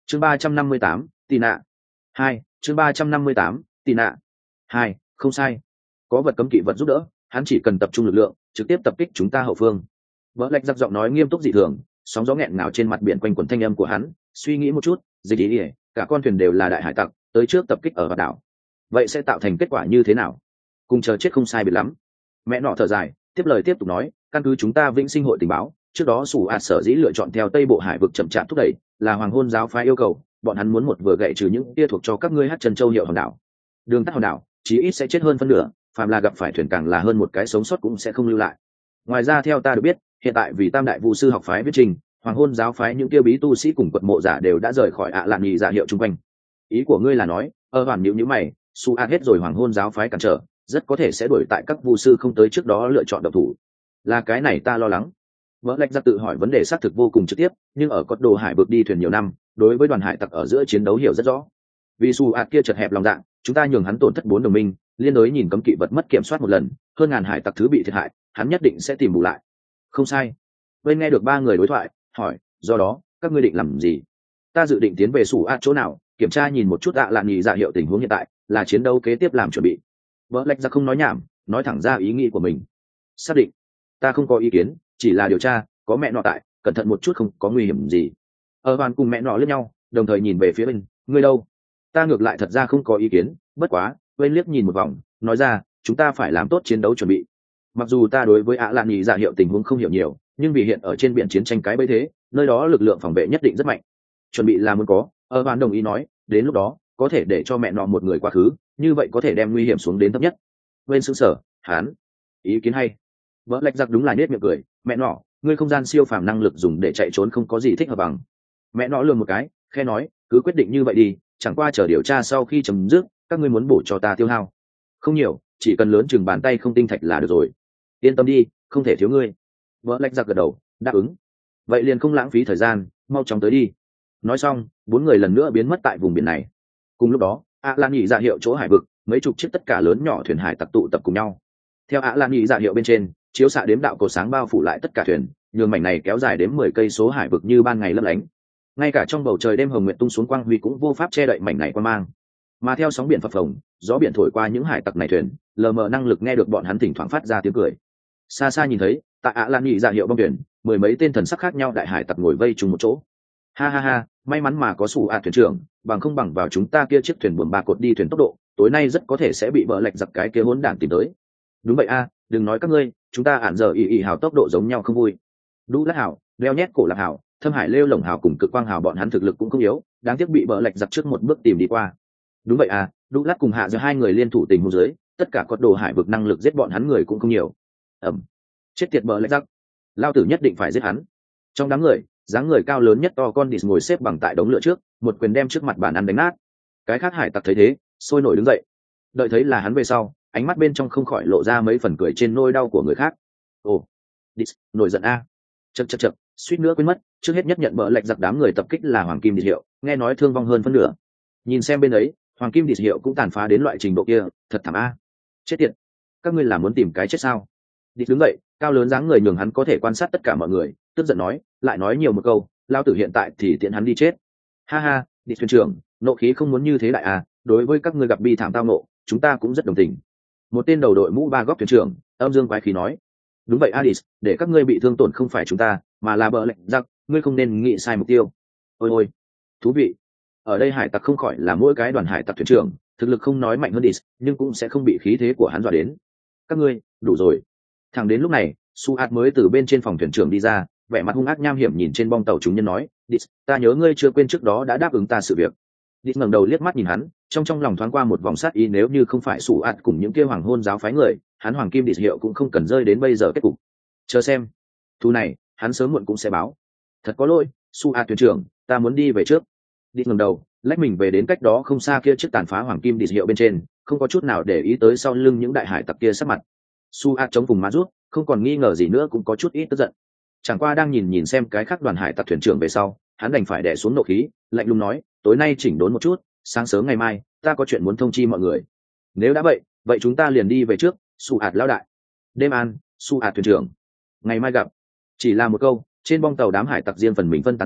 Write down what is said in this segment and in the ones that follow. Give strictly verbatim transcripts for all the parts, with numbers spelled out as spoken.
chương ba trăm năm mươi tám tị nạ hai chương ba trăm năm mươi tám tị nạ hai không sai, có vật cấm kỵ vật giúp đỡ, hắn chỉ cần tập trung lực lượng trực tiếp tập kích chúng ta hậu phương. Vỡ lạch giặc giọng nói nghiêm túc dị thường, sóng gió nghẹn ngào trên mặt biển quanh quẩn thanh âm của hắn. Suy nghĩ một chút, dịch ý ỉa cả con thuyền đều là đại hải tặc tới trước tập kích ở hòn đảo, vậy sẽ tạo thành kết quả như thế nào? Cùng chờ chết không sai biệt lắm. Mẹ nọ thở dài tiếp lời tiếp tục nói, căn cứ chúng ta vĩnh sinh hội tình báo, trước đó sủ ạt sở dĩ lựa chọn theo tây bộ hải vực chậm chạp thúc đẩy là hoàng hôn giáo phái yêu cầu, bọn hắn muốn một vừa gậy trừ những tia thuộc cho các ngươi hát trần châu hiệu hòn đảo. Đường tắt hòn đảo chí ít sẽ chết hơn phân nửa, phàm là gặp phải thuyền càng là hơn một cái sống sót cũng sẽ không lưu lại. Ngoài ra theo ta được biết, hiện tại vì tam đại vu sư học phái viết trình, hoàng hôn giáo phái những tiêu bí tu sĩ cùng quật mộ giả đều đã rời khỏi ạ lạn nhị dạ hiệu chung quanh. Ý của ngươi là nói ơ hoàn nhịu nhữ mày, su a hết rồi hoàng hôn giáo phái cản trở, rất có thể sẽ đuổi tại các vu sư không tới trước đó lựa chọn độc thủ. Là cái này ta lo lắng. Vỡ lạch ra tự hỏi vấn đề xác thực vô cùng trực tiếp, nhưng ở cốt đồ hải vực đi thuyền nhiều năm, đối với đoàn hải tặc ở giữa chiến đấu hiểu rất rõ. Vì su a kia chật hẹp lòng dạ, chúng ta nhường hắn tổn thất bốn đồng minh, liên đối nhìn cấm kỵ vật mất kiểm soát một lần, hơn ngàn hải tặc thứ bị thiệt hại, hắn nhất định sẽ tìm bù lại. Không sai. Bên nghe được ba người đối thoại, hỏi, do đó các ngươi định làm gì? Ta dự định tiến về sủ a chỗ nào, kiểm tra nhìn một chút ạ lạn nhị dạ hiệu tình huống hiện tại, là chiến đấu kế tiếp làm chuẩn bị. Vỡ lạch ra không nói nhảm, nói thẳng ra ý nghĩ của mình. Xác định. Ta không có ý kiến, chỉ là điều tra, có mẹ nọ tại, cẩn thận một chút không có nguy hiểm gì. Ở bàn cùng mẹ nọ liếc nhau, đồng thời nhìn về phía bên, ngươi đâu? Ta ngược lại thật ra không có ý kiến, bất quá, bên liếc nhìn một vòng, nói ra, chúng ta phải làm tốt chiến đấu chuẩn bị. Mặc dù ta đối với ạ lạn nhị dạ hiệu tình huống không hiểu nhiều, nhưng vì hiện ở trên biển chiến tranh cái bấy thế, nơi đó lực lượng phòng vệ nhất định rất mạnh. Chuẩn bị là muốn có, ở bàn đồng ý nói, đến lúc đó có thể để cho mẹ nọ một người quá khứ, như vậy có thể đem nguy hiểm xuống đến thấp nhất. Bên sững sở, hán, ý kiến hay. Vỡ lạch giặc đúng là nết miệng cười, mẹ nọ, ngươi không gian siêu phàm năng lực dùng để chạy trốn không có gì thích hợp bằng. Mẹ nọ lườm một cái, khe nói, cứ quyết định như vậy đi, chẳng qua chờ điều tra sau khi chấm dứt, các ngươi muốn bổ cho ta tiêu hao không nhiều, chỉ cần lớn chừng bàn tay không tinh thạch là được rồi. Yên tâm đi, không thể thiếu ngươi. Vỡ lạch giặc gật đầu, đáp ứng. Vậy liền không lãng phí thời gian, mau chóng tới đi. Nói xong, bốn người lần nữa biến mất tại vùng biển này. Cùng lúc đó, ạ lan nhị dạ hiệu chỗ hải vực, mấy chục chiếc tất cả lớn nhỏ thuyền hải tặc tụ tập cùng nhau. Theo ạ lan nhị dạ hiệu bên trên, chiếu xạ đếm đạo cổ sáng bao phủ lại tất cả thuyền, nhường mảnh này kéo dài đến mười cây số hải vực như ban ngày lấp lánh. Ngay cả trong bầu trời đêm hồng nguyệt tung xuống quang huy cũng vô pháp che đậy mảnh này quan mang. Mà theo sóng biển phập phồng, gió biển thổi qua những hải tặc này thuyền, lờ mờ năng lực nghe được bọn hắn thỉnh thoảng phát ra tiếng cười. Xa xa nhìn thấy, tại ạ lan nhị dạ hiệu bong thuyền, mười mấy tên thần sắc khác nhau đại hải tặc ngồi vây chung một chỗ. Ha ha ha, may mắn mà có sủ ạ thuyền trưởng, bằng không bằng vào chúng ta kia chiếc thuyền buồm ba cột đi thuyền tốc độ, tối nay rất có thể sẽ bị bỡ lạch giặc cái kia hỗn đản tìm tới. Đúng vậy a, đừng nói các ngươi, chúng ta ản giờ ỉ ỉ hào tốc độ giống nhau không vui. Đu lát hào, đeo nhét cổ lạc hào, thâm hải lêu lồng hào cùng cực quang hào bọn hắn thực lực cũng không yếu, đáng tiếc bị bỡ lạch giặc trước một bước tìm đi qua. Đúng vậy à, đu lát cùng hạ giữa hai người liên thủ tình huống dưới, tất cả cốt đồ hải vực năng lực giết bọn hắn người cũng không nhiều. Ẩm, chết tiệt bỡ lạch giặc, lao tử nhất định phải giết hắn. Trong đám người, dáng người cao lớn nhất to con đít ngồi xếp bằng tại đống lửa trước, một quyền đem trước mặt bàn ăn đánh nát. Cái khác hải tặc thấy thế, sôi nổi đứng dậy. Đợi thấy là hắn về sau, ánh mắt bên trong không khỏi lộ ra mấy phần cười trên nỗi đau của người khác. Ồ, đít, nổi giận a. Chậc chậc chậc, suýt nữa quên mất, trước hết nhất nhận bỡ lạch giặc đám người tập kích là Hoàng Kim Đít Hiệu, nghe nói thương vong hơn phân nửa. Nhìn xem bên ấy, Hoàng Kim Đít Hiệu cũng tàn phá đến loại trình độ kia, thật thảm a. Chết tiệt, các ngươi là muốn tìm cái chết sao? Đít đứng dậy, cao lớn dáng người nhường hắn có thể quan sát tất cả mọi người, tức giận nói, lại nói nhiều một câu, lao tử hiện tại thì tiện hắn đi chết. Ha ha, đi thuyền trưởng, nộ khí không muốn như thế đại à, đối với các ngươi gặp bi thảm tao nộ, chúng ta cũng rất đồng tình. Một tên đầu đội mũ ba góc thuyền trưởng, âm dương quái khí nói, đúng vậy Adis, để các ngươi bị thương tổn không phải chúng ta, mà là bỡ lạch giặc, ngươi không nên nghĩ sai mục tiêu. Ôi ôi, thú vị. Ở đây hải tặc không khỏi là mỗi cái đoàn hải tặc thuyền trưởng, thực lực không nói mạnh hơn Dis, nhưng cũng sẽ không bị khí thế của hắn dọa đến. Các ngươi, đủ rồi. Thẳng đến lúc này, Suat mới từ bên trên phòng thuyền trưởng đi ra, vẻ mặt hung ác nham hiểm nhìn trên bong tàu chúng nhân nói, Dis, ta nhớ ngươi chưa quên trước đó đã đáp ứng ta sự việc. Dis ngẩng đầu liếc mắt nhìn hắn, trong trong lòng thoáng qua một vòng sát ý, nếu như không phải Suat cùng những kia hoàng hôn giáo phái người, hắn Hoàng Kim Dis hiệu cũng không cần rơi đến bây giờ kết cục. Chờ xem, thu này, hắn sớm muộn cũng sẽ báo. Thật có lỗi, Suat thuyền trưởng, ta muốn đi về trước. Dis ngẩng đầu, lách mình về đến cách đó không xa kia chiếc tàn phá Hoàng Kim Dis hiệu bên trên, không có chút nào để ý tới sau lưng những đại hải tặc kia sắc mặt. Suat chống vùng má rút, không còn nghi ngờ gì nữa cũng có chút ít tức giận. Chẳng qua đang nhìn nhìn xem cái khác đoàn hải tặc thuyền trưởng về sau, hắn đành phải đè xuống nộ khí, lạnh lùng nói, tối nay chỉnh đốn một chút, sáng sớm ngày mai ta có chuyện muốn thông chi mọi người. Nếu đã vậy, vậy chúng ta liền đi về trước. Suat lão đại. Đêm an, Suat thuyền trưởng. Ngày mai gặp. Chỉ là một câu, trên bong tàu đám hải tặc riêng phần mình phân tán ra,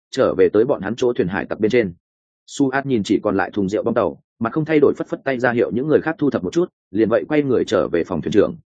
trở về tới bọn hắn chỗ thuyền hải tặc bên trên. Suat nhìn chỉ còn lại thùng rượu bong tàu, mặt không thay đổi phất phất tay ra hiệu những người khác thu thập một chút, liền vậy quay người trở về phòng thuyền trưởng.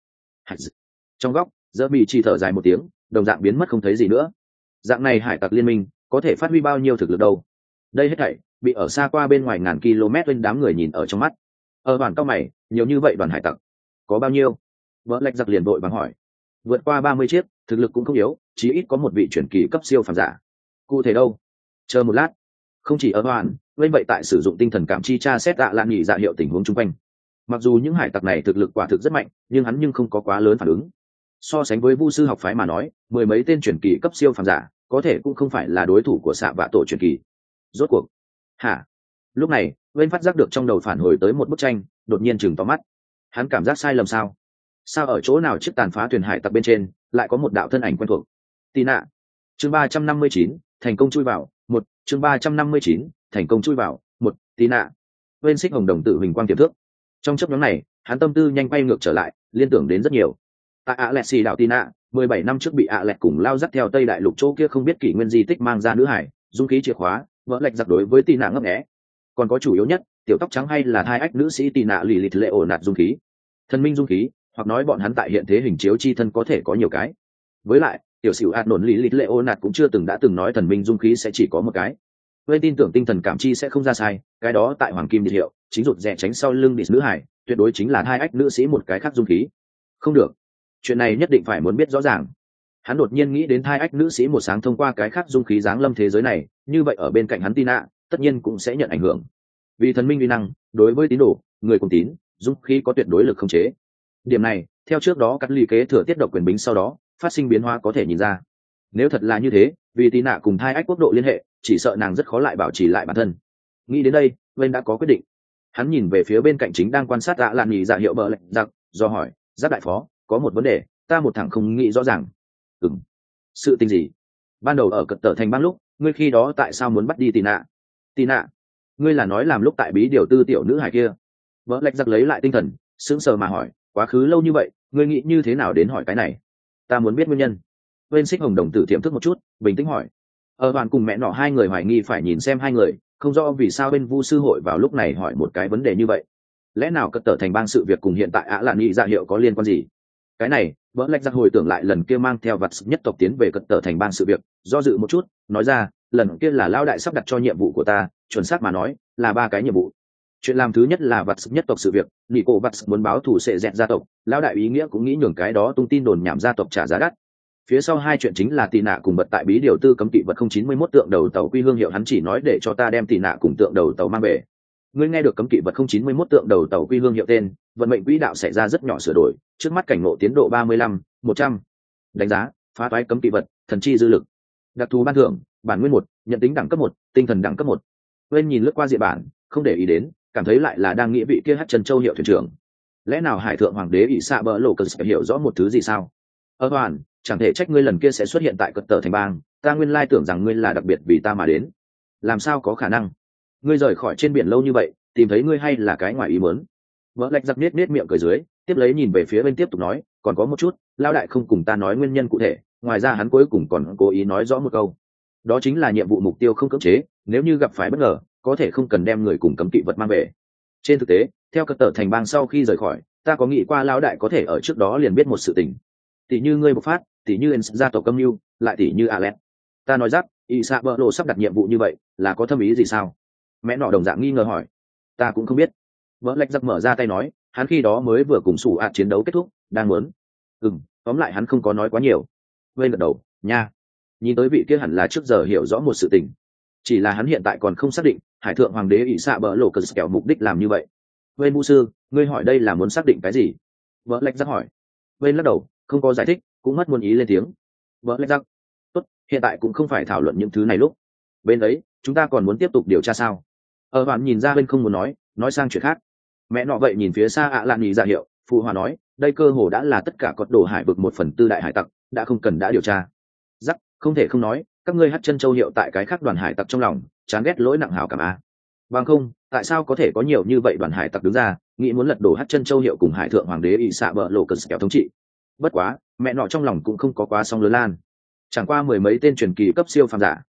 Trong góc, Dơ Bị chỉ thở dài một tiếng, đồng dạng biến mất không thấy gì nữa. Dạng này hải tặc liên minh có thể phát huy bao nhiêu thực lực đâu? Đây hết thảy bị ở xa qua bên ngoài ngàn km bên đám người nhìn ở trong mắt. Ở đoàn cao mày, nhiều như vậy đoàn hải tặc, có bao nhiêu? Vợ Lạch giặc liền vội vàng hỏi. Vượt qua ba mươi chiếc, thực lực cũng không yếu, chí ít có một vị chuyển kỳ cấp siêu phàm giả. Cụ thể đâu? Chờ một lát. Không chỉ ở đoàn, bên vậy tại sử dụng tinh thần cảm chi tra xét ạ lạn nhị dạ hiệu tình huống chung quanh. Mặc dù những hải tặc này thực lực quả thực rất mạnh, nhưng hắn nhưng không có quá lớn phản ứng. So sánh với vu sư học phái mà nói, mười mấy tên chuyển kỳ cấp siêu phàm giả có thể cũng không phải là đối thủ của xạ vạ tổ chuyển kỳ. Rốt cuộc hả? Lúc này bên phát giác được trong đầu phản hồi tới một bức tranh, đột nhiên chừng to mắt. Hắn cảm giác sai lầm sao? Sao ở chỗ nào chiếc tàn phá thuyền hải tặc bên trên lại có một đạo thân ảnh quen thuộc? Tì nạ. Chương ba trăm năm mươi chín, thành công chui vào. Một. Chương ba trăm năm mươi chín, thành công chui vào. Một. Tì nạ. Bên xích hồng đồng tử hình quang tiềm thước. Trong chớp nhoáng này, hắn tâm tư nhanh quay ngược trở lại, liên tưởng đến rất nhiều. Tại ạ lẹt xì đảo Tì nạ, mười bảy năm trước bị ạ lẹt cùng lao dắt theo Tây Đại Lục chỗ kia không biết kỷ nguyên di tích mang ra nữ hải, dung khí chìa khóa, vỡ lệch giặc đối với Tì nạ ngấp nghé. Còn có chủ yếu nhất, tiểu tóc trắng hay là thai ách nữ sĩ Tì nạ lì lịt lệ ổ nạt dung khí, thần minh dung khí, hoặc nói bọn hắn tại hiện thế hình chiếu chi thân có thể có nhiều cái. Với lại, tiểu sửu ạt nổn lì lịt lệ ổ nạt cũng chưa từng đã từng nói thần minh dung khí sẽ chỉ có một cái. Với tin tưởng tinh thần cảm chi sẽ không ra sai, cái đó tại hoàng kim địa hiệu, chính rụt rè tránh sau lưng địch nữ hải, tuyệt đối chính là thai ách nữ sĩ một cái khác dung khí. Không được, chuyện này nhất định phải muốn biết rõ ràng. Hắn đột nhiên nghĩ đến thai ách nữ sĩ một sáng thông qua cái khác dung khí giáng lâm thế giới này, như vậy ở bên cạnh hắn Tina tất nhiên cũng sẽ nhận ảnh hưởng. Vì thần minh uy năng, đối với tín đồ, người cùng tín, dung khí có tuyệt đối lực khống chế. Điểm này, theo trước đó cắt ly kế thừa tiết độc quyền bính sau đó, phát sinh biến hóa có thể nhìn ra. Nếu thật là như thế, vì Tina cùng thai ách quốc độ liên hệ, chỉ sợ nàng rất khó lại bảo trì lại bản thân. Nghĩ đến đây, Wayne đã có quyết định. Hắn nhìn về phía bên cạnh chính đang quan sát ạ lạn nhì dạ hiệu bờ lệnh giặc, do hỏi, giáp đại phó, có một vấn đề, ta một thằng không nghĩ rõ ràng. Ừm, sự tình gì? Ban đầu ở cật tở thành bang lúc, ngươi khi đó tại sao muốn bắt đi tì nạ? Tì nạ? Ngươi là nói làm lúc tại bí điều tư tiểu nữ hải kia? Vợ lạch giặc lấy lại tinh thần, sững sờ mà hỏi, quá khứ lâu như vậy, ngươi nghĩ như thế nào đến hỏi cái này? Ta muốn biết nguyên nhân. Bên xích hồng đồng tử tiềm thức một chút, bình tĩnh hỏi. Ở đoàn cùng mẹ nọ hai người hoài nghi phải nhìn xem hai người, không rõ vì sao bên vu sư hội vào lúc này hỏi một cái vấn đề như vậy. Lẽ nào cật tở thành bang sự việc cùng hiện tại ạ lạn nhị dạ hiệu có liên quan gì? Cái này, vợ lạch giặc hồi tưởng lại lần kia mang theo vật nhất tộc tiến về cật tở thành bang sự việc, do dự một chút, nói ra, lần kia là lao đại sắp đặt cho nhiệm vụ của ta, chuẩn xác mà nói, là ba cái nhiệm vụ. Chuyện làm thứ nhất là vật nhất tộc sự việc, nị cổ vật muốn báo thù sệ dẹn gia tộc, lao đại ý nghĩa cũng nghĩ nhường cái đó tung tin đồn nhảm gia tộc trả giá đắt. Phía sau hai chuyện chính là tị nạ cùng vật tại bí điều tư cấm kỵ vật không chín mươi mốt tượng đầu tàu quy hương hiệu, hắn chỉ nói để cho ta đem tị nạ cùng tượng đầu tàu mang về. Ngươi nghe được cấm kỵ vật không chín mươi mốt tượng đầu tàu quy hương hiệu tên, vận mệnh quỹ đạo xảy ra rất nhỏ sửa đổi, trước mắt cảnh ngộ tiến độ ba mươi lăm, một trăm. Đánh giá, phá toái cấm kỵ vật, thần chi dư lực. Đặc thù ban thưởng, bản nguyên một, nhận tính đẳng cấp một, tinh thần đẳng cấp một. Quên nhìn lướt qua diện bản, không để ý đến, cảm thấy lại là đang nghĩ vị kia hát Trần Châu hiệu thuyền trưởng. Lẽ nào Hải thượng hoàng đế ỷ xạ bỡ lộ cần hiểu rõ một thứ gì sao? Ở hoàn, chẳng thể trách ngươi lần kia sẽ xuất hiện tại cật tở thành bang, ta nguyên lai tưởng rằng ngươi là đặc biệt vì ta mà đến. Làm sao có khả năng? Ngươi rời khỏi trên biển lâu như vậy, tìm thấy ngươi hay là cái ngoài ý muốn? Vợ lạch giặc nết nết miệng cười dưới, tiếp lấy nhìn về phía bên tiếp tục nói, còn có một chút, lao đại không cùng ta nói nguyên nhân cụ thể, ngoài ra hắn cuối cùng còn cố ý nói rõ một câu, đó chính là nhiệm vụ mục tiêu không cưỡng chế, nếu như gặp phải bất ngờ, có thể không cần đem người cùng cấm kỵ vật mang về. Trên thực tế, theo cật tở thành bang sau khi rời khỏi, ta có nghĩ qua lao đại có thể ở trước đó liền biết một sự tình, tỷ như ngươi bộc phát, tỷ như ens gia tộc âm mưu, lại tỷ như Alet. Ta nói rắc, Isa bỡ lộ sắp đặt nhiệm vụ như vậy, là có thâm ý gì sao? Mẹ nọ đồng dạng nghi ngờ hỏi. Ta cũng không biết. Vợ lạch giặc mở ra tay nói, hắn khi đó mới vừa cùng sủ ạt chiến đấu kết thúc, đang muốn. Ừm, tóm lại hắn không có nói quá nhiều. Quên gật đầu, nha. Nhìn tới vị kia hẳn là trước giờ hiểu rõ một sự tình, chỉ là hắn hiện tại còn không xác định Hải thượng hoàng đế ỷ xạ bỡ lộ cờ kẹo mục đích làm như vậy. Quên bu sư, ngươi hỏi đây là muốn xác định cái gì? Vợ lạch giặc hỏi. Quên lắc đầu, không có giải thích, cũng mất muốn ý lên tiếng. Vợ lạch giặc, tốt, hiện tại cũng không phải thảo luận những thứ này lúc. Bên ấy, chúng ta còn muốn tiếp tục điều tra sao? Ở bạn nhìn ra bên không muốn nói, nói sang chuyện khác. Mẹ nọ vậy nhìn phía xa ạ lạn nhì ra hiệu, phụ hòa nói, đây cơ hồ đã là tất cả cột đồ hải vực một phần tư đại hải tặc, đã không cần đã điều tra. Rắc, không thể không nói, các ngươi hát chân châu hiệu tại cái khác đoàn hải tặc trong lòng, chán ghét lỗi nặng hảo cảm a. Bằng không, tại sao có thể có nhiều như vậy đoàn hải tặc đứng ra, nghĩ muốn lật đổ hát chân châu hiệu cùng hải thượng hoàng đế ỷ xạ bỡ lộ cờ kẹo thống trị. Bất quá, mẹ nọ trong lòng cũng không có quá song lớn lan. Chẳng qua mười mấy tên truyền kỳ cấp siêu phàm giả,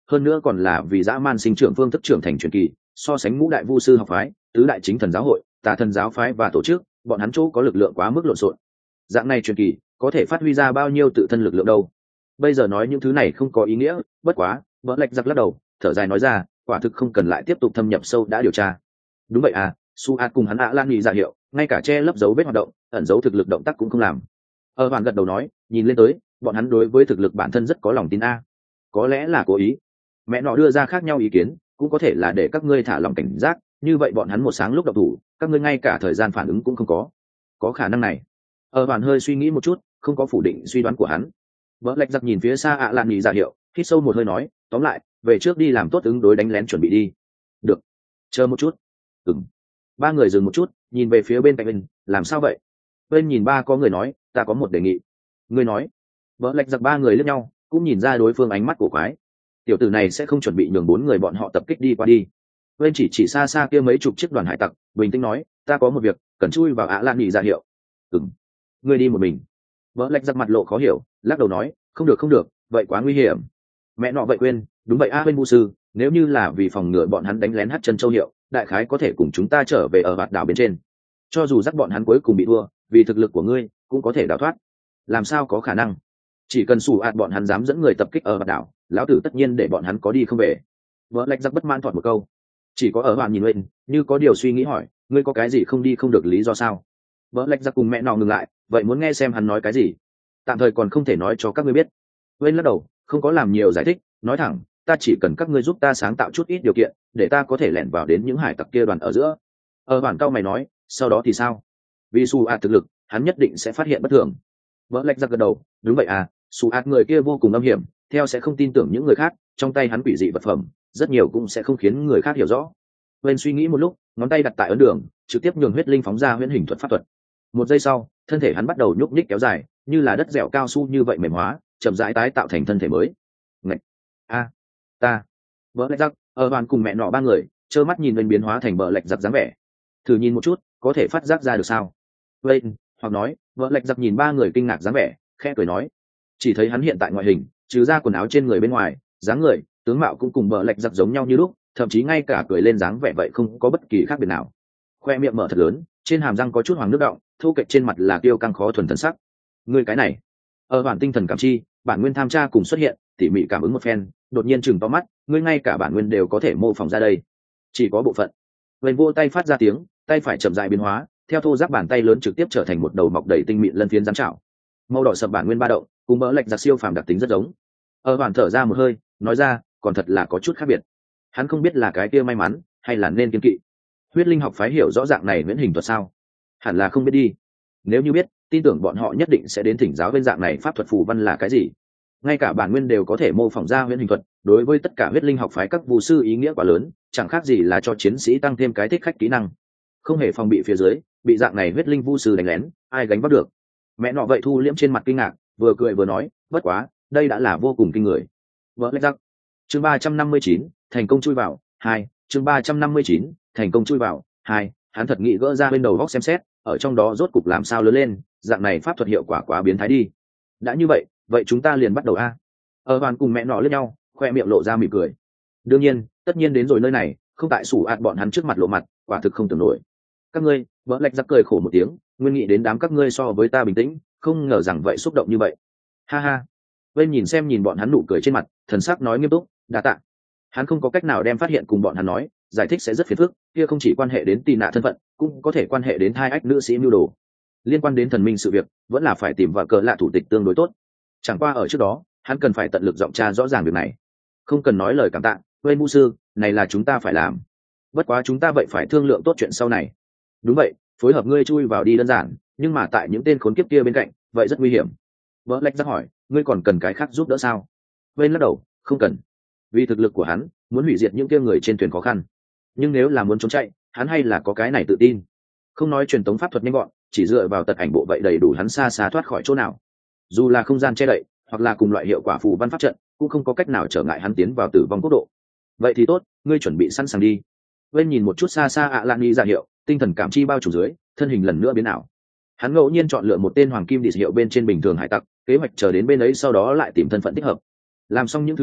hơn nữa còn là vì dã man sinh trưởng phương thức trưởng thành truyền kỳ, so sánh ngũ đại vu sư học phái, tứ đại chính thần giáo hội, tà thần giáo phái và tổ chức, bọn hắn chỗ có lực lượng quá mức lộn xộn. Dạng này truyền kỳ có thể phát huy ra bao nhiêu tự thân lực lượng đâu? Bây giờ nói những thứ này không có ý nghĩa, bất quá, Vỡ Lạch giặc lắc đầu, thở dài nói ra, quả thực không cần lại tiếp tục thâm nhập sâu đã điều tra. Đúng vậy à, Suat cùng hắn ạ Lan Nghị ra hiệu, ngay cả che lấp dấu vết hoạt động, ẩn dấu thực lực động tác cũng không làm. Ở hoàn gật đầu nói, nhìn lên tới, bọn hắn đối với thực lực bản thân rất có lòng tin a. Có lẽ là cố ý. Mẹ nọ đưa ra khác nhau ý kiến, cũng có thể là để các ngươi thả lòng cảnh giác, như vậy bọn hắn một sáng lúc độc thủ, các ngươi ngay cả thời gian phản ứng cũng không có. Có khả năng này. Ở hoàn hơi suy nghĩ một chút, không có phủ định suy đoán của hắn. Vỡ Lạch giặc nhìn phía xa ạ Lan Nghị ra hiệu, hít sâu một hơi nói, tóm lại, về trước đi làm tốt ứng đối đánh lén chuẩn bị đi. Được. Chờ một chút. Ừm. Ba người dừng một chút, nhìn về phía bên cạnh mình, làm sao vậy? Bên nhìn ba có người nói, ta có một đề nghị. Người nói. Vỡ Lạch giặc ba người liếc nhau, cũng nhìn ra đối phương ánh mắt của quái. Tiểu tử này sẽ không chuẩn bị nhường bốn người bọn họ tập kích đi qua đi. Bên chỉ chỉ xa xa kia mấy chục chiếc đoàn hải tặc, bình tĩnh nói, ta có một việc, cần chui vào ạ Lan Nghị ra hiệu. Ừm. Ngươi đi một mình. Vỡ Lạch giặc mặt lộ khó hiểu, lắc đầu nói, không được không được, vậy quá nguy hiểm. Mẹ nọ vậy quên, đúng vậy a bên vu sư, nếu như là vì phòng ngừa bọn hắn đánh lén hát chân châu hiệu, đại khái có thể cùng chúng ta trở về ở vạt đảo bên trên. Cho dù dắt bọn hắn cuối cùng bị thua, vì thực lực của ngươi cũng có thể đào thoát. Làm sao có khả năng? Chỉ cần sủ ạt bọn hắn dám dẫn người tập kích ở vạt đảo, lão tử tất nhiên để bọn hắn có đi không về. Vỡ Lạch giặc bất mãn thoại một câu. Chỉ có ở hoàn nhìn lên, như có điều suy nghĩ hỏi, ngươi có cái gì không đi không được lý do sao? Vỡ Lạch giặc cùng mẹ nọ ngừng lại, vậy muốn nghe xem hắn nói cái gì? Tạm thời còn không thể nói cho các ngươi biết. Quên lắc đầu, không có làm nhiều giải thích, nói thẳng, ta chỉ cần các ngươi giúp ta sáng tạo chút ít điều kiện, để ta có thể lẻn vào đến những hải tặc kia đoàn ở giữa. Ở bản cao mày nói, sau đó thì sao? Vì Su ạt thực lực, hắn nhất định sẽ phát hiện bất thường. Vỡ Lạch giặc gật đầu, đúng vậy à, Su ạt người kia vô cùng âm hiểm, theo sẽ không tin tưởng những người khác, trong tay hắn quỷ dị vật phẩm, rất nhiều cũng sẽ không khiến người khác hiểu rõ. Quên suy nghĩ một lúc, ngón tay đặt tại ấn đường, trực tiếp nhường huyết linh phóng ra huyễn hình thuật pháp thuật. Một giây sau, thân thể hắn bắt đầu nhúc nhích kéo dài, như là đất dẻo cao su như vậy mềm hóa, chậm rãi tái tạo thành thân thể mới. Ngạch! A! Ta! Vỡ Lạch giặc, ở đoàn cùng mẹ nọ ba người, trơ mắt nhìn bên biến hóa thành Vỡ Lạch giặc dáng vẻ. Thử nhìn một chút, có thể phát giác ra được sao? Vậy, hoặc nói, Vỡ Lạch giặc nhìn ba người kinh ngạc dáng vẻ, khẽ cười nói. Chỉ thấy hắn hiện tại ngoại hình, trừ ra quần áo trên người bên ngoài, dáng người, tướng mạo cũng cùng Vỡ Lạch giặc giống nhau như lúc, thậm chí ngay cả cười lên dáng vẻ vậy không có bất kỳ khác biệt nào. Khoe miệng mở thật lớn, trên hàm răng có chút hoàng nước đọng, thu kệch trên mặt là kiêu căng khó thuần thần sắc. Ngươi cái này, ở bản tinh thần cảm chi, bản nguyên tham tra cùng xuất hiện, tỉ mỉ cảm ứng một phen, đột nhiên chừng to mắt, ngươi ngay cả bản nguyên đều có thể mô phỏng ra đây. Chỉ có bộ phận. Vành vô tay phát ra tiếng, tay phải chậm rãi biến hóa, theo thô giáp bàn tay lớn trực tiếp trở thành một đầu mọc đầy tinh mịn lân phiến rắn chảo. Màu đỏ sậm bản nguyên ba động, cùng Vỡ Lạch giặc siêu phàm đặc tính rất giống. Ở bản thở ra một hơi, nói ra, còn thật là có chút khác biệt. Hắn không biết là cái kia may mắn, hay là nên kiên kỵ. Huyết linh học phái hiểu rõ dạng này viễn hình thuật sao? Hẳn là không biết đi. Nếu như biết, tin tưởng bọn họ nhất định sẽ đến thỉnh giáo bên dạng này pháp thuật phù văn là cái gì. Ngay cả bản nguyên đều có thể mô phỏng ra huyễn hình thuật, đối với tất cả huyết linh học phái các vu sư ý nghĩa quá lớn, chẳng khác gì là cho chiến sĩ tăng thêm cái thích khách kỹ năng. Không hề phòng bị phía dưới, bị dạng này huyết linh vu sư đánh lén, ai gánh vác được? Mẹ nọ vậy thu liễm trên mặt kinh ngạc, vừa cười vừa nói, bất quá, đây đã là vô cùng kinh người. Vỡ Lạch giặc. Chương ba trăm năm mươi chín, thành công chui vào, hai, chương ba trăm năm mươi chín, thành công chui vào, hai, hắn thật nghĩ gỡ ra bên đầu góc xem xét, ở trong đó rốt cục làm sao lớn lên, dạng này pháp thuật hiệu quả quá biến thái đi. Đã như vậy, vậy chúng ta liền bắt đầu a. Ở hoàn cùng mẹ nọ liếc nhau, khoe miệng lộ ra mỉm cười. Đương nhiên, tất nhiên đến rồi nơi này, không tại sủ ạt bọn hắn trước mặt lộ mặt, quả thực không tưởng nổi. Các ngươi, Vỡ Lạch giặc cười khổ một tiếng, nguyên nghĩ đến đám các ngươi so với ta bình tĩnh, không ngờ rằng vậy xúc động như vậy. Ha ha. Bên nhìn xem nhìn bọn hắn nụ cười trên mặt, thần sắc nói nghiêm túc, đa tạ. Hắn không có cách nào đem phát hiện cùng bọn hắn nói, giải thích sẽ rất phiền phức, kia không chỉ quan hệ đến tì nạ thân phận, cũng có thể quan hệ đến hai ách nữ sĩ mưu đồ. Liên quan đến thần minh sự việc, vẫn là phải tìm vào cờ lạ thủ tịch tương đối tốt. Chẳng qua ở trước đó, hắn cần phải tận lực giọng tra rõ ràng việc này. Không cần nói lời cảm tạ, quên mu sư, này là chúng ta phải làm. Bất quá chúng ta vậy phải thương lượng tốt chuyện sau này. Đúng vậy, phối hợp ngươi chui vào đi đơn giản, nhưng mà tại những tên khốn kiếp kia bên cạnh, vậy rất nguy hiểm. Vỡ Lạch giặc hỏi, ngươi còn cần cái khác giúp đỡ sao? Quên lắc đầu, không cần. Vì thực lực của hắn, muốn hủy diệt những kia người trên thuyền khó khăn. Nhưng nếu là muốn trốn chạy, hắn hay là có cái này tự tin. Không nói truyền tống pháp thuật nhanh gọn, chỉ dựa vào tật ảnh bộ vậy đầy đủ hắn xa xa thoát khỏi chỗ nào. Dù là không gian che đậy, hoặc là cùng loại hiệu quả phù văn pháp trận, cũng không có cách nào trở ngại hắn tiến vào tử vong quốc độ. Vậy thì tốt, ngươi chuẩn bị sẵn sàng đi. Bên nhìn một chút xa xa ạ Lan Nghi ra hiệu, tinh thần cảm chi bao trùm dưới, thân hình lần nữa biến ảo. Hắn ngẫu nhiên chọn lựa một tên hoàng kim địa hiệu bên trên bình thường hải tặc, kế hoạch chờ đến bên ấy sau đó lại tìm thân phận thích hợp. Làm xong những thứ này,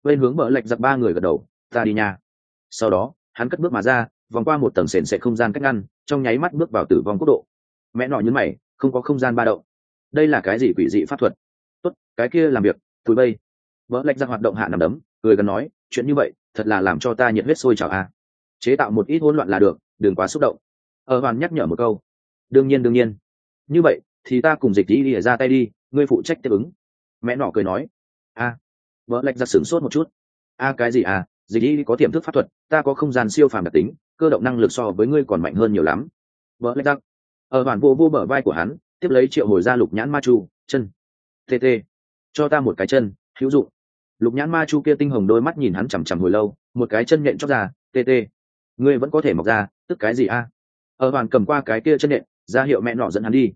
bên hướng bờ lạch giặc ba người gật đầu, ta đi nha. Sau đó hắn cất bước mà ra, vòng qua một tầng sền sệt không gian cách ngăn, trong nháy mắt bước vào tử vong quốc độ. Mẹ nọ nhấn mày, không có không gian ba động, đây là cái gì quỷ dị pháp thuật? Tốt, cái kia làm việc, tụi bây. Bờ lạch giặc hoạt động hạ nằm đấm, cười gần nói, chuyện như vậy thật là làm cho ta nhiệt huyết sôi trào a. Chế tạo một ít hỗn loạn là được, đừng quá xúc động. Ở hoàn nhắc nhở một câu. Đương nhiên đương nhiên. Như vậy thì ta cùng dịch đi đi ra tay đi, ngươi phụ trách tiếp ứng. Mẹ nọ cười nói. A. Vợ lạch giặc sửng sốt một chút. A cái gì à? Dịch đi có tiềm thức pháp thuật, ta có không gian siêu phàm đặc tính, cơ động năng lực so với ngươi còn mạnh hơn nhiều lắm. Vợ lạch giặc. Ở hoàn vô vô bờ vai của hắn, tiếp lấy triệu hồi ra lục nhãn ma chu, chân. Tê tê. Cho ta một cái chân, hữu dụng. Lục nhãn ma chu kia tinh hồng đôi mắt nhìn hắn chằm chằm hồi lâu, một cái chân nhện chóc ra, tê tê. Ngươi vẫn có thể mọc ra, tức cái gì a? Ở hoàn cầm qua cái kia chân nhện, ra hiệu mẹ nọ dẫn hắn đi.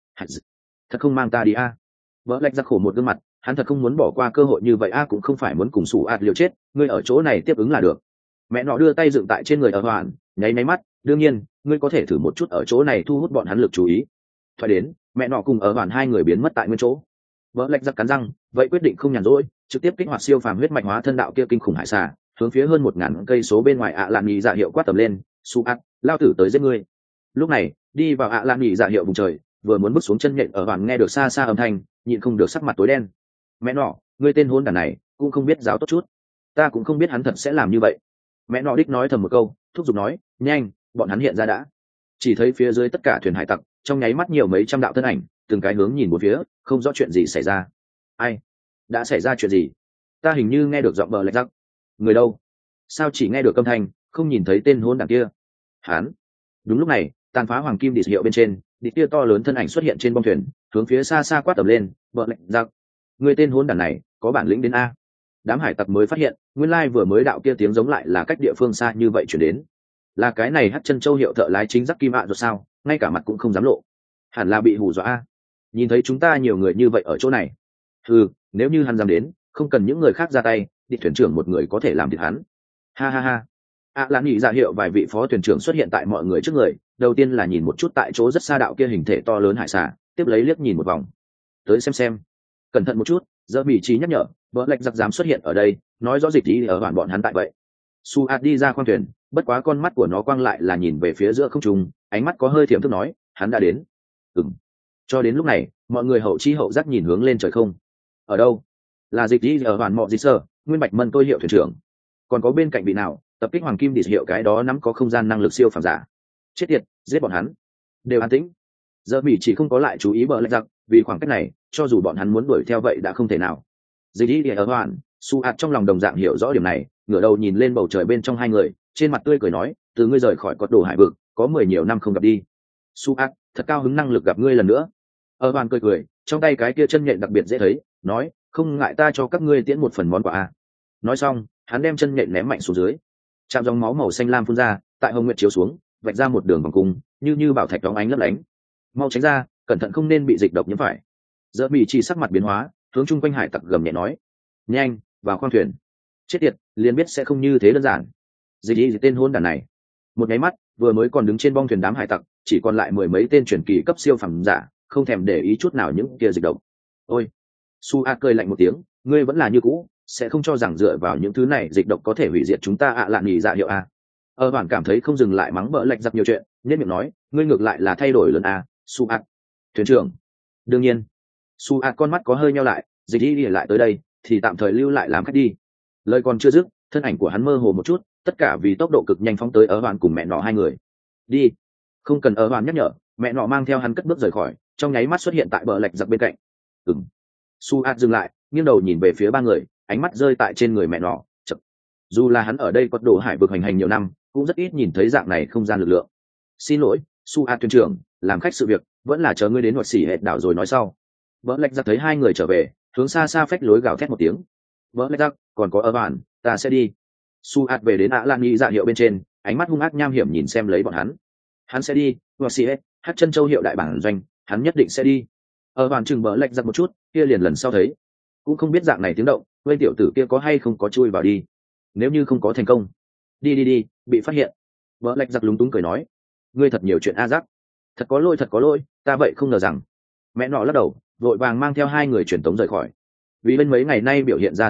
Thật không mang ta đi a? Vợ lạch giặc khổ một gương mặt, hắn thật không muốn bỏ qua cơ hội như vậy a, cũng không phải muốn cùng sủ ạt liều chết, ngươi ở chỗ này tiếp ứng là được. Mẹ nọ đưa tay dựng tại trên người ở hoàn, nháy máy mắt, đương nhiên ngươi có thể thử một chút ở chỗ này thu hút bọn hắn lực chú ý. Thoại đến, mẹ nọ cùng ở hoàn hai người biến mất tại nguyên chỗ. Vợ lạch giặc cắn răng, vậy quyết định không nhàn rỗi, trực tiếp kích hoạt siêu phàm huyết mạch hóa thân đạo kia kinh khủng hải xà, hướng phía hơn một ngàn cây số bên ngoài ạ lạn nhị dạ hiệu quát tầm lên, su ạt, lao tử tới giết ngươi. Lúc này đi vào ạ lạn nhị dạ hiệu vùng trời, vừa muốn bước xuống chân nhện ở hoàn nghe được xa xa âm thanh, nhịn không được sắc mặt tối đen. Mẹ nọ, ngươi tên hôn đản này cũng không biết giáo tốt chút, ta cũng không biết hắn thật sẽ làm như vậy. Mẹ nọ đích nói thầm một câu, thúc giục nói, nhanh, bọn hắn hiện ra đã. Chỉ thấy phía dưới tất cả thuyền hải tặc trong nháy mắt nhiều mấy trăm đạo thân ảnh, từng cái hướng nhìn một phía, không rõ chuyện gì xảy ra. Ai? Đã xảy ra chuyện gì? Ta hình như nghe được giọng bờ lạch giặc. Người đâu? Sao chỉ nghe được âm thanh, không nhìn thấy tên hôn đảng kia? Hán. Đúng lúc này, tàn phá hoàng kim địch hiệu bên trên, địch kia to lớn thân ảnh xuất hiện trên bông thuyền, hướng phía xa xa quát tầm lên, bờ lạch giặc. Người tên hôn đảng này có bản lĩnh đến a. Đám hải tặc mới phát hiện, nguyên lai vừa mới đạo kia tiếng giống lại là cách địa phương xa như vậy chuyển đến. Là cái này hất chân châu hiệu thợ lái chính giác kim ạ rồi sao? Ngay cả mặt cũng không dám lộ. Hẳn là bị hù dọa a. Nhìn thấy chúng ta nhiều người như vậy ở chỗ này, ừ, nếu như hắn dám đến, không cần những người khác ra tay, đi thuyền trưởng một người có thể làm thịt hắn. Ha ha ha. ạ lạn nhị ra hiệu vài vị phó thuyền trưởng xuất hiện tại mọi người trước người, đầu tiên là nhìn một chút tại chỗ rất xa đạo kia hình thể to lớn hải xà, tiếp lấy liếc nhìn một vòng. Tới xem xem. Cẩn thận một chút, giờ bị trí nhắc nhở, vợ lạch giặc dám xuất hiện ở đây, nói rõ dịch đi ở hoàn bọn hắn tại vậy. Su ạt đi ra khoang thuyền, bất quá con mắt của nó quang lại là nhìn về phía giữa không trung, ánh mắt có hơi thiểm thức nói, hắn đã đến. Ừm. Cho đến lúc này, mọi người hậu chi hậu giác nhìn hướng lên trời không. Ở đâu? Là dịch đi ở hoàn mọ gì sơ, nguyên bạch mân tôi hiệu thuyền trưởng. Còn có bên cạnh vị nào tập kích hoàng kim địch hiệu cái đó nắm có không gian năng lực siêu phàm giả. Chết tiệt, giết bọn hắn. Đều an tĩnh. Giờ mỹ chỉ không có lại chú ý bờ lạch giặc, vì khoảng cách này, cho dù bọn hắn muốn đuổi theo vậy đã không thể nào. Dịch đi ở hoàn, Su ạt trong lòng đồng dạng hiểu rõ điểm này, ngửa đầu nhìn lên bầu trời bên trong hai người, trên mặt tươi cười nói, từ ngươi rời khỏi cột đồ hải vực, có mười nhiều năm không gặp đi. Su ạt, thật cao hứng năng lực gặp ngươi lần nữa. Ở hoàn cười cười, trong tay cái kia chân nhện đặc biệt dễ thấy, nói, không ngại ta cho các ngươi tiễn một phần món quà a. Nói xong, hắn đem chân nhện ném mạnh xuống dưới, chạm dòng máu màu xanh lam phun ra, tại hồng nguyệt chiếu xuống, vạch ra một đường vòng cung, như như bảo thạch đóng ánh lấp lánh. Mau tránh ra, cẩn thận không nên bị dịch độc nhiễm phải. Giờ bị chỉ sắc mặt biến hóa, hướng chung quanh hải tặc gầm nhẹ nói, nhanh vào khoang thuyền. Chết tiệt, liền biết sẽ không như thế đơn giản. Dịch đi tên hôn đàn này, một nháy mắt vừa mới còn đứng trên bong thuyền đám hải tặc, chỉ còn lại mười mấy tên truyền kỳ cấp siêu phẩm giả, không thèm để ý chút nào những kia dịch độc. Ôi, Su A cười lạnh một tiếng, ngươi vẫn là như cũ, sẽ không cho rằng dựa vào những thứ này dịch độc có thể hủy diệt chúng ta ạ lạn nhị dạ hiệu a. Ở bản cảm thấy không dừng lại mắng bỡ lạch giặc nhiều chuyện, nhất miệng nói, ngươi ngược lại là thay đổi lớn a, Su A. Thuyền trưởng. Đương nhiên. Su A con mắt có hơi nheo lại, dịch đi đi lại tới đây, thì tạm thời lưu lại làm khách đi. Lời còn chưa dứt, thân ảnh của hắn mơ hồ một chút, tất cả vì tốc độ cực nhanh phóng tới ở hoàn cùng mẹ nọ hai người. Đi. Không cần ở hoàn nhắc nhở, mẹ nọ mang theo hắn cất bước rời khỏi, trong nháy mắt xuất hiện tại bờ lạch giặc bên cạnh. Ừm. Su A dừng lại, nghiêng đầu nhìn về phía ba người, ánh mắt rơi tại trên người mẹ nọ. Chật. Dù là hắn ở đây có đồ hải vực hành hành nhiều năm, cũng rất ít nhìn thấy dạng này không gian lực lượng. Xin lỗi, Su A thuyền trưởng, làm khách sự việc, vẫn là chờ ngươi đến hoạt xỉ hệt đảo rồi nói sau. Bờ lạch giặc thấy hai người trở về, hướng xa xa phách lối gào thét một tiếng. Bờ lạch giặc, còn có ở bản, ta sẽ đi. Su A về đến ạ lan nghi dạ hiệu bên trên, ánh mắt hung ác nham hiểm nhìn xem lấy bọn hắn. Hắn sẽ đi, hoạt xỉ hệt, hát chân châu hiệu đại bản doanh, hắn nhất định sẽ đi. Ở bản chừng bờ lạch giặc một chút, kia liền lần sau thấy, cũng không biết dạng này tiếng động, bên tiểu tử kia có hay không có chui vào đi. Nếu như không có thành công, đi đi đi, bị phát hiện. Bờ lạch giặc lúng túng cười nói, ngươi thật nhiều chuyện a giặc. Thật có lỗi thật có lỗi, ta vậy không ngờ rằng. Mẹ nọ lắc đầu, vội vàng mang theo hai người truyền tống rời khỏi. Vì bên mấy ngày nay biểu hiện ra thực lực,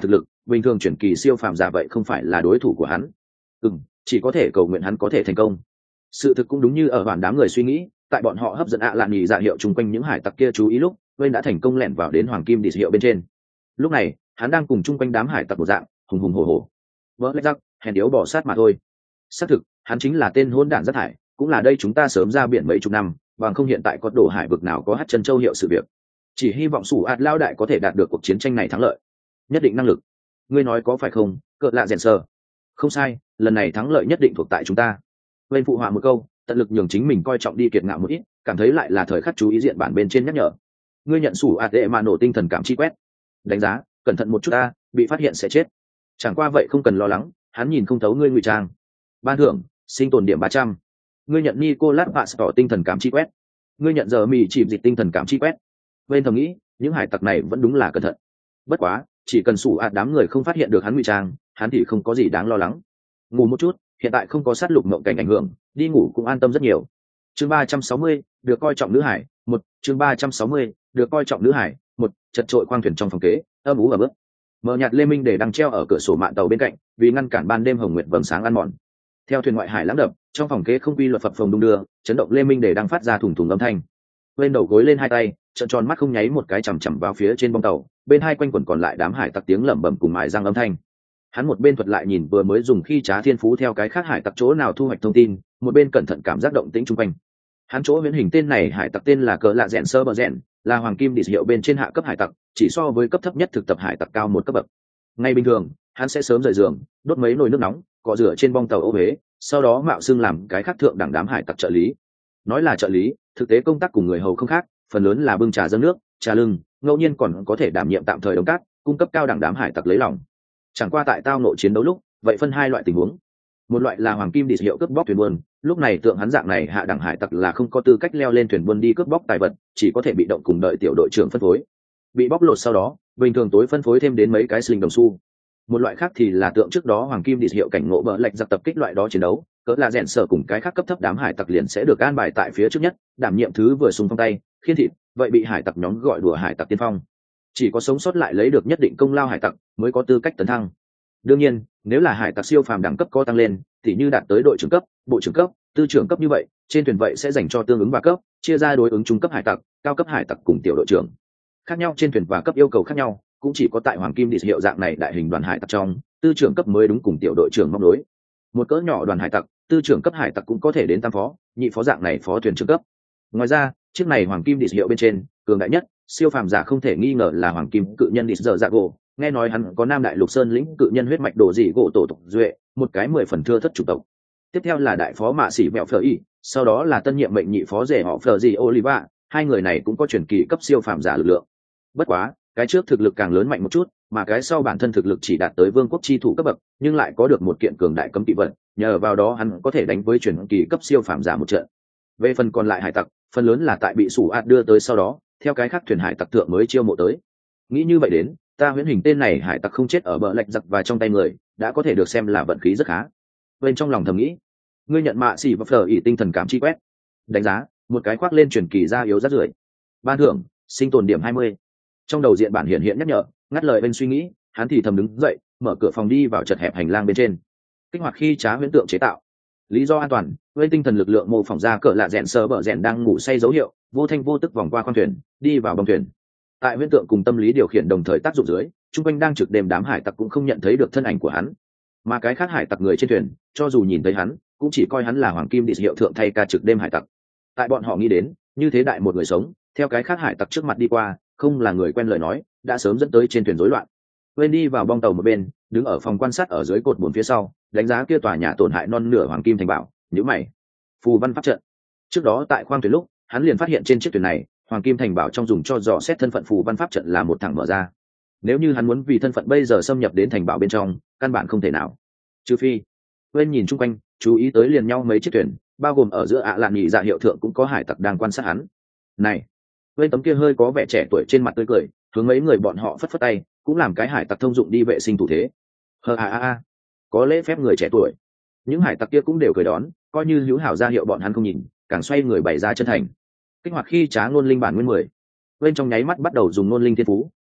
bình thường chuyển kỳ siêu phàm giả vậy không phải là đối thủ của hắn. Ừ, chỉ có thể cầu nguyện hắn có thể thành công. Sự thực cũng đúng như ở bản đám người suy nghĩ, tại bọn họ hấp dẫn ạ lạn nhì dạ hiệu chung quanh những hải tặc kia chú ý lúc, Wayne đã thành công lẻn vào đến hoàng kim đi hiệu bên trên. Lúc này hắn đang cùng chung quanh đám hải tặc một dạng hùng hùng hổ hổ, vỡ lách rắc hèn yếu bỏ sát mà thôi. Xác thực hắn chính là tên hôn đản rác thải, cũng là đây chúng ta sớm ra biển mấy chục năm, bằng không hiện tại có đổ hải vực nào có hát chân châu hiệu sự việc. Chỉ hy vọng sủ ạt lao đại có thể đạt được cuộc chiến tranh này thắng lợi. Nhất định năng lực, ngươi nói có phải không, cỡ lạ rèn sơ? Không sai, lần này thắng lợi nhất định thuộc tại chúng ta. Bên phụ họa một câu, tận lực nhường chính mình coi trọng đi kiệt ngạo một ít, cảm thấy lại là thời khắc chú ý diện bản bên trên nhắc nhở. Ngươi nhận sủ ạt đệ mà nổ tinh thần cảm chi quét. Đánh giá, cẩn thận một chút ta, bị phát hiện sẽ chết. Chẳng qua vậy không cần lo lắng, hắn nhìn không thấu ngươi ngụy trang. Ban thưởng, sinh tồn điểm ba trăm. Ngươi nhận Nicolas Pastor tinh thần cảm chi quét. Ngươi nhận giờ mì chìm dịch tinh thần cảm chi quét. Bên thầm nghĩ, những hải tặc này vẫn đúng là cẩn thận. Bất quá, chỉ cần sủ ạt đám người không phát hiện được hắn ngụy trang, hắn thì không có gì đáng lo lắng. Ngủ một chút, hiện tại không có sát lục mộng cảnh ảnh hưởng, đi ngủ cũng an tâm rất nhiều. Chương ba trăm sáu mươi, được coi trọng nữ hải, một, chương ba trăm sáu mươi, được coi trọng nữ hải, một, chật trội khoang thuyền trong phòng kế, âm ú ở bước. Mở nhạt lê minh để đang treo ở cửa sổ mạn tàu bên cạnh, vì ngăn cản ban đêm hồng nguyệt vầng sáng ăn mòn. Theo thuyền ngoại hải lãng đập, trong phòng kế không quy luật phập phồng đung đưa, chấn động lê minh để đang phát ra thủng thủng âm thanh. Bên đầu gối lên hai tay, trợn tròn mắt không nháy một cái chằm chằm vào phía trên bong tàu, bên hai quanh quẩn còn lại đám hải tặc tiếng lẩm bẩm cùng mài răng âm thanh. Hắn một bên thuật lại nhìn vừa mới dùng khi trá thiên phú theo cái khác hải tặc chỗ nào thu hoạch thông tin, một bên cẩn thận cảm giác động tĩnh chung quanh. Hắn chỗ huyễn hình tên này hải tặc tên là cỡ lạ rèn sơ bờ rèn, là hoàng kim địch hiệu bên trên hạ cấp hải tặc, chỉ so với cấp thấp nhất thực tập hải tặc cao một cấp bậc. Ngay bình thường, hắn sẽ sớm rời giường, đốt mấy nồi nước nóng, cọ rửa trên bong tàu ô huế, sau đó mạo xưng làm cái khác thượng đẳng đám hải tặc trợ lý. Nói là trợ lý, thực tế công tác cùng người hầu không khác, phần lớn là bưng trà dâng nước, trà lưng, ngẫu nhiên còn có thể đảm nhiệm tạm thời đống cát, cung cấp cao đẳng đám hải tặc lấy lòng. Chẳng qua tại tao nội chiến đấu lúc, vậy phân hai loại tình huống. Một loại là hoàng kim địch hiệu cướp bóc thuyền buôn, lúc này tượng hắn dạng này hạ đẳng hải tặc là không có tư cách leo lên thuyền buôn đi cướp bóc tài vật, chỉ có thể bị động cùng đợi tiểu đội trưởng phân phối. Bị bóc lột sau đó, bình thường tối phân phối thêm đến mấy cái sling đồng xu. Một loại khác thì là tượng trước đó hoàng kim địch hiệu cảnh ngộ bờ lệch giặc tập kích loại đó chiến đấu, cỡ là rèn sở cùng cái khác cấp thấp đám hải tặc liền sẽ được an bài tại phía trước nhất, đảm nhiệm thứ vừa súng phong tay, khiên thịt, vậy bị hải tặc nhóm gọi đùa hải tặc tiên phong. Chỉ có sống sót lại lấy được nhất định công lao hải tặc mới có tư cách tấn thăng. Đương nhiên, nếu là hải tặc siêu phàm đẳng cấp có tăng lên, thì như đạt tới đội trưởng cấp, bộ trưởng cấp, tư trưởng cấp như vậy, trên thuyền vậy sẽ dành cho tương ứng ba cấp, chia ra đối ứng trung cấp hải tặc, cao cấp hải tặc cùng tiểu đội trưởng. Khác nhau trên thuyền và cấp yêu cầu khác nhau, cũng chỉ có tại hoàng kim địch hiệu dạng này đại hình đoàn hải tặc trong, tư trưởng cấp mới đúng cùng tiểu đội trưởng móc đối. Một cỡ nhỏ đoàn hải tặc, tư trưởng cấp hải tặc cũng có thể đến tam phó, nhị phó dạng này phó thuyền trưởng cấp. Ngoài ra, chiếc này hoàng kim địch hiệu bên trên, cường đại nhất, siêu phàm giả không thể nghi ngờ là hoàng kim cự nhân địch giờ dạ gỗ. Nghe nói hắn có nam đại lục sơn lĩnh cự nhân huyết mạch đồ dị gỗ tổ tộc duệ, một cái mười phần thưa thất chủ tộc. Tiếp theo là đại phó mạ sĩ mẹo phở y, sau đó là tân nhiệm mệnh nhị phó rể họ phở gì Oliva, hai người này cũng có truyền kỳ cấp siêu phàm giả lực lượng. Bất quá, cái trước thực lực càng lớn mạnh một chút, mà cái sau bản thân thực lực chỉ đạt tới vương quốc chi thủ cấp bậc, nhưng lại có được một kiện cường đại cấm kỵ vật, nhờ vào đó hắn có thể đánh với truyền kỳ cấp siêu phàm giả một trận. Về phần còn lại hải tặc, phần lớn là tại bị sủ ạt đưa tới sau đó, theo cái khác thuyền hải tặc thượng mới chiêu mộ tới. Nghĩ như vậy đến, ta huyễn hình tên này hải tặc không chết ở bờ lệch giặc và trong tay người, đã có thể được xem là vận khí rất khá. Bên trong lòng thầm nghĩ, ngươi nhận mạ xỉ và phở ỉ tinh thần cảm chi quét. Đánh giá, một cái khoác lên truyền kỳ ra yếu rất rưởi. Ban thưởng, sinh tồn điểm hai mươi. Trong đầu diện bản hiện hiện nhắc nhở, ngắt lời bên suy nghĩ, hắn thì thầm đứng dậy, mở cửa phòng đi vào chật hẹp hành lang bên trên. Kích hoạt khi trá huyễn tượng chế tạo. Lý do an toàn, bên tinh thần lực lượng mô phỏng ra cỡ lạ rèn sơ bờ rèn đang ngủ say dấu hiệu, vô thanh vô tức vòng qua khoang thuyền, đi vào bong thuyền. Tại huyễn tượng cùng tâm lý điều khiển đồng thời tác dụng dưới, trung quanh đang trực đêm đám hải tặc cũng không nhận thấy được thân ảnh của hắn, mà cái khác hải tặc người trên thuyền, cho dù nhìn thấy hắn, cũng chỉ coi hắn là hoàng kim địch hiệu thượng thay ca trực đêm hải tặc. Tại bọn họ nghĩ đến, như thế đại một người sống, theo cái khác hải tặc trước mặt đi qua, không là người quen lời nói, đã sớm dẫn tới trên thuyền rối loạn. Quên đi vào bong tàu một bên, đứng ở phòng quan sát ở dưới cột buồm phía sau, đánh giá kia tòa nhà tổn hại non nửa hoàng kim thành bảo, nhíu mày. Phù văn pháp trận. Trước đó tại khoang thuyền lúc, hắn liền phát hiện trên chiếc thuyền này, hoàng kim thành bảo trong dùng cho dò xét thân phận phù văn pháp trận là một thẳng mở ra. Nếu như hắn muốn vì thân phận bây giờ xâm nhập đến thành bảo bên trong, căn bản không thể nào. Trừ phi, quên nhìn chung quanh, chú ý tới liền nhau mấy chiếc thuyền, bao gồm ở giữa ạ lạn nhị dạ hiệu thượng cũng có hải tặc đang quan sát hắn. Này, quên tấm kia hơi có vẻ trẻ tuổi trên mặt tươi cười, hướng mấy người bọn họ phất phất tay, cũng làm cái hải tặc thông dụng đi vệ sinh thủ thế. Hờ a a a, có lễ phép người trẻ tuổi. Những hải tặc kia cũng đều cười đón, coi như hữu hảo ra hiệu bọn hắn không nhìn, càng xoay người bày ra chân thành. Kích hoạt khi trá ngôn linh bản nguyên mười, bên trong nháy mắt bắt đầu dùng ngôn linh thiên phú,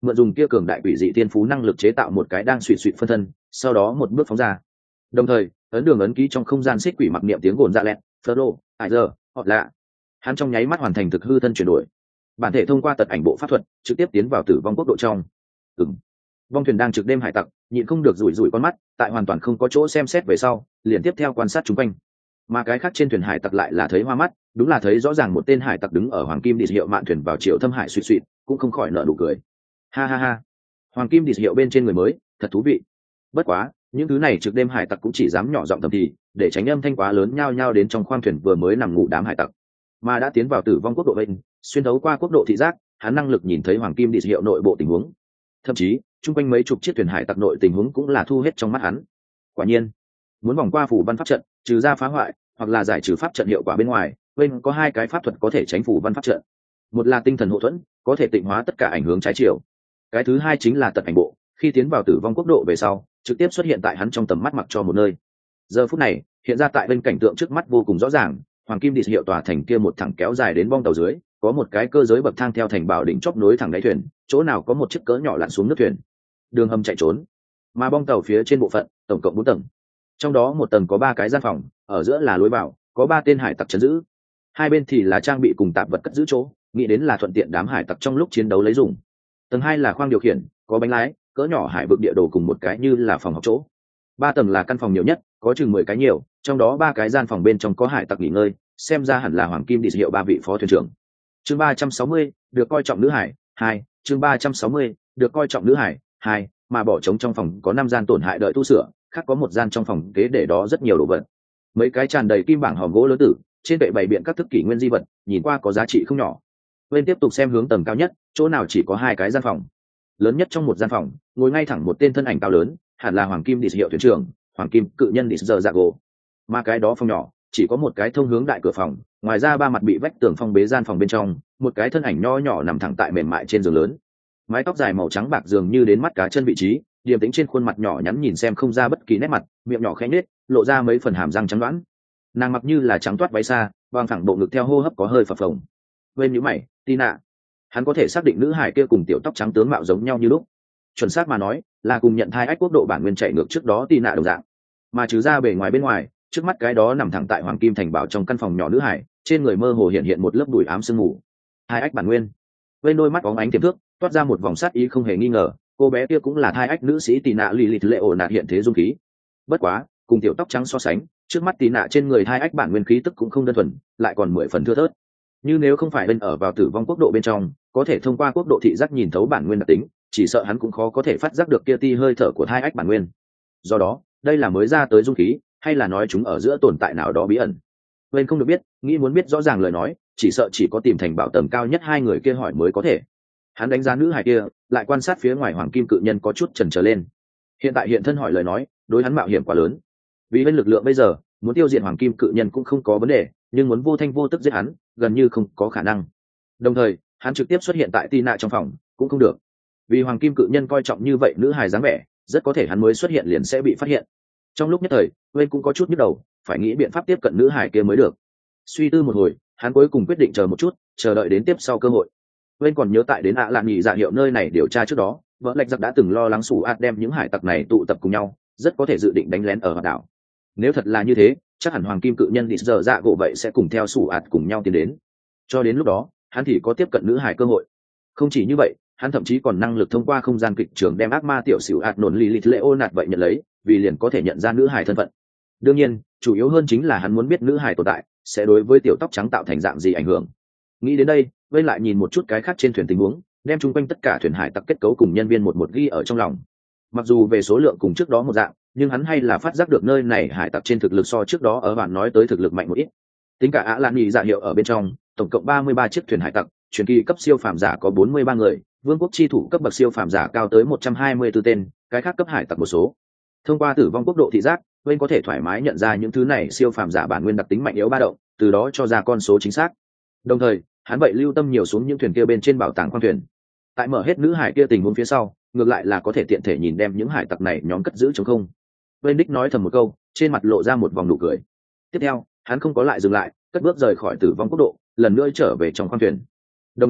mượn dùng kia cường đại quỷ dị tiên phú năng lực chế tạo một cái đang suỵ suỵ phân thân, sau đó một bước phóng ra. Đồng thời, ấn đường ấn ký trong không gian xích quỷ mặc niệm tiếng gồn dạ lẹt, Frodo, ai giờ, họ lạ. Hắn trong nháy mắt hoàn thành thực hư thân chuyển đổi. Bản thể thông qua tật ảnh bộ pháp thuật, trực tiếp tiến vào tử vong quốc độ trong. Ừm. Vong thuyền đang trực đêm hải tặc, nhịn không được rủi rủi con mắt, tại hoàn toàn không có chỗ xem xét về sau, liền tiếp theo quan sát chúng quanh. Mà cái khác trên thuyền hải tặc lại là thấy hoa mắt, đúng là thấy rõ ràng một tên hải tặc đứng ở hoàng kim địch hiệu mạn thuyền vào triệu thâm hải suỵ suỵ, cũng không khỏi nở nụ cười. Ha ha ha, hoàng kim địch hiệu bên trên người mới, thật thú vị. Bất quá, những thứ này trực đêm hải tặc cũng chỉ dám nhỏ giọng thầm thì, để tránh âm thanh quá lớn nhao nhao đến trong khoang thuyền vừa mới nằm ngủ đám hải tặc. Mà đã tiến vào tử vong quốc độ bên, xuyên thấu qua quốc độ thị giác, hắn năng lực nhìn thấy hoàng kim địch hiệu nội bộ tình huống. Thậm chí, chung quanh mấy chục chiếc thuyền hải tặc nội tình huống cũng là thu hết trong mắt hắn. Quả nhiên, muốn vòng qua phủ văn pháp trận, trừ ra phá hoại hoặc là giải trừ pháp trận hiệu quả bên ngoài, bên có hai cái pháp thuật có thể tránh phủ văn pháp trận. Một là tinh thần hộ thuẫn, có thể tịnh hóa tất cả ảnh hướng trái chiều. Cái thứ hai chính là tật ảnh bộ, khi tiến vào tử vong quốc độ về sau, trực tiếp xuất hiện tại hắn trong tầm mắt mặc cho một nơi. Giờ phút này, hiện ra tại bên cảnh tượng trước mắt vô cùng rõ ràng, hoàng kim địch hiệu tòa thành kia một thẳng kéo dài đến bong tàu dưới, có một cái cơ giới bậc thang theo thành bảo đỉnh chóp nối thẳng đáy thuyền, chỗ nào có một chiếc cỡ nhỏ lặn xuống nước thuyền. Đường hầm chạy trốn. Mà bong tàu phía trên bộ phận, tổng cộng bốn tầng. Trong đó một tầng có ba cái gian phòng, ở giữa là lối vào, có ba tên hải tặc trấn giữ. Hai bên thì là trang bị cùng tạp vật cất giữ chỗ, nghĩ đến là thuận tiện đám hải tặc trong lúc chiến đấu lấy dùng. Tầng hai là khoang điều khiển, có bánh lái, cỡ nhỏ hải vực địa đồ cùng một cái như là phòng học chỗ. Ba tầng là căn phòng nhiều nhất, có chừng mười cái nhiều, trong đó ba cái gian phòng bên trong có hải tặc nghỉ ngơi, xem ra hẳn là hoàng kim địch hiệu ba vị phó thuyền trưởng. Chương ba trăm sáu mươi, được coi trọng nữ hải hai. Chương ba trăm sáu mươi, được coi trọng nữ hải hai. Mà bỏ trống trong phòng có năm gian tổn hại đợi tu sửa, khác có một gian trong phòng kế để đó rất nhiều đồ vật. Mấy cái tràn đầy kim bảng hòm gỗ lớn tử, trên bệ bày biện các thức kỷ nguyên di vật, nhìn qua có giá trị không nhỏ. Bên tiếp tục xem hướng tầng cao nhất, chỗ nào chỉ có hai cái gian phòng. Lớn nhất trong một gian phòng, ngồi ngay thẳng một tên thân ảnh cao lớn, hẳn là hoàng kim địch hiệu thuyền trưởng, hoàng kim cự nhân địch giờ dạ gỗ. Mà cái đó phòng nhỏ, chỉ có một cái thông hướng đại cửa phòng, ngoài ra ba mặt bị vách tường phong bế gian phòng bên trong, một cái thân ảnh nho nhỏ nằm thẳng tại mềm mại trên giường lớn. Mái tóc dài màu trắng bạc dường như đến mắt cá chân vị trí, điềm tĩnh trên khuôn mặt nhỏ nhắn nhìn xem không ra bất kỳ nét mặt, miệng nhỏ khẽ nhếch, lộ ra mấy phần hàm răng trắng đoán. Nàng mặc như là trắng toát váy xa, bằng thẳng bộ ngực theo hô hấp có hơi phập phồng. Bên nhíu mày, Tina. Hắn có thể xác định nữ hải kia cùng tiểu tóc trắng tướng mạo giống nhau như lúc. Chuẩn xác mà nói, là cùng nhận thai ách quốc độ bản nguyên chạy ngược trước đó Tina đồng dạng. Mà trừ ra bề ngoài bên ngoài, trước mắt cái đó nằm thẳng tại hoàng kim thành bảo trong căn phòng nhỏ nữ hải, trên người mơ hồ hiện hiện một lớp bụi ám sương mù. Thai ách bản nguyên. Bên đôi mắt bóng ánh tiềm thước, toát ra một vòng sát ý không hề nghi ngờ, cô bé kia cũng là thai ách nữ sĩ Tina Lilith lệ ổ nạt hiện thế dung khí. Bất quá, cùng tiểu tóc trắng so sánh, trước mắt Tina trên người thai ách bản nguyên khí tức cũng không đơn thuần, lại còn mười phần thưa thớt. Như nếu không phải bên ở vào tử vong quốc độ bên trong, có thể thông qua quốc độ thị giác nhìn thấu bản nguyên đặc tính, chỉ sợ hắn cũng khó có thể phát giác được kia ti hơi thở của thai ách bản nguyên. Do đó, đây là mới ra tới dung khí, hay là nói chúng ở giữa tồn tại nào đó bí ẩn. Bên không được biết, nghĩ muốn biết rõ ràng lời nói, chỉ sợ chỉ có tìm thành bảo tầng cao nhất hai người kia hỏi mới có thể. Hắn đánh giá nữ hài kia, lại quan sát phía ngoài hoàng kim cự nhân có chút chần chờ lên. Hiện tại hiện thân hỏi lời nói, đối hắn mạo hiểm quá lớn. Vì bên lực lượng bây giờ, muốn tiêu diệt hoàng kim cự nhân cũng không có vấn đề, nhưng muốn vô thanh vô tức giết hắn, gần như không có khả năng. Đồng thời, hắn trực tiếp xuất hiện tại Tina trong phòng, cũng không được. Vì hoàng kim cự nhân coi trọng như vậy nữ hài dáng vẻ, rất có thể hắn mới xuất hiện liền sẽ bị phát hiện. Trong lúc nhất thời, Wayne cũng có chút nhức đầu, phải nghĩ biện pháp tiếp cận nữ hài kia mới được. Suy tư một hồi, hắn cuối cùng quyết định chờ một chút, chờ đợi đến tiếp sau cơ hội. Wayne còn nhớ tại đến ạ lạn nhị dạ hiệu nơi này điều tra trước đó, vợ lạch giặc đã từng lo lắng sủ ạt đem những hải tặc này tụ tập cùng nhau, rất có thể dự định đánh lén ở hòn đảo. Nếu thật là như thế, chắc hẳn hoàng kim cự nhân đi giờ dạ gỗ vậy sẽ cùng theo sủ ạt cùng nhau tiến đến. Cho đến lúc đó, hắn thì có tiếp cận nữ hải cơ hội. Không chỉ như vậy, hắn thậm chí còn năng lực thông qua không gian kịch trường đem ác ma tiểu xỉu ạt nổn lì lìt lệ ô nạt vậy nhận lấy, vì liền có thể nhận ra nữ hải thân phận. Đương nhiên, chủ yếu hơn chính là hắn muốn biết nữ hải tồn tại sẽ đối với tiểu tóc trắng tạo thành dạng gì ảnh hưởng. Nghĩ đến đây, vây lại nhìn một chút cái khác trên thuyền tình huống, đem chung quanh tất cả thuyền hải tặc kết cấu cùng nhân viên một một ghi ở trong lòng. Mặc dù về số lượng cùng trước đó một dạng, nhưng hắn hay là phát giác được nơi này hải tặc trên thực lực so trước đó ở bản nói tới thực lực mạnh một ít. Tính cả ạ lan nhị dạ hiệu ở bên trong, tổng cộng ba mươi ba chiếc thuyền hải tặc, truyền kỳ cấp siêu phàm giả có bốn mươi ba người, vương quốc chi thủ cấp bậc siêu phàm giả cao tới một trăm hai mươi tư tên, cái khác cấp hải tặc một số. Thông qua tử vong quốc độ thị giác, bên có thể thoải mái nhận ra những thứ này siêu phàm giả bản nguyên đặc tính mạnh yếu ba động, từ đó cho ra con số chính xác. Đồng thời, hắn vậy lưu tâm nhiều xuống những thuyền kia bên trên bảo tàng khoang thuyền. Tại mở hết nữ hải kia tình huống phía sau, ngược lại là có thể tiện thể nhìn đem những hải tặc này nhóm cất giữ trống không. Bên đích nói thầm một câu, trên mặt lộ ra một vòng nụ cười. Tiếp theo, hắn không có lại dừng lại, cất bước rời khỏi tử vong quốc độ, lần nữa trở về trong khoang thuyền. Đồng thời,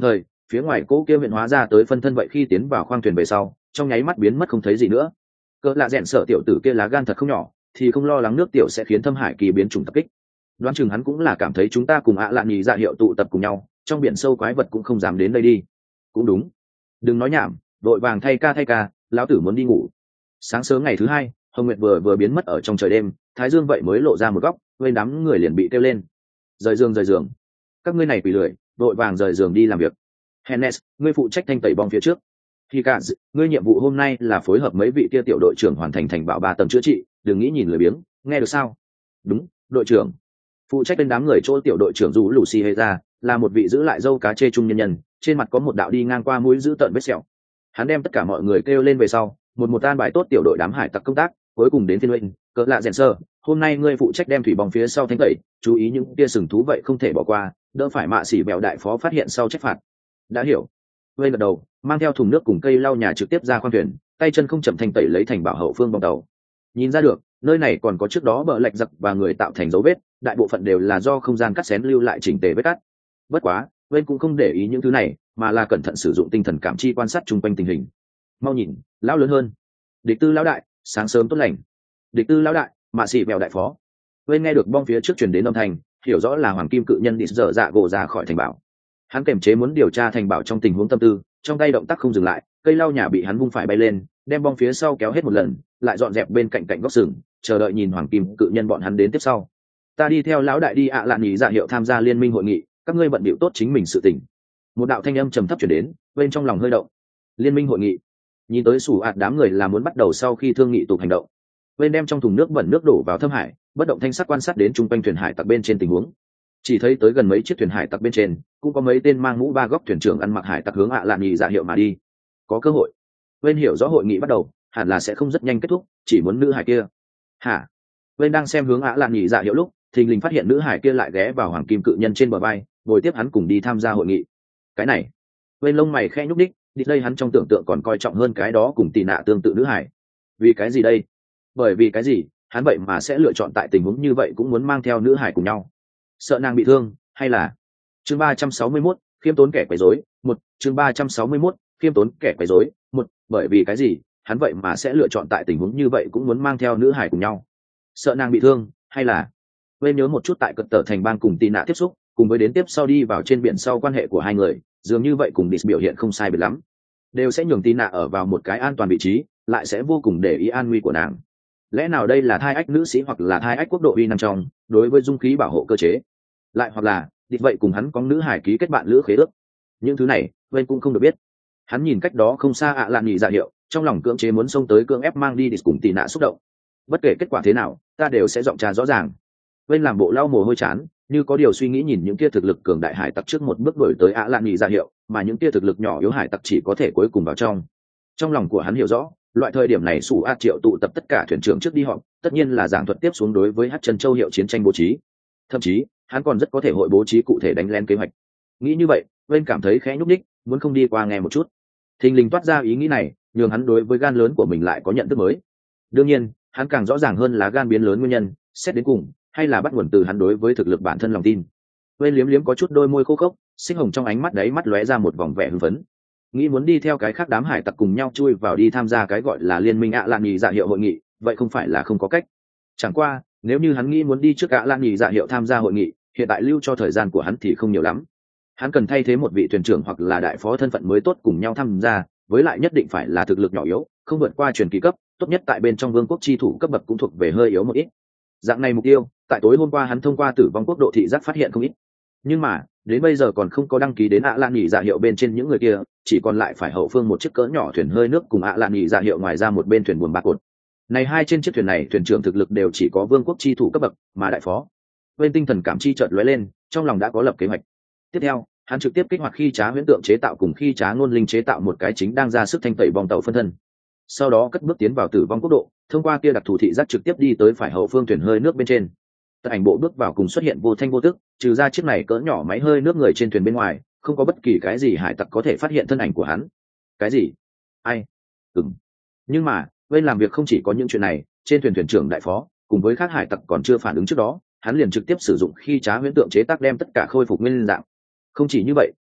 phía ngoài cỗ kia huyện hóa ra tới phân thân vậy khi tiến vào khoang thuyền về sau trong nháy mắt biến mất không thấy gì nữa. Cỡ lạ rẽn sợ tiểu tử kia lá gan thật không nhỏ, thì không lo lắng nước tiểu sẽ khiến thâm hải kỳ biến chủng tập kích. Đoán chừng hắn cũng là cảm thấy chúng ta cùng ạ lạ nhì dạ hiệu tụ tập cùng nhau, trong biển sâu quái vật cũng không dám đến đây đi. Cũng đúng, đừng nói nhảm, vội vàng thay ca thay ca, lão tử muốn đi ngủ. Sáng sớm ngày thứ hai, hồng nguyệt vừa vừa biến mất ở trong trời đêm, thái dương vậy mới lộ ra một góc, bên đám người liền bị kêu lên rời giường rời giường. Các ngươi này quỷ lười, vội vàng rời giường đi làm việc. Hennes, ngươi phụ trách thanh tẩy bong phía trước. Hikazu, ngươi nhiệm vụ hôm nay là phối hợp mấy vị kia tiểu đội trưởng hoàn thành thành bảo ba tầng chữa trị, đừng nghĩ nhìn lười biếng, nghe được sao? Đúng, đội trưởng. Phụ trách bên đám người chỗ tiểu đội trưởng dù Lucy Heza là một vị giữ lại dâu cá chê trung nhân nhân, trên mặt có một đạo đi ngang qua mũi giữ tận vết sẹo. Hắn đem tất cả mọi người kêu lên về sau, một một tan bài tốt tiểu đội đám hải tặc công tác, cuối cùng đến phiên huynh, cỡ lạ rèn sơ, hôm nay ngươi phụ trách đem thủy bong phía sau thanh tẩy, chú ý những kia sừng thú vậy không thể bỏ qua, đỡ phải mạ xỉ bèo đại phó phát hiện sau trách phạt. Đã hiểu. Huynh gật đầu, mang theo thùng nước cùng cây lau nhà trực tiếp ra khoang thuyền, tay chân không chậm thanh tẩy lấy thành bảo hậu phương bong tàu. Nhìn ra được, nơi này còn có trước đó bờ lạch giặc và người tạo thành dấu vết, đại bộ phận đều là do không gian cắt xén lưu lại chỉnh tề vết cắt. Bất quá, Huynh cũng không để ý những thứ này, mà là cẩn thận sử dụng tinh thần cảm chi quan sát chung quanh tình hình. Mau nhìn, lão lớn hơn. Địch tư lão đại, sáng sớm tốt lành. Địch tư lão đại, mạ xỉ bèo đại phó. Huynh nghe được bong phía trước truyền đến âm thanh, hiểu rõ là hoàng kim cự nhân đi dở dạ gỗ ra khỏi thành bảo. Hắn kiềm chế muốn điều tra thành bảo trong tình huống tâm tư, trong tay động tác không dừng lại, cây lau nhà bị hắn vung phải bay lên, đem bong phía sau kéo hết một lần, lại dọn dẹp bên cạnh cạnh góc sừng, chờ đợi nhìn hoàng kim cự nhân bọn hắn đến tiếp sau. Ta đi theo lão đại đi ạ lạn nhì dạ hiệu tham gia liên minh hội nghị, các ngươi bận bịu tốt chính mình sự tình. Một đạo thanh âm trầm thấp truyền đến, bên trong lòng hơi động. Liên minh hội nghị. Nhìn tới sủ ạt đám người là muốn bắt đầu sau khi thương nghị tục hành động. Bên đem trong thùng nước bẩn nước đổ vào thâm hải, bất động thanh sắc quan sát đến trung quanh thuyền hải tặc bên trên tình huống. Chỉ thấy tới gần mấy chiếc thuyền hải tặc bên trên cũng có mấy tên mang mũ ba góc thuyền trưởng ăn mặc hải tặc hướng ạ lạn nhì dạ hiệu mà đi. Có cơ hội. Bên hiểu rõ hội nghị bắt đầu hẳn là sẽ không rất nhanh kết thúc, chỉ muốn nữ hải kia. Hả? Bên đang xem hướng ạ lạn nhì dạ hiệu lúc thình lình phát hiện nữ hải kia lại ghé vào hoàng kim cự nhân trên bờ vai, ngồi tiếp hắn cùng đi tham gia hội nghị. Cái này, bên lông mày khẽ nhúc đích, đi đây hắn trong tưởng tượng còn coi trọng hơn cái đó cùng tì nạ tương tự nữ hải. Vì cái gì đây? Bởi vì cái gì hắn vậy mà sẽ lựa chọn tại tình huống như vậy cũng muốn mang theo nữ hải cùng nhau? Sợ nàng bị thương hay là? Chương ba trăm sáu mươi mốt, khiêm tốn kẻ quấy rối. Một, chương ba trăm sáu mươi mốt, khiêm tốn kẻ quấy rối. Một, bởi vì cái gì hắn vậy mà sẽ lựa chọn tại tình huống như vậy cũng muốn mang theo nữ hải cùng nhau? Sợ nàng bị thương hay là? Bên nhớ một chút tại cận tở thành bang cùng tì nạ tiếp xúc, cùng với đến tiếp sau đi vào trên biển sau quan hệ của hai người, dường như vậy cùng Dis biểu hiện không sai biệt lắm, đều sẽ nhường tì nạ ở vào một cái an toàn vị trí, lại sẽ vô cùng để ý an nguy của nàng. Lẽ nào đây là thai ách nữ sĩ hoặc là thai ách quốc độ uy nằm trong đối với dung khí bảo hộ cơ chế, lại hoặc là Dis vậy cùng hắn có nữ hải ký kết bạn lữ khế ước? Những thứ này bên cũng không được biết. Hắn nhìn cách đó không xa ạ lạn nhì dạ hiệu, trong lòng cưỡng chế muốn xông tới cưỡng ép mang đi Dis cùng tì nạ xúc động. Bất kể kết quả thế nào, ta đều sẽ giọng trà rõ ràng. Bên làm bộ lau mồ hôi chán, như có điều suy nghĩ nhìn những kia thực lực cường đại hải tặc trước một bước đổi tới ạ lạn nhì dạ hiệu, mà những kia thực lực nhỏ yếu hải tặc chỉ có thể cuối cùng vào trong. Trong lòng của hắn hiểu rõ, loại thời điểm này sủ a triệu tụ tập tất cả thuyền trưởng trước đi họp, tất nhiên là giảng thuật tiếp xuống đối với hát chân châu hiệu chiến tranh bố trí. Thậm chí hắn còn rất có thể hội bố trí cụ thể đánh lén kế hoạch. Nghĩ như vậy, bên cảm thấy khẽ nhúc nhích, muốn không đi qua nghe một chút. Thình lình toát ra ý nghĩ này, nhường hắn đối với gan lớn của mình lại có nhận thức mới. Đương nhiên hắn càng rõ ràng hơn là gan biến lớn nguyên nhân, xét đến cùng hay là bắt nguồn từ hắn đối với thực lực bản thân lòng tin. Bên liếm liếm có chút đôi môi khô khốc, xích hồng trong ánh mắt đấy mắt lóe ra một vòng vẻ hưng phấn. Nghĩ muốn đi theo cái khác đám hải tặc cùng nhau chui vào đi tham gia cái gọi là liên minh ạ lạn nhì dạ hiệu hội nghị, vậy không phải là không có cách. Chẳng qua nếu như hắn nghĩ muốn đi trước ạ lạn nhì dạ hiệu tham gia hội nghị, hiện tại lưu cho thời gian của hắn thì không nhiều lắm. Hắn cần thay thế một vị thuyền trưởng hoặc là đại phó thân phận mới tốt cùng nhau tham gia, với lại nhất định phải là thực lực nhỏ yếu, không vượt qua truyền kỳ cấp, tốt nhất tại bên trong vương quốc chi thủ cấp bậc cũng thuộc về hơi yếu một ít. Dạng này mục tiêu, tại tối hôm qua hắn thông qua tử vong quốc độ thị giác phát hiện không ít, nhưng mà đến bây giờ còn không có đăng ký đến ạ lạn nhì dạ hiệu bên trên những người kia, chỉ còn lại phải hậu phương một chiếc cỡ nhỏ thuyền hơi nước cùng ạ lạn nhì dạ hiệu ngoài ra một bên thuyền buồm bạc cột. Này hai trên chiếc thuyền này thuyền trưởng thực lực đều chỉ có vương quốc chi thủ cấp bậc, mà đại phó bên tinh thần cảm chi chợt lóe lên, trong lòng đã có lập kế hoạch. Tiếp theo hắn trực tiếp kích hoạt khi trá huyễn tượng chế tạo cùng khi trá ngôn linh chế tạo một cái chính đang ra sức thanh tẩy bong tàu phân thân, sau đó cất bước tiến vào tử vong quốc độ, thông qua kia đặc thù thị giác trực tiếp đi tới phải hậu phương thuyền hơi nước bên trên. Tại ảnh bộ bước vào cùng xuất hiện vô thanh vô tức, trừ ra chiếc này cỡ nhỏ máy hơi nước người trên thuyền bên ngoài, không có bất kỳ cái gì hải tặc có thể phát hiện thân ảnh của hắn. Cái gì? Ai? Ừm. Nhưng mà bên làm việc không chỉ có những chuyện này, trên thuyền thuyền trưởng đại phó cùng với các hải tặc còn chưa phản ứng trước đó, hắn liền trực tiếp sử dụng khi trá huyễn tượng chế tác đem tất cả khôi phục nguyên dạng. Không chỉ như vậy,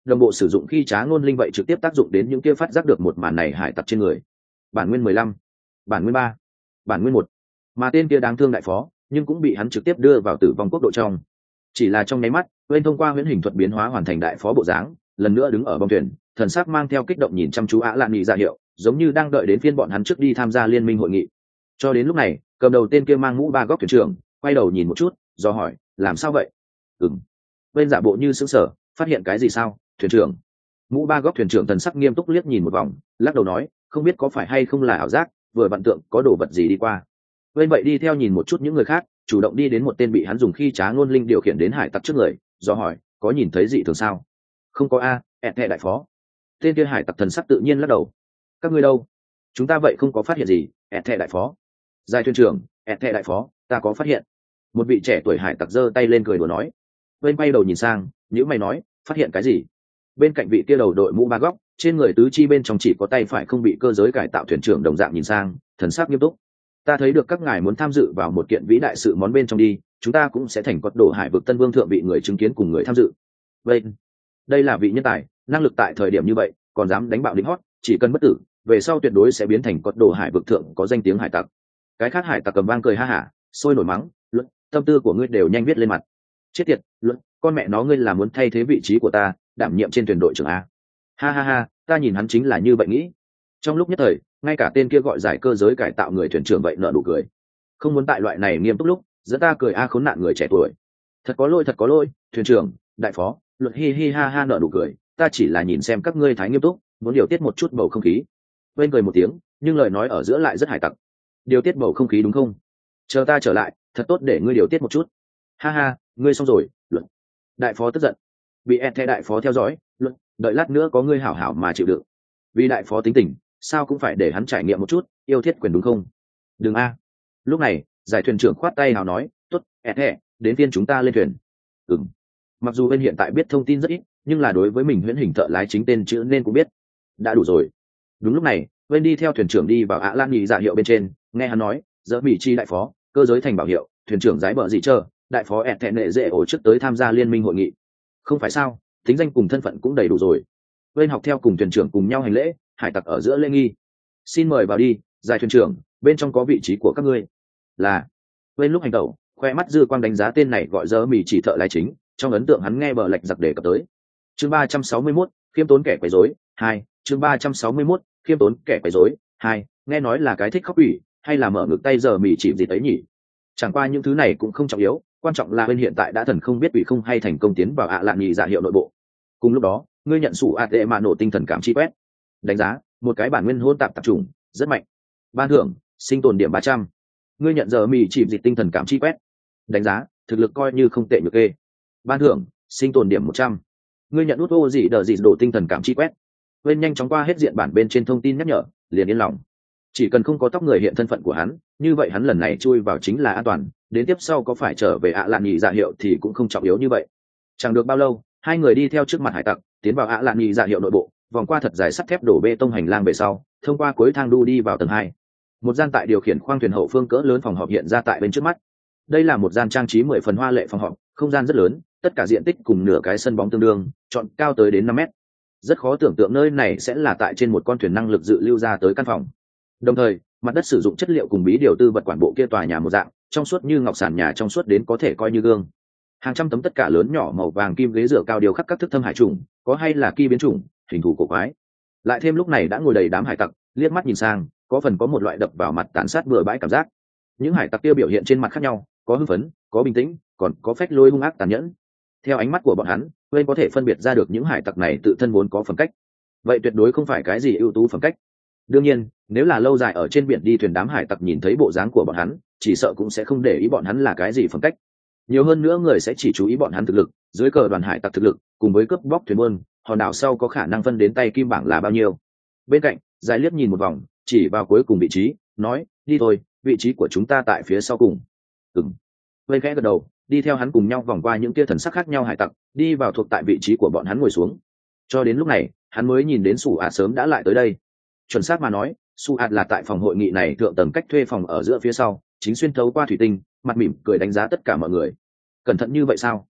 đồng bộ sử dụng khi trá ngôn linh vậy trực tiếp tác dụng đến những kia phát giác được một màn này hải tặc trên người. Bản nguyên mười lăm, bản nguyên ba, bản nguyên một, mà tên kia đáng thương đại phó nhưng cũng bị hắn trực tiếp đưa vào tử vong quốc độ trong. Chỉ là trong nháy mắt, bên thông qua huyễn hình thuật biến hóa hoàn thành đại phó bộ dáng, lần nữa đứng ở bong thuyền, thần sắc mang theo kích động nhìn chăm chú Ả Lạn Nghị ra hiệu, giống như đang đợi đến phiên bọn hắn trước đi tham gia liên minh hội nghị. Cho đến lúc này, cầm đầu tên kia mang mũ ba góc thuyền trưởng quay đầu nhìn một chút, do hỏi, làm sao vậy? Ừm. Bên giả bộ như sững sờ, phát hiện cái gì sao, thuyền trưởng? Mũ ba góc thuyền trưởng thần sắc nghiêm túc liếc nhìn một vòng, lắc đầu nói, không biết có phải hay không là ảo giác, vừa vặn tượng có đồ vật gì đi qua. Bên vậy đi theo nhìn một chút những người khác, chủ động đi đến một tên bị hắn dùng khi trá ngôn linh điều khiển đến hải tặc trước người, do hỏi, có nhìn thấy gì thường sao? Không có a, ẹt thẹ đại phó. Tên kia hải tặc thần sắc tự nhiên lắc đầu. Các ngươi đâu? Chúng ta vậy không có phát hiện gì, ẹt thẹ đại phó. Giai thuyền trưởng, ẹt thẹ đại phó, ta có phát hiện. Một vị trẻ tuổi hải tặc giơ tay lên cười đùa nói. Bên quay đầu nhìn sang, nhữ mày nói, phát hiện cái gì? Bên cạnh vị kia đầu đội mũ ba góc, trên người tứ chi bên trong chỉ có tay phải không bị cơ giới cải tạo thuyền trưởng đồng dạng nhìn sang, thần sắc nghiêm túc. Ta thấy được các ngài muốn tham dự vào một kiện vĩ đại sự món bên trong đi, chúng ta cũng sẽ thành quật đổ hải vực Tân Vương thượng vị người chứng kiến cùng người tham dự. Vậy, đây là vị nhân tài, năng lực tại thời điểm như vậy, còn dám đánh bạo lính hót, chỉ cần bất tử, về sau tuyệt đối sẽ biến thành quật đổ hải vực thượng có danh tiếng hải tặc. Cái khác hải tặc cầm vang cười ha hả, sôi nổi mắng, luận, tâm tư của ngươi đều nhanh viết lên mặt. Chết tiệt, luận, con mẹ nó ngươi là muốn thay thế vị trí của ta, đảm nhiệm trên thuyền đội trưởng a. Ha ha ha, ta nhìn hắn chính là như vậy nghĩ. Trong lúc nhất thời, ngay cả tên kia gọi giải cơ giới cải tạo người thuyền trưởng vậy nở nụ cười. Không muốn tại loại này nghiêm túc lúc, dẫn ta cười a khốn nạn người trẻ tuổi. Thật có lỗi, thật có lỗi, thuyền trưởng, đại phó, luật hi hi ha ha nở nụ cười, ta chỉ là nhìn xem các ngươi thái nghiêm túc, muốn điều tiết một chút bầu không khí. Bên cười một tiếng, nhưng lời nói ở giữa lại rất hải tặc. Điều tiết bầu không khí đúng không? Chờ ta trở lại, thật tốt để ngươi điều tiết một chút. Ha ha, ngươi xong rồi, luật. Đại phó tức giận, bị ẹt thẹ đại phó theo dõi, luật, đợi lát nữa có ngươi hảo hảo mà chịu đựng. Vì đại phó tính tình, sao cũng phải để hắn trải nghiệm một chút yêu thiết quyền đúng không? Đừng a. Lúc này giải thuyền trưởng khoát tay nào nói, tốt, ẹt hẹ, đến phiên chúng ta lên thuyền. Ừm. Mặc dù bên hiện tại biết thông tin rất ít, nhưng là đối với mình huyễn hình thợ lái chính tên chữ nên cũng biết. Đã đủ rồi. Đúng lúc này bên đi theo thuyền trưởng đi vào Ả Lan Nghị dạ hiệu bên trên, nghe hắn nói, dỡ mỹ chi đại phó, cơ giới thành bảo hiệu, thuyền trưởng giái bờ gì chờ, đại phó ẹt thẹ nệ dễ ổ trước tới tham gia liên minh hội nghị. Không phải sao, tính danh cùng thân phận cũng đầy đủ rồi. Bên học theo cùng thuyền trưởng cùng nhau hành lễ, hải tặc ở giữa lễ nghi. Xin mời vào đi, giải thuyền trưởng, bên trong có vị trí của các ngươi. Là. Bên lúc hành tẩu, khoe mắt dư quang đánh giá tên này gọi dơ mì chỉ thợ lái chính, trong ấn tượng hắn nghe bờ lạch giặc đề cập tới. Chương ba trăm sáu mươi mốt, khiêm tốn kẻ quấy rối, hai, chương ba trăm sáu mươi mốt, khiêm tốn kẻ quấy rối, hai, nghe nói là cái thích khóc ủy, hay là mở ngực tay giờ mì chỉ gì đấy nhỉ? Chẳng qua những thứ này cũng không trọng yếu, quan trọng là bên hiện tại đã thần không biết ủy không hay thành công tiến vào Ả Lạn Nghị dạ hiệu nội bộ. Cùng lúc đó, ngươi nhận sủ a tệ mạ nổ tinh thần cảm chi quét. Đánh giá, một cái bản nguyên hôn tạp tạp trùng, rất mạnh. Ban thưởng, sinh tồn điểm ba trăm. Ngươi nhận giờ mì chìm dịch tinh thần cảm chi quét. Đánh giá, thực lực coi như không tệ nhược kê. Ban thưởng, sinh tồn điểm một trăm. Ngươi nhận út ô gì đờ gì đổ tinh thần cảm chi quét. Bên nhanh chóng qua hết diện bản bên trên thông tin nhắc nhở, liền yên lòng. Chỉ cần không có tóc người hiện thân phận của hắn, như vậy hắn lần này chui vào chính là an toàn, đến tiếp sau có phải trở về Ả Lạn Nghị dạ hiệu thì cũng không trọng yếu như vậy. Chẳng được bao lâu, hai người đi theo trước mặt hải tặc, tiến vào Ả Lạn Nghị dạ hiệu nội bộ, vòng qua thật dài sắt thép đổ bê tông hành lang về sau, thông qua cuối thang đu đi vào tầng hai. Một gian tại điều khiển khoang thuyền hậu phương cỡ lớn phòng họp hiện ra tại bên trước mắt. Đây là một gian trang trí mười phần hoa lệ phòng họp, không gian rất lớn, tất cả diện tích cùng nửa cái sân bóng tương đương, trọn cao tới đến năm mét. Rất khó tưởng tượng nơi này sẽ là tại trên một con thuyền năng lực dự lưu ra tới căn phòng. Đồng thời, mặt đất sử dụng chất liệu cùng bí điều tư vật quản bộ kia tòa nhà một dạng, trong suốt như ngọc, sàn nhà trong suốt đến có thể coi như gương. Hàng trăm tấm tất cả lớn nhỏ màu vàng kim ghế dựa cao điều khắc các thức thâm hải trùng, có hay là kỳ biến chủng, hình thù cổ quái. Lại thêm lúc này đã ngồi đầy đám hải tặc, liếc mắt nhìn sang, có phần có một loại đập vào mặt tàn sát bừa bãi cảm giác. Những hải tặc kia biểu hiện trên mặt khác nhau, có hưng phấn, có bình tĩnh, còn có phách lối hung ác tàn nhẫn. Theo ánh mắt của bọn hắn, bên có thể phân biệt ra được những hải tặc này tự thân vốn có phẩm cách. Vậy tuyệt đối không phải cái gì ưu tú phẩm cách. Đương nhiên, nếu là lâu dài ở trên biển đi thuyền, đám hải tặc nhìn thấy bộ dáng của bọn hắn, chỉ sợ cũng sẽ không để ý bọn hắn là cái gì phẩm cách. Nhiều hơn nữa người sẽ chỉ chú ý bọn hắn thực lực, dưới cờ đoàn hải tặc thực lực, cùng với cướp bóc thuyền buôn, hòn đảo sau có khả năng phân đến tay kim bảng là bao nhiêu. Bên cạnh, giải liếc nhìn một vòng, chỉ vào cuối cùng vị trí, nói, đi thôi, vị trí của chúng ta tại phía sau cùng. Ừm. Bên khẽ gật đầu, đi theo hắn cùng nhau vòng qua những kia thần sắc khác nhau hải tặc, đi vào thuộc tại vị trí của bọn hắn ngồi xuống. Cho đến lúc này, hắn mới nhìn đến Sủ Ạt sớm đã lại tới đây. Chuẩn xác mà nói, Sủ Ạt là tại phòng hội nghị này thượng tầng cách thuê phòng ở giữa phía sau, chính xuyên thấu qua thủy tinh, mặt mỉm cười đánh giá tất cả mọi người. Cẩn thận như vậy sao?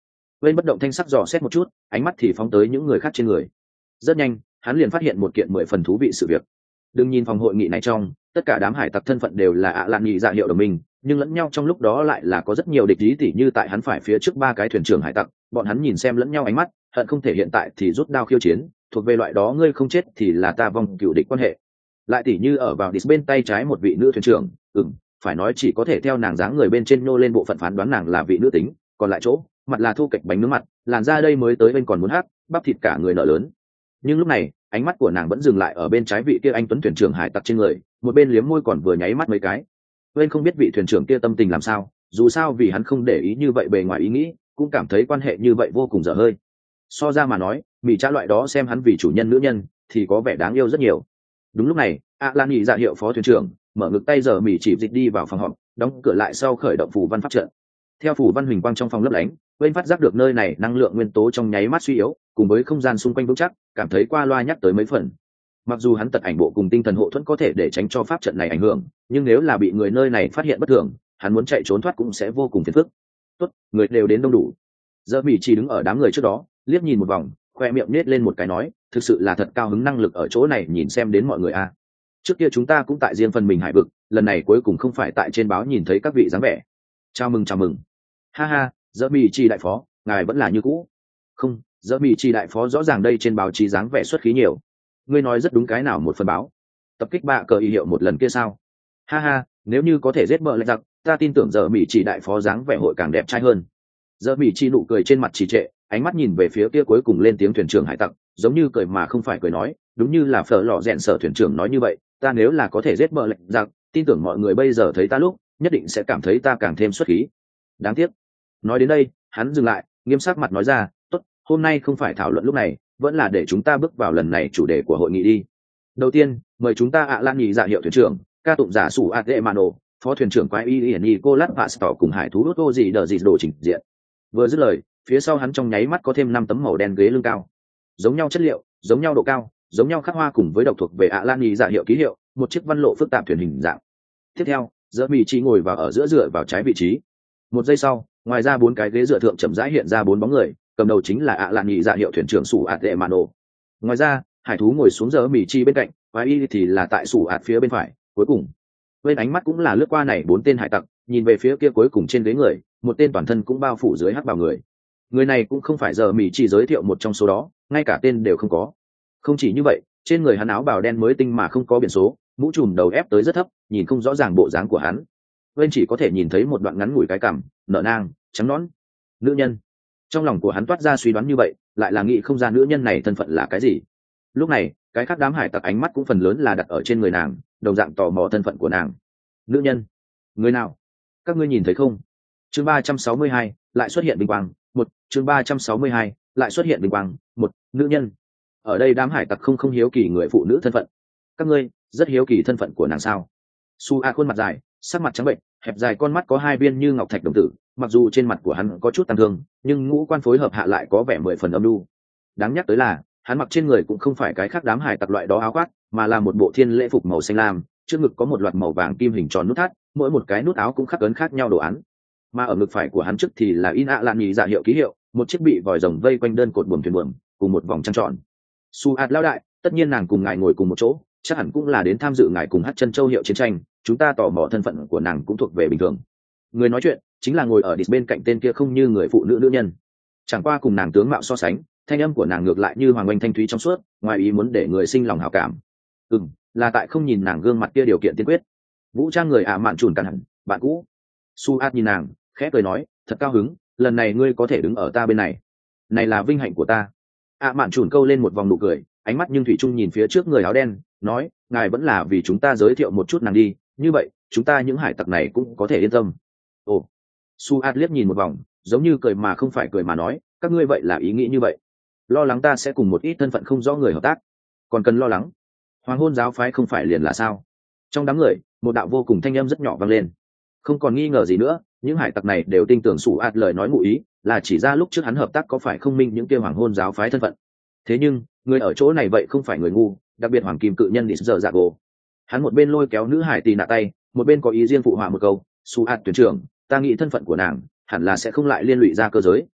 Bên bất động thanh sắc dò xét một chút, ánh mắt thì phóng tới những người khác trên người. Rất nhanh, hắn liền phát hiện một kiện mười phần thú vị sự việc. Đừng nhìn phòng hội nghị này trong, tất cả đám hải tặc thân phận đều là ạ lạn nhị dạ hiệu đồng minh, nhưng lẫn nhau trong lúc đó lại là có rất nhiều địch ý, tỉ như tại hắn phải phía trước ba cái thuyền trưởng hải tặc, bọn hắn nhìn xem lẫn nhau ánh mắt, hận không thể hiện tại thì rút đao khiêu chiến, thuộc về loại đó ngươi không chết thì là ta vong cựu địch quan hệ. Lại tỉ như ở vào địch bên tay trái một vị nữ thuyền trưởng, ừm, phải nói chỉ có thể theo nàng dáng người bên trên nô lên bộ phận phán đoán nàng là vị nữ tính, còn lại chỗ, mặt là thu kịch bánh nướng mặt, làn da đây mới tới bên còn muốn hát, bắp thịt cả người nở lớn. Nhưng lúc này, ánh mắt của nàng vẫn dừng lại ở bên trái vị kia anh tuấn thuyền trưởng hải tặc trên người, một bên liếm môi còn vừa nháy mắt mấy cái. Bên không biết vị thuyền trưởng kia tâm tình làm sao, dù sao vì hắn không để ý như vậy bề ngoài ý nghĩ, cũng cảm thấy quan hệ như vậy vô cùng dở hơi. So ra mà nói, mỹ cha loại đó xem hắn vì chủ nhân nữ nhân thì có vẻ đáng yêu rất nhiều. Đúng lúc này, a lan nhị dạ hiệu phó thuyền trưởng mở ngực tay giờ mỹ chỉ dịch đi vào phòng họp, đóng cửa lại sau khởi động phù văn pháp trận. Theo phù văn huỳnh quang trong phòng lấp lánh, bên phát giác được nơi này năng lượng nguyên tố trong nháy mắt suy yếu, cùng với không gian xung quanh vững chắc, cảm thấy qua loa nhắc tới mấy phần. Mặc dù hắn tật ảnh bộ cùng tinh thần hộ thuẫn có thể để tránh cho pháp trận này ảnh hưởng, nhưng nếu là bị người nơi này phát hiện bất thường, hắn muốn chạy trốn thoát cũng sẽ vô cùng phiền phức. Tốt, người đều đến đông đủ. Giờ mỹ chỉ đứng ở đám người trước đó, liếc nhìn một vòng, khoe miệng nết lên một cái nói, thực sự là thật cao hứng năng lực ở chỗ này nhìn xem đến mọi người a. Trước kia chúng ta cũng tại riêng phần mình hải vực, lần này cuối cùng không phải tại trên báo nhìn thấy các vị dáng vẻ. Chào mừng chào mừng. Ha ha, giờ mỹ chỉ đại phó, ngài vẫn là như cũ. Không, giờ mỹ chỉ đại phó rõ ràng đây trên báo chí dáng vẻ xuất khí nhiều. Ngươi nói rất đúng, cái nào một phần báo tập kích bạ cờ y hiệu một lần kia sao? Ha ha, nếu như có thể giết bợ lạch giặc, ta tin tưởng giờ mỹ chỉ đại phó dáng vẻ hội càng đẹp trai hơn. Giờ mỹ chỉ nụ cười trên mặt trì trệ, ánh mắt nhìn về phía kia cuối cùng lên tiếng thuyền trưởng hải tặc, giống như cười mà không phải cười nói, đúng như là phở lò rèn sở thuyền trưởng nói như vậy, ta nếu là có thể giết bợ lạch giặc, tin tưởng mọi người bây giờ thấy ta lúc nhất định sẽ cảm thấy ta càng thêm xuất khí. Đáng tiếc. Nói đến đây, hắn dừng lại, nghiêm sắc mặt nói ra, tốt, hôm nay không phải thảo luận lúc này, vẫn là để chúng ta bước vào lần này chủ đề của hội nghị đi. Đầu tiên, mời chúng ta ạ lan nhị dạ hiệu thuyền trưởng, ca tụng giả sủ Ademano, phó thuyền trưởng quái y hiển Nicolas Pastor cùng hải thú đốt ô gì đờ gì đồ trình diện. Vừa dứt lời, phía sau hắn trong nháy mắt có thêm năm tấm màu đen ghế lưng cao, giống nhau chất liệu, giống nhau độ cao, giống nhau khắc hoa cùng với độc thuộc về ạ lan nhị dạ hiệu ký hiệu, một chiếc văn lộ phức tạp thuyền hình dạng. Tiếp theo, giờ vị trí ngồi vào ở giữa dựa vào trái vị trí. Một giây sau, ngoài ra bốn cái ghế dựa thượng chậm rãi hiện ra bốn bóng người, cầm đầu chính là ạ lạn nhị dạ hiệu thuyền trưởng sủ ạt đệ mano. Ngoài ra, hải thú ngồi xuống giờ mỹ chi bên cạnh, và y thì là tại sủ ạt phía bên phải. Cuối cùng, bên ánh mắt cũng là lướt qua này bốn tên hải tặc, nhìn về phía kia cuối cùng trên ghế người, một tên toàn thân cũng bao phủ dưới hắc bào người. Người này cũng không phải giờ mỹ chi giới thiệu một trong số đó, ngay cả tên đều không có. Không chỉ như vậy, trên người hắn áo bào đen mới tinh mà không có biển số, mũ trùm đầu ép tới rất thấp, nhìn không rõ ràng bộ dáng của hắn. Bên chỉ có thể nhìn thấy một đoạn ngắn ngủi cái cằm, nở nang, trắng nõn. Nữ nhân. Trong lòng của hắn toát ra suy đoán như vậy, lại là nghĩ không ra nữ nhân này thân phận là cái gì. Lúc này, cái khác đám hải tặc ánh mắt cũng phần lớn là đặt ở trên người nàng, đồng dạng tò mò thân phận của nàng. Nữ nhân? Người nào? Các ngươi nhìn thấy không? Chương ba trăm sáu mươi hai, lại xuất hiện vinh quang. Một, chương ba trăm sáu mươi hai, lại xuất hiện vinh quang. Một, nữ nhân. Ở đây đám hải tặc không không hiếu kỳ người phụ nữ thân phận. Các ngươi rất hiếu kỳ thân phận của nàng sao? Su A khuôn mặt dài, sắc mặt trắng bệnh, hẹp dài con mắt có hai viên như ngọc thạch đồng tử, mặc dù trên mặt của hắn có chút tăng thương, nhưng ngũ quan phối hợp hạ lại có vẻ mười phần âm lưu. Đáng nhắc tới là, hắn mặc trên người cũng không phải cái khác đám hải tặc loại đó áo khoác, mà là một bộ thiên lễ phục màu xanh lam, trước ngực có một loạt màu vàng kim hình tròn nút thắt, mỗi một cái nút áo cũng khắc ấn khác nhau đồ án. Mà ở ngực phải của hắn trước thì là in ạ lạn nhị dạ hiệu ký hiệu, một chiếc bị vòi rồng vây quanh đơn cột buồm thuyền buồm, cùng một vòng trăng tròn. Su ạt lao đại, tất nhiên nàng cùng ngài ngồi cùng một chỗ, chắc hẳn cũng là đến tham dự ngài cùng hát chân châu hiệu chiến tranh, chúng ta tò mò thân phận của nàng cũng thuộc về bình thường. Người nói chuyện chính là ngồi ở đít bên cạnh tên kia không như người phụ nữ nữ nhân, chẳng qua cùng nàng tướng mạo so sánh, thanh âm của nàng ngược lại như hoàng oanh thanh thúy trong suốt, ngoài ý muốn để người sinh lòng hảo cảm. Ừm, là tại không nhìn nàng gương mặt kia điều kiện tiên quyết. Vũ trang người ạ mạn trùn cằn hẳn, bạn cũ. Su át nhìn nàng, khẽ cười nói, thật cao hứng, lần này ngươi có thể đứng ở ta bên này, này là vinh hạnh của ta. ạ mạn trùn câu lên một vòng nụ cười, ánh mắt nhưng thủy chung nhìn phía trước người áo đen, nói, ngài vẫn là vì chúng ta giới thiệu một chút nàng đi, như vậy chúng ta những hải tặc này cũng có thể yên tâm. Ồ. Su át liếc nhìn một vòng, giống như cười mà không phải cười mà nói, các ngươi vậy là ý nghĩ như vậy, lo lắng ta sẽ cùng một ít thân phận không rõ người hợp tác, còn cần lo lắng hoàng hôn giáo phái không phải liền là sao? Trong đám người, một đạo vô cùng thanh âm rất nhỏ vang lên. Không còn nghi ngờ gì nữa, những hải tặc này đều tin tưởng Su át lời nói ngụ ý là chỉ ra lúc trước hắn hợp tác có phải không minh những kia hoàng hôn giáo phái thân phận. Thế nhưng người ở chỗ này vậy không phải người ngu, đặc biệt hoàng kim cự nhân đi giờ dạ gỗ. Hắn một bên lôi kéo nữ hải tì nạ tay, một bên có ý riêng phụ họa một câu, Su át tuyển trưởng, ta nghĩ thân phận của nàng hẳn là sẽ không lại liên lụy ra cơ giới,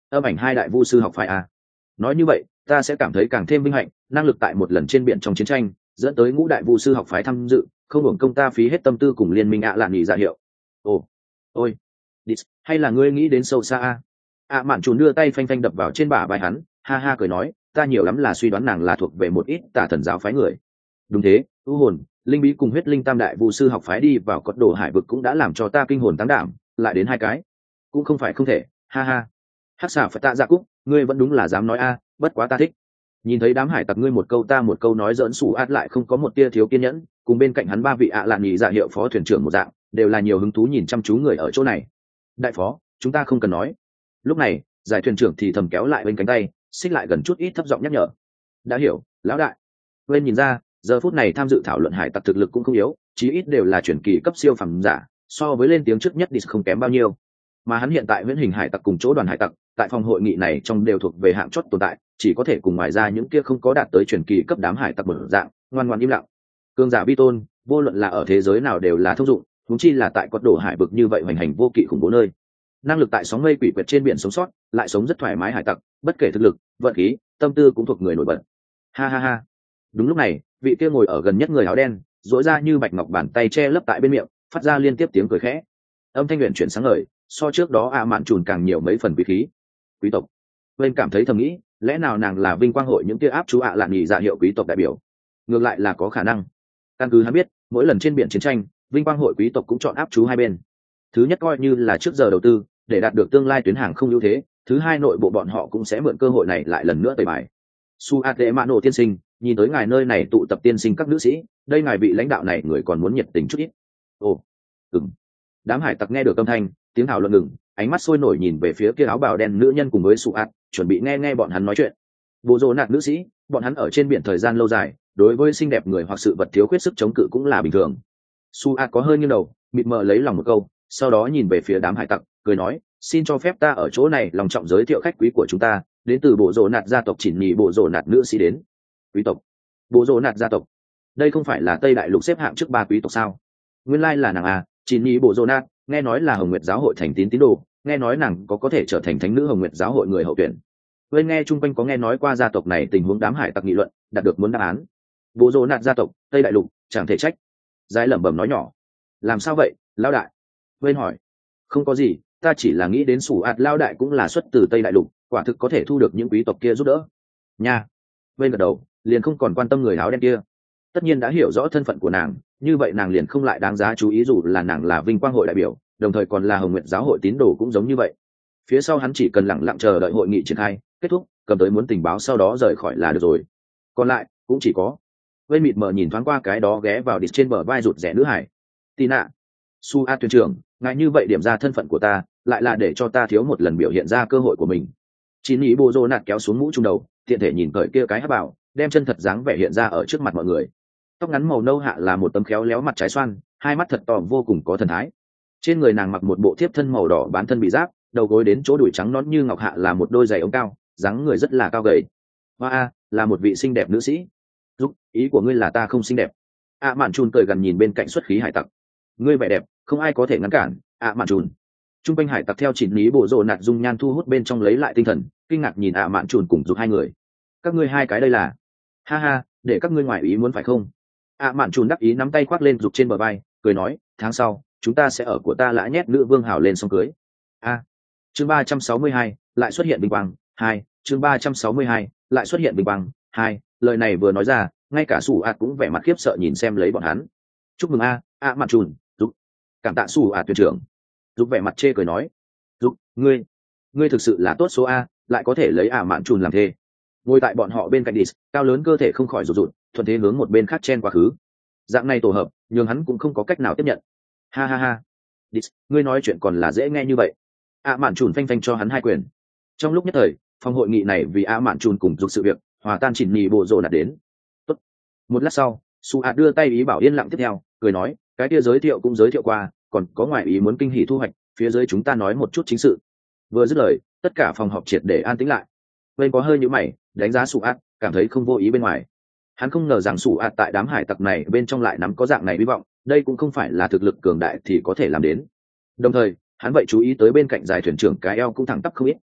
âm ảnh hai đại vu sư học phái a. Nói như vậy ta sẽ cảm thấy càng thêm vinh hạnh, năng lực tại một lần trên biển trong chiến tranh dẫn tới ngũ đại vu sư học phái tham dự, không hưởng công ta phí hết tâm tư cùng liên minh ạ lạn nghỉ ra hiệu. Ồ, ôi, Dis, hay là ngươi nghĩ đến sâu xa a? ạ mạn trùn đưa tay phanh phanh đập vào trên bả vai hắn, ha ha cười nói, ta nhiều lắm là suy đoán nàng là thuộc về một ít tà thần giáo phái người. Đúng thế, u hồn, linh bí cùng huyết linh tam đại vu sư học phái đi vào cốt đồ hải vực cũng đã làm cho ta kinh hồn táng đảm, lại đến hai cái cũng không phải không thể, ha ha. Hắc xà phải tạ dạ cúc, ngươi vẫn đúng là dám nói a, bất quá ta thích. Nhìn thấy đám hải tặc ngươi một câu ta một câu nói dỡn sủ át lại không có một tia thiếu kiên nhẫn, cùng bên cạnh hắn ba vị ạ à lạn nhị dạ hiệu phó thuyền trưởng một dạng, đều là nhiều hứng thú nhìn chăm chú người ở chỗ này. Đại phó, chúng ta không cần nói. Lúc này giải thuyền trưởng thì thầm kéo lại bên cánh tay, xích lại gần chút ít thấp giọng nhắc nhở. Đã hiểu, lão đại. Bên nhìn ra giờ phút này tham dự thảo luận hải tặc thực lực cũng không yếu, chí ít đều là chuyển kỳ cấp siêu phẩm giả, so với lên tiếng trước nhất đi không kém bao nhiêu. Mà hắn hiện tại huyễn hình hải tặc cùng chỗ đoàn hải tặc tại phòng hội nghị này trong đều thuộc về hạng chót tồn tại, chỉ có thể cùng ngoài ra những kia không có đạt tới chuyển kỳ cấp đám hải tặc một dạng ngoan ngoan im lặng. Cường giả vi tôn vô luận là ở thế giới nào đều là thông dụng, huống chi là tại quật đổ hải vực như vậy hoành hành vô kỵ khủng bố nơi. Năng lực tại sóng mây quỷ quyệt trên biển sống sót, lại sống rất thoải mái hải tặc, bất kể thực lực, vận khí, tâm tư cũng thuộc người nổi bật. Ha ha ha. Đúng lúc này, vị kia ngồi ở gần nhất người áo đen, rỗi ra như bạch ngọc bàn tay che lấp tại bên miệng, phát ra liên tiếp tiếng cười khẽ. Âm thanh luyện chuyển sáng ngời, so trước đó ạ mạn trùn càng nhiều mấy phần quý khí. Quý tộc. Bên cảm thấy thầm nghĩ, lẽ nào nàng là vinh quang hội những kia áp chú ạ lạn nhị dạ hiệu quý tộc đại biểu? Ngược lại là có khả năng. Căn cứ hắn biết, mỗi lần trên biển chiến tranh, vinh quang hội quý tộc cũng chọn áp chú hai bên. Thứ nhất coi như là trước giờ đầu tư, để đạt được tương lai tuyến hàng không ưu thế. Thứ hai nội bộ bọn họ cũng sẽ mượn cơ hội này lại lần nữa tẩy bài. Su Ate Mano tiên sinh, nhìn tới ngài nơi này tụ tập tiên sinh các nữ sĩ, đây ngài vị lãnh đạo này người còn muốn nhiệt tình chút ít. Ồ, ừm. Đám hải tặc nghe được âm thanh, tiếng thảo luận ngừng, ánh mắt sôi nổi nhìn về phía kia áo bào đen nữ nhân cùng với Su Ate, chuẩn bị nghe nghe bọn hắn nói chuyện. Bộ rồ nạt nữ sĩ, bọn hắn ở trên biển thời gian lâu dài, đối với xinh đẹp người hoặc sự vật thiếu khuyết sức chống cự cũng là bình thường. Su Ate có hơi nghiêng đầu, mịt mờ lấy lòng một câu, sau đó nhìn về phía đám hải tặc, cười nói, xin cho phép ta ở chỗ này lòng trọng giới thiệu khách quý của chúng ta, đến từ bộ rồ nạt gia tộc chỉnh nhì bộ rồ nạt nữ sĩ đến. Quý tộc? Bộ rồ nạt gia tộc? Đây không phải là Tây Đại Lục xếp hạng trước ba quý tộc sao? Nguyên lai là nàng à, chỉnh nhì bộ rồ nạt, nghe nói là Hồng Nguyệt giáo hội thành tín tín đồ, nghe nói nàng có có thể trở thành thánh nữ Hồng Nguyệt giáo hội người hậu tuyển. Bên nghe chung quanh có nghe nói qua gia tộc này tình huống đám hải tặc nghị luận, đạt được muốn đáp án. Bộ rồ nạt gia tộc, Tây Đại Lục, chẳng thể trách. Giai lẩm bẩm nói nhỏ. Làm sao vậy, lão đại? Bên hỏi. Không có gì, ta chỉ là nghĩ đến Sủ Ạt lao đại cũng là xuất từ Tây Đại Lục, quả thực có thể thu được những quý tộc kia giúp đỡ. Nha. Bên gật đầu, liền không còn quan tâm người áo đen kia. Tất nhiên đã hiểu rõ thân phận của nàng, như vậy nàng liền không lại đáng giá chú ý dù là nàng là vinh quang hội đại biểu, đồng thời còn là Hồng Nguyệt giáo hội tín đồ cũng giống như vậy. Phía sau hắn chỉ cần lặng lặng chờ đợi hội nghị triển khai kết thúc, cầm tới muốn tình báo sau đó rời khỏi là được rồi. Còn lại cũng chỉ có. Bên mịt mờ nhìn thoáng qua cái đó ghé vào đít trên bờ vai rụt rẻ nữ hải. Tina, Su A thuyền trưởng, ngài như vậy điểm ra thân phận của ta, lại là để cho ta thiếu một lần biểu hiện ra cơ hội của mình. Chín ý bô rô nạt kéo xuống mũ trung đầu, tiện thể nhìn cởi kia cái hắc bảo, đem chân thật dáng vẻ hiện ra ở trước mặt mọi người. Tóc ngắn màu nâu hạ là một tấm khéo léo mặt trái xoan, hai mắt thật to vô cùng có thần thái. Trên người nàng mặc một bộ thiếp thân màu đỏ bán thân bị giáp, đầu gối đến chỗ đùi trắng nõn như ngọc hạ là một đôi giày ống cao, dáng người rất là cao gầy. Hoa a, là một vị xinh đẹp nữ sĩ. Giúp, ý của ngươi là ta không xinh đẹp? A Mạn Chun cười gần nhìn bên cạnh xuất khí hải tặc. Ngươi vẻ đẹp, không ai có thể ngăn cản. A Mạn Chun. Trung quanh hải tặc theo chỉnh lý bộ rồ nạt dung nhan thu hút bên trong lấy lại tinh thần, kinh ngạc nhìn A Mạn Chun cùng giúp hai người. Các ngươi hai cái đây là? Ha ha, để các ngươi ngoài ý muốn phải không? A Mạn Chun đắc ý nắm tay khoác lên dục trên bờ vai, cười nói, tháng sau chúng ta sẽ ở của ta lã nhét nữ vương hảo lên xong cưới. A. Chương ba trăm sáu mươi hai, lại xuất hiện bình quang. Hai. Chương ba trăm sáu mươi hai, lại xuất hiện bình quang. Hai. Lời này vừa nói ra, ngay cả Sủ Ạt cũng vẻ mặt khiếp sợ nhìn xem lấy bọn hắn. Chúc mừng a, A Mạn Chun, giúp. Cảm tạ Sủ Ạt thuyền trưởng. Giúp vẻ mặt chê cười nói, giúp, ngươi, ngươi thực sự là tốt số a, lại có thể lấy A Mạn Chun làm thê. Ngồi tại bọn họ bên cạnh Dis, cao lớn cơ thể không khỏi rụt rụt, thuận thế hướng một bên khác chen quá khứ. Dạng này tổ hợp, nhưng hắn cũng không có cách nào tiếp nhận. Ha ha ha, Dis, ngươi nói chuyện còn là dễ nghe như vậy. A Mạn Chun phanh phanh cho hắn hai quyền. Trong lúc nhất thời, phòng hội nghị này vì A Mạn Chun cùng dục sự việc, hòa tan chỉnh nhì bộ rồ nạt đến. Tốt. Một lát sau, Su Hạt đưa tay ý bảo yên lặng tiếp theo, cười nói, cái kia giới thiệu cũng giới thiệu qua, còn có ngoại ý muốn kinh hỉ thu hoạch, phía dưới chúng ta nói một chút chính sự. Vừa dứt lời, tất cả phòng họp triệt để an tĩnh lại. Bên có hơi nhíu mày, đánh giá Su Hạt, cảm thấy không vô ý bên ngoài. Hắn không ngờ rằng Su Hạt tại đám hải tặc này bên trong lại nắm có dạng này hy vọng, đây cũng không phải là thực lực cường đại thì có thể làm đến. Đồng thời, hắn vậy chú ý tới bên cạnh giải thuyền trưởng cái eo cũng thẳng tắp không ít,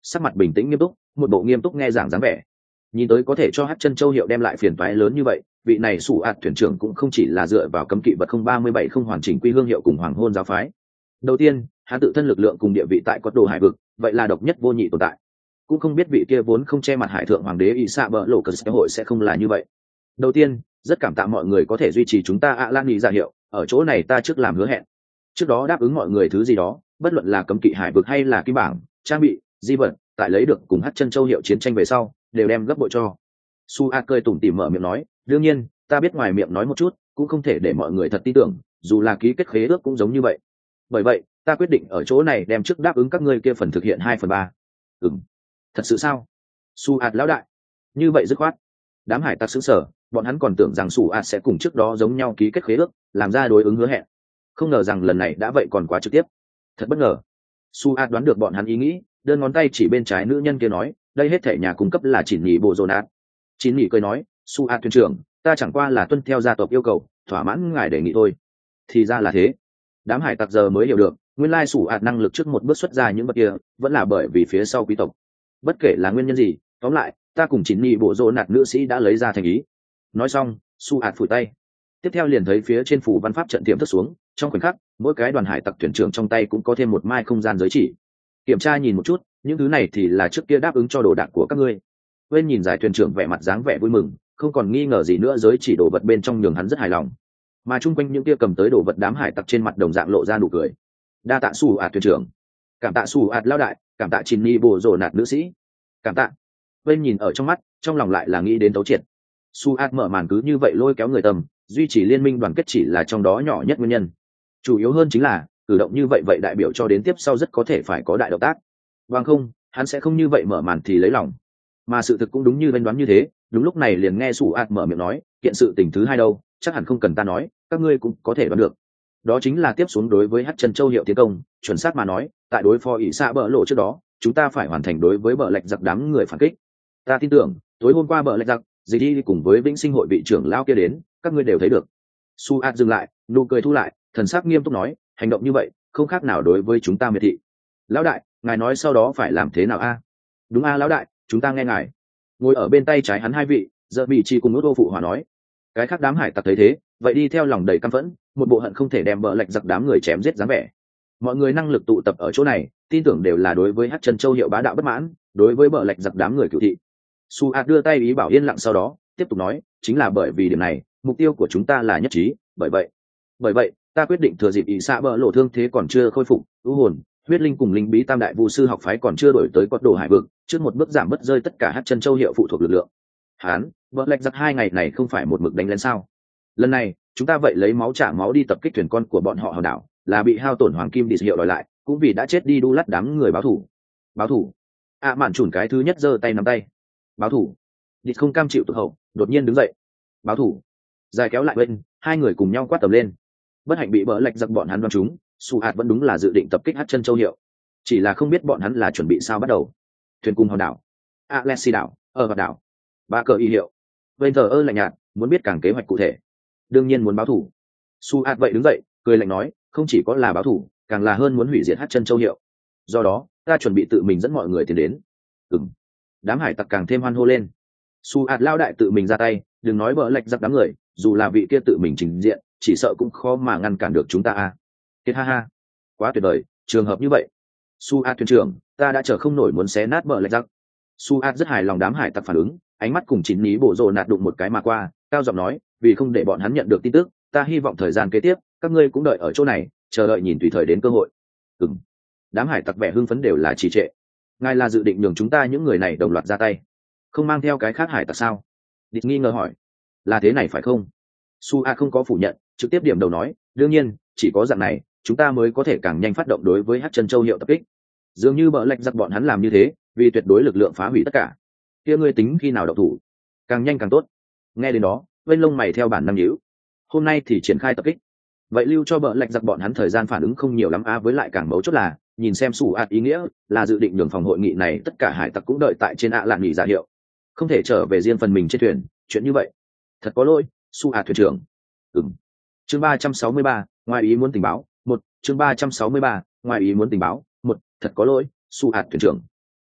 sắc mặt bình tĩnh nghiêm túc, một bộ nghiêm túc nghe giảng dáng vẻ. Nhìn tới có thể cho hát chân châu hiệu đem lại phiền toái lớn như vậy, vị này sủ ạt thuyền trưởng cũng không chỉ là dựa vào cấm kỵ vật không ba mươi bảy không hoàn chỉnh quy hương hiệu cùng hoàng hôn giáo phái. Đầu tiên, hắn tự thân lực lượng cùng địa vị tại quật đồ hải vực, vậy là độc nhất vô nhị tồn tại. Cũng không biết vị kia vốn không che mặt hải thượng hoàng đế ỷ xạ bỡ lộ cờ xã hội sẽ không là như vậy. Đầu tiên, rất cảm tạ mọi người có thể duy trì chúng ta ạ lan nghị giả hiệu, ở chỗ này ta trước làm hứa hẹn. Trước đó đáp ứng mọi người thứ gì đó, bất luận là cấm kỵ hải vực hay là kim bảng, trang bị, di vật, tại lấy được cùng hát chân châu hiệu chiến tranh về sau, đều đem gấp bội cho. Su A cười tủm tỉm mở miệng nói, đương nhiên, ta biết ngoài miệng nói một chút, cũng không thể để mọi người thật tin tưởng, dù là ký kết khế ước cũng giống như vậy. Bởi vậy, ta quyết định ở chỗ này đem trước đáp ứng các ngươi kia phần thực hiện hai phần ba. Ừm, thật sự sao? Su A lão đại, như vậy dứt khoát. Đám hải tặc sững sờ, bọn hắn còn tưởng rằng Su A sẽ cùng trước đó giống nhau ký kết khế ước, làm ra đối ứng hứa hẹn. Không ngờ rằng lần này đã vậy còn quá trực tiếp. Thật bất ngờ. Su A đoán được bọn hắn ý nghĩ, đơn ngón tay chỉ bên trái nữ nhân kia nói, đây hết thể nhà cung cấp là chỉ nhị bộ dồn át. Chín nhị cười nói, Su A thuyền trưởng, ta chẳng qua là tuân theo gia tộc yêu cầu, thỏa mãn ngài đề nghị thôi. Thì ra là thế. Đám hải tặc giờ mới hiểu được, nguyên lai Su A năng lực trước một bước xuất ra những vật kia, vẫn là bởi vì phía sau quý tộc. Bất kể là nguyên nhân gì, tóm lại, ta cùng chín nhị bộ dồn át nữ sĩ đã lấy ra thành ý. Nói xong, Su A phủi tay. Tiếp theo liền thấy phía trên phủ văn pháp trận tiệm thức xuống, trong khoảnh khắc, mỗi cái đoàn hải tặc thuyền trưởng trong tay cũng có thêm một mai không gian giới chỉ. Kiểm tra nhìn một chút, những thứ này thì là trước kia đáp ứng cho đồ đạc của các ngươi. Bên nhìn giải thuyền trưởng vẻ mặt dáng vẻ vui mừng, không còn nghi ngờ gì nữa, giới chỉ đồ vật bên trong nhường hắn rất hài lòng. Mà chung quanh những kia cầm tới đồ vật đám hải tặc trên mặt đồng dạng lộ ra nụ cười. Đa tạ Su ạt thuyền trưởng, cảm tạ Su ạt lao đại, cảm tạ Trình Ni bồ rồ nạt nữ sĩ, cảm tạ. Bên nhìn ở trong mắt, trong lòng lại là nghĩ đến tấu triệt. Su ạt mở màn cứ như vậy lôi kéo người tầm, duy trì liên minh đoàn kết chỉ là trong đó nhỏ nhất nguyên nhân. Chủ yếu hơn chính là cử động như vậy vậy đại biểu cho đến tiếp sau rất có thể phải có đại động tác. Bằng không, hắn sẽ không như vậy mở màn thì lấy lòng. Mà sự thực cũng đúng như bên đoán như thế, đúng lúc này liền nghe Sủ Ạt mở miệng nói, kiện sự tình thứ hai đâu, chắc hẳn không cần ta nói, các ngươi cũng có thể đoán được. Đó chính là tiếp xuống đối với Hắc Chân Châu hiệu tiến công, chuẩn xác mà nói, tại đối phó ỷ xạ bỡ lộ trước đó, chúng ta phải hoàn thành đối với bờ lạch giặc đám người phản kích. Ta tin tưởng, tối hôm qua bờ lạch giặc, gì đi cùng với Vĩnh Sinh hội vị trưởng lão kia đến, các ngươi đều thấy được. Su Ạt dừng lại, nụ cười thu lại, thần sắc nghiêm túc nói, hành động như vậy, không khác nào đối với chúng ta miệt thị. Lão đại, ngài nói sau đó phải làm thế nào a? Đúng a lão đại, chúng ta nghe ngài. Ngồi ở bên tay trái hắn hai vị, giờ bị chi cùng nút ô phụ hòa nói. Cái khác đám hải tặc thấy thế, vậy đi theo lòng đầy căm phẫn, một bộ hận không thể đem bờ lạch giặc đám người chém giết dáng vẻ. Mọi người năng lực tụ tập ở chỗ này, tin tưởng đều là đối với Hắc Chân Châu hiệu bá đạo bất mãn, đối với bờ lạch giặc đám người cửu thị. Su Ạt đưa tay ý bảo yên lặng, sau đó tiếp tục nói, chính là bởi vì điểm này, mục tiêu của chúng ta là nhất trí, bởi vậy, bởi vậy, ta quyết định thừa dịp ỷ xạ bỡ lộ thương thế còn chưa khôi phục, u hồn, huyết linh cùng linh bí tam đại vu sư học phái còn chưa đổi tới quật đồ hải vực, trước một bước giảm bớt rơi tất cả Hắc Chân Châu hiệu phụ thuộc lực lượng. Hán, bờ lạch giặc hai ngày này không phải một mực đánh lên sao? Lần này, chúng ta vậy lấy máu trả máu đi tập kích thuyền con của bọn họ hòn đảo, là bị hao tổn hoàng kim đi hiệu đòi lại, cũng vì đã chết đi đu lắt đám người báo thủ. Báo thủ? À mạn chủn cái thứ nhất giơ tay nắm tay. Báo thủ? Đi không cam chịu tụt hậu, đột nhiên đứng dậy. Báo thủ? Dài kéo lại bên, hai người cùng nhau quát tầm lên. Bất hạnh bị bờ lạch giặc bọn hắn đoán trúng, Su Hạt vẫn đúng là dự định tập kích Hắc Chân Châu hiệu, chỉ là không biết bọn hắn là chuẩn bị sao bắt đầu. Thuyền cung hòn đảo, Alexi đảo, ở vào đảo, ba cờ y hiệu. Bây giờ ơ lạnh nhạt, muốn biết càng kế hoạch cụ thể. Đương nhiên muốn báo thủ. Su Hạt vậy đứng dậy, cười lạnh nói, không chỉ có là báo thủ, càng là hơn muốn hủy diệt Hắc Chân Châu hiệu. Do đó, ta chuẩn bị tự mình dẫn mọi người tiến đến. Ừm. Đám hải tặc càng thêm hoan hô lên. Su Hạt lao đại tự mình ra tay, đừng nói bờ lạch giặc đám người, dù là vị kia tự mình trình diện, chỉ sợ cũng khó mà ngăn cản được chúng ta a. Kiệt ha ha, quá tuyệt vời, trường hợp như vậy. Su Hạt thuyền trưởng, ta đã chờ không nổi muốn xé nát bờ lạch giặc. Su Hạt rất hài lòng đám hải tặc phản ứng, ánh mắt cùng chín ní bộ rồ nạt đụng một cái mà qua, cao giọng nói, vì không để bọn hắn nhận được tin tức, ta hy vọng thời gian kế tiếp, các ngươi cũng đợi ở chỗ này, chờ đợi nhìn tùy thời đến cơ hội. Ừm. Đám hải tặc vẻ hưng phấn đều là trì trệ. Ngài là dự định nhường chúng ta những người này đồng loạt ra tay, không mang theo cái khác hải tặc sao? Địch nghi ngờ hỏi. Là thế này phải không? Su A không có phủ nhận, trực tiếp điểm đầu nói, đương nhiên, chỉ có dạng này, chúng ta mới có thể càng nhanh phát động đối với Hắc Chân Châu hiệu tập kích. Dường như bợ lạch giặc bọn hắn làm như thế, vì tuyệt đối lực lượng phá hủy tất cả. Kia ngươi tính khi nào động thủ? Càng nhanh càng tốt. Nghe đến đó, bên lông mày theo bản năng nhíu. Hôm nay thì triển khai tập kích. Vậy lưu cho bợ lạch giặc bọn hắn thời gian phản ứng không nhiều lắm a, với lại càng mấu chốt là, nhìn xem Su A ý nghĩa, là dự định nhường phòng hội nghị này tất cả hải tặc cũng đợi tại trên ạ lạn nghỉ giả hiệu, không thể trở về riêng phần mình trên thuyền. Chuyện như vậy thật có lỗi, Su Hạt thuyền trưởng. Ừm. Chương ba trăm sáu mươi ba, ngoài ý muốn tình báo. Một. Chương ba trăm sáu mươi ba, ngoài ý muốn tình báo. Một. Thật có lỗi, Su Hạt thuyền trưởng.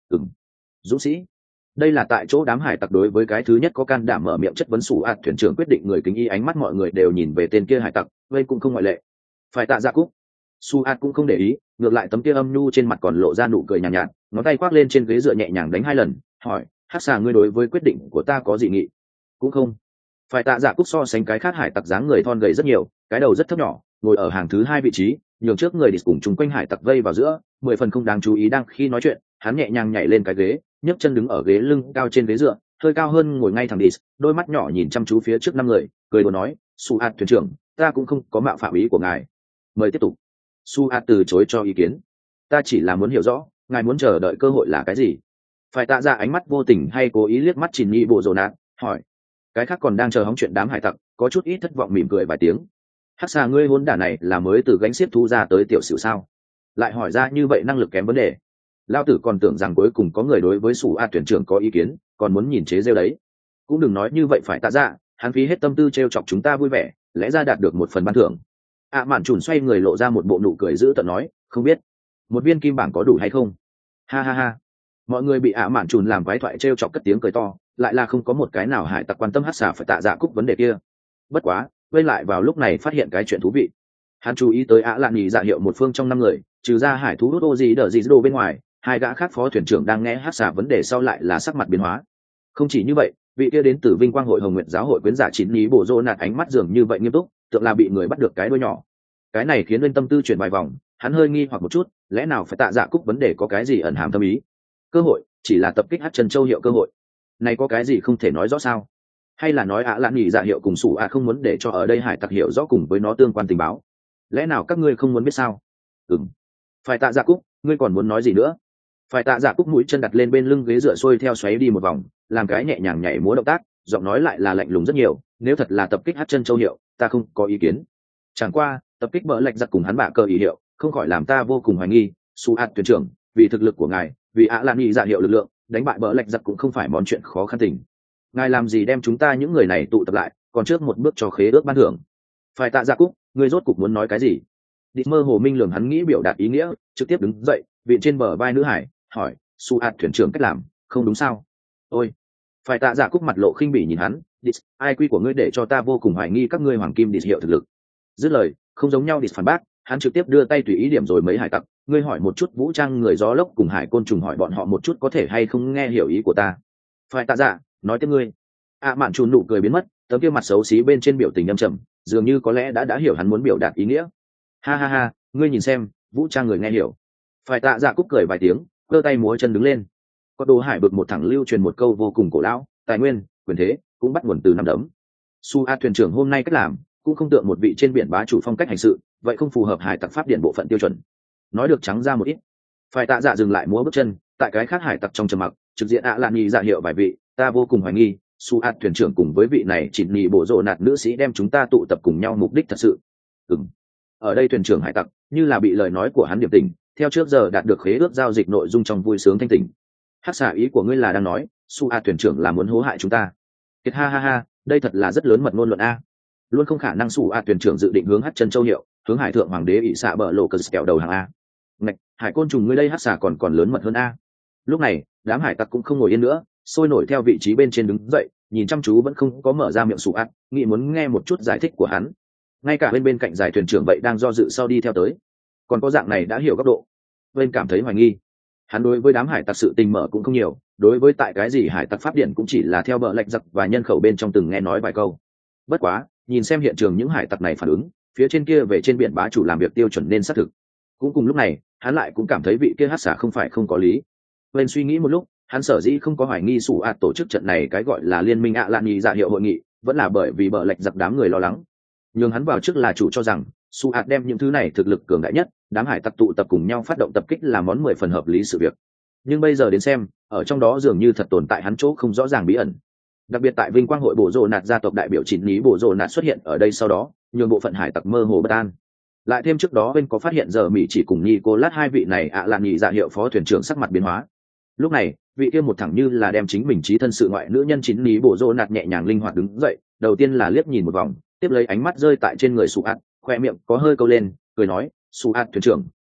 Ừm, dũng sĩ. Đây là tại chỗ đám hải tặc đối với cái thứ nhất có can đảm mở miệng chất vấn sủ ạt thuyền trưởng quyết định người kính y, ánh mắt mọi người đều nhìn về tên kia hải tặc, vây cũng không ngoại lệ. Phải tạ dạ cúc. Su ạt cũng không để ý, ngược lại tấm kia âm nhu trên mặt còn lộ ra nụ cười nhàn nhạt, nhạt, ngón tay khoác lên trên ghế dựa nhẹ nhàng đánh hai lần, hỏi: hắc xà, ngươi đối với quyết định của ta có gì nghị? Cũng không. Phải tạ dạ cúc so sánh cái khác hải tặc dáng người thon gầy rất nhiều, cái đầu rất thấp nhỏ, ngồi ở hàng thứ hai vị trí, nhường trước người đi cùng chung quanh hải tặc vây vào giữa, mười phần không đáng chú ý. Đang khi nói chuyện, hắn nhẹ nhàng nhảy lên cái ghế, nhấc chân đứng ở ghế lưng cao trên ghế dựa, hơi cao hơn ngồi ngay thẳng đi, đôi mắt nhỏ nhìn chăm chú phía trước năm người, cười đùa nói: Su ạt thuyền trưởng, ta cũng không có mạo phạm ý của ngài, mời tiếp tục. Su ạt từ chối cho ý kiến. Ta chỉ là muốn hiểu rõ, ngài muốn chờ đợi cơ hội là cái gì? Phải tạ ra ánh mắt vô tình hay cố ý liếc mắt Chỉnh Nhị Bộ Dồ Nạt, hỏi. Cái khác còn đang chờ hóng chuyện đám hải tặc, có chút ít thất vọng mỉm cười vài tiếng. Hắc xà, ngươi hôn đả này là mới từ gánh xiếc thu ra tới tiểu sử sao? Lại hỏi ra như vậy năng lực kém vấn đề. Lao tử còn tưởng rằng cuối cùng có người đối với Sủ A tuyển trưởng có ý kiến, còn muốn nhìn chế rêu đấy. Cũng đừng nói như vậy phải tạ ra, hắn phí hết tâm tư trêu chọc chúng ta vui vẻ, lẽ ra đạt được một phần ban thưởng. ạ mạn trùn xoay người lộ ra một bộ nụ cười dữ tợn nói: không biết một viên kim bảng có đủ hay không? Ha ha ha. Mọi người bị ạ mạn trùn làm quái thoại trêu chọc cất tiếng cười to, lại là không có một cái nào hải tặc quan tâm hắc xà phải tạ dạ cúc vấn đề kia. Bất quá quay lại vào lúc này phát hiện cái chuyện thú vị. Hắn chú ý tới ạ lạn nhì dạ hiệu một phương trong năm người, trừ ra hải thú đốt ô gì đờ gì đồ bên ngoài, hai gã khác phó thuyền trưởng đang nghe hắc xà vấn đề sau lại là sắc mặt biến hóa. Không chỉ như vậy, vị kia đến từ Vinh Quang hội Hồng Nguyệt giáo hội quyến giả chín lý Bộ Dô Nạt ánh mắt dường như vậy nghiêm túc, tượng là bị người bắt được cái đuôi nhỏ. Cái này khiến lên tâm tư chuyển vài vòng, hắn hơi nghi hoặc một chút, lẽ nào phải tạ dạ cúc vấn đề có cái gì ẩn hàm thâm ý? Cơ hội chỉ là tập kích hát trần châu hiệu cơ hội này có cái gì không thể nói rõ sao? Hay là nói ạ lạn nhì dạ hiệu cùng sủ ạ không muốn để cho ở đây hải tặc hiểu rõ cùng với nó tương quan tình báo? Lẽ nào các ngươi không muốn biết sao? Ừm. Phải tạ dạ cúc, ngươi còn muốn nói gì nữa? Phải tạ dạ cúc mũi chân đặt lên bên lưng ghế dựa xuôi theo xoáy đi một vòng, làm cái nhẹ nhàng nhảy múa động tác, giọng nói lại là lạnh lùng rất nhiều. Nếu thật là tập kích hát chân châu hiệu, ta không có ý kiến. Chẳng qua tập kích bỡ lạch giặc cùng hắn bạ cờ ý hiệu, không khỏi làm ta vô cùng hoài nghi. Su ạt thuyền trưởng, vì thực lực của ngài, vì ạ lạn nhì dạ hiệu lực lượng, đánh bại bỡ lạch giặc cũng không phải món chuyện khó khăn tình. Ngài làm gì đem chúng ta những người này tụ tập lại, còn trước một bước cho khế ước ban thưởng? Phải tạ dạ cúc, ngươi rốt cục muốn nói cái gì? Đi mơ hồ minh lường hắn nghĩ biểu đạt ý nghĩa, trực tiếp đứng dậy, viện trên bờ vai nữ hải, hỏi: Su ạt thuyền trưởng cách làm không đúng sao? Ôi. Phải tạ dạ cúc mặt lộ khinh bỉ nhìn hắn: Đi, ai quy của ngươi để cho ta vô cùng hoài nghi các ngươi hoàng kim đi hiệu thực lực. Dứt lời, không giống nhau. Đi phản bác, hắn trực tiếp đưa tay tùy ý điểm rồi mấy hải tặc: ngươi hỏi một chút vũ trang người gió lốc cùng hải côn trùng, hỏi bọn họ một chút có thể hay không nghe hiểu ý của ta. Phải tạ dạ, nói tiếp ngươi. ạ mạn trùn nụ cười biến mất, tấm kia mặt xấu xí bên trên biểu tình âm trầm, dường như có lẽ đã đã hiểu hắn muốn biểu đạt ý nghĩa. Ha ha ha, ngươi nhìn xem, vũ trang người nghe hiểu. Phải tạ dạ cúc cười vài tiếng, giơ tay múa chân đứng lên. Có đồ hải bực một thẳng lưu truyền một câu vô cùng cổ lão: tài nguyên, quyền thế cũng bắt nguồn từ năm đấm. Su A thuyền trưởng hôm nay cách làm cũng không tượng một vị trên biển bá chủ phong cách hành sự, vậy không phù hợp hải tặc pháp điện bộ phận tiêu chuẩn. Nói được trắng ra một ít. Phải tạ dạ dừng lại múa bước chân, tại cái khác hải tặc trong trầm mặc, trực diện ạ lạn nhì dạ hiệu vài vị, ta vô cùng hoài nghi Su A thuyền trưởng cùng với vị này Chỉnh Nhị Bộ Dô Nạt nữ sĩ đem chúng ta tụ tập cùng nhau mục đích thật sự. Ừm. Ở đây thuyền trưởng hải tặc như là bị lời nói của hắn điểm tình, theo trước giờ đạt được khế ước giao dịch nội dung trong vui sướng thanh tỉnh. Hắc xà, ý của ngươi là đang nói Su A thuyền trưởng là muốn hố hại chúng ta? Kiệt ha ha ha, đây thật là rất lớn mật ngôn luận a. Luôn không khả năng Su A thuyền trưởng dự định hướng hắc chân châu hiệu, hướng hải thượng hoàng đế ỷ xạ bờ lộ cờ kẹo đầu hàng a. Ngạch, hải côn trùng ngươi đây hắc xà còn còn lớn mật hơn a. Lúc này đám hải tặc cũng không ngồi yên nữa, sôi nổi theo vị trí bên trên đứng dậy, nhìn chăm chú vẫn không có mở ra miệng Su A, nghĩ muốn nghe một chút giải thích của hắn. Ngay cả bên bên cạnh giải thuyền trưởng vậy đang do dự sau đi theo tới, còn có dạng này đã hiểu góc độ, bên cảm thấy hoài nghi. Hắn đối với đám hải tặc sự tình mở cũng không nhiều, đối với tại cái gì hải tặc pháp điện cũng chỉ là theo bờ lạch giặc và nhân khẩu bên trong từng nghe nói vài câu. Bất quá nhìn xem hiện trường những hải tặc này phản ứng, phía trên kia về trên biển bá chủ làm việc tiêu chuẩn nên xác thực. Cũng cùng lúc này hắn lại cũng cảm thấy vị kia hát xả không phải không có lý. Bên suy nghĩ một lúc, hắn sở dĩ không có hoài nghi Sủ ạt tổ chức trận này cái gọi là liên minh ạ lạn nhì dạ hiệu hội nghị, vẫn là bởi vì bờ lạch giặc đám người lo lắng. Nhưng hắn vào trước là chủ cho rằng Su ạt đem những thứ này thực lực cường đại nhất, đám hải tặc tụ tập cùng nhau phát động tập kích là món mười phần hợp lý sự việc. Nhưng bây giờ đến xem, ở trong đó dường như thật tồn tại hắn chỗ không rõ ràng bí ẩn. Đặc biệt tại Vinh Quang hội Bộ Dô Nạt gia tộc đại biểu Chỉnh Lý Bộ Dô Nạt xuất hiện ở đây sau đó, nhường bộ phận hải tặc mơ hồ bất an. Lại thêm trước đó bên có phát hiện giờ Mỹ chỉ cùng Nicolas hai vị này ạ à là nhị dạ hiệu phó thuyền trưởng sắc mặt biến hóa. Lúc này, vị kia một thẳng như là đem chính mình trí thân sự ngoại nữ nhân Chỉnh Lý Bộ Dô Nạt nhẹ nhàng linh hoạt đứng dậy, đầu tiên là liếc nhìn một vòng, tiếp lấy ánh mắt rơi tại trên người Su ạt, khoe miệng có hơi câu lên, cười nói: Su ạt thuyền trưởng,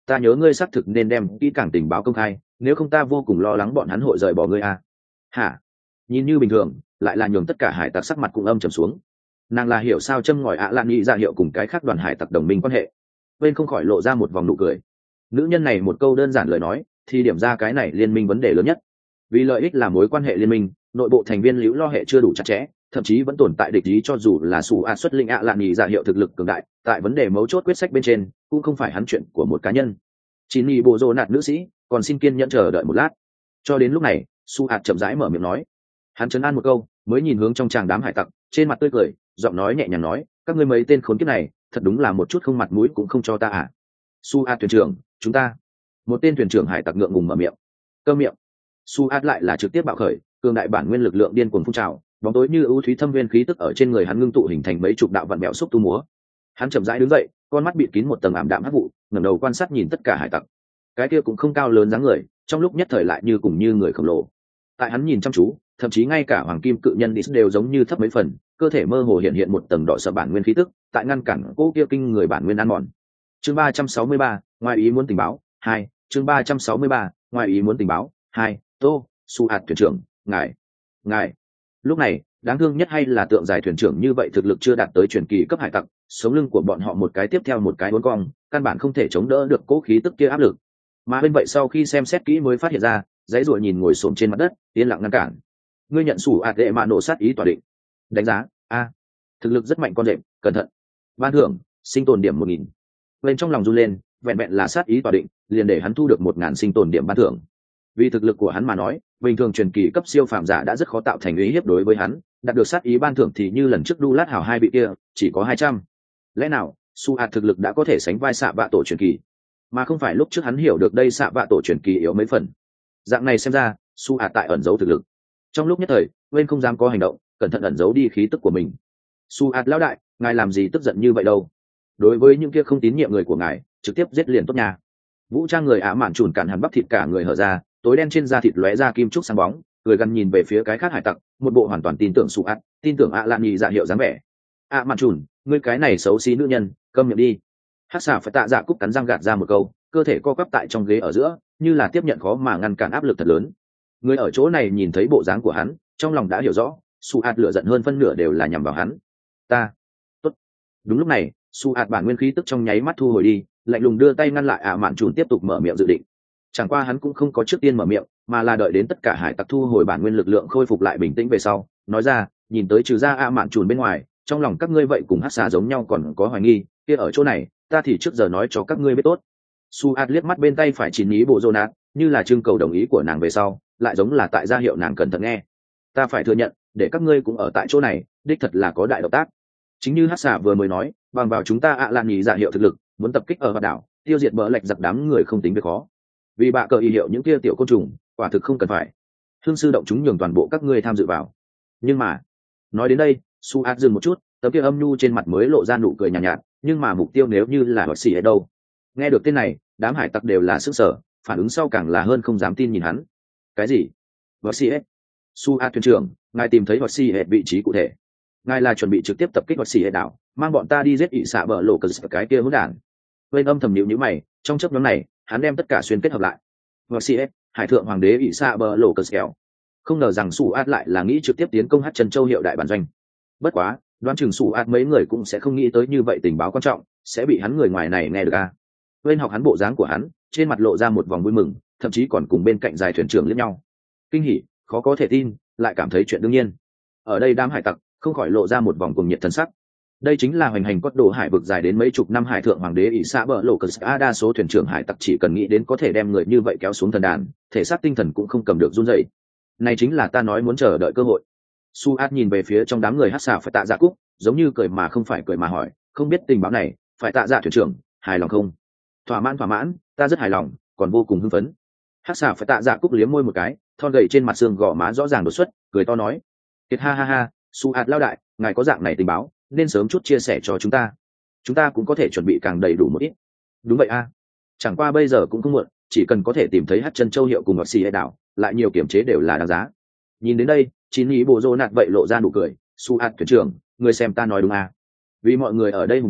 ta nhớ ngươi xác thực nên đem kỹ càng tình báo công khai, nếu không ta vô cùng lo lắng bọn hắn hội rời bỏ ngươi à. Hả? Nhìn như bình thường, lại là nhường tất cả hải tặc sắc mặt cũng âm trầm xuống. Nàng là hiểu sao châm ngòi ạ lan nghĩ ra hiệu cùng cái khác đoàn hải tặc đồng minh quan hệ. Bên không khỏi lộ ra một vòng nụ cười. Nữ nhân này một câu đơn giản lời nói thì điểm ra cái này liên minh vấn đề lớn nhất. Vì lợi ích là mối quan hệ liên minh, nội bộ thành viên liễu lo hệ chưa đủ chặt chẽ, thậm chí vẫn tồn tại địch ý, cho dù là sủ a xuất linh ạ lạn nhì ra hiệu thực lực cường đại, tại vấn đề mấu chốt quyết sách bên trên cũng không phải hắn chuyện của một cá nhân. Chỉ nhì bộ rồ nạt nữ sĩ còn xin kiên nhẫn chờ đợi một lát. Cho đến lúc này su ạt chậm rãi mở miệng nói. Hắn trấn an một câu mới nhìn hướng trong tràng đám hải tặc, trên mặt tươi cười, giọng nói nhẹ nhàng nói, các ngươi mấy tên khốn kiếp này thật đúng là một chút không mặt mũi cũng không cho ta à. Su ạt thuyền trưởng, chúng ta. Một tên thuyền trưởng hải tặc ngượng ngùng mở miệng. Cơ miệng. Su ạt lại là trực tiếp bạo khởi, cường đại bản nguyên lực lượng điên cuồng phun trào, bóng tối như ưu thúy thâm viên khí tức ở trên người hắn ngưng tụ hình thành mấy chục đạo vặn bẹo xúc tu múa. Hắn chậm rãi đứng dậy, con mắt bịt kín một tầng ảm đạm hắc vụ, ngẩng đầu quan sát nhìn tất cả hải tặc. Cái kia cũng không cao lớn dáng người, trong lúc nhất thời lại như cùng như người khổng lồ. Tại hắn nhìn chăm chú, thậm chí ngay cả hoàng kim cự nhân Dis đều giống như thấp mấy phần, cơ thể mơ hồ hiện hiện một tầng đỏ sợ bản nguyên khí tức, tại ngăn cản cô kia kinh người bản nguyên ăn mòn. Chương ba trăm sáu mươi ba, ngoài ý muốn tình báo hai. Chương ba trăm sáu mươi ba, ngoài ý muốn tình báo hai. Tô, Su hạt thuyền trưởng, ngài, ngài. Lúc này, đáng thương nhất hay là tượng dài thuyền trưởng như vậy thực lực chưa đạt tới truyền kỳ cấp hải tặc, sống lưng của bọn họ một cái tiếp theo một cái uốn cong, căn bản không thể chống đỡ được cố khí tức kia áp lực. Mà bên vậy sau khi xem xét kỹ mới phát hiện ra, dãy rùa nhìn ngồi xổm trên mặt đất, yên lặng ngăn cản. Ngươi nhận sủ ạt đệ mạ nổ sát ý tỏa định. Đánh giá a, thực lực rất mạnh con đệm, cẩn thận. Ban thưởng sinh tồn điểm một nghìn. Bên trong lòng run lên, vẹn vẹn là sát ý tỏa định, liền để hắn thu được một ngàn sinh tồn điểm ban thưởng. Vì thực lực của hắn mà nói, bình thường truyền kỳ cấp siêu phàm giả đã rất khó tạo thành uy hiếp đối với hắn, đạt được sát ý ban thưởng thì như lần trước đu lát hảo hai bị kia, chỉ có hai trăm. Lẽ nào su hạt thực lực đã có thể sánh vai xạ vạ tổ truyền kỳ, mà không phải lúc trước hắn hiểu được đây xạ vạ tổ truyền kỳ yếu mấy phần. Dạng này xem ra su hạt tại ẩn giấu thực lực. Trong lúc nhất thời bên không dám có hành động, cẩn thận ẩn giấu đi khí tức của mình. Su hạt lão đại, ngài làm gì tức giận như vậy đâu? Đối với những kia không tín nhiệm người của ngài, trực tiếp giết liền tốt nhà. Vũ trang người ả mạn trùn cản hắn bắp thịt cả người hở ra, tối đen trên da thịt lóe ra kim trúc sáng bóng, người gần nhìn về phía cái khác hải tặc, một bộ hoàn toàn tin tưởng su hạt, tin tưởng ạ lạn nhì dạ hiệu dáng vẻ. Ả mạn trùn, ngươi cái này xấu xí nữ nhân, câm miệng đi. Hắc xà phải tạ dạ cúc cắn răng gạt ra một câu, cơ thể co quắp tại trong ghế ở giữa, như là tiếp nhận khó mà ngăn cản áp lực thật lớn. Người ở chỗ này nhìn thấy bộ dáng của hắn, trong lòng đã hiểu rõ, su hạt lửa giận hơn phân nửa đều là nhằm vào hắn. Ta, tốt. Đúng lúc này, su hạt bản nguyên khí tức trong nháy mắt thu hồi đi, lạnh lùng đưa tay ngăn lại ả mạn trùn tiếp tục mở miệng dự định. Chẳng qua hắn cũng không có trước tiên mở miệng, mà là đợi đến tất cả hải tặc thu hồi bản nguyên lực lượng khôi phục lại bình tĩnh về sau, nói ra, nhìn tới trừ ra ả mạn trùn bên ngoài, trong lòng các ngươi vậy cùng hắc xà giống nhau còn có hoài nghi, kia ở chỗ này, ta thì trước giờ nói cho các ngươi biết tốt. Su hạt liếc mắt bên tay phải chín ý bộ Jonat, như là trưng cầu đồng ý của nàng về sau, lại giống là tại gia hiệu nàng cẩn thận nghe. Ta phải thừa nhận, để các ngươi cũng ở tại chỗ này, đích thật là có đại động tác. Chính như hắc xà vừa mới nói, bằng vào chúng ta ạ lan nhì dạ hiệu thực lực, muốn tập kích ở hòn đảo, tiêu diệt bờ lệch giặc đám người không tính việc khó. Vì bạ cờ y hiệu những kia tiểu côn trùng, quả thực không cần phải. Hương sư động chúng nhường toàn bộ các ngươi tham dự vào. Nhưng mà, nói đến đây, Su hạt dừng một chút, tấm kia âm nhu trên mặt mới lộ ra nụ cười nhàn nhạt, nhạt, nhưng mà mục tiêu nếu như là bác sĩ ở đâu? Nghe được tên này, đám hải tặc đều là sức sở, phản ứng sau càng là hơn không dám tin nhìn hắn. Cái gì? Bác sĩ? Su hạt thuyền trưởng, ngài tìm thấy bác sĩ hệ vị trí cụ thể? Ngài là chuẩn bị trực tiếp tập kích bác sĩ hệ đảo, mang bọn ta đi giết ị xạ bờ lộ cờ cái kia hỗn đản. Bên âm thầm nhíu nhíu mày, trong chớp nhoáng này, hắn đem tất cả xuyên kết hợp lại. Bác sĩ, hải thượng hoàng đế ị xạ bờ lộ cờ kẹo. Không ngờ rằng Su hạt lại là nghĩ trực tiếp tiến công Hát Trần Châu hiệu đại bản doanh. Bất quá, đoán chừng Su hạt mấy người cũng sẽ không nghĩ tới như vậy tình báo quan trọng sẽ bị hắn người ngoài này nghe được a. À. Bên học hắn bộ dáng của hắn, trên mặt lộ ra một vòng vui mừng, thậm chí còn cùng bên cạnh dài thuyền trưởng liếc nhau. Kinh hỉ, khó có thể tin, lại cảm thấy chuyện đương nhiên. Ở đây đám hải tặc không khỏi lộ ra một vòng cuồng nhiệt thần sắc. Đây chính là hoành hành cốt đồ hải vực dài đến mấy chục năm hải thượng hoàng đế ỷ xã bờ lộ cờ a, đa số thuyền trưởng hải tặc chỉ cần nghĩ đến có thể đem người như vậy kéo xuống thần đàn, thể xác tinh thần cũng không cầm được run rẩy. Này chính là ta nói muốn chờ đợi cơ hội. Su Át nhìn về phía trong đám người hát xà phải tạ dạ cúc, giống như cười mà không phải cười mà hỏi, không biết tình báo này phải tạ dạ thuyền trưởng hài lòng không? Thỏa mãn thỏa mãn, ta rất hài lòng, còn vô cùng hưng phấn. Hát xà phải tạ dạ cúc liếm môi một cái, thon gầy trên mặt xương gò má rõ ràng đột xuất, cười to nói, kiệt ha ha ha, Su Át lao đại, ngài có dạng này tình báo nên sớm chút chia sẻ cho chúng ta, chúng ta cũng có thể chuẩn bị càng đầy đủ một ít. Đúng vậy a, chẳng qua bây giờ cũng không muộn, chỉ cần có thể tìm thấy Hát Chân Châu hiệu cùng ngọc xì hay đảo, lại nhiều kiểm chế đều là đáng giá. Nhìn đến đây, chín ý bộ rô nạt vậy lộ ra nụ cười. Su hạt thuyền trưởng, người xem ta nói đúng à? Vì mọi người ở đây hùng tâm,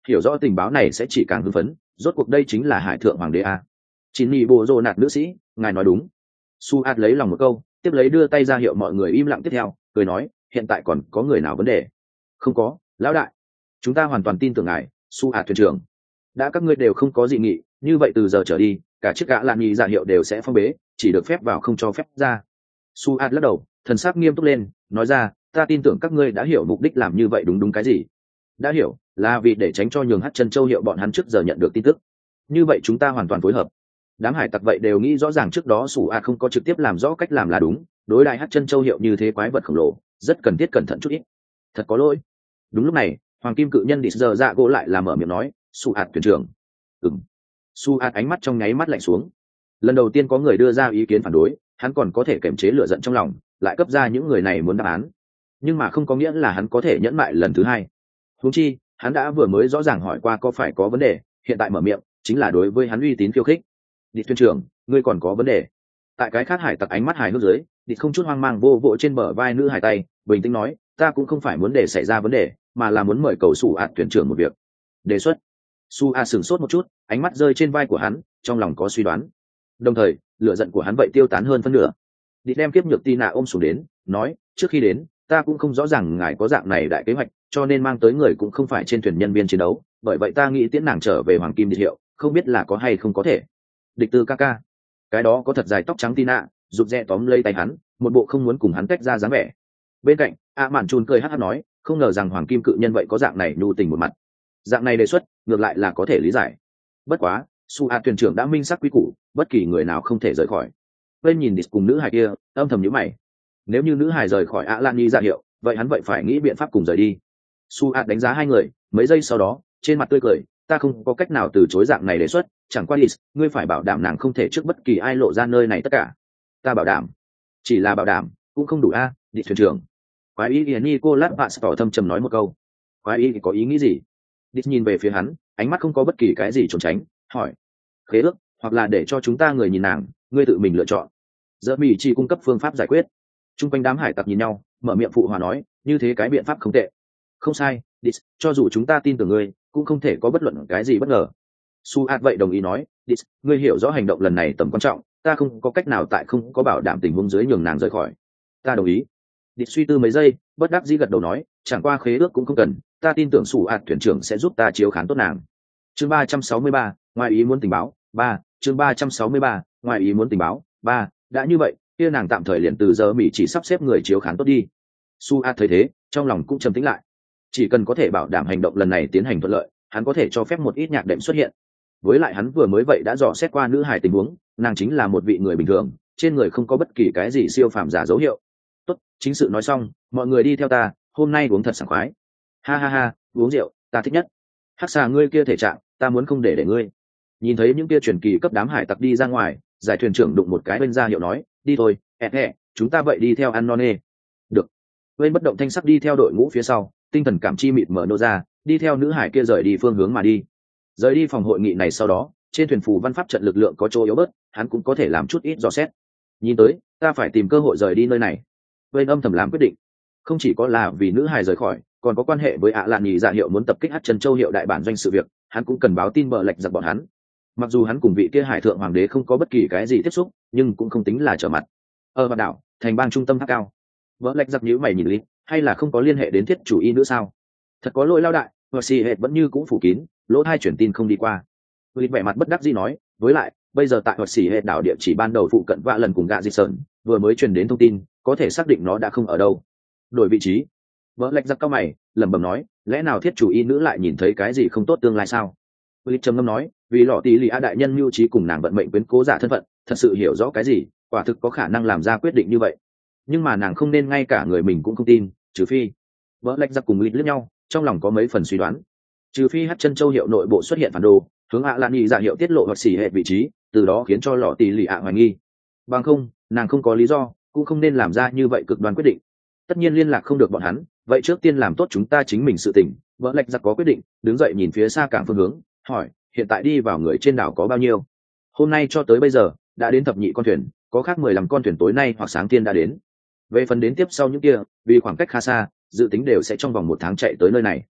hiểu rõ tình báo này sẽ chỉ càng hưng phấn. Rốt cuộc đây chính là hải thượng hoàng đế a. Chín nhị bộ rồ nạt nữ sĩ, ngài nói đúng. Suat lấy lòng một câu, tiếp lấy đưa tay ra hiệu mọi người im lặng tiếp theo, cười nói, hiện tại còn có người nào vấn đề? Không có, lão đại. Chúng ta hoàn toàn tin tưởng ngài, Suat thuyền trưởng. Đã các ngươi đều không có dị nghị, như vậy từ giờ trở đi, cả chiếc gã lạn nhị dạ hiệu đều sẽ phong bế, chỉ được phép vào không cho phép ra. Suat lắc đầu, thần sắc nghiêm túc lên, nói ra, ta tin tưởng các ngươi đã hiểu mục đích làm như vậy đúng đúng cái gì. Đã hiểu, là vì để tránh cho nhường hát chân châu hiệu bọn hắn trước giờ nhận được tin tức. Như vậy chúng ta hoàn toàn phối hợp. Đám hải tặc vậy đều nghĩ rõ ràng trước đó Sủ A không có trực tiếp làm rõ cách làm là đúng, đối đại hát chân châu hiệu như thế quái vật khổng lồ, rất cần thiết cẩn thận chút ít. Thật có lỗi. Đúng lúc này, hoàng kim cự nhân đi giờ dạ gỗ lại làm mở miệng nói, Sủ A thuyền trưởng. Ừm. Sủ A ánh mắt trong nháy mắt lạnh xuống. Lần đầu tiên có người đưa ra ý kiến phản đối, hắn còn có thể kiềm chế lửa giận trong lòng, lại cấp ra những người này muốn đáp án. Nhưng mà không có nghĩa là hắn có thể nhẫn mại lần thứ hai. Huống chi, hắn đã vừa mới rõ ràng hỏi qua có phải có vấn đề, hiện tại mở miệng chính là đối với hắn uy tín khiêu khích. Đi thuyền trưởng, ngươi còn có vấn đề? Tại cái khác hải tặc ánh mắt hài hước dưới, đi không chút hoang mang vô vỗ trên bờ vai nữ hải tay, bình tĩnh nói, ta cũng không phải muốn để xảy ra vấn đề, mà là muốn mời cầu Sủ ạt thuyền trưởng một việc. Đề xuất. Su A sửng sốt một chút, ánh mắt rơi trên vai của hắn, trong lòng có suy đoán. Đồng thời, lửa giận của hắn vậy tiêu tán hơn phân nửa. Đi đem kiếp nhược Tina ôm xuống đến, nói, trước khi đến, ta cũng không rõ ràng ngài có dạng này đại kế hoạch, cho nên mang tới người cũng không phải trên thuyền nhân viên chiến đấu, bởi vậy ta nghĩ tiễn nàng trở về hoàng kim địa hiệu, không biết là có hay không có thể. Địch tư ca ca, cái đó có thật dài tóc trắng Tina, rụt rè tóm lấy tay hắn, một bộ không muốn cùng hắn tách ra dáng vẻ. Bên cạnh, A Mạn Chun cười hắt hắt nói, không ngờ rằng hoàng kim cự nhân vậy có dạng này nhu tình một mặt. Dạng này đề xuất, ngược lại là có thể lý giải. Bất quá, Su A thuyền trưởng đã minh xác quy củ, bất kỳ người nào không thể rời khỏi. Bên nhìn Địch cùng nữ hài kia, âm thầm nhíu mày. Nếu như nữ hài rời khỏi A Lan Nhi ra hiệu, vậy hắn vậy phải nghĩ biện pháp cùng rời đi. Su A đánh giá hai người, mấy giây sau đó, trên mặt tươi cười, ta không có cách nào từ chối dạng này đề xuất, chẳng qua Địch, ngươi phải bảo đảm nàng không thể trước bất kỳ ai lộ ra nơi này tất cả. Ta bảo đảm. Chỉ là bảo đảm, cũng không đủ a, Địch thuyền trưởng. Quái ý Nicolas Pastor thâm trầm nói một câu. Quái ý có ý nghĩ gì? Địch nhìn về phía hắn, ánh mắt không có bất kỳ cái gì trốn tránh, hỏi. Khế ước, hoặc là để cho chúng ta người nhìn nàng, ngươi tự mình lựa chọn. Giờ Mỹ chỉ cung cấp phương pháp giải quyết. Trung quanh đám hải tặc nhìn nhau, mở miệng phụ hòa nói, như thế cái biện pháp không tệ. Không sai, Địch, cho dù chúng ta tin tưởng ngươi, cũng không thể có bất luận cái gì bất ngờ. Su Át vậy đồng ý nói, Địch, ngươi hiểu rõ hành động lần này tầm quan trọng, ta không có cách nào tại không có bảo đảm tình huống dưới nhường nàng rời khỏi. Ta đồng ý. Địch suy tư mấy giây, bất đắc dĩ gật đầu nói, chẳng qua khế ước cũng không cần, ta tin tưởng Su Át thuyền trưởng sẽ giúp ta chiếu khán tốt nàng. Chương ba trăm sáu mươi ba, ngoài ý muốn tình báo, ba, chương ba trăm sáu mươi ba, ngoài ý muốn tình báo, ba, đã như vậy, kia nàng tạm thời liền từ giờ Mỹ chỉ sắp xếp người chiếu khán tốt đi. Su A thấy thế, trong lòng cũng trầm tĩnh lại. Chỉ cần có thể bảo đảm hành động lần này tiến hành thuận lợi, hắn có thể cho phép một ít nhạc đệm xuất hiện. Với lại hắn vừa mới vậy đã dò xét qua nữ hài tình huống, nàng chính là một vị người bình thường, trên người không có bất kỳ cái gì siêu phàm giả dấu hiệu. Tốt, chính sự nói xong, mọi người đi theo ta, hôm nay uống thật sảng khoái. Ha ha ha, uống rượu, ta thích nhất. Hắc xà ngươi kia thể trạng, ta muốn không để để ngươi. Nhìn thấy những kia truyền kỳ cấp đám hải tặc đi ra ngoài, giải thuyền trưởng đụng một cái bên ra hiệu nói, đi thôi, ẹt hẹ, chúng ta vậy đi theo ăn non nê. Được. Bên bất động thanh sắc đi theo đội ngũ phía sau, tinh thần cảm chi mịt mở nô ra, đi theo nữ hải kia rời đi phương hướng mà đi. Rời đi phòng hội nghị này sau đó, trên thuyền phù văn pháp trận lực lượng có chỗ yếu bớt, hắn cũng có thể làm chút ít dò xét. Nhìn tới, ta phải tìm cơ hội rời đi nơi này. Bên âm thầm làm quyết định, không chỉ có là vì nữ hải rời khỏi, còn có quan hệ với ạ lạn nhì dạ hiệu muốn tập kích hát chân châu hiệu đại bản doanh sự việc, hắn cũng cần báo tin bờ lệch giặc bọn hắn. Mặc dù hắn cùng vị kia hải thượng hoàng đế không có bất kỳ cái gì tiếp xúc, nhưng cũng không tính là trở mặt. Ở mặt đảo, thành bang trung tâm tháp cao, vợ lệch giặc nhíu mày nhìn lý, hay là không có liên hệ đến thiết chủ y nữa sao? Thật có lỗi lao đại, vợ xì hệt vẫn như cũ phủ kín, lỗ hai chuyển tin không đi qua. Lý vẻ mặt bất đắc dĩ nói, với lại bây giờ tại vợ xì hệt đảo địa chỉ ban đầu phụ cận vạ lần cùng gạ di sơn, vừa mới truyền đến thông tin, có thể xác định nó đã không ở đâu. Đổi vị trí. Vợ lệch giặc cao mày, lẩm bẩm nói, lẽ nào thiết chủ y nữ lại nhìn thấy cái gì không tốt tương lai sao? Lý trầm ngâm nói, vì lọ tỷ lì a đại nhân mưu trí cùng nàng vận mệnh quyến cố giả thân phận, thật sự hiểu rõ cái gì, quả thực có khả năng làm ra quyết định như vậy. Nhưng mà nàng không nên ngay cả người mình cũng không tin, trừ phi. Vợ lệch giặc cùng Lý liếc nhau, trong lòng có mấy phần suy đoán. Trừ phi hát chân châu hiệu nội bộ xuất hiện phản đồ, hướng ạ lan nhì giả hiệu tiết lộ hoặc xỉ hệ vị trí, từ đó khiến cho lọ tỷ lì a hoài nghi. Bằng không, nàng không có lý do, cũng không nên làm ra như vậy cực đoan quyết định. Tất nhiên liên lạc không được bọn hắn, vậy trước tiên làm tốt chúng ta chính mình sự tình. Vợ lệch giặc có quyết định, đứng dậy nhìn phía xa cảng phương hướng, hỏi, hiện tại đi vào người trên đảo có bao nhiêu? Hôm nay cho tới bây giờ đã đến thập nhị con thuyền, có khác mười lăm con thuyền tối nay hoặc sáng tiên đã đến. Về phần đến tiếp sau những kia, vì khoảng cách khá xa, dự tính đều sẽ trong vòng một tháng chạy tới nơi này.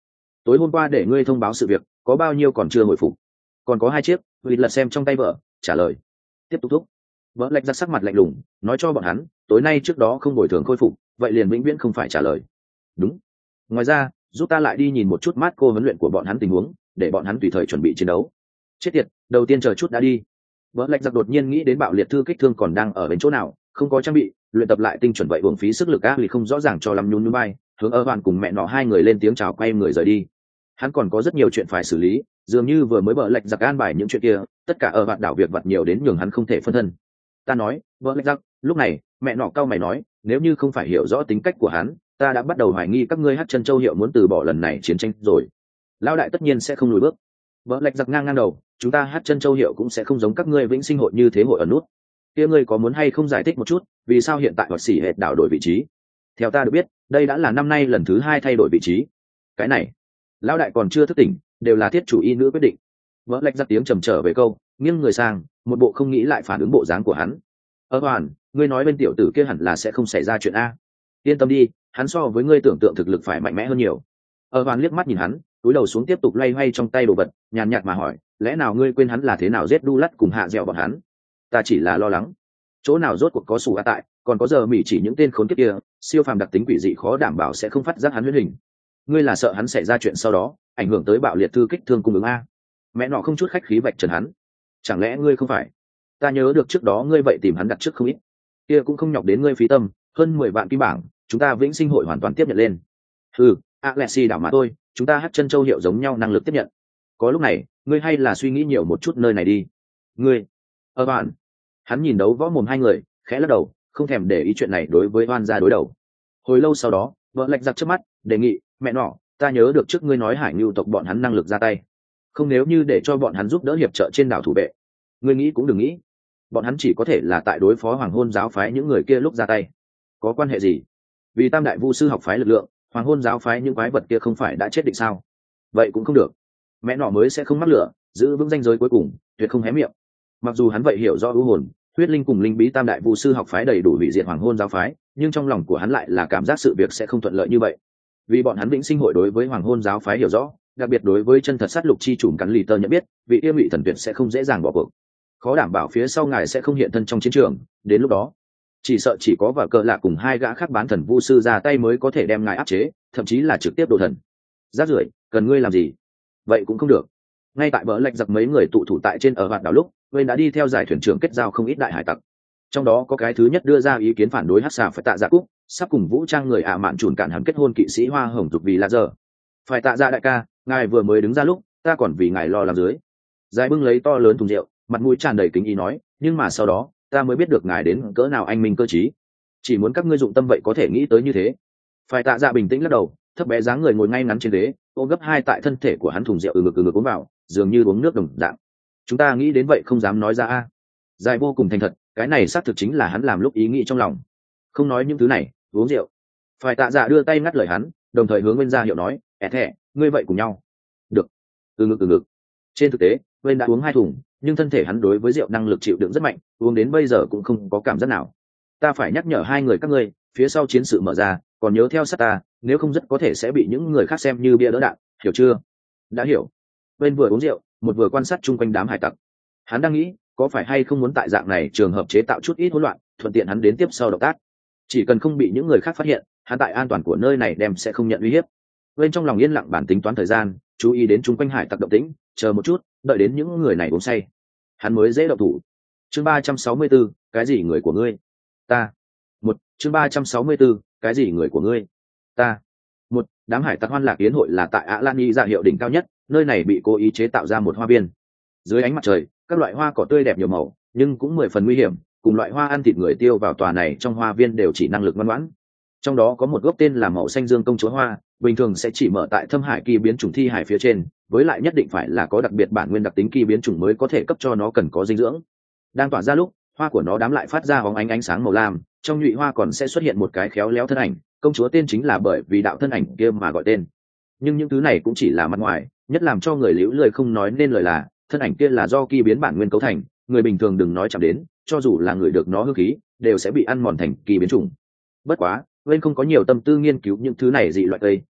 tối hôm qua để ngươi thông báo sự việc có bao nhiêu còn chưa hồi phục? Còn có hai chiếc. Vịt lật xem trong tay vợ trả lời. Tiếp tục thúc. Vợ lạch ra sắc mặt lạnh lùng nói cho bọn hắn tối nay trước đó không bồi thường khôi phục vậy liền vĩnh viễn không phải trả lời. Đúng. Ngoài ra giúp ta lại đi nhìn một chút mát cô huấn luyện của bọn hắn tình huống để bọn hắn tùy thời chuẩn bị chiến đấu. Chết tiệt, đầu tiên chờ chút đã đi. Vợ lạch giặc đột nhiên nghĩ đến bạo liệt thư kích thương còn đang ở bên chỗ nào, không có trang bị luyện tập lại tinh chuẩn vậy uổng phí sức lực ác lì không rõ ràng cho lắm nhún nhún bay hướng ở hoàn cùng mẹ nọ hai người lên tiếng chào quay người rời đi. Hắn còn có rất nhiều chuyện phải xử lý, dường như vừa mới bợ lạch giặc an bài những chuyện kia tất cả ở vạn đảo việc vặt nhiều đến nhường hắn không thể phân thân. Ta nói vợ lạch giặc. Lúc này mẹ nọ cau mày nói nếu như không phải hiểu rõ tính cách của hắn ta đã bắt đầu hoài nghi các ngươi hát chân châu hiệu muốn từ bỏ lần này chiến tranh rồi. Lão đại tất nhiên sẽ không lùi bước. Vợ lạch giặc ngang ngang đầu chúng ta hát chân châu hiệu cũng sẽ không giống các ngươi vĩnh sinh hội như thế hội ở nút. Kia ngươi có muốn hay không giải thích một chút vì sao hiện tại hoặc xỉ hệt đảo đổi vị trí? Theo ta được biết đây đã là năm nay lần thứ hai thay đổi vị trí. Cái này lão đại còn chưa thức tỉnh đều là thiết chủ y nữ quyết định. Vợ lạch giặc tiếng trầm trở về câu nghiêng người sang một bộ không nghĩ lại phản ứng bộ dáng của hắn. Ơ hoàn ngươi nói bên tiểu tử kia hẳn là sẽ không xảy ra chuyện a. Yên tâm đi hắn so với ngươi tưởng tượng thực lực phải mạnh mẽ hơn nhiều. Ơ hoàn liếc mắt nhìn hắn túi đầu xuống tiếp tục loay hoay trong tay đồ vật nhàn nhạt mà hỏi lẽ nào ngươi quên hắn là thế nào giết đu lắt cùng hạ dẻo bọn hắn? Ta chỉ là lo lắng chỗ nào rốt cuộc có sủ a tại còn có giờ mỉ chỉ những tên khốn kiếp kia siêu phàm đặc tính quỷ dị khó đảm bảo sẽ không phát giác hắn huyết hình. Ngươi là sợ hắn xảy ra chuyện sau đó ảnh hưởng tới bạo liệt thư kích thương cung ứng a? Mẹ nọ không chút khách khí vạch trần hắn. Chẳng lẽ ngươi không phải? Ta nhớ được trước đó ngươi vậy tìm hắn đặt trước không ít kia cũng không nhọc đến ngươi phí tâm hơn mười vạn kim bảng chúng ta vĩnh sinh hội hoàn toàn tiếp nhận lên. Ừ Alexi đảo mà thôi chúng ta hát chân châu hiệu giống nhau năng lực tiếp nhận. Có lúc này ngươi hay là suy nghĩ nhiều một chút nơi này đi. Ngươi ơ bạn hắn nhìn đấu võ mồm hai người khẽ lắc đầu không thèm để ý chuyện này đối với oan gia đối đầu. Hồi lâu sau đó vợ lạch giặc trước mắt đề nghị mẹ nọ ta nhớ được trước ngươi nói hải ngưu tộc bọn hắn năng lực ra tay không nếu như để cho bọn hắn giúp đỡ hiệp trợ trên đảo thủ vệ. Ngươi nghĩ cũng đừng nghĩ bọn hắn chỉ có thể là tại đối phó hoàng hôn giáo phái những người kia lúc ra tay. Có quan hệ gì? Vì tam đại vu sư học phái lực lượng hoàng hôn giáo phái những quái vật kia không phải đã chết định sao? Vậy cũng không được. Mẹ nọ mới sẽ không mắc lửa giữ vững ranh giới cuối cùng tuyệt không hé miệng. Mặc dù hắn vậy hiểu rõ ưu hồn huyết linh cùng linh bí tam đại vu sư học phái đầy đủ hủy diệt hoàng hôn giáo phái nhưng trong lòng của hắn lại là cảm giác sự việc sẽ không thuận lợi như vậy vì bọn hắn vĩnh sinh hội đối với hoàng hôn giáo phái hiểu rõ đặc biệt đối với chân thật sát lục chi chủng cắn lì tơ nhận biết vị yêu ngụy thần tuyệt sẽ không dễ dàng bỏ cuộc. Khó đảm bảo phía sau ngài sẽ không hiện thân trong chiến trường đến lúc đó chỉ sợ chỉ có vở cờ lạ cùng hai gã khác bán thần vu sư ra tay mới có thể đem ngài áp chế thậm chí là trực tiếp đồ thần. Rác rưởi cần ngươi làm gì? Vậy cũng không được. Ngay tại bờ lạch giặc mấy người tụ thủ tại trên ở hoạt đảo lúc Wayne đã đi theo giải thuyền trưởng kết giao không ít đại hải tặc trong đó có cái thứ nhất đưa ra ý kiến phản đối hát xà phải tạ dạ cúc sắp cùng vũ trang người ả mạn trùn cản hắn kết hôn kỵ sĩ hoa hồng tục vì là giờ phải tạ dạ đại ca ngài vừa mới đứng ra lúc ta còn vì ngài lo làm dưới. Giải bưng lấy to lớn thùng rượu mặt mũi tràn đầy kính ý nói nhưng mà sau đó ta mới biết được ngài đến cỡ nào anh minh cơ trí chỉ muốn các ngươi dụng tâm vậy có thể nghĩ tới như thế. Phải tạ dạ bình tĩnh lắc đầu thấp bé dáng người ngồi ngay ngắn trên ghế ôm gấp hai tại thân thể của hắn thùng rượu ừ ngực ừ ngực uống vào dường như uống nước đồng dạng. Chúng ta nghĩ đến vậy không dám nói ra a. Dài vô cùng thành thật cái này xác thực chính là hắn làm lúc ý nghĩ trong lòng. Không nói những thứ này uống rượu. Phải tạ dạ đưa tay ngắt lời hắn đồng thời hướng bên ra hiệu nói ẻ thẻ ngươi vậy cùng nhau được. Ừ ngực ừ ngực. Trên thực tế bên đã uống hai thùng nhưng thân thể hắn đối với rượu năng lực chịu đựng rất mạnh uống đến bây giờ cũng không có cảm giác nào. Ta phải nhắc nhở hai người các ngươi phía sau chiến sự mở ra còn nhớ theo sát ta nếu không rất có thể sẽ bị những người khác xem như bia đỡ đạn hiểu chưa? Đã hiểu. Bên vừa uống rượu một vừa quan sát chung quanh đám hải tặc hắn đang nghĩ có phải hay không muốn tại dạng này trường hợp chế tạo chút ít hỗn loạn thuận tiện hắn đến tiếp sau động tác chỉ cần không bị những người khác phát hiện hắn tại an toàn của nơi này đem sẽ không nhận uy hiếp. Bên trong lòng yên lặng bản tính toán thời gian chú ý đến chung quanh hải tặc động tĩnh chờ một chút đợi đến những người này uống say hắn mới dễ động thủ. Chương ba trăm sáu mươi bốn cái gì người của ngươi? Ta. Một chương ba trăm sáu mươi bốn cái gì người của ngươi? Ta. Một đám hải tặc hoan lạc yến hội là tại Alani ra hiệu đỉnh cao nhất nơi này bị cố ý chế tạo ra một hoa viên dưới ánh mặt trời các loại hoa cỏ tươi đẹp nhiều màu nhưng cũng mười phần nguy hiểm cùng loại hoa ăn thịt người tiêu vào tòa này trong hoa viên đều chỉ năng lực ngoan ngoãn. Trong đó có một gốc tên là màu xanh dương công chúa hoa bình thường sẽ chỉ mở tại thâm hải kỳ biến chủng thi hải phía trên với lại nhất định phải là có đặc biệt bản nguyên đặc tính kỳ biến chủng mới có thể cấp cho nó cần có dinh dưỡng. Đang tỏa ra lúc hoa của nó đám lại phát ra bóng ánh ánh sáng màu lam trong nhụy hoa còn sẽ xuất hiện một cái khéo léo thân ảnh công chúa tên chính là bởi vì đạo thân ảnh kia mà gọi tên. Nhưng những thứ này cũng chỉ là mặt ngoài nhất làm cho người liễu lời không nói nên lời là thân ảnh kia là do kỳ biến bản nguyên cấu thành người bình thường đừng nói chạm đến cho dù là người được nó hư khí đều sẽ bị ăn mòn thành kỳ biến chủng. Bất quá Wayne không có nhiều tâm tư nghiên cứu những thứ này dị loại cây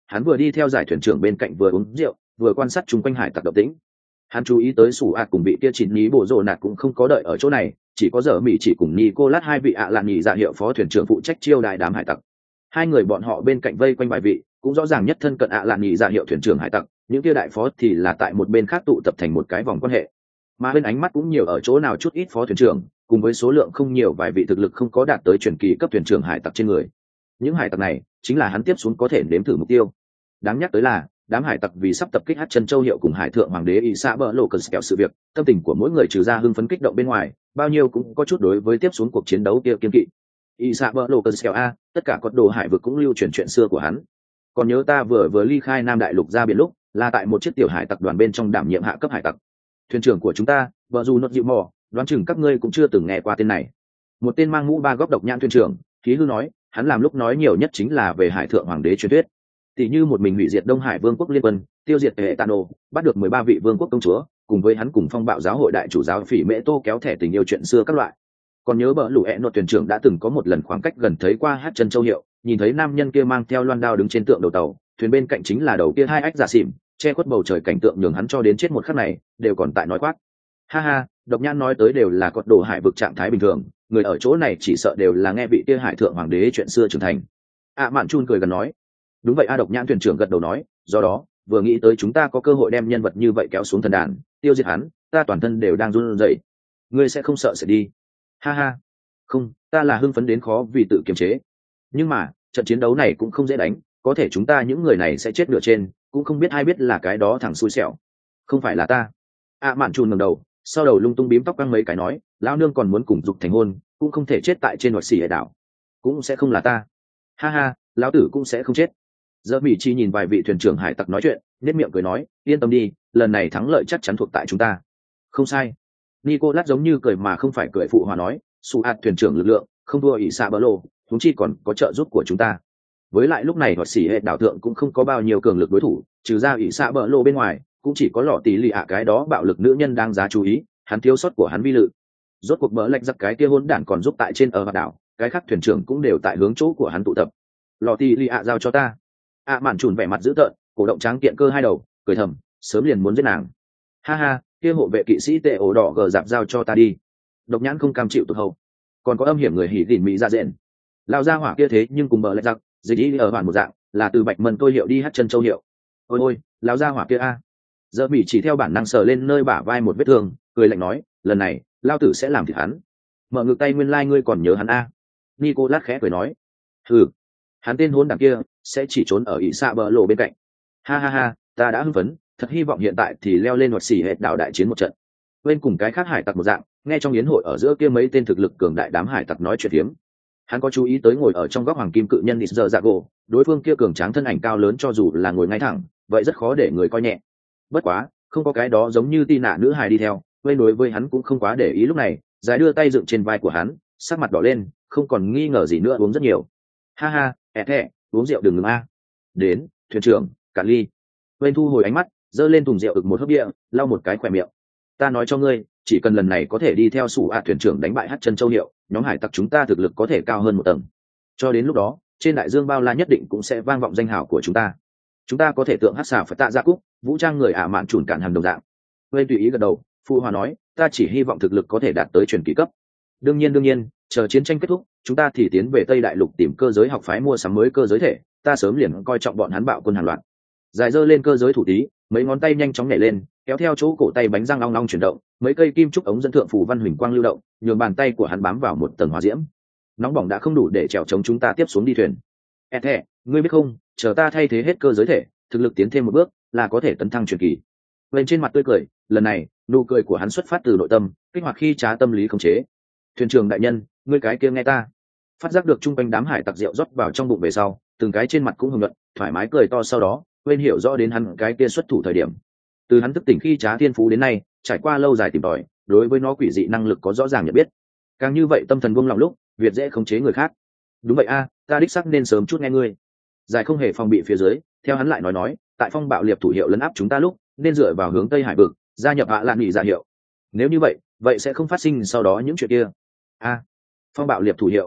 hắn vừa đi theo giải thuyền trưởng bên cạnh vừa uống rượu vừa quan sát chung quanh hải tặc động tĩnh. Hắn chú ý tới sủ ạt cùng vị kia chín ní bộ rồ nạt cũng không có đợi ở chỗ này, chỉ có giờ mỹ chỉ cùng Nicolas hai vị ạ lạn nhị dạ hiệu phó thuyền trưởng phụ trách chiêu đãi đám hải tặc. Hai người bọn họ bên cạnh vây quanh vài vị, cũng rõ ràng nhất thân cận ạ lạn nhị dạ hiệu thuyền trưởng hải tặc, những kia đại phó thì là tại một bên khác tụ tập thành một cái vòng quan hệ. Mà bên ánh mắt cũng nhiều ở chỗ nào chút ít phó thuyền trưởng, cùng với số lượng không nhiều vài vị thực lực không có đạt tới truyền kỳ cấp thuyền trưởng hải tặc trên người. Những hải tặc này chính là hắn tiếp xuống có thể nếm thử mục tiêu. Đáng nhắc tới là đám hải tặc vì sắp tập kích hát chân châu hiệu cùng hải thượng hoàng đế y xã bờ lộ cần kẹo sự việc, tâm tình của mỗi người trừ ra hưng phấn kích động bên ngoài, bao nhiêu cũng có chút đối với tiếp xuống cuộc chiến đấu kia kiên kỵ. Y xã bờ lộ cần kẹo a, tất cả cột đồ hải vực cũng lưu truyền chuyện xưa của hắn. Còn nhớ ta vừa vừa ly khai Nam Đại Lục ra biển lúc, là tại một chiếc tiểu hải tặc đoàn bên trong đảm nhiệm hạ cấp hải tặc. Thuyền trưởng của chúng ta, vợ dù nốt dịu mò, đoán chừng các ngươi cũng chưa từng nghe qua tên này. Một tên mang mũ ba góc độc nhãn thuyền trưởng, khí hư nói, hắn làm lúc nói nhiều nhất chính là về hải thượng hoàng đế truyền thuyết. Tỷ như một mình hủy diệt Đông Hải Vương quốc liên quân, tiêu diệt hệ Tano, bắt được mười ba vị vương quốc công chúa, cùng với hắn cùng phong bạo giáo hội đại chủ giáo Phỉ Mễ Tô kéo thẻ tình yêu chuyện xưa các loại. Còn nhớ bờ lũ ẹ nột thuyền trưởng đã từng có một lần khoảng cách gần thấy qua hát chân châu hiệu, nhìn thấy nam nhân kia mang theo loan đao đứng trên tượng đầu tàu, thuyền bên cạnh chính là đầu kia hai ách giả xỉm, che khuất bầu trời cảnh tượng nhường hắn cho đến chết một khắc này, đều còn tại nói quát. Ha ha, độc nhãn nói tới đều là cột đồ hải vực trạng thái bình thường, người ở chỗ này chỉ sợ đều là nghe vị kia hải thượng hoàng đế chuyện xưa trưởng thành. À Mạn Chun cười gần nói, đúng vậy a. Độc nhãn thuyền trưởng gật đầu nói, do đó vừa nghĩ tới chúng ta có cơ hội đem nhân vật như vậy kéo xuống thần đàn, tiêu diệt hắn, ta toàn thân đều đang run rẩy. Ngươi sẽ không sợ sẽ đi? Ha ha, không, ta là hưng phấn đến khó vì tự kiềm chế. Nhưng mà trận chiến đấu này cũng không dễ đánh, có thể chúng ta những người này sẽ chết nửa trên, cũng không biết ai biết là cái đó thằng xui xẻo. Không phải là ta. À Mạn Chun ngẩng đầu, sau đầu lung tung bím tóc căng mấy cái nói, lão nương còn muốn cùng dục thành hôn, cũng không thể chết tại trên hoạt xỉ hải đảo. Cũng sẽ không là ta. Ha ha, lão tử cũng sẽ không chết. Giờ Mỹ Chi nhìn vài vị thuyền trưởng hải tặc nói chuyện, nét miệng cười nói, yên tâm đi, lần này thắng lợi chắc chắn thuộc tại chúng ta. Không sai. Nicolas giống như cười mà không phải cười phụ hòa nói, Su ạt thuyền trưởng lực lượng không thua ỷ xạ bờ lô, chúng chi còn có trợ giúp của chúng ta. Với lại lúc này hoạt xỉ hệ đảo thượng cũng không có bao nhiêu cường lực đối thủ, trừ ra ỷ xạ bờ lô bên ngoài, cũng chỉ có lọ tỷ lì ạ cái đó bạo lực nữ nhân đang giá chú ý, hắn thiếu sót của hắn vi lự. Rốt cuộc bỡ lạch giặc cái kia hỗn đản còn giúp tại trên ở đảo, cái khác thuyền trưởng cũng đều tại hướng chỗ của hắn tụ tập. Lọ tỷ lì ạ giao cho ta. ạ Mạn Chùn vẻ mặt dữ tợn, cổ động tráng kiện cơ hai đầu, cười thầm, sớm liền muốn giết nàng. Ha ha, kia hộ vệ kỵ sĩ tệ ổ đỏ gờ dạp giao cho ta đi. Độc nhãn không cam chịu tụt hậu. Còn có âm hiểm người hỉ đỉnh mỹ ra rện. Lao ra hỏa kia thế nhưng cùng bờ lạch giặc, dịch ý ở bản một dạng, là từ bạch mần tôi hiệu đi hát chân châu hiệu. Ôi ôi, lao ra hỏa kia a. Giờ Mỹ chỉ theo bản năng sờ lên nơi bả vai một vết thương, cười lạnh nói, lần này, lao tử sẽ làm thịt hắn. Mở ngực tay nguyên lai like ngươi còn nhớ hắn a. Nicolas khẽ cười nói, hừ, hắn tên hôn đảng kia sẽ chỉ trốn ở ỷ xạ bờ lộ bên cạnh. Ha ha ha, ta đã hưng phấn, thật hy vọng hiện tại thì leo lên hoạt xỉ hệt đảo đại chiến một trận. Bên cùng cái khác hải tặc một dạng, nghe trong yến hội ở giữa kia mấy tên thực lực cường đại đám hải tặc nói chuyện hiếm. Hắn có chú ý tới ngồi ở trong góc hoàng kim cự nhân Nizar Zago, đối phương kia cường tráng thân ảnh cao lớn cho dù là ngồi ngay thẳng, vậy rất khó để người coi nhẹ. Bất quá, không có cái đó giống như tì nạ nữ hài đi theo, bên đối với hắn cũng không quá để ý lúc này, giải đưa tay dựng trên vai của hắn, sắc mặt đỏ lên, không còn nghi ngờ gì nữa uống rất nhiều. Ha ha, ẹt hẹ, uống rượu đừng ngừng a. Đến, thuyền trưởng, cạn ly. Bên thu hồi ánh mắt, giơ lên thùng rượu ực một hớp bia, lau một cái khỏe miệng. Ta nói cho ngươi, chỉ cần lần này có thể đi theo sủ ạ thuyền trưởng đánh bại hát chân châu hiệu, nhóm hải tặc chúng ta thực lực có thể cao hơn một tầng. Cho đến lúc đó, trên đại dương bao la nhất định cũng sẽ vang vọng danh hào của chúng ta. Chúng ta có thể tượng hát xà phải tạ ra cúc, vũ trang người ả mạn chùn cản hầm đồng dạng. Bên tùy ý gật đầu, phụ hòa nói, ta chỉ hy vọng thực lực có thể đạt tới truyền kỳ cấp. Đương nhiên đương nhiên, chờ chiến tranh kết thúc, chúng ta thì tiến về Tây Đại Lục tìm cơ giới học phái mua sắm mới cơ giới thể, ta sớm liền coi trọng bọn hắn bạo quân hàng loạt. Dài dơ lên cơ giới thủ tí, mấy ngón tay nhanh chóng nhảy lên, kéo theo chỗ cổ tay bánh răng long long chuyển động, mấy cây kim trúc ống dẫn thượng phủ văn huỳnh quang lưu động, nhường bàn tay của hắn bám vào một tầng hỏa diễm. Nóng bỏng đã không đủ để trèo chống chúng ta tiếp xuống đi thuyền. E thẻ, ngươi biết không, chờ ta thay thế hết cơ giới thể, thực lực tiến thêm một bước, là có thể tấn thăng truyền kỳ. Bên trên mặt tươi cười, lần này, nụ cười của hắn xuất phát từ nội tâm, kích hoạt khi trá tâm lý khống chế. Thuyền trưởng đại nhân, ngươi cái kia nghe ta. Phát giác được trung quanh đám hải tặc rượu rót vào trong bụng về sau, từng cái trên mặt cũng hưng luận, thoải mái cười to sau đó, quên hiểu rõ đến hắn cái kia xuất thủ thời điểm. Từ hắn thức tỉnh khi trá thiên phú đến nay, trải qua lâu dài tìm tòi, đối với nó quỷ dị năng lực có rõ ràng nhận biết. Càng như vậy tâm thần buông lòng lúc, việt dễ khống chế người khác. Đúng vậy a, ta đích xác nên sớm chút nghe ngươi. Giải không hề phòng bị phía dưới, theo hắn lại nói nói, tại phong bạo liệp thủ hiệu lấn áp chúng ta lúc, nên dựa vào hướng tây hải vực, gia nhập hạ lạn nghị giả hiệu. Nếu như vậy, vậy sẽ không phát sinh sau đó những chuyện kia. A, phong bạo liệp thủ hiệu.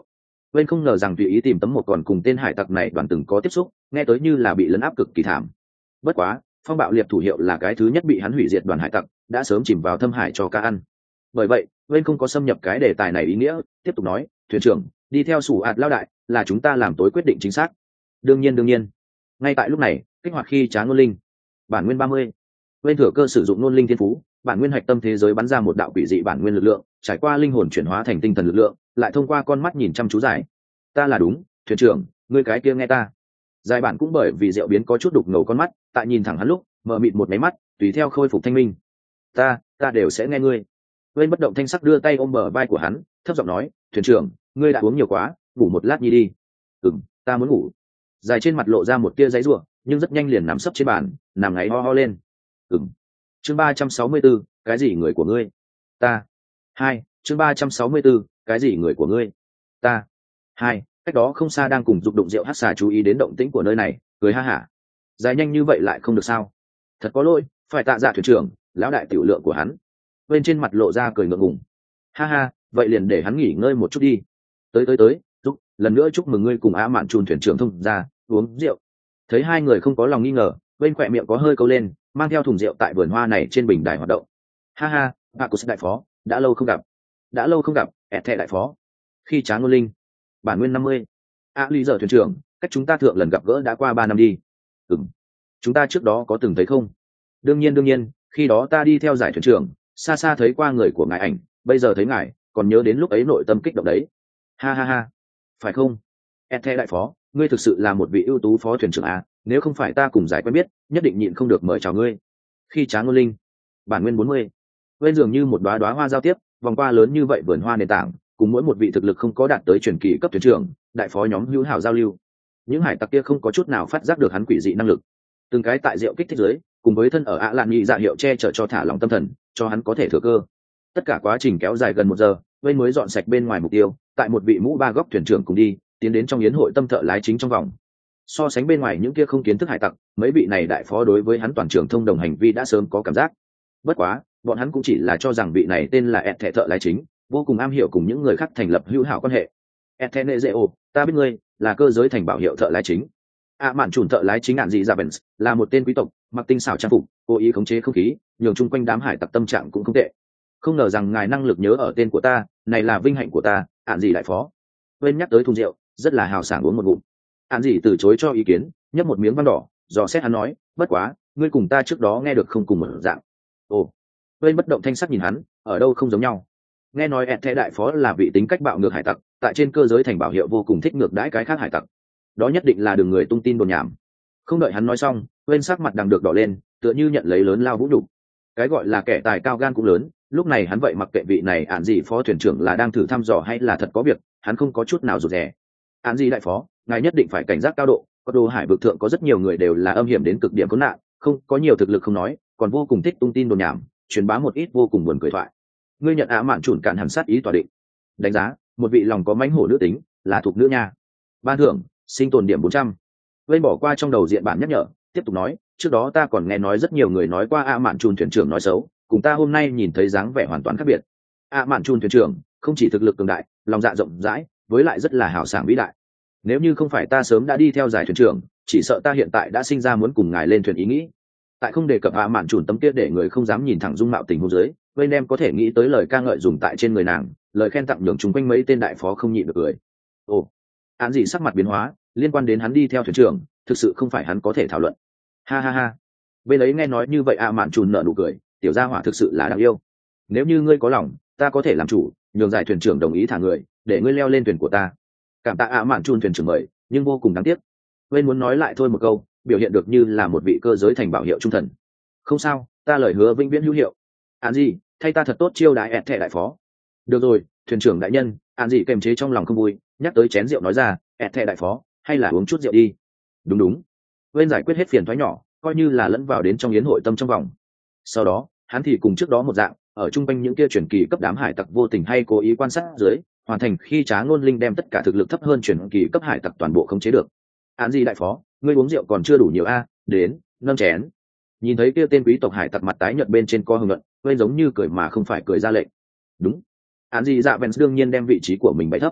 Bên không ngờ rằng tùy ý tìm tấm một còn cùng tên hải tặc này đoàn từng có tiếp xúc, nghe tới như là bị lấn áp cực kỳ thảm. Bất quá, phong bạo liệp thủ hiệu là cái thứ nhất bị hắn hủy diệt đoàn hải tặc, đã sớm chìm vào thâm hải cho cá ăn. Bởi vậy, bên không có xâm nhập cái đề tài này ý nghĩa, tiếp tục nói, thuyền trưởng, đi theo sủ ạt lao đại, là chúng ta làm tối quyết định chính xác. Đương nhiên đương nhiên. Ngay tại lúc này, kích hoạt khi tráng ngôn linh. Bản nguyên ba mươi. Bên thừa cơ sử dụng ngôn linh thiên phú, bản nguyên hạch tâm thế giới bắn ra một đạo quỷ dị bản nguyên lực lượng, trải qua linh hồn chuyển hóa thành tinh thần lực lượng, lại thông qua con mắt nhìn chăm chú giải. Ta là đúng, thuyền trưởng, ngươi cái kia nghe ta. Giải bản cũng bởi vì rượu biến có chút đục ngầu con mắt, tại nhìn thẳng hắn lúc, mở mịt một máy mắt, tùy theo khôi phục thanh minh. Ta, ta đều sẽ nghe ngươi. Bên bất động thanh sắc đưa tay ôm bờ vai của hắn, thấp giọng nói, thuyền trưởng, ngươi đã uống nhiều quá, ngủ một lát nhi đi. Ừm, ta muốn ngủ. Dài trên mặt lộ ra một tia giấy rủa, nhưng rất nhanh liền nằm sấp trên bàn, nằm ngáy ho ho lên. Ừm. Chương ba trăm sáu mươi 34, cái gì người của ngươi? Ta. Hai. Chương ba trăm sáu mươi 34, cái gì người của ngươi? Ta. Hai. Cách đó không xa đang cùng dục đụng rượu hắc xà chú ý đến động tĩnh của nơi này, cười ha hả. Dài nhanh như vậy lại không được sao? Thật có lỗi, phải tạ dạ thuyền trưởng, lão đại tiểu lượng của hắn. Bên trên mặt lộ ra cười ngượng ngùng. Ha ha, vậy liền để hắn nghỉ ngơi một chút đi. Tới tới tới, giúp, lần nữa chúc mừng ngươi cùng Á Mạn Trùn thuyền trưởng thông ra, uống rượu. Thấy hai người không có lòng nghi ngờ, bên khỏe miệng có hơi câu lên, mang theo thùng rượu tại vườn hoa này trên bình đài hoạt động. Ha ha, Bacchus đại phó, đã lâu không gặp. Đã lâu không gặp, ẹt thẹ đại phó. Khi tráng ngôn linh. Bản nguyên năm mươi. À lý giờ thuyền trưởng, cách chúng ta thượng lần gặp gỡ đã qua ba năm đi. Ừm. Chúng ta trước đó có từng thấy không? Đương nhiên đương nhiên, khi đó ta đi theo giải thuyền trưởng, xa xa thấy qua người của ngài ảnh, bây giờ thấy ngài, còn nhớ đến lúc ấy nội tâm kích động đấy. Ha ha ha. Phải không? ẹt thẹ đại phó, ngươi thực sự là một vị ưu tú phó thuyền trưởng à, nếu không phải ta cùng giải quen biết, nhất định nhịn không được mời chào ngươi. Khi tráng ngôn linh. Bản nguyên bốn mươi. Bên dường như một đóa đóa hoa giao tiếp, vòng qua lớn như vậy vườn hoa nền tảng, cùng mỗi một vị thực lực không có đạt tới truyền kỳ cấp thuyền trưởng, đại phó nhóm hữu hảo giao lưu. Những hải tặc kia không có chút nào phát giác được hắn quỷ dị năng lực. Từng cái tại rượu kích thích dưới, cùng với thân ở ạ lạn nghị dạ hiệu che chở cho thả lòng tâm thần, cho hắn có thể thừa cơ. Tất cả quá trình kéo dài gần một giờ, bên mới dọn sạch bên ngoài mục tiêu, tại một vị mũ ba góc thuyền trưởng cùng đi, tiến đến trong yến hội tâm thợ lái chính trong vòng. So sánh bên ngoài những kia không kiến thức hải tặc, mấy vị này đại phó đối với hắn toàn trưởng thông đồng hành vi đã sớm có cảm giác. Bất quá, bọn hắn cũng chỉ là cho rằng vị này tên là ẹt thẹ thợ lái chính, vô cùng am hiểu cùng những người khác thành lập hữu hảo quan hệ. ẹt thẹ nệ dễ ồ, ta biết ngươi là cơ giới thành bảo hiệu thợ lái chính. À mạn chùn thợ lái chính ạn dị Javens là một tên quý tộc, mặc tinh xảo trang phục, cố ý khống chế không khí, nhường chung quanh đám hải tặc tâm trạng cũng không tệ. Không ngờ rằng ngài năng lực nhớ ở tên của ta, này là vinh hạnh của ta, ạn dị đại phó. Bên nhắc tới thùng rượu, rất là hào sảng uống một ngụm. Ạn dị từ chối cho ý kiến, nhấp một miếng văn đỏ, dò xét hắn nói, bất quá, ngươi cùng ta trước đó nghe được không cùng một dạng. Ồ. Bên bất động thanh sắc nhìn hắn, ở đâu không giống nhau. Nghe nói ẹt thẹ đại phó là vị tính cách bạo ngược hải tặc, tại trên cơ giới thành bảo hiệu vô cùng thích ngược đãi cái khác hải tặc. Đó nhất định là đường người tung tin đồn nhảm. Không đợi hắn nói xong, bên sắc mặt đằng được đỏ lên, tựa như nhận lấy lớn lao vũ nhục. Cái gọi là kẻ tài cao gan cũng lớn, lúc này hắn vậy mặc kệ vị này ạn gì phó thuyền trưởng là đang thử thăm dò hay là thật có việc, hắn không có chút nào rụt rè. Ạn gì đại phó, ngài nhất định phải cảnh giác cao độ, có đồ hải vực thượng có rất nhiều người đều là âm hiểm đến cực điểm khốn nạn, không có nhiều thực lực không nói, còn vô cùng thích tung tin đồn nhảm, truyền bá một ít vô cùng buồn cười thoại. Ngươi nhận ạ mạn chuẩn cản hẳn sát ý tỏa định. Đánh giá, một vị lòng có mãnh hổ nữ tính, là thuộc nữ nha. Ban thưởng, sinh tồn điểm bốn trăm. Bên bỏ qua trong đầu diện bản nhắc nhở, tiếp tục nói, trước đó ta còn nghe nói rất nhiều người nói qua ạ mạn chùn thuyền trưởng nói xấu, cùng ta hôm nay nhìn thấy dáng vẻ hoàn toàn khác biệt. ạ mạn chùn thuyền trưởng không chỉ thực lực cường đại, lòng dạ rộng rãi, với lại rất là hào sảng vĩ đại. Nếu như không phải ta sớm đã đi theo giải thuyền trưởng, chỉ sợ ta hiện tại đã sinh ra muốn cùng ngài lên thuyền ý nghĩ. Tại không đề cập ạ mạn chùn tấm kia để người không dám nhìn thẳng dung mạo tình huống dưới, bên em có thể nghĩ tới lời ca ngợi dùng tại trên người nàng, lời khen tặng nhường chúng quanh mấy tên đại phó không nhịn được cười. Ồ, án gì sắc mặt biến hóa, liên quan đến hắn đi theo thuyền trưởng, thực sự không phải hắn có thể thảo luận. Ha ha ha. Bên ấy nghe nói như vậy ạ mạn chùn nở nụ cười, tiểu gia hỏa thực sự là đáng yêu. Nếu như ngươi có lòng, ta có thể làm chủ, nhường giải thuyền trưởng đồng ý thả người, để ngươi leo lên thuyền của ta. Cảm tạ ạ mạn chùn thuyền trưởng mời, nhưng vô cùng đáng tiếc. Bên muốn nói lại thôi một câu, biểu hiện được như là một vị cơ giới thành bảo hiệu trung thần. Không sao, ta lời hứa vĩnh viễn hữu hiệu. Án gì, thay ta thật tốt chiêu đãi ẹt thẻ đại phó. Được rồi, thuyền trưởng đại nhân. Án gì kềm chế trong lòng không vui, nhắc tới chén rượu nói ra, ẹt thẻ đại phó, hay là uống chút rượu đi. Đúng đúng. Bên giải quyết hết phiền toái nhỏ, coi như là lẫn vào đến trong yến hội tâm trong vòng. Sau đó, hắn thì cùng trước đó một dạng, ở trung quanh những kia truyền kỳ cấp đám hải tặc vô tình hay cố ý quan sát dưới, hoàn thành khi Trá Ngôn Linh đem tất cả thực lực thấp hơn truyền kỳ cấp hải tặc toàn bộ khống chế được. Án gì đại phó, ngươi uống rượu còn chưa đủ nhiều a, đến, nâng chén. Nhìn thấy kia tên quý tộc hải tặc mặt tái nhợt bên trên co hưng luận, bên giống như cười mà không phải cười ra lệnh. Đúng. Án gì dạ Vance đương nhiên đem vị trí của mình bày thấp.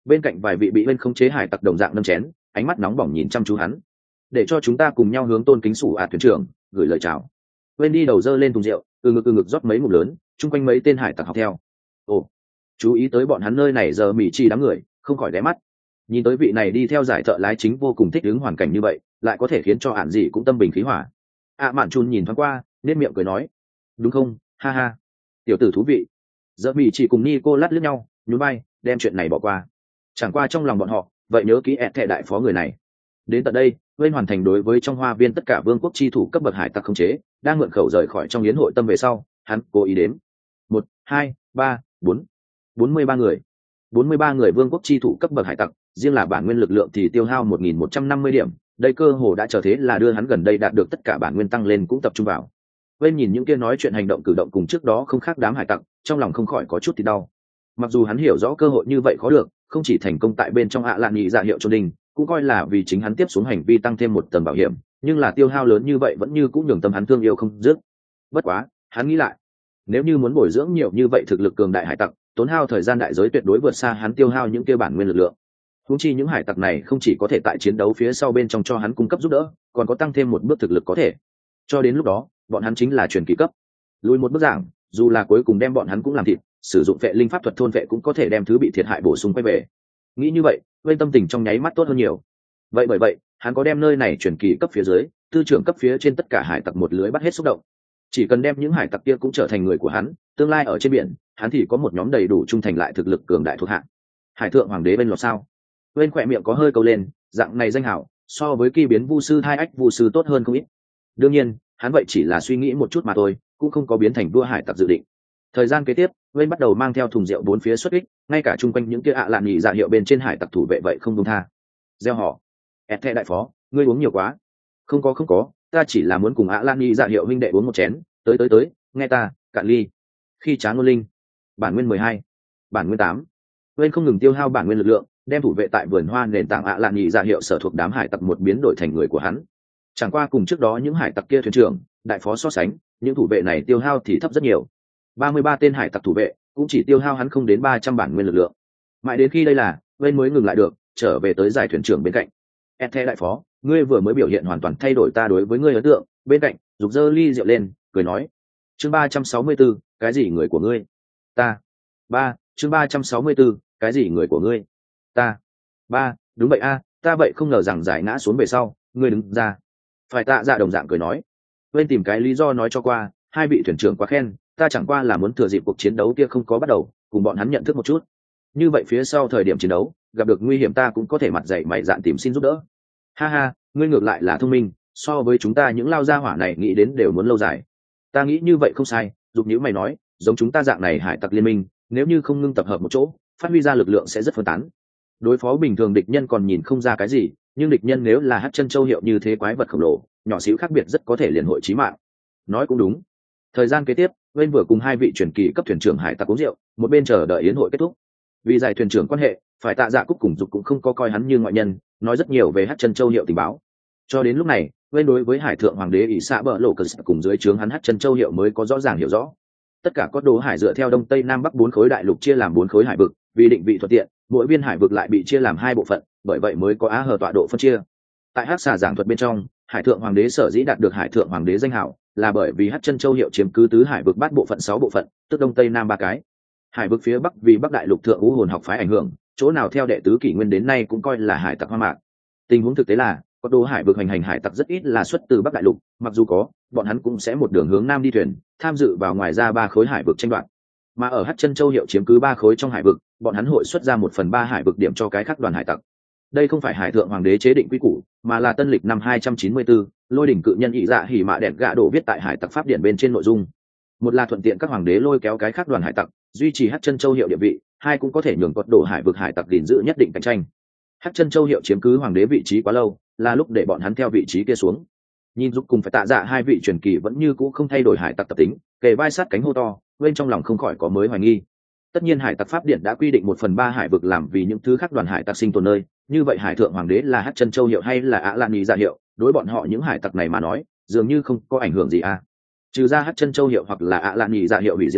bên cạnh vài vị bị bên khống chế hải tặc đồng dạng nâm chén, ánh mắt nóng bỏng nhìn chăm chú hắn. Để cho chúng ta cùng nhau hướng tôn kính sủ ạt thuyền trưởng gửi lời chào. Bên đi đầu dơ lên thùng rượu, từ ngực từ ngực rót mấy ngụm lớn, chung quanh mấy tên hải tặc học theo. Ồ, chú ý tới bọn hắn nơi này giờ mỉ chi đám người, không khỏi ghé mắt. Nhìn tới vị này đi theo giải thợ lái chính vô cùng thích ứng hoàn cảnh như vậy, lại có thể khiến cho ản gì cũng tâm bình khí hỏa. À mạn chun nhìn thoáng qua, nét miệng cười nói, đúng không, ha ha, tiểu tử thú vị. Giờ mỉ chỉ cùng Nico lát lướt nhau, nhún vai, đem chuyện này bỏ qua. Chẳng qua trong lòng bọn họ, vậy nhớ kỹ ẹt thẻ đại phó người này. Đến tận đây, Wayne hoàn thành đối với trong hoa viên tất cả vương quốc chi thủ cấp bậc hải tặc khống chế, đang mượn khẩu rời khỏi trong yến hội tâm về sau, hắn cố ý đếm. Một, hai, ba, bốn, bốn mươi ba người. Bốn mươi ba người vương quốc chi thủ cấp bậc hải tặc, riêng là bản nguyên lực lượng thì tiêu hao một nghìn một trăm năm mươi điểm, đây cơ hồ đã trở thế là đưa hắn gần đây đạt được tất cả bản nguyên tăng lên cũng tập trung vào. Wayne nhìn những kia nói chuyện hành động cử động cùng trước đó không khác đám hải tặc, trong lòng không khỏi có chút thì đau. Mặc dù hắn hiểu rõ cơ hội như vậy khó được, không chỉ thành công tại bên trong ạ lạn nhị dạ hiệu cho đình, cũng coi là vì chính hắn tiếp xuống hành vi tăng thêm một tầng bảo hiểm, nhưng là tiêu hao lớn như vậy vẫn như cũng nhường tâm hắn thương yêu không dứt. Bất quá, hắn nghĩ lại, nếu như muốn bồi dưỡng nhiều như vậy thực lực cường đại hải tặc, tốn hao thời gian đại giới tuyệt đối vượt xa hắn tiêu hao những kia bản nguyên lực lượng. Huống chi những hải tặc này không chỉ có thể tại chiến đấu phía sau bên trong cho hắn cung cấp giúp đỡ, còn có tăng thêm một bước thực lực có thể. Cho đến lúc đó, bọn hắn chính là truyền kỳ cấp. Lùi một bước giảng, dù là cuối cùng đem bọn hắn cũng làm thịt, sử dụng vệ linh pháp thuật thôn vệ cũng có thể đem thứ bị thiệt hại bổ sung quay về. Nghĩ như vậy, bên tâm tình trong nháy mắt tốt hơn nhiều. Vậy bởi vậy, hắn có đem nơi này truyền kỳ cấp phía dưới, tư trưởng cấp phía trên tất cả hải tặc một lưới bắt hết xúc động. Chỉ cần đem những hải tặc kia cũng trở thành người của hắn, tương lai ở trên biển, hắn thì có một nhóm đầy đủ trung thành lại thực lực cường đại thuộc hạ. Hải thượng hoàng đế bên lọt sao? Bên khỏe miệng có hơi câu lên, dạng này danh hảo, so với kỳ biến vu sư hai ách vu sư tốt hơn không ít. Đương nhiên, hắn vậy chỉ là suy nghĩ một chút mà thôi, cũng không có biến thành vua hải tặc dự định. Thời gian kế tiếp, Wayne bắt đầu mang theo thùng rượu bốn phía xuất kích, ngay cả chung quanh những kia ạ lạn nhị dạ hiệu bên trên hải tặc thủ vệ vậy không buông tha. Gieo họ, ẹt thẻ đại phó, ngươi uống nhiều quá. Không có không có, ta chỉ là muốn cùng ạ lạn nhị dạ hiệu huynh đệ uống một chén, tới tới tới, nghe ta, cạn ly. Khi tráng ngôn linh, bản nguyên mười hai, bản nguyên tám. Wayne không ngừng tiêu hao bản nguyên lực lượng, đem thủ vệ tại vườn hoa nền tảng ạ lạn nhị dạ hiệu sở thuộc đám hải tặc một biến đổi thành người của hắn. Chẳng qua cùng trước đó những hải tặc kia thuyền trưởng, đại phó so sánh, những thủ vệ này tiêu hao thì thấp rất nhiều. ba mươi ba tên hải tặc thủ vệ cũng chỉ tiêu hao hắn không đến ba trăm bản nguyên lực lượng. Mãi đến khi đây là Wayne mới ngừng lại được, trở về tới giải thuyền trưởng bên cạnh. Ethe đại phó, ngươi vừa mới biểu hiện hoàn toàn thay đổi ta đối với ngươi ấn tượng. Bên cạnh rục dơ ly rượu lên, cười nói, chương ba trăm sáu mươi bốn, cái gì người của ngươi? Ta. Ba, chương ba trăm sáu mươi bốn, cái gì người của ngươi? Ta. Ba, đúng vậy a, ta vậy không ngờ rằng giải ngã xuống về sau, ngươi đứng ra. Phải tạ dạ đồng dạng cười nói. Wayne tìm cái lý do nói cho qua, hai vị thuyền trưởng quá khen, ta chẳng qua là muốn thừa dịp cuộc chiến đấu kia không có bắt đầu, cùng bọn hắn nhận thức một chút. Như vậy phía sau thời điểm chiến đấu, gặp được nguy hiểm ta cũng có thể mặt dày mày dạn tìm xin giúp đỡ. Ha ha, ngươi ngược lại là thông minh, so với chúng ta những lao gia hỏa này nghĩ đến đều muốn lâu dài. Ta nghĩ như vậy không sai, dục nhữ mày nói, giống chúng ta dạng này hải tặc liên minh, nếu như không ngưng tập hợp một chỗ, phát huy ra lực lượng sẽ rất phân tán. Đối phó bình thường địch nhân còn nhìn không ra cái gì, nhưng địch nhân nếu là hắc chân châu hiệu như thế quái vật khổng lồ, nhỏ xíu khác biệt rất có thể liền hội chí mạng. Nói cũng đúng. Thời gian kế tiếp, Wayne vừa cùng hai vị truyền kỳ cấp thuyền trưởng hải tặc uống rượu, một bên chờ đợi yến hội kết thúc. Vì giải thuyền trưởng quan hệ, phải tạ dạ cúc cùng dục cũng không có coi hắn như ngoại nhân, nói rất nhiều về hắc chân châu hiệu tình báo. Cho đến lúc này, Wayne đối với hải thượng hoàng đế ỷ xạ bờ lộ cờ cùng dưới trướng hắn hắc chân châu hiệu mới có rõ ràng hiểu rõ. Tất cả các đồ hải dựa theo đông tây nam bắc bốn khối đại lục chia làm bốn khối hải vực, vì định vị thuận tiện, mỗi viên hải vực lại bị chia làm hai bộ phận, bởi vậy mới có á hờ tọa độ phân chia. Tại hắc xà giảng thuật bên trong, hải thượng hoàng đế sở dĩ đạt được hải thượng hoàng đế danh hảo, là bởi vì hắc chân châu hiệu chiếm cứ tứ hải vực bát bộ phận sáu bộ phận, tức đông tây nam ba cái. Hải vực phía bắc vì bắc đại lục thượng ngũ hồn học phái ảnh hưởng, chỗ nào theo đệ tứ kỷ nguyên đến nay cũng coi là hải tặc hoa mạc. Tình huống thực tế là, có đồ hải vực hành hành hải tặc rất ít là xuất từ bắc đại lục, mặc dù có, bọn hắn cũng sẽ một đường hướng nam đi thuyền, tham dự vào ngoài ra ba khối hải vực tranh đoạt. Mà ở hắc chân châu hiệu chiếm cứ ba khối trong hải vực, bọn hắn hội xuất ra một phần ba hải vực điểm cho cái khác đoàn hải tặc. Đây không phải hải thượng hoàng đế chế định quy củ, mà là tân lịch năm hai trăm chín mươi tư, lôi đỉnh cự nhân ỷ dạ hỉ mạ đẹn gạ đổ viết tại hải tặc pháp điển bên trên nội dung. Một là thuận tiện các hoàng đế lôi kéo cái khác đoàn hải tặc, duy trì hắc chân châu hiệu địa vị, hai cũng có thể nhường cột đổ hải vực hải tặc gìn giữ nhất định cạnh tranh. Hắc chân châu hiệu chiếm cứ hoàng đế vị trí quá lâu, là lúc để bọn hắn theo vị trí kia xuống. Nhìn giúp cùng phải tạ dạ hai vị truyền kỳ vẫn như cũ không thay đổi hải tặc tập tính, kề vai sát cánh hô to, bên trong lòng không khỏi có mới hoài nghi. Tất nhiên hải tặc pháp điển đã quy định một phần ba hải vực làm vì những thứ khác đoàn hải tặc sinh tồn nơi, như vậy hải thượng hoàng đế là hắc chân châu hiệu hay là ạ lan nhị dạ hiệu, đối bọn họ những hải tặc này mà nói dường như không có ảnh hưởng gì à. Trừ ra hắc chân châu hiệu hoặc là ạ lan nhị dạ hiệu hủy diệt lúc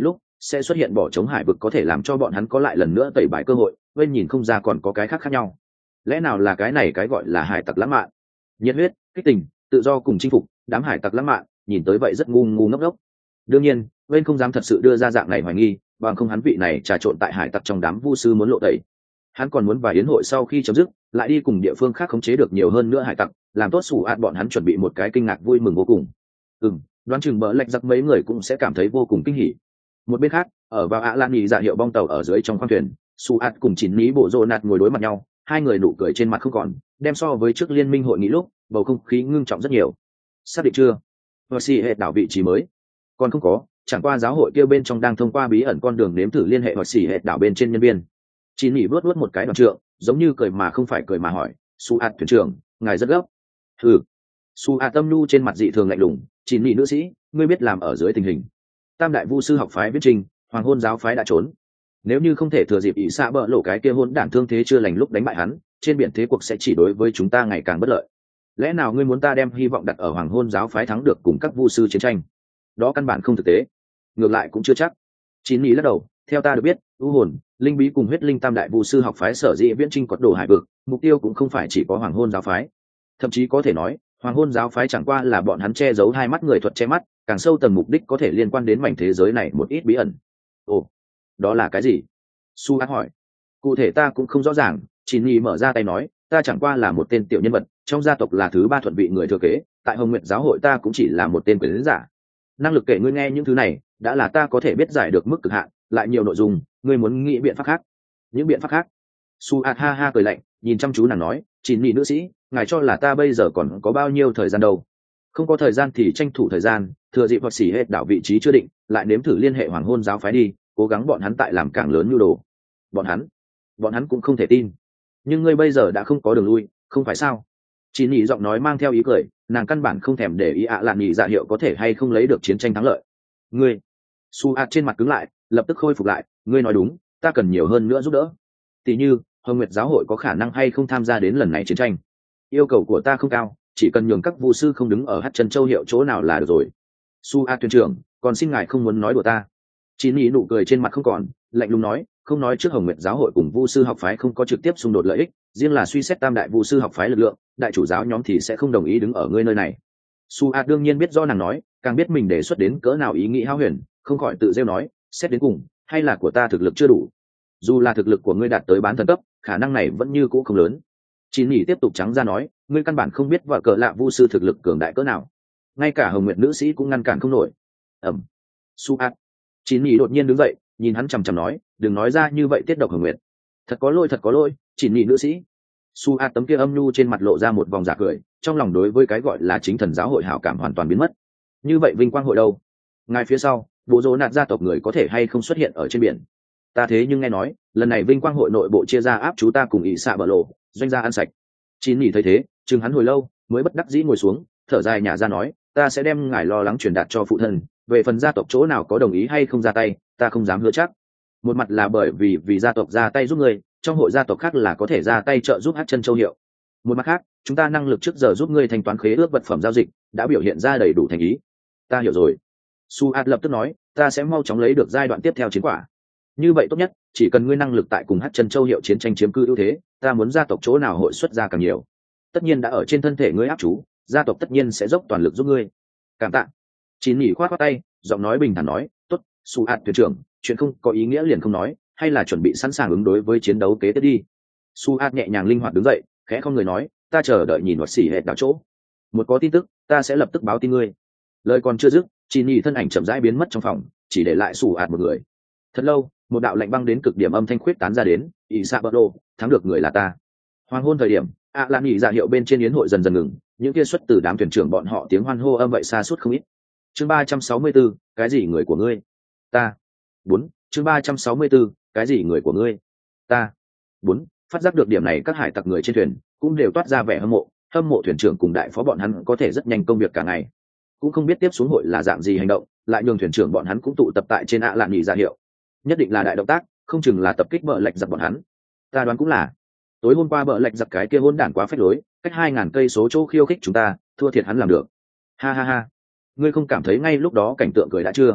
sẽ xuất hiện bỏ trống hải vực có thể làm cho bọn hắn có lại lần nữa tẩy bài cơ hội. Bên nhìn không ra còn có cái khác khác nhau. Lẽ nào là cái này cái gọi là hải tặc lãng mạn, nhiệt huyết, kích tình, tự do cùng chinh phục. Đám hải tặc lãng mạn nhìn tới vậy rất ngu ngu ngốc ngốc. Đương nhiên bên không dám thật sự đưa ra dạng này hoài nghi, bằng không hắn vị này trà trộn tại hải tặc trong đám vu sư muốn lộ tẩy. Hắn còn muốn vài yến hội sau khi chấm dứt lại đi cùng địa phương khác khống chế được nhiều hơn nữa hải tặc, làm tốt sủ ạt bọn hắn chuẩn bị một cái kinh ngạc vui mừng vô cùng. Ừm, đoán chừng bỡ lạch giặc mấy người cũng sẽ cảm thấy vô cùng kinh hỉ. Một bên khác, ở vào ạ lan nhì dạ hiệu bong tàu ở dưới trong khoang thuyền, sủ ạt cùng chín ní bộ rô nạt ngồi đối mặt nhau, hai người nụ cười trên mặt không còn, đem so với trước liên minh hội nghị lúc bầu không khí ngưng trọng rất nhiều. Xác định chưa? Vợ xì hệ đảo vị trí mới còn không có, chẳng qua giáo hội kia bên trong đang thông qua bí ẩn con đường nếm thử liên hệ hoặc xỉ hệ đảo bên trên nhân viên. Chỉ nhỉ vớt vớt một cái đoàn trượng, giống như cười mà không phải cười mà hỏi, su ạt thuyền trưởng, ngài rất gấp. Ừ. Su ạt tâm nhu trên mặt dị thường lạnh lùng, chỉ nhỉ nữ sĩ, ngươi biết làm ở dưới tình hình. Tam đại vu sư học phái viết trình, hoàng hôn giáo phái đã trốn. Nếu như không thể thừa dịp ỷ xạ bỡ lộ cái kia hôn đản thương thế chưa lành lúc đánh bại hắn, trên biển thế cuộc sẽ chỉ đối với chúng ta ngày càng bất lợi. Lẽ nào ngươi muốn ta đem hy vọng đặt ở hoàng hôn giáo phái thắng được cùng các vu sư chiến tranh? Đó căn bản không thực tế, ngược lại cũng chưa chắc. Chín mỹ lắc đầu, theo ta được biết, u hồn, linh bí cùng huyết linh tam đại vu sư học phái sở dĩ viễn trinh quật đồ hải vực, mục tiêu cũng không phải chỉ có hoàng hôn giáo phái. Thậm chí có thể nói, hoàng hôn giáo phái chẳng qua là bọn hắn che giấu hai mắt người thuật che mắt, càng sâu tầng mục đích có thể liên quan đến mảnh thế giới này một ít bí ẩn. Ồ, đó là cái gì? Su Át hỏi. Cụ thể ta cũng không rõ ràng. Chín mỹ mở ra tay nói, ta chẳng qua là một tên tiểu nhân vật, trong gia tộc là thứ ba thuận vị người thừa kế, tại Hồng Nguyệt giáo hội ta cũng chỉ là một tên quyền giả. Năng lực kể ngươi nghe những thứ này đã là ta có thể biết giải được mức cực hạn, lại nhiều nội dung ngươi muốn nghĩ biện pháp khác. Những biện pháp khác? Su Át ha ha cười lạnh, nhìn chăm chú nàng nói, chín mỹ nữ sĩ, ngài cho là ta bây giờ còn có bao nhiêu thời gian đâu? Không có thời gian thì tranh thủ thời gian, thừa dịp hoặc xỉ hết đảo vị trí chưa định, lại nếm thử liên hệ hoàng hôn giáo phái đi, cố gắng bọn hắn tại làm càng lớn nhu đồ. Bọn hắn bọn hắn cũng không thể tin, nhưng ngươi bây giờ đã không có đường lui, không phải sao? Chỉ nhị giọng nói mang theo ý cười, nàng căn bản không thèm để ý ạ lạn nhị dạ hiệu có thể hay không lấy được chiến tranh thắng lợi. Ngươi, Su Át trên mặt cứng lại, lập tức khôi phục lại, ngươi nói đúng, ta cần nhiều hơn nữa giúp đỡ. Tỷ như Hồng Nguyệt giáo hội có khả năng hay không tham gia đến lần này chiến tranh? Yêu cầu của ta không cao, chỉ cần nhường các vu sư không đứng ở Hắc Chân Châu hiệu chỗ nào là được rồi. Su Át thuyền trưởng, còn xin ngài không muốn nói đùa ta. Chỉ nhị nụ cười trên mặt không còn, lạnh lùng nói, không nói trước Hồng Nguyệt giáo hội cùng vu sư học phái không có trực tiếp xung đột lợi ích, riêng là suy xét tam đại vu sư học phái lực lượng, đại chủ giáo nhóm thì sẽ không đồng ý đứng ở ngươi nơi này. Su Át đương nhiên biết do nàng nói, càng biết mình đề xuất đến cỡ nào ý nghĩ hao huyền, không khỏi tự rêu nói, xét đến cùng, hay là của ta thực lực chưa đủ. Dù là thực lực của ngươi đạt tới bán thần cấp, khả năng này vẫn như cũ không lớn. Chỉ nhỉ tiếp tục trắng ra nói, ngươi căn bản không biết vợ cờ lạ vu sư thực lực cường đại cỡ nào, ngay cả Hồng Nguyệt nữ sĩ cũng ngăn cản không nổi. Ẩm. Su Át. Chỉ nhỉ đột nhiên đứng dậy, nhìn hắn chằm chằm nói, đừng nói ra như vậy tiết độc Hồng Nguyệt. Thật có lỗi, thật có lỗi, chỉ nhỉ nữ sĩ. Su Át tấm kia âm nhu trên mặt lộ ra một vòng giả cười, trong lòng đối với cái gọi là chính thần giáo hội hảo cảm hoàn toàn biến mất. Như vậy vinh quang hội đâu? Ngài phía sau, bộ rỗ nạt gia tộc người có thể hay không xuất hiện ở trên biển? Ta thế nhưng nghe nói, lần này vinh quang hội nội bộ chia ra áp chú ta cùng ỷ xạ bờ lộ, doanh gia ăn sạch. Chín nhỉ thấy thế, chừng hắn hồi lâu, mới bất đắc dĩ ngồi xuống, thở dài nhả ra nói, ta sẽ đem ngài lo lắng truyền đạt cho phụ thân. Về phần gia tộc chỗ nào có đồng ý hay không ra tay, ta không dám hứa chắc. Một mặt là bởi vì vì gia tộc ra tay giúp ngươi, trong hội gia tộc khác là có thể ra tay trợ giúp Hắc Chân Châu hiệu. Một mặt khác, chúng ta năng lực trước giờ giúp ngươi thanh toán khế ước vật phẩm giao dịch đã biểu hiện ra đầy đủ thành ý. Ta hiểu rồi. Su Át lập tức nói, ta sẽ mau chóng lấy được giai đoạn tiếp theo chiến quả. Như vậy tốt nhất, chỉ cần ngươi năng lực tại cùng Hắc Chân Châu hiệu chiến tranh chiếm cư ưu thế, ta muốn gia tộc chỗ nào hội xuất ra càng nhiều. Tất nhiên đã ở trên thân thể ngươi áp chú, gia tộc tất nhiên sẽ dốc toàn lực giúp ngươi. Cảm tạ. Chín nhỉ khoát khoát tay, giọng nói bình thản nói, tốt, Su Át thuyền trưởng, chuyện không có ý nghĩa liền không nói, hay là chuẩn bị sẵn sàng ứng đối với chiến đấu kế tiếp đi. Su Át nhẹ nhàng linh hoạt đứng dậy, khẽ không người nói, ta chờ đợi nhìn hoặc xỉ hệt đảo chỗ. Một có tin tức, ta sẽ lập tức báo tin ngươi. Lời còn chưa dứt, Chín nhỉ thân ảnh chậm rãi biến mất trong phòng, chỉ để lại Su Át một người. Thật lâu, một đạo lạnh băng đến cực điểm âm thanh khuyết tán ra đến, ỷ xạ bờ lô, thắng được người là ta. Hoàng hôn thời điểm, ạ lan nhỉ dạ hiệu bên trên yến hội dần dần ngừng, những kia xuất từ đám thuyền trưởng bọn họ tiếng hoan hô âm vậy xa suốt không ít. Chương ba trăm sáu mươi bốn, cái gì người của ngươi? Ta. Bốn. Chương ba trăm sáu mươi bốn, cái gì người của ngươi? Ta. Bốn. Phát giác được điểm này, các hải tặc người trên thuyền cũng đều toát ra vẻ hâm mộ, hâm mộ thuyền trưởng cùng đại phó bọn hắn có thể rất nhanh công việc cả ngày, cũng không biết tiếp xuống hội là dạng gì hành động, lại nhường thuyền trưởng bọn hắn cũng tụ tập tại trên ạ lạn nhị dạ hiệu, nhất định là đại động tác, không chừng là tập kích bợ lạch giặc bọn hắn. Ta đoán cũng là, tối hôm qua bợ lạch giặc cái kia hỗn đản quá phách lối, cách hai ngàn cây số chỗ khiêu khích chúng ta, thua thiệt hắn làm được. Ha ha ha, ngươi không cảm thấy ngay lúc đó cảnh tượng cười đã chưa?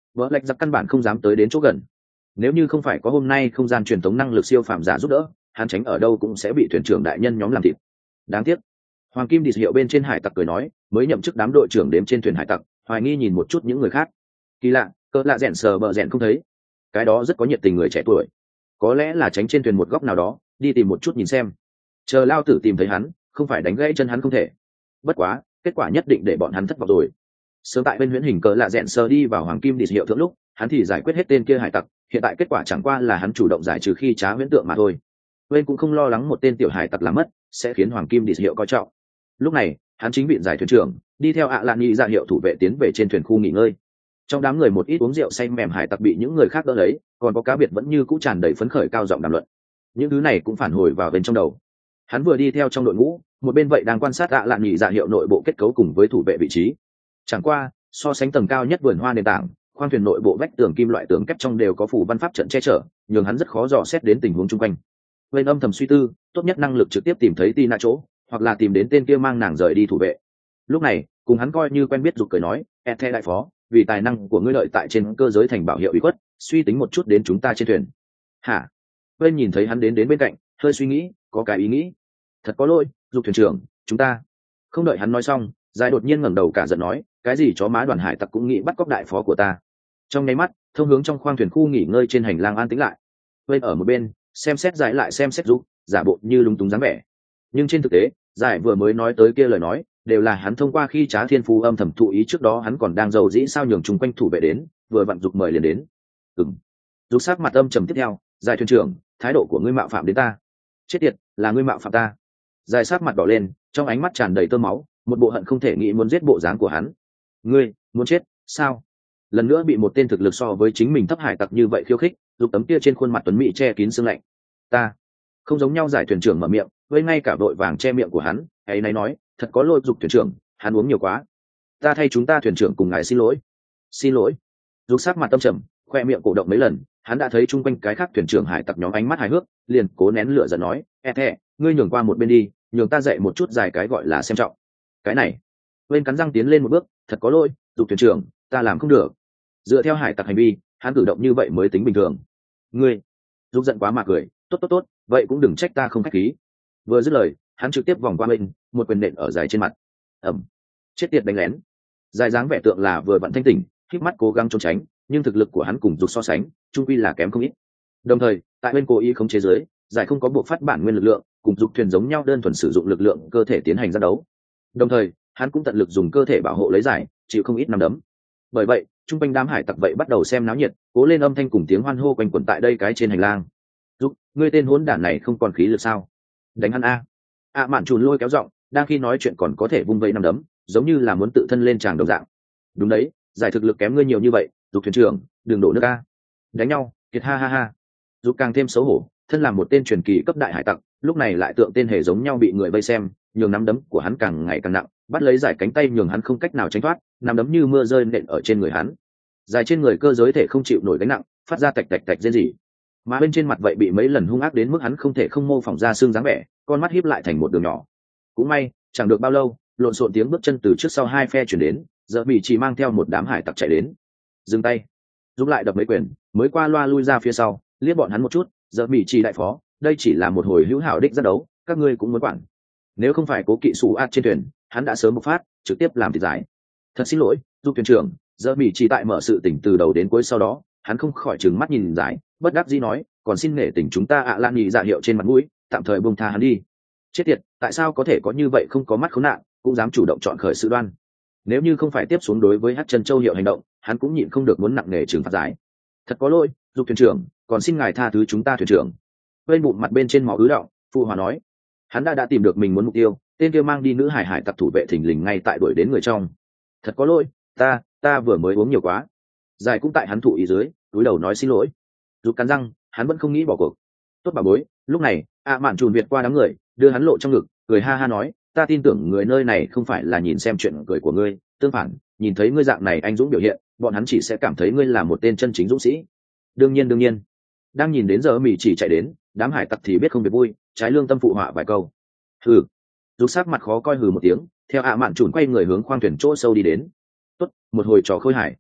vợ lạch giặc căn bản không dám tới đến chỗ gần. Nếu như không phải có hôm nay không gian truyền thống năng lực siêu phàm giả giúp đỡ, hắn tránh ở đâu cũng sẽ bị thuyền trưởng đại nhân nhóm làm thịt. Đáng tiếc. Hoàng Kim Đi hiệu bên trên hải tặc cười nói, mới nhậm chức đám đội trưởng đếm trên thuyền hải tặc, hoài nghi nhìn một chút những người khác. Kỳ lạ, cỡ lạ rèn sờ bờ rèn không thấy. Cái đó rất có nhiệt tình người trẻ tuổi, có lẽ là tránh trên thuyền một góc nào đó, đi tìm một chút nhìn xem. Chờ lao tử tìm thấy hắn, không phải đánh gãy chân hắn không thể. Bất quá, kết quả nhất định để bọn hắn thất vọng rồi. Sớm tại bên huyễn hình cỡ lạ rèn sờ đi vào Hoàng Kim Đi hiệu thượng lúc, hắn thì giải quyết hết tên kia hải tặc, hiện tại kết quả chẳng qua là hắn chủ động giải trừ khi trá huyễn tượng mà thôi. Bên cũng không lo lắng một tên tiểu hải tặc làm mất sẽ khiến Hoàng Kim Đi hiệu coi trọng. Lúc này, hắn chính viện giải thuyền trưởng, đi theo ạ lạn nghị ra hiệu thủ vệ tiến về trên thuyền khu nghỉ ngơi. Trong đám người một ít uống rượu say mềm hải tặc bị những người khác đỡ lấy, còn có cá biệt vẫn như cũ tràn đầy phấn khởi cao giọng đàm luận. Những thứ này cũng phản hồi vào bên trong đầu. Hắn vừa đi theo trong đội ngũ, một bên vậy đang quan sát ạ lạn nghị ra hiệu nội bộ kết cấu cùng với thủ vệ vị trí. Chẳng qua, so sánh tầng cao nhất vườn hoa nền tảng, khoang thuyền nội bộ vách tường kim loại tường kép trong đều có phủ văn pháp trận che chở, nhường hắn rất khó dò xét đến tình huống chung quanh. Bên âm thầm suy tư, tốt nhất năng lực trực tiếp tìm thấy Tina chỗ, hoặc là tìm đến tên kia mang nàng rời đi thủ vệ. Lúc này, cùng hắn coi như quen biết dục cười nói, "Ethe đại phó, vì tài năng của ngươi lợi tại trên cơ giới thành bảo hiệu ủy khuất, suy tính một chút đến chúng ta trên thuyền." "Hả?" Bên nhìn thấy hắn đến đến bên cạnh, hơi suy nghĩ, có cái ý nghĩ. "Thật có lỗi, dục thuyền trưởng, chúng ta." Không đợi hắn nói xong, Dài đột nhiên ngẩng đầu cả giận nói, "Cái gì chó má đoàn hải tặc cũng nghĩ bắt cóc đại phó của ta." Trong nháy mắt, thông hướng trong khoang thuyền khu nghỉ ngơi trên hành lang an tĩnh lại. Bên ở một bên, xem xét Dài lại xem xét Dục, giả bộ như lúng túng dáng vẻ. Nhưng trên thực tế, Giải vừa mới nói tới kia lời nói, đều là hắn thông qua khi Trá Thiên Phú âm thầm thụ ý, trước đó hắn còn đang giàu dĩ sao nhường chung quanh thủ vệ đến, vừa vặn Dục mời liền đến. Ừm. Dục sắc mặt âm trầm tiếp theo, Giải thuyền trưởng, thái độ của ngươi mạo phạm đến ta. Chết tiệt, là ngươi mạo phạm ta. Giải sắc mặt đỏ lên, trong ánh mắt tràn đầy tơ máu, một bộ hận không thể nghĩ muốn giết bộ dáng của hắn. Ngươi, muốn chết, sao? Lần nữa bị một tên thực lực so với chính mình thấp hải tặc như vậy khiêu khích, Dục tấm kia trên khuôn mặt tuấn mỹ che kín sương lạnh. Ta, không giống nhau. Giải thuyền trưởng mở miệng, với ngay cả vội vàng che miệng của hắn, ấy nay nói, thật có lỗi Dục thuyền trưởng, hắn uống nhiều quá. Ta thay chúng ta thuyền trưởng cùng ngài xin lỗi. Xin lỗi. Dục sắc mặt tâm trầm, khoe miệng cổ động mấy lần, hắn đã thấy chung quanh cái khác thuyền trưởng hải tặc nhóm ánh mắt hài hước, liền cố nén lửa giận nói, "E thẹ, ngươi nhường qua một bên đi, nhường ta dạy một chút dài cái gọi là xem trọng." Cái này, bên cắn răng tiến lên một bước, "Thật có lỗi, Dục thuyền trưởng, ta làm không được." Dựa theo hải tặc hành vi, hắn cử động như vậy mới tính bình thường. Ngươi, Dục giận quá mà cười, "Tốt tốt tốt, vậy cũng đừng trách ta không khách khí." Vừa dứt lời, hắn trực tiếp vòng qua bên, một quyền nện ở Dài trên mặt. Ầm. Chết tiệt đánh lén. Dài dáng vẻ tượng là vừa vặn thanh tỉnh, khép mắt cố gắng trốn tránh, nhưng thực lực của hắn cùng Dục so sánh, chung quy là kém không ít. Đồng thời, tại bên cố ý khống chế dưới, Dài không có buộc phát bản nguyên lực lượng, cùng Dục thuyền giống nhau đơn thuần sử dụng lực lượng cơ thể tiến hành ra đấu. Đồng thời, hắn cũng tận lực dùng cơ thể bảo hộ lấy Dài, chịu không ít năm đấm. Bởi vậy, trung quanh đám hải tặc vậy bắt đầu xem náo nhiệt, cố lên âm thanh cùng tiếng hoan hô quanh quẩn tại đây cái trên hành lang. "Dục, ngươi tên hỗn đản này không còn khí lực sao? Đánh hắn a!" ạ Mạn Trùn lôi kéo giọng, đang khi nói chuyện còn có thể vung vẩy năm đấm, giống như là muốn tự thân lên tràng đồng dạng. "Đúng đấy, Giải thực lực kém ngươi nhiều như vậy, Dục thuyền trưởng, đừng đổ nước a." "Đánh nhau, kiệt ha ha ha." Dục càng thêm xấu hổ, thân là một tên truyền kỳ cấp đại hải tặc, lúc này lại tượng tên hề giống nhau bị người vây xem, nhường nắm đấm của hắn càng ngày càng nặng, bắt lấy Giải cánh tay nhường hắn không cách nào tránh thoát, nắm đấm như mưa rơi nện ở trên người hắn. Dài trên người cơ giới thể không chịu nổi gánh nặng, phát ra tạch tạch tạch rên rỉ, mà bên trên mặt vậy bị mấy lần hung ác đến mức hắn không thể không mô phỏng ra xương dáng vẻ, con mắt híp lại thành một đường nhỏ. Cũng may, chẳng được bao lâu, lộn xộn tiếng bước chân từ trước sau hai phe chuyển đến, giờ bị chỉ mang theo một đám hải tặc chạy đến. Dừng tay, giúp lại đập mấy quyền, mới qua loa lui ra phía sau, liếc bọn hắn một chút, giờ bị chỉ đại phó, đây chỉ là một hồi hữu hảo đích ra đấu, các ngươi cũng muốn quản. Nếu không phải cố kỵ sủ ạt trên thuyền, hắn đã sớm bộc phát, trực tiếp làm thịt Giải. Thật xin lỗi, Dục thuyền trưởng, giờ bị chỉ tại mở sự tỉnh từ đầu đến cuối sau đó, hắn không khỏi trừng mắt nhìn Giải, bất đắc dĩ nói, "Còn xin nể tình chúng ta ạ Lan nhị dạ hiệu trên mặt mũi, tạm thời buông tha hắn đi." Chết tiệt, tại sao có thể có như vậy không có mắt khốn nạn, cũng dám chủ động chọn khởi sự đoan. Nếu như không phải tiếp xuống đối với Hắc Chân Châu hiệu hành động, hắn cũng nhịn không được muốn nặng nề trừng phạt Giải. "Thật có lỗi, Dục thuyền trưởng, còn xin ngài tha thứ chúng ta thuyền trưởng." Bên bụng mặt bên trên máu ứ động, phụ hòa nói, hắn đã đã tìm được mình muốn mục tiêu, tên kia mang đi nữ hải hải tặc thủ vệ thình lình ngay tại đuổi đến người trong. "Thật có lỗi, ta ta vừa mới uống nhiều quá." Giải cũng tại hắn thụ ý dưới, cúi đầu nói xin lỗi. Dục cắn răng, hắn vẫn không nghĩ bỏ cuộc. "Tốt bà bối." Lúc này, ạ Mạn Trùn việt qua đám người, đưa hắn lộ trong ngực, cười ha ha nói, "Ta tin tưởng người nơi này không phải là nhìn xem chuyện cười của ngươi, tương phản, nhìn thấy ngươi dạng này anh dũng biểu hiện, bọn hắn chỉ sẽ cảm thấy ngươi là một tên chân chính dũng sĩ." Đương nhiên đương nhiên. Đang nhìn đến giờ Mị chỉ chạy đến, đám hải tặc thì biết không việc vui, trái lương tâm phụ họa vài câu. Hừ. Dục sắc mặt khó coi hừ một tiếng, theo ạ Mạn Trùn quay người hướng khoang thuyền chỗ sâu đi đến. "Tốt, một hồi trò khôi hài."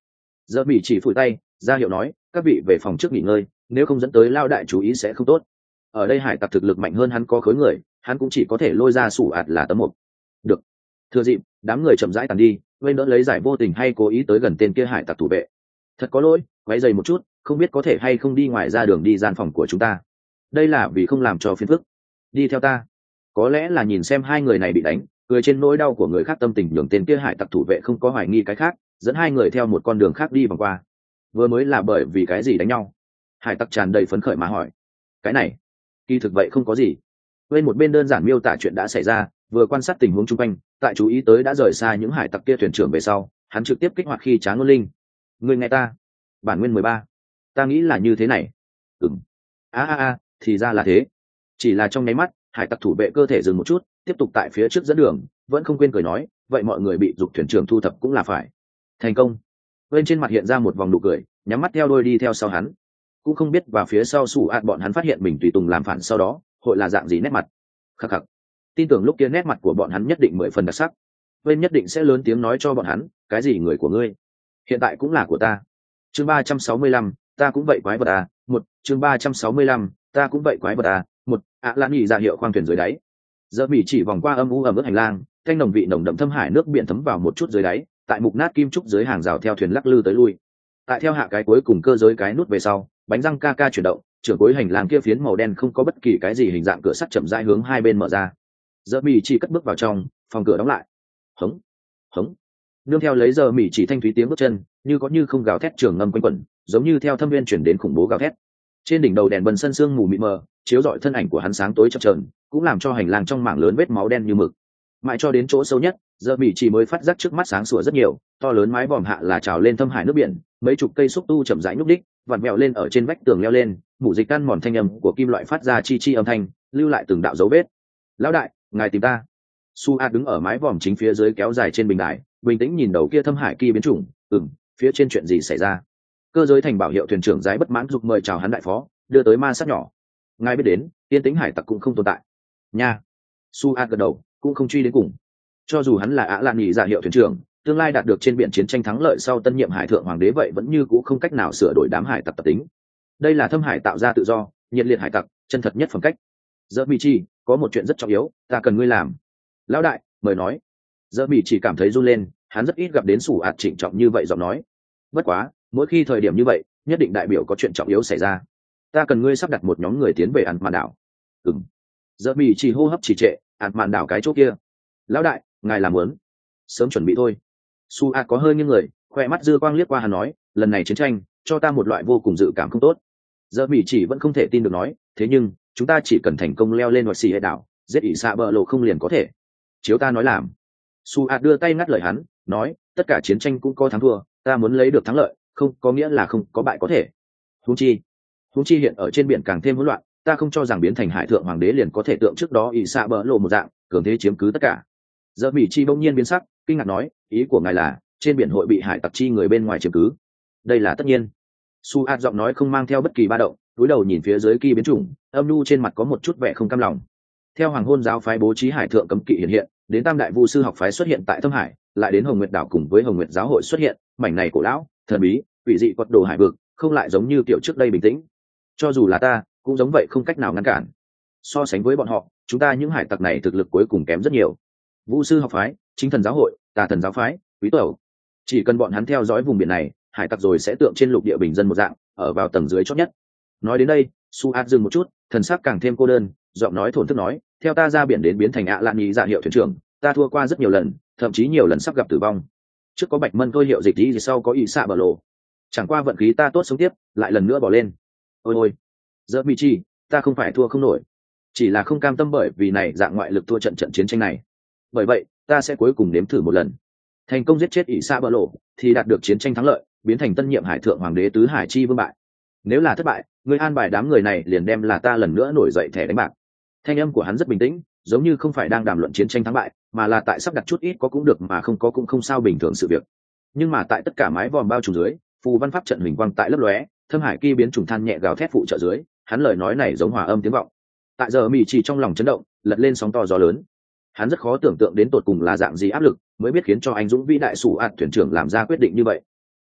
Giờ mỹ chỉ phủi tay ra hiệu nói các vị về phòng trước nghỉ ngơi, nếu không dẫn tới lao đại chú ý sẽ không tốt. Ở đây hải tặc thực lực mạnh hơn hắn có khối người, hắn cũng chỉ có thể lôi ra sủ ạt là tấm mục. Được. Thừa dịp đám người chậm rãi tàn đi, Wayne đỡ lấy giải vô tình hay cố ý tới gần tên kia hải tặc thủ vệ. Thật có lỗi, quấy dày một chút, không biết có thể hay không đi ngoài ra đường đi gian phòng của chúng ta. Đây là vì không làm cho phiền phức. Đi theo ta. Có lẽ là nhìn xem hai người này bị đánh, cười trên nỗi đau của người khác tâm tình nhường tên kia hải tặc thủ vệ không có hoài nghi cái khác, dẫn hai người theo một con đường khác đi vòng qua. Vừa mới là bởi vì cái gì đánh nhau? Hải tặc tràn đầy phấn khởi mà hỏi. Cái này, kỳ thực vậy không có gì. Bên một bên đơn giản miêu tả chuyện đã xảy ra, vừa quan sát tình huống chung quanh, tại chú ý tới đã rời xa những hải tặc kia thuyền trưởng về sau, hắn trực tiếp kích hoạt khi tráng ngôn linh. Người nghe ta. Bản nguyên mười ba. Ta nghĩ là như thế này. Ừm. A a a, thì ra là thế. Chỉ là trong nháy mắt, hải tặc thủ vệ cơ thể dừng một chút, tiếp tục tại phía trước dẫn đường, vẫn không quên cười nói, vậy mọi người bị dục thuyền trưởng thu thập cũng là phải. Thành công. Bên trên mặt hiện ra một vòng nụ cười, nhắm mắt theo đôi đi theo sau hắn. Cũng không biết và phía sau sủ ạt bọn hắn phát hiện mình tùy tùng làm phản sau đó, hội là dạng gì nét mặt. Khắc khắc. Tin tưởng lúc kia nét mặt của bọn hắn nhất định mười phần đặc sắc. Bên nhất định sẽ lớn tiếng nói cho bọn hắn, cái gì người của ngươi, hiện tại cũng là của ta. Chương ba trăm sáu mươi lăm, ta cũng vậy quái vật à, một, chương ba trăm sáu mươi lăm, ta cũng vậy quái vật à, một, ạ lan nhị ra hiệu khoang thuyền dưới đáy. Giờ bị chỉ vòng qua âm u ẩm ướt hành lang, canh nồng vị nồng đậm thâm hải nước biển thấm vào một chút dưới đáy, tại mục nát kim trúc dưới hàng rào theo thuyền lắc lư tới lui. Tại theo hạ cái cuối cùng cơ giới cái nút về sau, bánh răng ca ca chuyển động, trưởng cuối hành lang kia phiến màu đen không có bất kỳ cái gì hình dạng cửa sắt chậm rãi hướng hai bên mở ra. Giờ bị chỉ cất bước vào trong, phòng cửa đóng lại. Hống, hống. Nương theo lấy giờ mỹ chỉ thanh thúy tiếng bước chân, như có như không gào thét trường ngâm quanh quẩn, giống như theo thâm viên chuyển đến khủng bố gào thét. Trên đỉnh đầu đèn bần sân sương mù mịt mờ, chiếu rọi thân ảnh của hắn sáng tối chập chờn, cũng làm cho hành lang trong mảng lớn vết máu đen như mực. Mãi cho đến chỗ sâu nhất, giờ mỹ chỉ mới phát giác trước mắt sáng sủa rất nhiều, to lớn mái vòm hạ là trào lên thâm hải nước biển, mấy chục cây xúc tu chậm rãi nhúc đích, vặn vẹo lên ở trên vách tường leo lên, mủ dịch ăn mòn thanh âm của kim loại phát ra chi chi âm thanh, lưu lại từng đạo dấu vết. Lão đại, ngài tìm ta. Su A đứng ở mái vòm chính phía dưới kéo dài trên bình đài, bình tĩnh nhìn đầu kia thâm hải kỳ biến chủng. Ừm, phía trên chuyện gì xảy ra? Cơ giới thành bảo hiệu thuyền trưởng giái bất mãn dục mời chào hắn đại phó, đưa tới ma sát nhỏ. Ngài biết đến, tiên tính hải tặc cũng không tồn tại. Nha. Su A gật đầu, cũng không truy đến cùng. Cho dù hắn là ạ lạn nhị giả hiệu thuyền trưởng, tương lai đạt được trên biển chiến tranh thắng lợi sau tân nhiệm hải thượng hoàng đế vậy vẫn như cũ không cách nào sửa đổi đám hải tặc tập tính. Đây là thâm hải tạo ra tự do, nhiệt liệt hải tặc, chân thật nhất phẩm cách. Giờ bị chi, có một chuyện rất trọng yếu, ta cần ngươi làm. Lão đại, mời nói. Giờ bị chỉ cảm thấy run lên, hắn rất ít gặp đến sủ ạt trịnh trọng như vậy giọng nói. Bất quá, mỗi khi thời điểm như vậy, nhất định đại biểu có chuyện trọng yếu xảy ra. Ta cần ngươi sắp đặt một nhóm người tiến về ant mạn đảo. Ừm. Giờ bị chỉ hô hấp trì trệ, ant mạn đảo cái chỗ kia. Lão đại, ngài làm muốn. Sớm chuẩn bị thôi. Su ạt có hơi nghiêng người, khoe mắt dư quang liếc qua hắn nói, lần này chiến tranh, cho ta một loại vô cùng dự cảm không tốt. Giờ bị chỉ vẫn không thể tin được nói, thế nhưng chúng ta chỉ cần thành công leo lên hoặc xì hệ đảo, giết ỷ xạ bờ lộ không liền có thể. Chiếu ta nói làm. Su ạt đưa tay ngắt lời hắn, nói, tất cả chiến tranh cũng có thắng thua, ta muốn lấy được thắng lợi, không có nghĩa là không có bại có thể. Huống chi, huống chi hiện ở trên biển càng thêm hỗn loạn, ta không cho rằng biến thành hải thượng hoàng đế liền có thể tượng trước đó ỷ xạ bờ lộ một dạng, cường thế chiếm cứ tất cả. Giờ bị chi bỗng nhiên biến sắc, kinh ngạc nói, ý của ngài là trên biển hội bị hải tặc chi người bên ngoài chiếm cứ? Đây là tất nhiên. Su ạt giọng nói không mang theo bất kỳ ba động, cúi đầu nhìn phía dưới kỳ biến chủng, âm nhu trên mặt có một chút vẻ không cam lòng. Theo hoàng hôn giáo phái bố trí hải thượng cấm kỵ hiện hiện, đến tam đại vu sư học phái xuất hiện tại thâm hải, lại đến hồng nguyệt đảo cùng với hồng nguyệt giáo hội xuất hiện, mảnh này cổ lão, thần bí, quỷ dị quật đồ hải vực, không lại giống như kiểu trước đây bình tĩnh. Cho dù là ta, cũng giống vậy không cách nào ngăn cản. So sánh với bọn họ, chúng ta những hải tặc này thực lực cuối cùng kém rất nhiều. Vu sư học phái, chính thần giáo hội, tà thần giáo phái, quý tẩu, chỉ cần bọn hắn theo dõi vùng biển này, hải tặc rồi sẽ tượng trên lục địa bình dân một dạng, ở vào tầng dưới chót nhất. Nói đến đây, Su Át dừng một chút, thần sắc càng thêm cô đơn, giọng nói thổn thức nói, theo ta ra biển đến biến thành ạ lạn nhị dạ hiệu thuyền trưởng, ta thua qua rất nhiều lần, thậm chí nhiều lần sắp gặp tử vong. Trước có bạch mân tôi hiệu dịch đi, sau có ỷ xạ bờ lộ, chẳng qua vận khí ta tốt sống tiếp, lại lần nữa bỏ lên. Ôi ôi, giờ bị chi, ta không phải thua không nổi, chỉ là không cam tâm bởi vì này dạng ngoại lực thua trận trận chiến tranh này. Bởi vậy, ta sẽ cuối cùng nếm thử một lần, thành công giết chết ỷ xạ bờ lộ, thì đạt được chiến tranh thắng lợi, biến thành tân nhiệm hải thượng hoàng đế tứ hải chi vương bại. Nếu là thất bại, người an bài đám người này liền đem là ta lần nữa nổi dậy thẻ đánh bạc. Thanh âm của hắn rất bình tĩnh, giống như không phải đang đàm luận chiến tranh thắng bại, mà là tại sắp đặt chút ít có cũng được mà không có cũng không sao bình thường sự việc. Nhưng mà tại tất cả mái vòm bao trùm dưới, phù văn pháp trận huỳnh quang tại lấp lóe, thâm hải kỳ biến trùng than nhẹ gào thét phụ trợ dưới, hắn lời nói này giống hòa âm tiếng vọng. Tại giờ mỹ chỉ trong lòng chấn động, lật lên sóng to gió lớn. Hắn rất khó tưởng tượng đến tột cùng là dạng gì áp lực mới biết khiến cho anh dũng vĩ đại sủ ạt thuyền trưởng làm ra quyết định như vậy.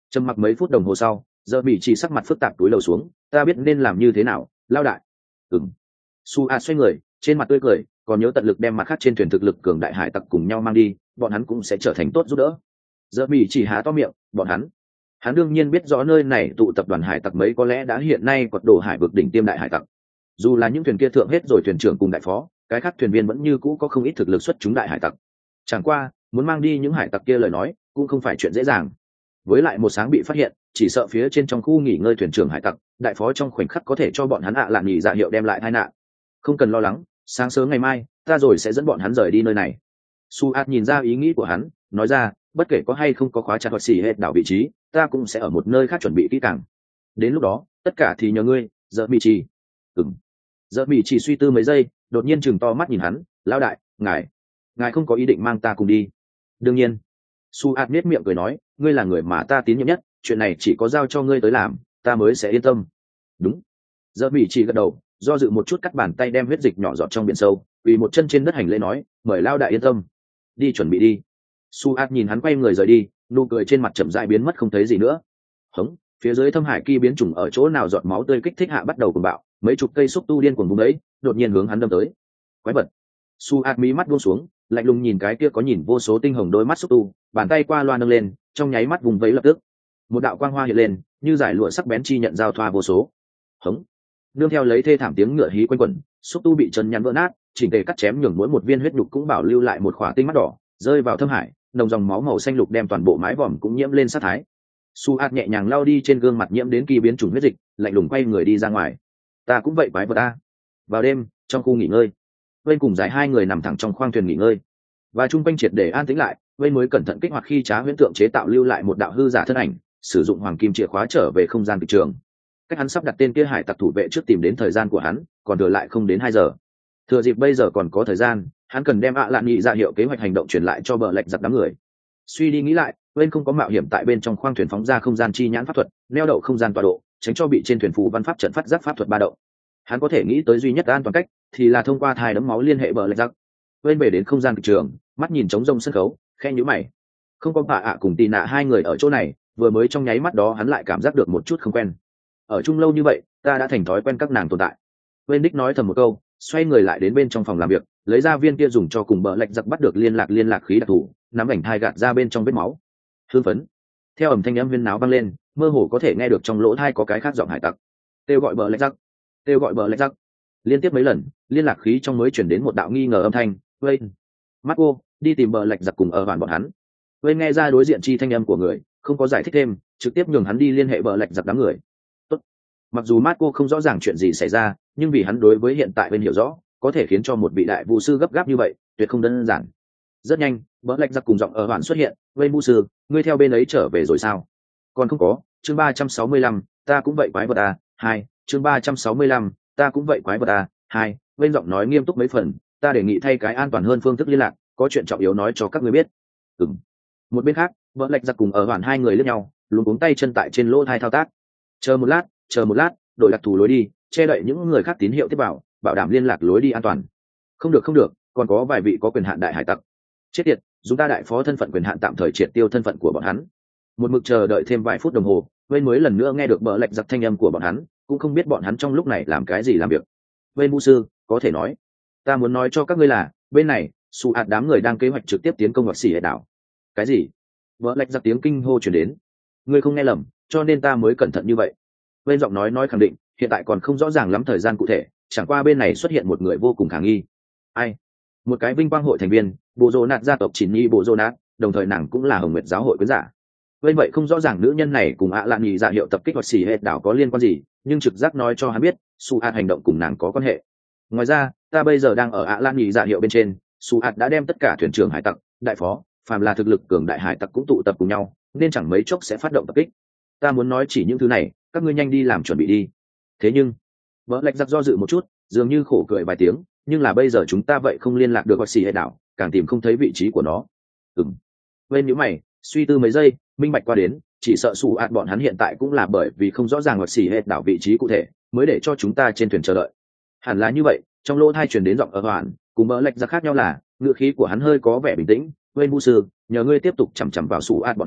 trầm mặc mấy phút đồng hồ sau, giờ bị chỉ sắc mặt phức tạp túi lầu xuống. Ta biết nên làm như thế nào, lao đại. Ừm. Su A xoay người, trên mặt tươi cười, còn nhớ tận lực đem mặt khác trên thuyền thực lực cường đại hải tặc cùng nhau mang đi, bọn hắn cũng sẽ trở thành tốt giúp đỡ. Giờ bị chỉ há to miệng, bọn hắn. Hắn đương nhiên biết rõ nơi này tụ tập đoàn hải tặc mấy có lẽ đã hiện nay quật đổ hải vực đỉnh tiêm đại hải tặc. Dù là những thuyền kia thượng hết rồi thuyền trưởng cùng đại phó, cái khác thuyền viên vẫn như cũ có không ít thực lực xuất chúng đại hải tặc. Chẳng qua, muốn mang đi những hải tặc kia lời nói, cũng không phải chuyện dễ dàng. Với lại một sáng bị phát hiện, chỉ sợ phía trên trong khu nghỉ ngơi thuyền trưởng hải tặc, đại phó trong khoảnh khắc có thể cho bọn hắn ạ à lạn nghỉ dạ hiệu đem lại tai nạn. Không cần lo lắng, sáng sớm ngày mai, ta rồi sẽ dẫn bọn hắn rời đi nơi này. Su Át nhìn ra ý nghĩ của hắn, nói ra, bất kể có hay không có khóa chặt hoặc xì hết đảo vị trí, ta cũng sẽ ở một nơi khác chuẩn bị kỹ càng. Đến lúc đó, tất cả thì nhờ ngươi, Dợ Mị Chỉ. Ừm. Dợ Mị Chỉ suy tư mấy giây, đột nhiên chừng to mắt nhìn hắn, lão đại, ngài, ngài không có ý định mang ta cùng đi? Đương nhiên. Su Át nhếch miệng cười nói, ngươi là người mà ta tín nhiệm nhất, chuyện này chỉ có giao cho ngươi tới làm, ta mới sẽ yên tâm. Đúng. Dợ Mị Chỉ gật đầu, do dự một chút cắt bàn tay đem huyết dịch nhỏ giọt trong biển sâu, vì một chân trên đất hành lễ nói, mời lão đại yên tâm. Đi chuẩn bị đi. Su Át nhìn hắn quay người rời đi, nụ cười trên mặt chậm rãi biến mất không thấy gì nữa. Hống, phía dưới thâm hải kỳ biến chủng ở chỗ nào giọt máu tươi kích thích hạ bắt đầu cuồng bạo, mấy chục cây xúc tu điên cuồng bùng đấy, đột nhiên hướng hắn đâm tới. Quái vật. Su Át mí mắt buông xuống, lạnh lùng nhìn cái kia có nhìn vô số tinh hồng đôi mắt xúc tu, bàn tay qua loa nâng lên, trong nháy mắt vùng vẫy lập tức, một đạo quang hoa hiện lên, như giải lụa sắc bén chi nhận giao thoa vô số. Hống. Nương theo lấy thê thảm tiếng ngựa hí quanh quẩn, xúc tu bị chân nhắn vỡ nát, chỉnh tề cắt chém nhường mỗi một viên huyết nhục cũng bảo lưu lại một khỏa tinh mắt đỏ, rơi vào thâm hải, nồng dòng máu màu xanh lục đem toàn bộ mái vòm cũng nhiễm lên sát thái. Su Át nhẹ nhàng lau đi trên gương mặt nhiễm đến kỳ biến chủng huyết dịch, lạnh lùng quay người đi ra ngoài. Ta cũng vậy quái vật ta. Vào đêm, trong khu nghỉ ngơi, Vây cùng giải hai người nằm thẳng trong khoang thuyền nghỉ ngơi, và trung quanh triệt để an tĩnh lại. Vây mới cẩn thận kích hoạt khi trá huyễn tượng chế tạo lưu lại một đạo hư giả thân ảnh, sử dụng hoàng kim chìa khóa trở về không gian kịch trường. Cách hắn sắp đặt tên kia hải tặc thủ vệ trước tìm đến thời gian của hắn, còn thừa lại không đến hai giờ. Thừa dịp bây giờ còn có thời gian, hắn cần đem ạ lạn nghị ra hiệu kế hoạch hành động truyền lại cho bờ lệch giặc đám người. Suy đi nghĩ lại, bên không có mạo hiểm tại bên trong khoang thuyền phóng ra không gian chi nhãn pháp thuật, neo đậu không gian tọa độ, tránh cho bị trên thuyền phù văn pháp trận phát giác pháp thuật ba động. Hắn có thể nghĩ tới duy nhất an toàn cách thì là thông qua thai đấm máu liên hệ bờ lệch giặc. Bên về đến không gian kịch trường, mắt nhìn trống rông sân khấu, khe nhíu mày. Không có bà ạ cùng tì nạ hai người ở chỗ này, vừa mới trong nháy mắt đó hắn lại cảm giác được một chút không quen. Ở chung lâu như vậy, ta đã thành thói quen các nàng tồn tại. Bên đích nói thầm một câu, xoay người lại đến bên trong phòng làm việc, lấy ra viên kia dùng cho cùng bờ lệch giặc bắt được liên lạc liên lạc khí đặc thù, nắm ảnh thai gạt ra bên trong vết máu. Hương phấn. Theo ầm thanh âm viên náo vang lên, mơ hồ có thể nghe được trong lỗ thai có cái khác giọng hải tặc. Kêu gọi bờ lệch giặc, kêu gọi bờ lệch giặc. Liên tiếp mấy lần, liên lạc khí trong mới chuyển đến một đạo nghi ngờ âm thanh, "Vây, Marco, đi tìm bờ lệch giặc cùng ở bàn bọn hắn." Vây nghe ra đối diện chi thanh âm của người, không có giải thích thêm, trực tiếp nhường hắn đi liên hệ bờ lệch giặc đám người. Tốt. Mặc dù Marco không rõ ràng chuyện gì xảy ra, nhưng vì hắn đối với hiện tại bên hiểu rõ, có thể khiến cho một vị đại vu sư gấp gáp như vậy, tuyệt không đơn giản. Rất nhanh, bờ lệch giặc cùng giọng ở bàn xuất hiện, "Vây vu sư, ngươi theo bên ấy trở về rồi sao?" "Còn không có." Chương ba trăm sáu mươi lăm, ta cũng vậy quái vật à, hai, chương ba trăm sáu mươi lăm, ta cũng vậy quái vật à, hai. Vây giọng nói nghiêm túc mấy phần, "Ta đề nghị thay cái an toàn hơn phương thức liên lạc, có chuyện trọng yếu nói cho các ngươi biết." Ừm. Một bên khác, bờ lệch giặc cùng ở bàn hai người liếc nhau, luống cuống tay chân tại trên lỗ thai thao tác. Chờ một lát, chờ một lát, đội đặc thù lối đi, che đậy những người khác tín hiệu tiếp vào, bảo đảm liên lạc lối đi an toàn. Không được không được, còn có vài vị có quyền hạn đại hải tặc. Chết tiệt, chúng ta đại phó thân phận quyền hạn tạm thời triệt tiêu thân phận của bọn hắn. Một mực chờ đợi thêm vài phút đồng hồ, Vây mới lần nữa nghe được bờ lệch giặc thanh âm của bọn hắn, cũng không biết bọn hắn trong lúc này làm cái gì làm việc. Vây mu sư, có thể nói, ta muốn nói cho các ngươi là, bên này, Su Át đám người đang kế hoạch trực tiếp tiến công hoặc xỉ hệ đảo. Cái gì? Bờ lệch giặc tiếng kinh hô truyền đến. Ngươi không nghe lầm, cho nên ta mới cẩn thận như vậy. Bên giọng nói nói khẳng định, hiện tại còn không rõ ràng lắm thời gian cụ thể, chẳng qua bên này xuất hiện một người vô cùng khả nghi. Ai? Một cái vinh quang hội thành viên, Bộ Dô Nạt gia tộc Chỉnh Nhi Bộ Dô Nạt, đồng thời nàng cũng là Hồng Nguyệt giáo hội quyến giả. Bên vậy không rõ ràng nữ nhân này cùng ạ lạn nhị dạ hiệu tập kích hoặc xỉ hệ đảo có liên quan gì, nhưng trực giác nói cho hắn biết, Su Át hành động cùng nàng có quan hệ. Ngoài ra, ta bây giờ đang ở ạ lạn nhị dạ hiệu bên trên, Su Át đã đem tất cả thuyền trưởng hải tặc, đại phó, phàm là thực lực cường đại hải tặc cũng tụ tập cùng nhau, nên chẳng mấy chốc sẽ phát động tập kích. Ta muốn nói chỉ những thứ này, các ngươi nhanh đi làm chuẩn bị đi. Thế nhưng, vợ lệch giặc do dự một chút, dường như khổ cười vài tiếng, nhưng là bây giờ chúng ta vậy không liên lạc được hoặc xì hệ đảo, càng tìm không thấy vị trí của nó. Ừm. Bên nhíu mày, suy tư mấy giây, minh bạch qua đến, chỉ sợ Su Át bọn hắn hiện tại cũng là bởi vì không rõ ràng hoặc xì hệ đảo vị trí cụ thể, mới để cho chúng ta trên thuyền chờ đợi. Hẳn là như vậy. Trong lỗ thai truyền đến giọng ở hoàn, cùng vợ lệch giặc khác nhau là, ngựa khí của hắn hơi có vẻ bình tĩnh. Bên bu sư, nhờ ngươi tiếp tục chằm chằm vào Su Át bọn hắn,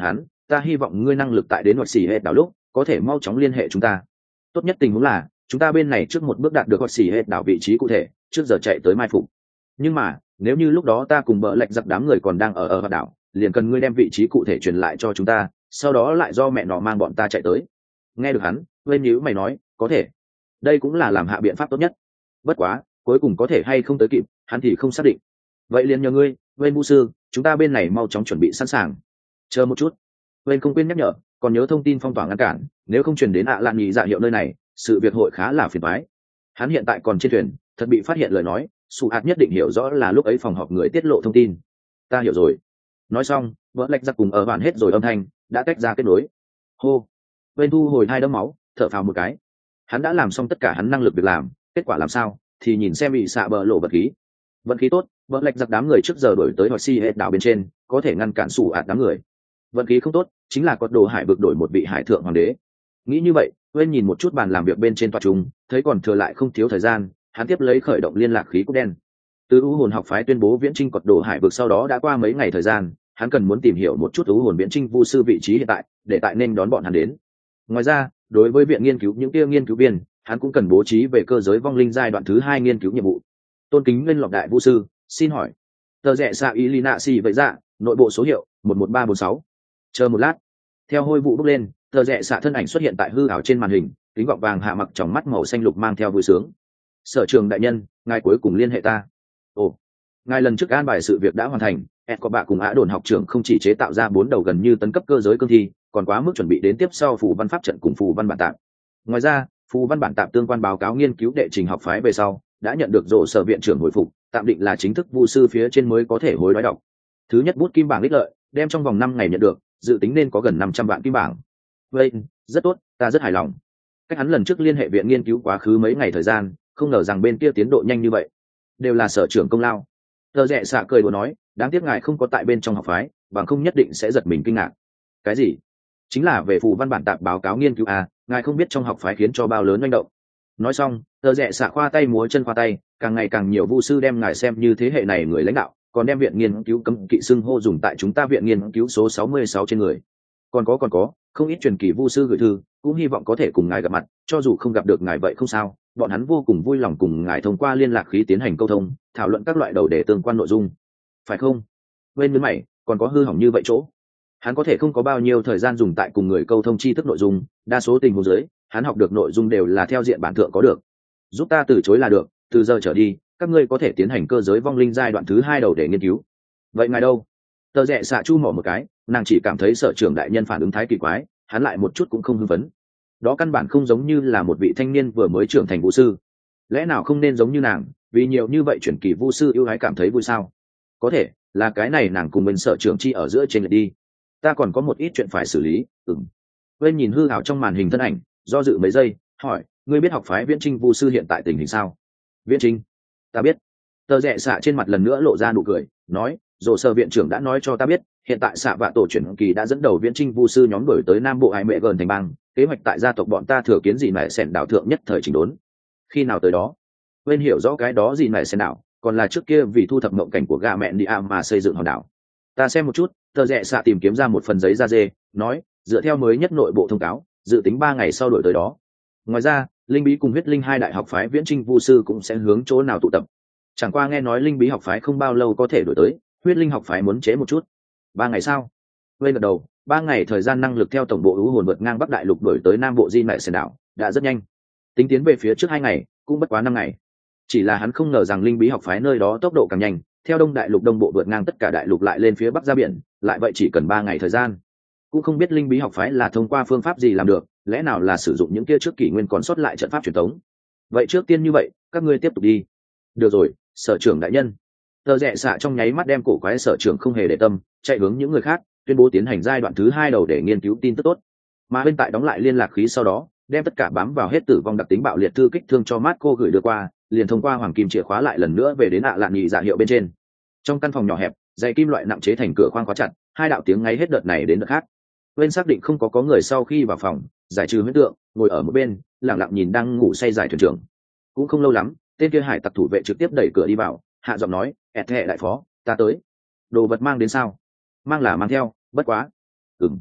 ta hy vọng ngươi năng lực tại đến hoặc xỉ hệ đảo lúc có thể mau chóng liên hệ chúng ta. Tốt nhất tình huống là chúng ta bên này trước một bước đạt được hoặc xỉ hệ đảo vị trí cụ thể, trước giờ chạy tới mai phục. Nhưng mà nếu như lúc đó ta cùng bợ lạch giặc đám người còn đang ở ở đảo, liền cần ngươi đem vị trí cụ thể truyền lại cho chúng ta, sau đó lại do mẹ nó mang bọn ta chạy tới. Nghe được hắn, bên nhíu mày nói, có thể. Đây cũng là làm hạ biện pháp tốt nhất. Bất quá, cuối cùng có thể hay không tới kịp, hắn thì không xác định. Vậy liền nhờ ngươi, bên vũ sư, chúng ta bên này mau chóng chuẩn bị sẵn sàng. Chờ một chút. Bên không quên nhắc nhở, còn nhớ thông tin phong tỏa ngăn cản, nếu không truyền đến ạ lạn nhị dạ hiệu nơi này, sự việc hội khá là phiền toái. Hắn hiện tại còn trên thuyền, thật bị phát hiện lời nói, Sủ Hạt nhất định hiểu rõ là lúc ấy phòng họp người tiết lộ thông tin. Ta hiểu rồi. Nói xong, vợ lạch giặc cùng ở hoàn hết rồi âm thanh đã tách ra kết nối. Hô. Bên thu hồi hai đấm máu, thở phào một cái. Hắn đã làm xong tất cả hắn năng lực việc làm, kết quả làm sao thì nhìn xem bị xạ bờ lộ vật khí. Vận khí tốt, vợ lạch giặc đám người trước giờ đổi tới hoặc si hết đảo bên trên, có thể ngăn cản Sủ Hạt đám người. Vận khí không tốt, chính là cột đồ hải vực đổi một vị hải thượng hoàng đế. Nghĩ như vậy, bên nhìn một chút bàn làm việc bên trên tòa trung, thấy còn thừa lại không thiếu thời gian, hắn tiếp lấy khởi động liên lạc khí cúc đen. Từ u hồn học phái tuyên bố viễn trinh cột đồ hải vực sau đó đã qua mấy ngày thời gian, hắn cần muốn tìm hiểu một chút u hồn viễn trinh vu sư vị trí hiện tại, để tại nên đón bọn hắn đến. Ngoài ra, đối với viện nghiên cứu những kia nghiên cứu viên, hắn cũng cần bố trí về cơ giới vong linh giai đoạn thứ hai nghiên cứu nhiệm vụ. Tôn kính lên lọc đại vu sư, xin hỏi, tờ rẽ xạ ý lina xì vậy dạ, nội bộ số hiệu một một ba bốn sáu. Chờ một lát. Theo hôi vụ bốc lên, tờ rẽ xạ thân ảnh xuất hiện tại hư ảo trên màn hình, kính gọng vàng hạ mặc trong mắt màu xanh lục mang theo vui sướng. Sở trường đại nhân, ngài cuối cùng liên hệ ta. Ồ, ngài lần trước an bài sự việc đã hoàn thành. Ed có bạ cùng Á đồn học trưởng không chỉ chế tạo ra bốn đầu gần như tấn cấp cơ giới cương thi, còn quá mức chuẩn bị đến tiếp sau phù văn pháp trận cùng phù văn bản tạm. Ngoài ra, phù văn bản tạm tương quan báo cáo nghiên cứu đệ trình học phái về sau đã nhận được rổ sở viện trưởng hồi phục, tạm định là chính thức vu sư phía trên mới có thể hối đoái đọc. Thứ nhất bút kim bảng ích lợi, đem trong vòng năm ngày nhận được, dự tính nên có gần năm trăm vạn kim bảng. Vậy, rất tốt, ta rất hài lòng. Cách hắn lần trước liên hệ viện nghiên cứu quá khứ mấy ngày thời gian, không ngờ rằng bên kia tiến độ nhanh như vậy, đều là sở trưởng công lao. Tờ rẽ xạ cười đùa nói, đáng tiếc ngài không có tại bên trong học phái, bằng không nhất định sẽ giật mình kinh ngạc. Cái gì? Chính là về phù văn bản tạp báo cáo nghiên cứu à, ngài không biết trong học phái khiến cho bao lớn manh động. Nói xong, tờ rẽ xạ khoa tay múa chân khoa tay, càng ngày càng nhiều vu sư đem ngài xem như thế hệ này người lãnh đạo, còn đem viện nghiên cứu cấm kỵ xưng hô dùng tại chúng ta viện nghiên cứu số sáu mươi sáu trên người. Còn có còn có, không ít truyền kỳ vu sư gửi thư, cũng hy vọng có thể cùng ngài gặp mặt, cho dù không gặp được ngài vậy không sao, bọn hắn vô cùng vui lòng cùng ngài thông qua liên lạc khí tiến hành câu thông, thảo luận các loại đầu đề tương quan nội dung. Phải không? Bên bên mày, còn có hư hỏng như vậy chỗ. Hắn có thể không có bao nhiêu thời gian dùng tại cùng người câu thông tri thức nội dung, đa số tình huống dưới, hắn học được nội dung đều là theo diện bản thượng có được. Giúp ta từ chối là được, từ giờ trở đi, các ngươi có thể tiến hành cơ giới vong linh giai đoạn thứ hai đầu để nghiên cứu. Vậy ngài đâu? Tờ rẽ xạ chu mỏ một cái, nàng chỉ cảm thấy sở trưởng đại nhân phản ứng thái kỳ quái, hắn lại một chút cũng không hưng phấn. Đó căn bản không giống như là một vị thanh niên vừa mới trưởng thành vũ sư. Lẽ nào không nên giống như nàng, vì nhiều như vậy chuyển kỳ vũ sư yêu ái cảm thấy vui sao? Có thể là cái này nàng cùng bên sở trưởng chi ở giữa trên lệch đi. Ta còn có một ít chuyện phải xử lý. Ừm. Bên nhìn hư ảo trong màn hình thân ảnh, do dự mấy giây, hỏi, ngươi biết học phái viễn trinh vũ sư hiện tại tình hình sao? Viễn trinh? Ta biết. Tờ rẽ xạ trên mặt lần nữa lộ ra nụ cười, nói, dồ sở viện trưởng đã nói cho ta biết, hiện tại xạ vạ tổ chuyển kỳ đã dẫn đầu viễn trinh vu sư nhóm đổi tới nam bộ hải mệ gần thành bang, kế hoạch tại gia tộc bọn ta thừa kiến gì mẹ sẻn đảo thượng nhất thời chỉnh đốn. Khi nào tới đó? Bên hiểu rõ cái đó gì mẹ sẻn đảo, còn là trước kia vì thu thập mộng cảnh của gà mẹ đi am mà xây dựng hòn đảo. Ta xem một chút. Tờ rẽ xạ tìm kiếm ra một phần giấy da dê, nói, dựa theo mới nhất nội bộ thông cáo, dự tính ba ngày sau đổi tới đó. Ngoài ra, linh bí cùng huyết linh hai đại học phái viễn trinh vu sư cũng sẽ hướng chỗ nào tụ tập. Chẳng qua nghe nói linh bí học phái không bao lâu có thể đổi tới, huyết linh học phái muốn chế một chút. Ba ngày sau. Bên gật đầu, ba ngày thời gian năng lực theo tổng bộ ưu hồn vượt ngang bắc đại lục đổi tới nam bộ di mẹ sền đảo đã rất nhanh. Tính tiến về phía trước hai ngày cũng bất quá năm ngày. Chỉ là hắn không ngờ rằng linh bí học phái nơi đó tốc độ càng nhanh, theo đông đại lục đông bộ vượt ngang tất cả đại lục lại lên phía bắc ra biển, lại vậy chỉ cần ba ngày thời gian. Cũng không biết linh bí học phái là thông qua phương pháp gì làm được, lẽ nào là sử dụng những kia trước kỷ nguyên còn sót lại trận pháp truyền thống. Vậy trước tiên như vậy, các ngươi tiếp tục đi. Được rồi, sở trưởng đại nhân. Tờ rẽ xạ trong nháy mắt đem cổ quái sở trưởng không hề để tâm, chạy hướng những người khác, tuyên bố tiến hành giai đoạn thứ hai đầu để nghiên cứu tin tức tốt. Mà bên tại đóng lại liên lạc khí sau đó, đem tất cả bám vào hết tử vong đặc tính bạo liệt thư kích thương cho Marco gửi đưa qua, liền thông qua hoàng kim chìa khóa lại lần nữa về đến ạ lạn nhị dạ hiệu bên trên. Trong căn phòng nhỏ hẹp, dây kim loại nặng chế thành cửa khoang khóa chặt, hai đạo tiếng ngáy hết đợt này đến đợt khác. Bên xác định không có có người sau khi vào phòng, giải trừ huyễn tượng, ngồi ở một bên, lặng lặng nhìn đang ngủ say giải thuyền trưởng. Cũng không lâu lắm, tên kia hải tặc thủ vệ trực tiếp đẩy cửa đi vào, hạ giọng nói, ẹt thẹ đại phó, ta tới. Đồ vật mang đến sao? Mang là mang theo, bất quá. Ừm.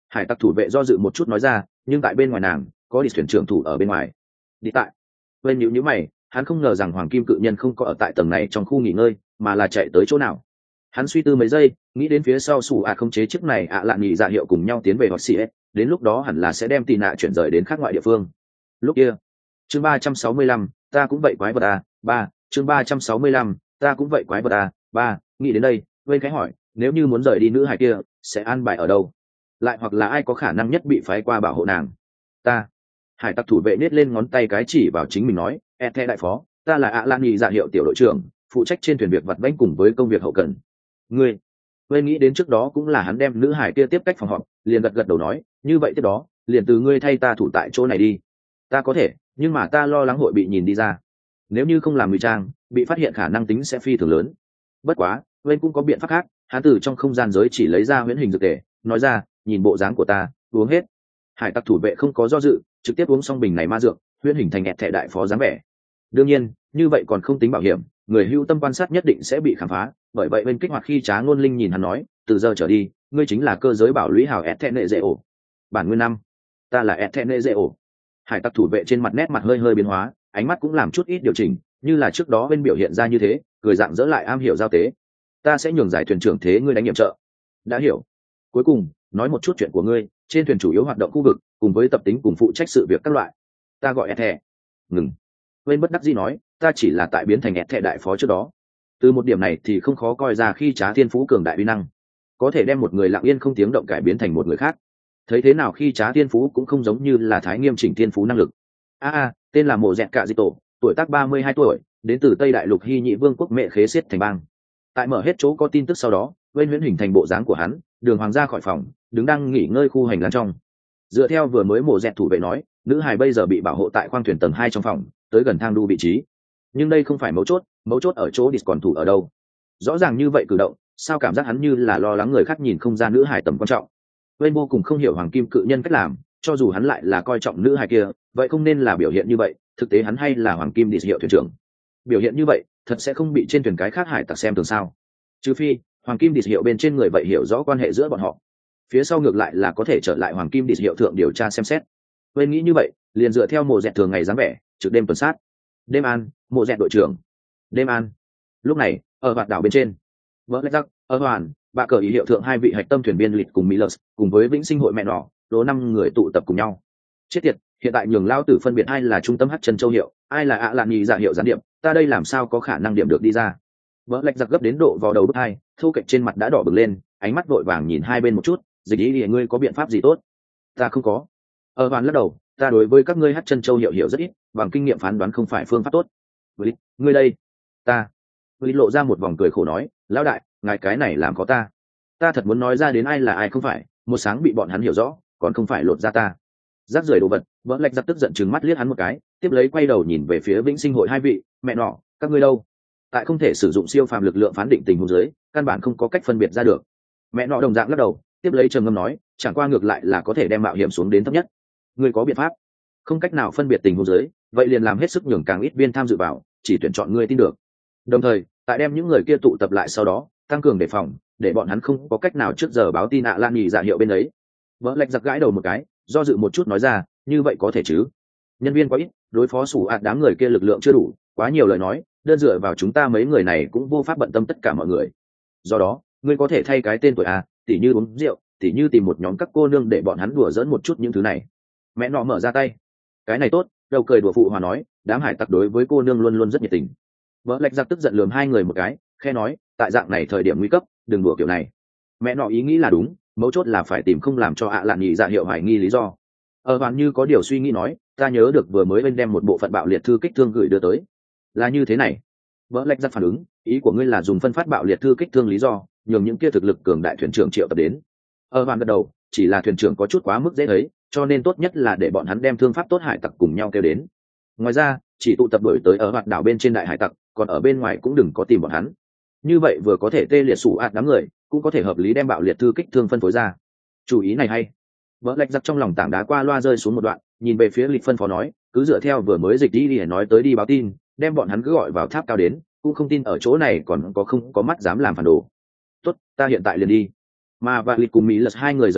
Hải tặc thủ vệ do dự một chút nói ra, nhưng tại bên ngoài nàng có đi thuyền trưởng thủ ở bên ngoài. Đi tại bên nhíu nhíu mày, hắn không ngờ rằng hoàng kim cự nhân không có ở tại tầng này trong khu nghỉ ngơi, mà là chạy tới chỗ nào. Hắn suy tư mấy giây, nghĩ đến phía sau sủ ạ không chế chiếc này ạ à lạn nghỉ dạ hiệu cùng nhau tiến về hoặc xì đến lúc đó hẳn là sẽ đem tì nạ chuyển rời đến khác ngoại địa phương. Lúc kia chương ba trăm sáu mươi lăm, ta cũng vậy quái vật à, ba chương ba trăm sáu mươi lăm, ta cũng vậy quái vật à, ba nghĩ đến đây bên cái hỏi, nếu như muốn rời đi nữ hài kia sẽ an bài ở đâu, lại hoặc là ai có khả năng nhất bị phái qua bảo hộ nàng. Ta hải tặc thủ vệ nết lên ngón tay cái chỉ vào chính mình nói, e the đại phó, ta là ạ lan nhì dạ hiệu tiểu đội trưởng, phụ trách trên thuyền việc vặt vãnh cùng với công việc hậu cần. Ngươi quên nghĩ đến trước đó cũng là hắn đem nữ hải kia tiếp cách phòng họp, liền gật gật đầu nói, như vậy tiếp đó liền từ ngươi thay ta thủ tại chỗ này đi. Ta có thể, nhưng mà ta lo lắng hội bị nhìn đi ra, nếu như không làm ngụy trang bị phát hiện khả năng tính sẽ phi thường lớn. Bất quá quên cũng có biện pháp khác, hắn từ trong không gian giới chỉ lấy ra huyễn hình dược tề, nói ra, nhìn bộ dáng của ta uống hết. Hải tặc thủ vệ không có do dự, trực tiếp uống xong bình này ma dược, huyễn hình thành ẹt thẻ đại phó dáng vẻ. Đương nhiên như vậy còn không tính bảo hiểm, người hưu tâm quan sát nhất định sẽ bị khám phá, bởi vậy bên kích hoạt khi Trá Ngôn Linh nhìn hắn nói, từ giờ trở đi ngươi chính là cơ giới bảo lũy hào ẹt thẻ nệ dễ ổ. Bản nguyên năm, ta là ẹt thẻ nệ dễ ổ. Hải tặc thủ vệ trên mặt nét mặt hơi hơi biến hóa, ánh mắt cũng làm chút ít điều chỉnh, như là trước đó bên biểu hiện ra như thế, cười dạng dỡ lại am hiểu giao tế. Ta sẽ nhường giải thuyền trưởng thế ngươi đánh nhiệm trợ. Đã hiểu. Cuối cùng nói một chút chuyện của ngươi, trên thuyền chủ yếu hoạt động khu vực cùng với tập tính cùng phụ trách sự việc các loại. Ta gọi ẹt thẻ. Ngừng. Quên bất đắc dĩ nói, ta chỉ là tại biến thành ẹt thẻ đại phó trước đó. Từ một điểm này thì không khó coi ra khi Trá Thiên Phú cường đại uy năng, có thể đem một người lặng yên không tiếng động cải biến thành một người khác. Thấy thế nào khi Trá Thiên Phú cũng không giống như là Thái Nghiêm Chỉnh Thiên Phú năng lực. A a, tên là Mộ Dẹt Cạ Di Tổ, tuổi tác ba mươi hai tuổi, đến từ Tây Đại Lục Hy Nhị Vương quốc Mẹ Khế Xiết thành bang. Tại mở hết chỗ có tin tức sau đó, Nguyên huyễn hình thành bộ dáng của hắn, đường hoàng ra khỏi phòng, đứng đang nghỉ ngơi khu hành lang trong. Dựa theo vừa mới Mộ Dẹt thủ vệ nói, nữ hài bây giờ bị bảo hộ tại khoang thuyền tầng hai trong phòng, tới gần thang đu vị trí. Nhưng đây không phải mấu chốt, mấu chốt ở chỗ Dis còn thủ ở đâu. Rõ ràng như vậy cử động, sao cảm giác hắn như là lo lắng người khác nhìn không ra nữ hài tầm quan trọng. Nguyên vô cùng không hiểu hoàng kim cự nhân cách làm, cho dù hắn lại là coi trọng nữ hài kia, vậy không nên là biểu hiện như vậy, thực tế hắn hay là hoàng kim Dis hiệu thuyền trưởng. Biểu hiện như vậy, thật sẽ không bị trên thuyền cái khác hải tặc xem thường sao? Trừ phi, hoàng kim Dis hiệu bên trên người vậy hiểu rõ quan hệ giữa bọn họ. Phía sau ngược lại là có thể trở lại hoàng kim Dis hiệu thượng điều tra xem xét. Nguyên nghĩ như vậy, liền dựa theo Mộ Dẹt thường ngày dáng vẻ, trực đêm tuần sát. Đêm an, Mộ Dẹt đội trưởng. Đêm an. Lúc này, ở vạt đảo bên trên, vỡ lách rắc, ở hoàn, bạ cờ ý hiệu thượng hai vị hạch tâm thuyền viên lịch cùng Millers, cùng với vĩnh sinh hội mẹ nọ, đố năm người tụ tập cùng nhau. Chết tiệt, hiện tại nhường lao tử phân biệt ai là trung tâm hắc chân châu hiệu, ai là ạ lạn nhì dạ hiệu gián điệp, ta đây làm sao có khả năng điểm được đi ra. Vỡ lách giặc gấp đến độ vào đầu bức hai, thu cạnh trên mặt đã đỏ bừng lên, ánh mắt vội vàng nhìn hai bên một chút, dịch ý thì ngươi có biện pháp gì tốt? Ta không có. Ở hoàn lắc đầu, ta đối với các ngươi hắc chân châu hiệu hiểu rất ít, bằng kinh nghiệm phán đoán không phải phương pháp tốt. Với ngươi đây, ta. Với lộ ra một vòng cười khổ nói, lão đại, ngài cái này làm có ta. Ta thật muốn nói ra đến ai là ai không phải, một sáng bị bọn hắn hiểu rõ, còn không phải lột ra ta. Rác rưởi đồ vật, vỡ lạch giặc tức giận trừng mắt liếc hắn một cái, tiếp lấy quay đầu nhìn về phía vĩnh sinh hội hai vị, mẹ nọ, các ngươi đâu? Tại không thể sử dụng siêu phàm lực lượng phán định tình huống dưới, căn bản không có cách phân biệt ra được. Mẹ nọ đồng dạng lắc đầu, tiếp lấy trầm ngâm nói, chẳng qua ngược lại là có thể đem mạo hiểm xuống đến thấp nhất. Ngươi có biện pháp? Không cách nào phân biệt tình huống dưới, vậy liền làm hết sức nhường càng ít viên tham dự vào, chỉ tuyển chọn ngươi tin được. Đồng thời, tại đem những người kia tụ tập lại sau đó, tăng cường đề phòng, để bọn hắn không có cách nào trước giờ báo tin ạ lan nhì dạ hiệu bên ấy. Vỡ lạch giặc gãi đầu một cái, do dự một chút nói ra, như vậy có thể chứ? Nhân viên quá ít, đối phó sủ ạt đám người kia lực lượng chưa đủ, quá nhiều lời nói, đơn dựa vào chúng ta mấy người này cũng vô pháp bận tâm tất cả mọi người. Do đó, ngươi có thể thay cái tên tuổi a, tỉ như uống rượu, tỉ như tìm một nhóm các cô nương để bọn hắn đùa giỡn một chút những thứ này. Mẹ nọ mở ra tay, cái này tốt, đầu cười đùa phụ hòa nói, đám hải tặc đối với cô nương luôn luôn rất nhiệt tình. Vỡ lạch giặc tức giận lườm hai người một cái, khe nói, tại dạng này thời điểm nguy cấp, đừng đùa kiểu này. Mẹ nọ ý nghĩ là đúng, mấu chốt là phải tìm không làm cho ạ lạn nhì dạ hiệu hoài nghi lý do. Ở hoàn như có điều suy nghĩ nói, ta nhớ được vừa mới bên đem một bộ phận bạo liệt thư kích thương gửi đưa tới. Là như thế này. Vỡ lạch giặc phản ứng, ý của ngươi là dùng phân phát bạo liệt thư kích thương lý do, nhường những kia thực lực cường đại thuyền trưởng triệu tập đến. Ở hoàn gật đầu, chỉ là thuyền trưởng có chút quá mức dễ thấy, cho nên tốt nhất là để bọn hắn đem thương pháp tốt hải tặc cùng nhau kêu đến. Ngoài ra, chỉ tụ tập đổi tới ở hoạt đảo bên trên đại hải tặc, còn ở bên ngoài cũng đừng có tìm bọn hắn. Như vậy vừa có thể tê liệt sủ ạt đám người, cũng có thể hợp lý đem bạo liệt thư kích thương phân phối ra. Chủ ý này hay. Vỡ lạch giặc trong lòng tảng đá qua loa rơi xuống một đoạn, nhìn về phía lịch phân phó nói, cứ dựa theo vừa mới dịch đi để nói tới đi báo tin, đem bọn hắn cứ gọi vào tháp cao đến, cũng không tin ở chỗ này còn có không có mắt dám làm phản đồ. Tốt, ta hiện tại liền đi. Mà và lịch cùng mỹ lật hai người rời khỏi,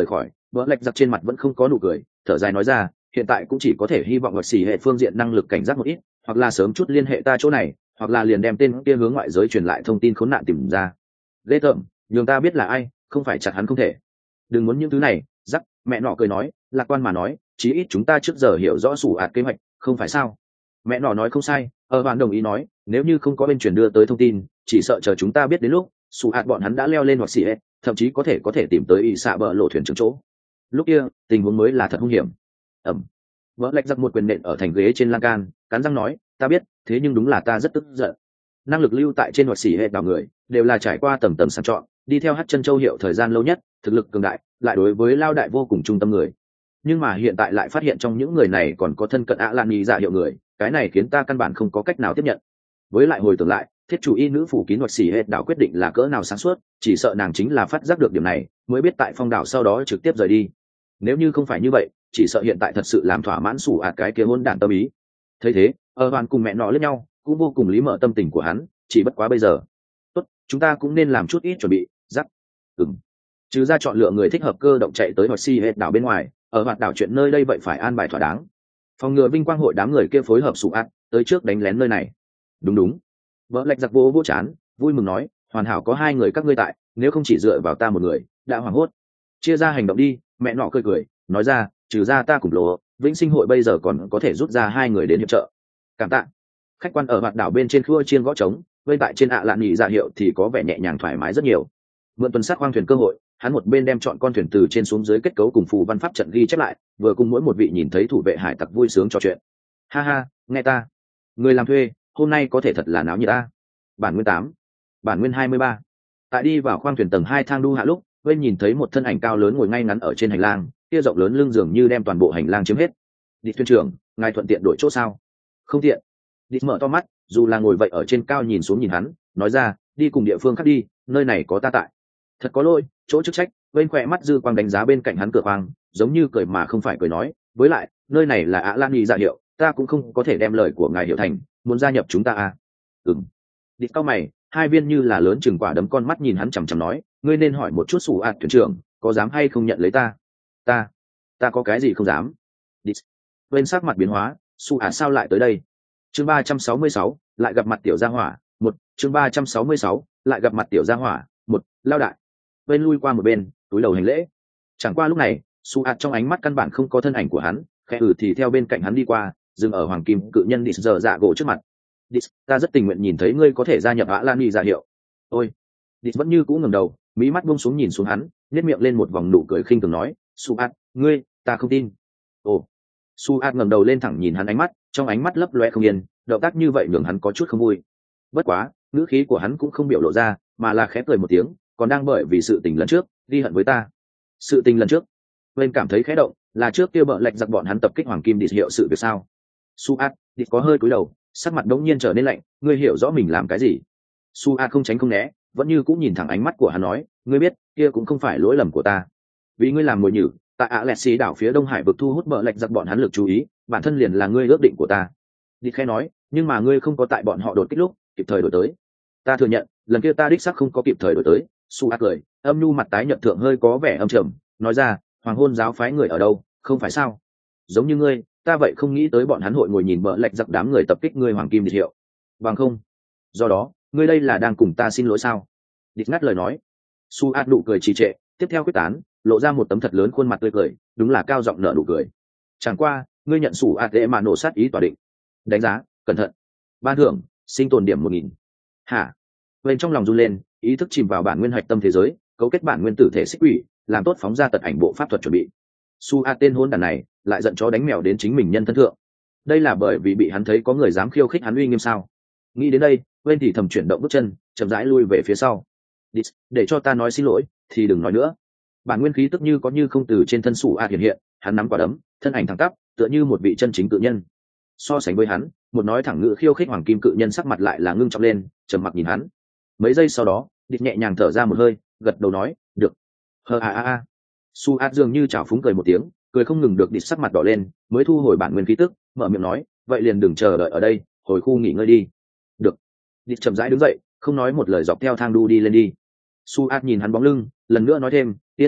vợ lạch giặc trên mặt vẫn không có nụ cười, thở dài nói ra, hiện tại cũng chỉ có thể hy vọng vật xỉ hệ phương diện năng lực cảnh giác một ít, hoặc là sớm chút liên hệ ta chỗ này, hoặc là liền đem tên kia hướng ngoại giới truyền lại thông tin khốn nạn tìm ra. Ghê tởm, nhường ta biết là ai, không phải chặt hắn không thể. Đừng muốn những thứ này. Giắc, mẹ nọ cười nói, lạc quan mà nói, chí ít chúng ta trước giờ hiểu rõ sủ ạt kế hoạch, không phải sao? Mẹ nọ nói không sai, ở bạn đồng ý nói, nếu như không có bên truyền đưa tới thông tin, chỉ sợ chờ chúng ta biết đến lúc sủ ạt bọn hắn đã leo lên hoặc xỉ hệ, thậm chí có thể có thể tìm tới ỵ xạ bờ lộ thuyền trưởng chỗ. Lúc kia tình huống mới là thật hung hiểm. Ẩm. Vỡ lạch giặc một quyền nện ở thành ghế trên lan can, cắn răng nói, ta biết, thế nhưng đúng là ta rất tức giận. Năng lực lưu tại trên hoặc xỉ hệ đào người đều là trải qua tầm tầm sàng chọn, đi theo hát chân châu hiệu thời gian lâu nhất, thực lực cường đại, lại đối với lao đại vô cùng trung tâm người. Nhưng mà hiện tại lại phát hiện trong những người này còn có thân cận ạ lan nhì dạ hiệu người, cái này khiến ta căn bản không có cách nào tiếp nhận. Với lại hồi tưởng lại, thiết chủ y nữ phủ kín hoặc xỉ hệ đảo quyết định là cỡ nào sáng suốt, chỉ sợ nàng chính là phát giác được điểm này, mới biết tại phong đảo sau đó trực tiếp rời đi. Nếu như không phải như vậy, chỉ sợ hiện tại thật sự làm thỏa mãn sủ ạt cái kia hôn đản tâm ý. Thấy thế, ở hoàn cùng mẹ nọ lẫn nhau, cũng vô cùng lý mở tâm tình của hắn, chỉ bất quá bây giờ. Tốt, chúng ta cũng nên làm chút ít chuẩn bị. Giắc. Ừm. Trừ ra chọn lựa người thích hợp cơ động chạy tới hoặc xỉ hệ đảo bên ngoài, ở hoạt đảo chuyện nơi đây vậy phải an bài thỏa đáng. Phòng ngừa vinh quang hội đám người kia phối hợp sủ ạt tới trước đánh lén nơi này. Đúng đúng. Vợ lạch giặc vô vô chán, vui mừng nói, hoàn hảo có hai người các ngươi tại, nếu không chỉ dựa vào ta một người, đã hoảng hốt. Chia ra hành động đi. Mẹ nọ cười cười, nói ra, trừ ra ta cùng lộ vĩnh sinh hội bây giờ còn có thể rút ra hai người đến hiệp trợ. Cảm tạ. Khách quan ở hoạt đảo bên trên khua chiên gõ trống, bên tại trên ạ lạn nhị dạ hiệu thì có vẻ nhẹ nhàng thoải mái rất nhiều. Mượn tuần sát khoang thuyền cơ hội, hắn một bên đem chọn con thuyền từ trên xuống dưới kết cấu cùng phù văn pháp trận ghi chép lại, vừa cùng mỗi một vị nhìn thấy thủ vệ hải tặc vui sướng trò chuyện. Ha ha, nghe ta, người làm thuê, hôm nay có thể thật là náo nhiệt ta. Bản nguyên tám, bản nguyên hai mươi ba. Tại đi vào khoang thuyền tầng hai thang đu hạ lúc, bên nhìn thấy một thân ảnh cao lớn ngồi ngay ngắn ở trên hành lang, kia rộng lớn lưng dường như đem toàn bộ hành lang chiếm hết. Đi thuyền trưởng, ngài thuận tiện đổi chỗ sao? Không tiện. Đi mở to mắt, dù là ngồi vậy ở trên cao nhìn xuống nhìn hắn, nói ra, đi cùng địa phương khác đi, nơi này có ta tại. Thật có lỗi, chỗ chức trách. Bên khỏe mắt dư quang đánh giá bên cạnh hắn cửa khoang, giống như cười mà không phải cười nói, với lại, nơi này là Ả Lan Nghi dạ hiệu, ta cũng không có thể đem lời của ngài hiểu thành, muốn gia nhập chúng ta à? Ừm. Đi cao mày, hai viên như là lớn chừng quả đấm con mắt nhìn hắn chằm chằm nói, ngươi nên hỏi một chút sủ ạt thuyền trưởng, có dám hay không nhận lấy ta? Ta, ta có cái gì không dám? Đi. Bên sắc mặt biến hóa, sủ ạt sao lại tới đây? Chương ba trăm sáu mươi sáu, lại gặp mặt tiểu gia hỏa. Một, chương ba trăm sáu mươi sáu, lại gặp mặt tiểu gia hỏa. Một, lao đại. Bên lui qua một bên, túi đầu hành lễ. Chẳng qua lúc này, sủ ạt trong ánh mắt căn bản không có thân ảnh của hắn, khẽ ừ thì theo bên cạnh hắn đi qua, dừng ở hoàng kim cự nhân Đi giờ dạ gỗ trước mặt. Đi, ta rất tình nguyện nhìn thấy ngươi có thể gia nhập Ả Lan Nghi dạ hiệu. Ôi. Đi vẫn như cũ ngẩng đầu, mí mắt buông xuống nhìn xuống hắn, nhếch miệng lên một vòng nụ cười khinh thường nói, "Suat, ngươi, ta không tin." Ồ. Suat ngẩng đầu lên thẳng nhìn hắn ánh mắt, trong ánh mắt lấp loe không yên, động tác như vậy nhường hắn có chút không vui. Bất quá, ngữ khí của hắn cũng không biểu lộ ra, mà là khẽ cười một tiếng, còn đang bởi vì sự tình lần trước, ghi hận với ta. Sự tình lần trước? Bên cảm thấy khẽ động, là trước kia bợ lạch giặc bọn hắn tập kích hoàng kim Đi hiệu sự việc sao? Suat, Đi có hơi cúi đầu, sắc mặt đống nhiên trở nên lạnh, ngươi hiểu rõ mình làm cái gì? Suat không tránh không né, vẫn như cũng nhìn thẳng ánh mắt của hắn nói, ngươi biết, kia cũng không phải lỗi lầm của ta. Vì ngươi làm mồi nhử, tại Alexi đảo phía Đông Hải vực thu hút bợ lạch giặc bọn hắn lực chú ý, bản thân liền là ngươi ước định của ta. Đi khẽ nói, nhưng mà ngươi không có tại bọn họ đột kích lúc, kịp thời đổi tới. Ta thừa nhận, lần kia ta đích xác không có kịp thời đổi tới. Suat cười, âm nhu mặt tái nhợt thượng hơi có vẻ âm trầm, nói ra, hoàng hôn giáo phái người ở đâu, không phải sao? Giống như ngươi, ta vậy không nghĩ tới bọn hắn hội ngồi nhìn bợ lạch giặc đám người tập kích ngươi hoàng kim Đi hiệu. Bằng không, do đó, ngươi đây là đang cùng ta xin lỗi sao? Đi ngắt lời nói. Suat nụ cười trì trệ, tiếp theo quyết tán, lộ ra một tấm thật lớn khuôn mặt tươi cười, đúng là cao giọng nở nụ cười. Chẳng qua, ngươi nhận sủ ạt đệ mà nổ sát ý tỏa định. Đánh giá, cẩn thận. Ban thưởng, sinh tồn điểm một nghìn. Hả? Bên trong lòng run lên, ý thức chìm vào bản nguyên hạch tâm thế giới, cấu kết bản nguyên tử thể xích quỷ, làm tốt phóng ra tật ảnh bộ pháp thuật chuẩn bị. Suat tên hôn đàn này, lại giận chó đánh mèo đến chính mình nhân thân thượng. Đây là bởi vì bị hắn thấy có người dám khiêu khích hắn uy nghiêm sao? Nghĩ đến đây, bên thì thầm chuyển động bước chân, chậm rãi lui về phía sau. Đi, để cho ta nói xin lỗi, thì đừng nói nữa. Bản nguyên khí tức như có như không từ trên thân sủ a hiện hiện, hắn nắm quả đấm, thân ảnh thẳng tắp, tựa như một vị chân chính cự nhân. So sánh với hắn, một nói thẳng ngữ khiêu khích hoàng kim cự nhân sắc mặt lại là ngưng trọng lên, trầm mặc nhìn hắn. Mấy giây sau đó, Địch nhẹ nhàng thở ra một hơi, gật đầu nói, được. Hơ a a a. Su a dường như chảo phúng cười một tiếng, cười không ngừng được Địch sắc mặt đỏ lên, mới thu hồi bản nguyên khí tức, mở miệng nói, vậy liền đừng chờ đợi ở đây, hồi khu nghỉ ngơi đi. Được. Địch chậm rãi đứng dậy, không nói một lời dọc theo thang đu đi lên đi. Su a nhìn hắn bóng lưng, lần nữa nói thêm, yên tâm,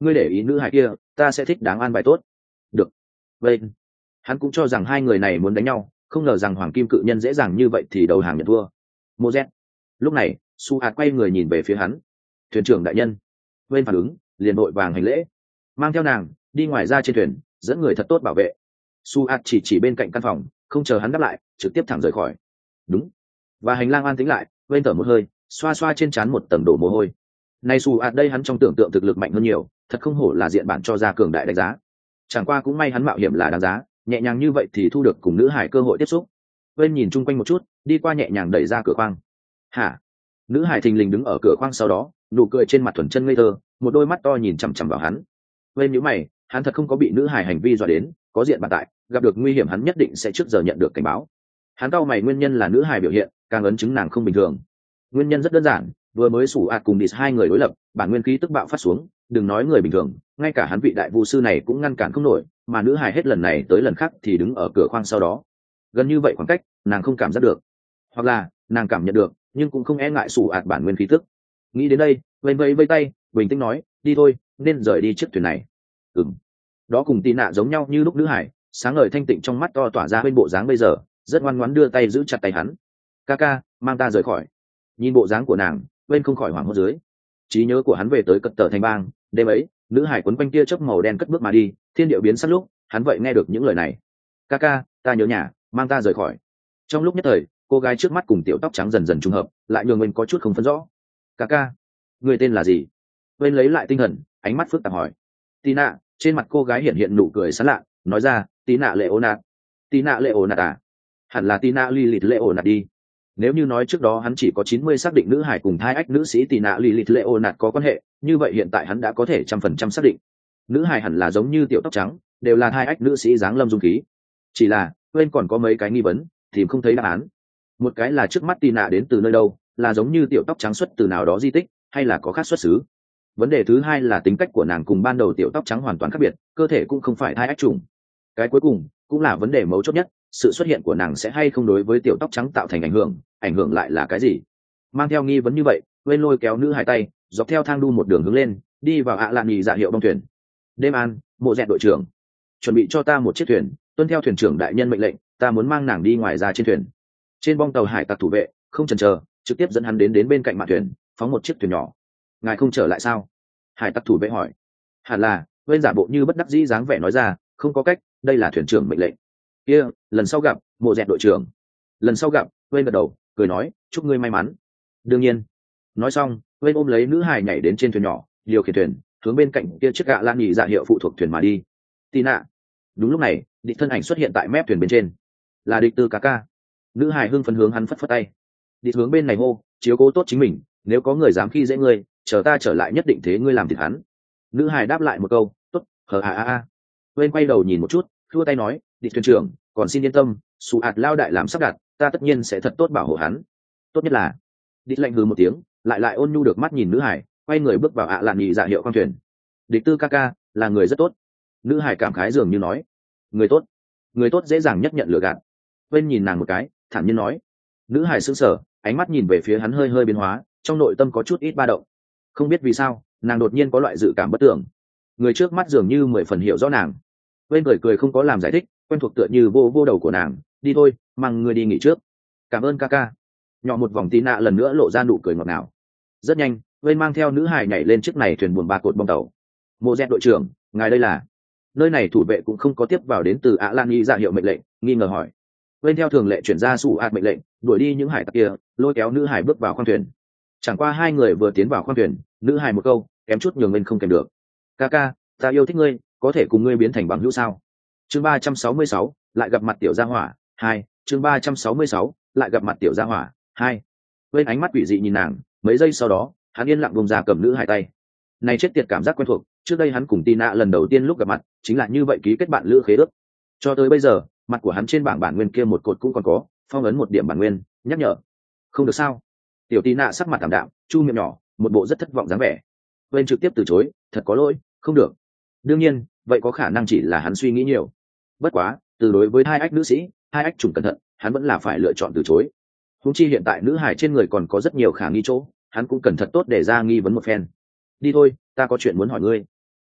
ngươi để ý nữ hải kia, ta sẽ thích đáng an bài tốt. Được. Vậy hắn cũng cho rằng hai người này muốn đánh nhau, không ngờ rằng hoàng kim cự nhân dễ dàng như vậy thì đầu hàng nhận thua. Mô Z. Lúc này su hạt quay người nhìn về phía hắn. Thuyền trưởng đại nhân. Bên phản ứng liền vội vàng hành lễ, mang theo nàng đi ngoài ra trên thuyền, dẫn người thật tốt bảo vệ. Su hạt chỉ chỉ bên cạnh căn phòng, không chờ hắn đáp lại, trực tiếp thẳng rời khỏi. Đúng. Và hành lang an tĩnh lại, bên thở một hơi, xoa xoa trên trán một tầng đổ mồ hôi. Này Su hạt đây hắn trong tưởng tượng thực lực mạnh hơn nhiều, thật không hổ là diện bản cho ra cường đại đánh giá. Chẳng qua cũng may hắn mạo hiểm là đáng giá, nhẹ nhàng như vậy thì thu được cùng nữ hải cơ hội tiếp xúc. Bên nhìn chung quanh một chút, đi qua nhẹ nhàng đẩy ra cửa khoang. Hả? Nữ hải thình lình đứng ở cửa khoang, sau đó nụ cười trên mặt thuần chân ngây thơ, một đôi mắt to nhìn chằm chằm vào hắn. Bên nhíu mày, hắn thật không có bị nữ hải hành vi dọa đến, có diện bản tại, gặp được nguy hiểm hắn nhất định sẽ trước giờ nhận được cảnh báo. Hắn cau mày, nguyên nhân là nữ hải biểu hiện càng ấn chứng nàng không bình thường. Nguyên nhân rất đơn giản, vừa mới sủ ạt cùng Dis hai người đối lập, bản nguyên khí tức bạo phát xuống, đừng nói người bình thường, ngay cả hắn vị đại vu sư này cũng ngăn cản không nổi, mà nữ hài hết lần này tới lần khác thì đứng ở cửa khoang sau đó. Gần như vậy khoảng cách, nàng không cảm giác được, hoặc là nàng cảm nhận được, nhưng cũng không e ngại sủ ạt bản nguyên khí tức. Nghĩ đến đây, vẫy vẫy vây tay, bình tĩnh nói, đi thôi, nên rời đi chiếc thuyền này. Ừm. Đó cùng tì nạ giống nhau như lúc nữ hải, sáng ngời thanh tịnh trong mắt to tỏa ra bên bộ dáng bây giờ, rất ngoan ngoãn đưa tay giữ chặt tay hắn. Kaka, mang ta rời khỏi. Nhìn bộ dáng của nàng, bên không khỏi hoảng hốt dưới. Trí nhớ của hắn về tới cật tờ thành bang, đêm ấy nữ hải quấn quanh tia chớp màu đen cất bước mà đi, thiên điệu biến sắc lúc hắn vậy nghe được những lời này. Kaka, ta nhớ nhà, mang ta rời khỏi. Trong lúc nhất thời, cô gái trước mắt cùng tiểu tóc trắng dần dần trùng hợp, lại nhường mình có chút không phân rõ. Kaka, người tên là gì? Bên lấy lại tinh thần, ánh mắt phức tạp hỏi. Tina. Trên mặt cô gái hiện hiện nụ cười sán lạ, nói ra, Tina lệ ô nạt. Tina lệ ô nạt à? Hẳn là Tina Lilith lệ ô nạt đi. Nếu như nói trước đó hắn chỉ có chín mươi xác định nữ hải cùng hai ách nữ sĩ Tina Lilith Leonard có quan hệ, như vậy hiện tại hắn đã có thể trăm phần trăm xác định. Nữ hải hẳn là giống như tiểu tóc trắng, đều là hai ách nữ sĩ dáng lâm dung khí. Chỉ là, quên còn có mấy cái nghi vấn, tìm không thấy đáp án. Một cái là trước mắt Tina đến từ nơi đâu, là giống như tiểu tóc trắng xuất từ nào đó di tích, hay là có khác xuất xứ. Vấn đề thứ hai là tính cách của nàng cùng ban đầu tiểu tóc trắng hoàn toàn khác biệt, cơ thể cũng không phải hai ách trùng. Cái cuối cùng, cũng là vấn đề mấu chốt nhất, sự xuất hiện của nàng sẽ hay không đối với tiểu tóc trắng tạo thành ảnh hưởng, ảnh hưởng lại là cái gì? Mang theo nghi vấn như vậy, quên lôi kéo nữ hải tay, dọc theo thang đu một đường hướng lên, đi vào ạ lạn nhì dạ hiệu bong thuyền. Đêm an, mộ dẹt đội trưởng, chuẩn bị cho ta một chiếc thuyền, tuân theo thuyền trưởng đại nhân mệnh lệnh, ta muốn mang nàng đi ngoài ra trên thuyền. Trên bong tàu hải tặc thủ vệ không chần chờ, trực tiếp dẫn hắn đến đến bên cạnh mạn thuyền, phóng một chiếc thuyền nhỏ. Ngài không trở lại sao? Hải tặc thủ vệ hỏi. Hẳn là, quên giả bộ như bất đắc dĩ dáng vẻ nói ra, không có cách, đây là thuyền trưởng mệnh lệnh. Kia, lần sau gặp, mộ dẹt đội trưởng. Lần sau gặp, quên gật đầu, cười nói, chúc ngươi may mắn. Đương nhiên. Nói xong, quên ôm lấy nữ hài nhảy đến trên thuyền nhỏ, điều khiển thuyền, hướng bên cạnh kia chiếc gạ lan nhì dạ hiệu phụ thuộc thuyền mà đi. Tina. Đúng lúc này, địch thân ảnh xuất hiện tại mép thuyền bên trên. Là địch tư Kaka. Nữ hài hưng phấn hướng hắn phất phất tay. Địch hướng bên này hô, chiếu cố tốt chính mình, nếu có người dám khi dễ ngươi, chờ ta trở lại nhất định thế ngươi làm thịt hắn. Nữ hài đáp lại một câu, tốt, hờ a a a. Quên quay đầu nhìn một chút, thua tay nói, địch thuyền trưởng, còn xin yên tâm, sụ ạt lao đại làm sắp đặt, ta tất nhiên sẽ thật tốt bảo hộ hắn. Tốt nhất là, địch lạnh hừ một tiếng, lại lại ôn nhu được mắt nhìn nữ hải, quay người bước vào ạ lạn nhì dạ hiệu khoang thuyền. Địch tư Kaka là người rất tốt. Nữ hải cảm khái dường như nói, người tốt, người tốt dễ dàng nhất nhận lừa gạt. Bên nhìn nàng một cái, thản nhiên nói. Nữ hải sững sờ, ánh mắt nhìn về phía hắn hơi hơi biến hóa, trong nội tâm có chút ít ba động. Không biết vì sao, nàng đột nhiên có loại dự cảm bất tưởng. Người trước mắt dường như mười phần hiểu rõ nàng. Bên cười cười không có làm giải thích, quen thuộc tựa như vô vô đầu của nàng, đi thôi, mang người đi nghỉ trước. Cảm ơn Kaka. Nhỏ một vòng tí nạ lần nữa lộ ra nụ cười ngọt ngào. Rất nhanh, bên mang theo nữ hài nhảy lên chiếc này thuyền buồm ba cột bong tàu. Mộ dẹt đội trưởng, ngài đây là? Nơi này thủ vệ cũng không có tiếp vào đến từ ạ lan y ra hiệu mệnh lệnh, nghi ngờ hỏi. Bên theo thường lệ chuyển ra sụ ạt mệnh lệnh, đuổi đi những hải tặc kia, lôi kéo nữ hài bước vào khoang thuyền. Chẳng qua hai người vừa tiến vào khoang thuyền, nữ hài một câu, kém chút nhường lên không kèm được. Kaka, ta yêu thích ngươi, có thể cùng ngươi biến thành bằng hữu sao? Chương ba trăm sáu mươi sáu, lại gặp mặt tiểu gia hỏa hai. Chương ba trăm sáu mươi sáu, lại gặp mặt tiểu gia hỏa hai. Bên ánh mắt quỷ dị nhìn nàng, mấy giây sau đó, hắn yên lặng vùng ra cầm nữ hai tay. Này chết tiệt, cảm giác quen thuộc, trước đây hắn cùng Tina lần đầu tiên lúc gặp mặt, chính là như vậy ký kết bạn lữ khế ước. Cho tới bây giờ, mặt của hắn trên bảng bản nguyên kia một cột cũng còn có, phong ấn một điểm bản nguyên, nhắc nhở. Không được sao? Tiểu Tina sắc mặt tạm đạm, chu miệng nhỏ, một bộ rất thất vọng dáng vẻ. Bên trực tiếp từ chối, thật có lỗi, không được. Đương nhiên, vậy có khả năng chỉ là hắn suy nghĩ nhiều. Bất quá, từ đối với hai ách nữ sĩ, hai ách trùng cẩn thận, hắn vẫn là phải lựa chọn từ chối. Huống chi hiện tại nữ hải trên người còn có rất nhiều khả nghi chỗ, hắn cũng cần thật tốt để ra nghi vấn một phen. Đi thôi, ta có chuyện muốn hỏi ngươi.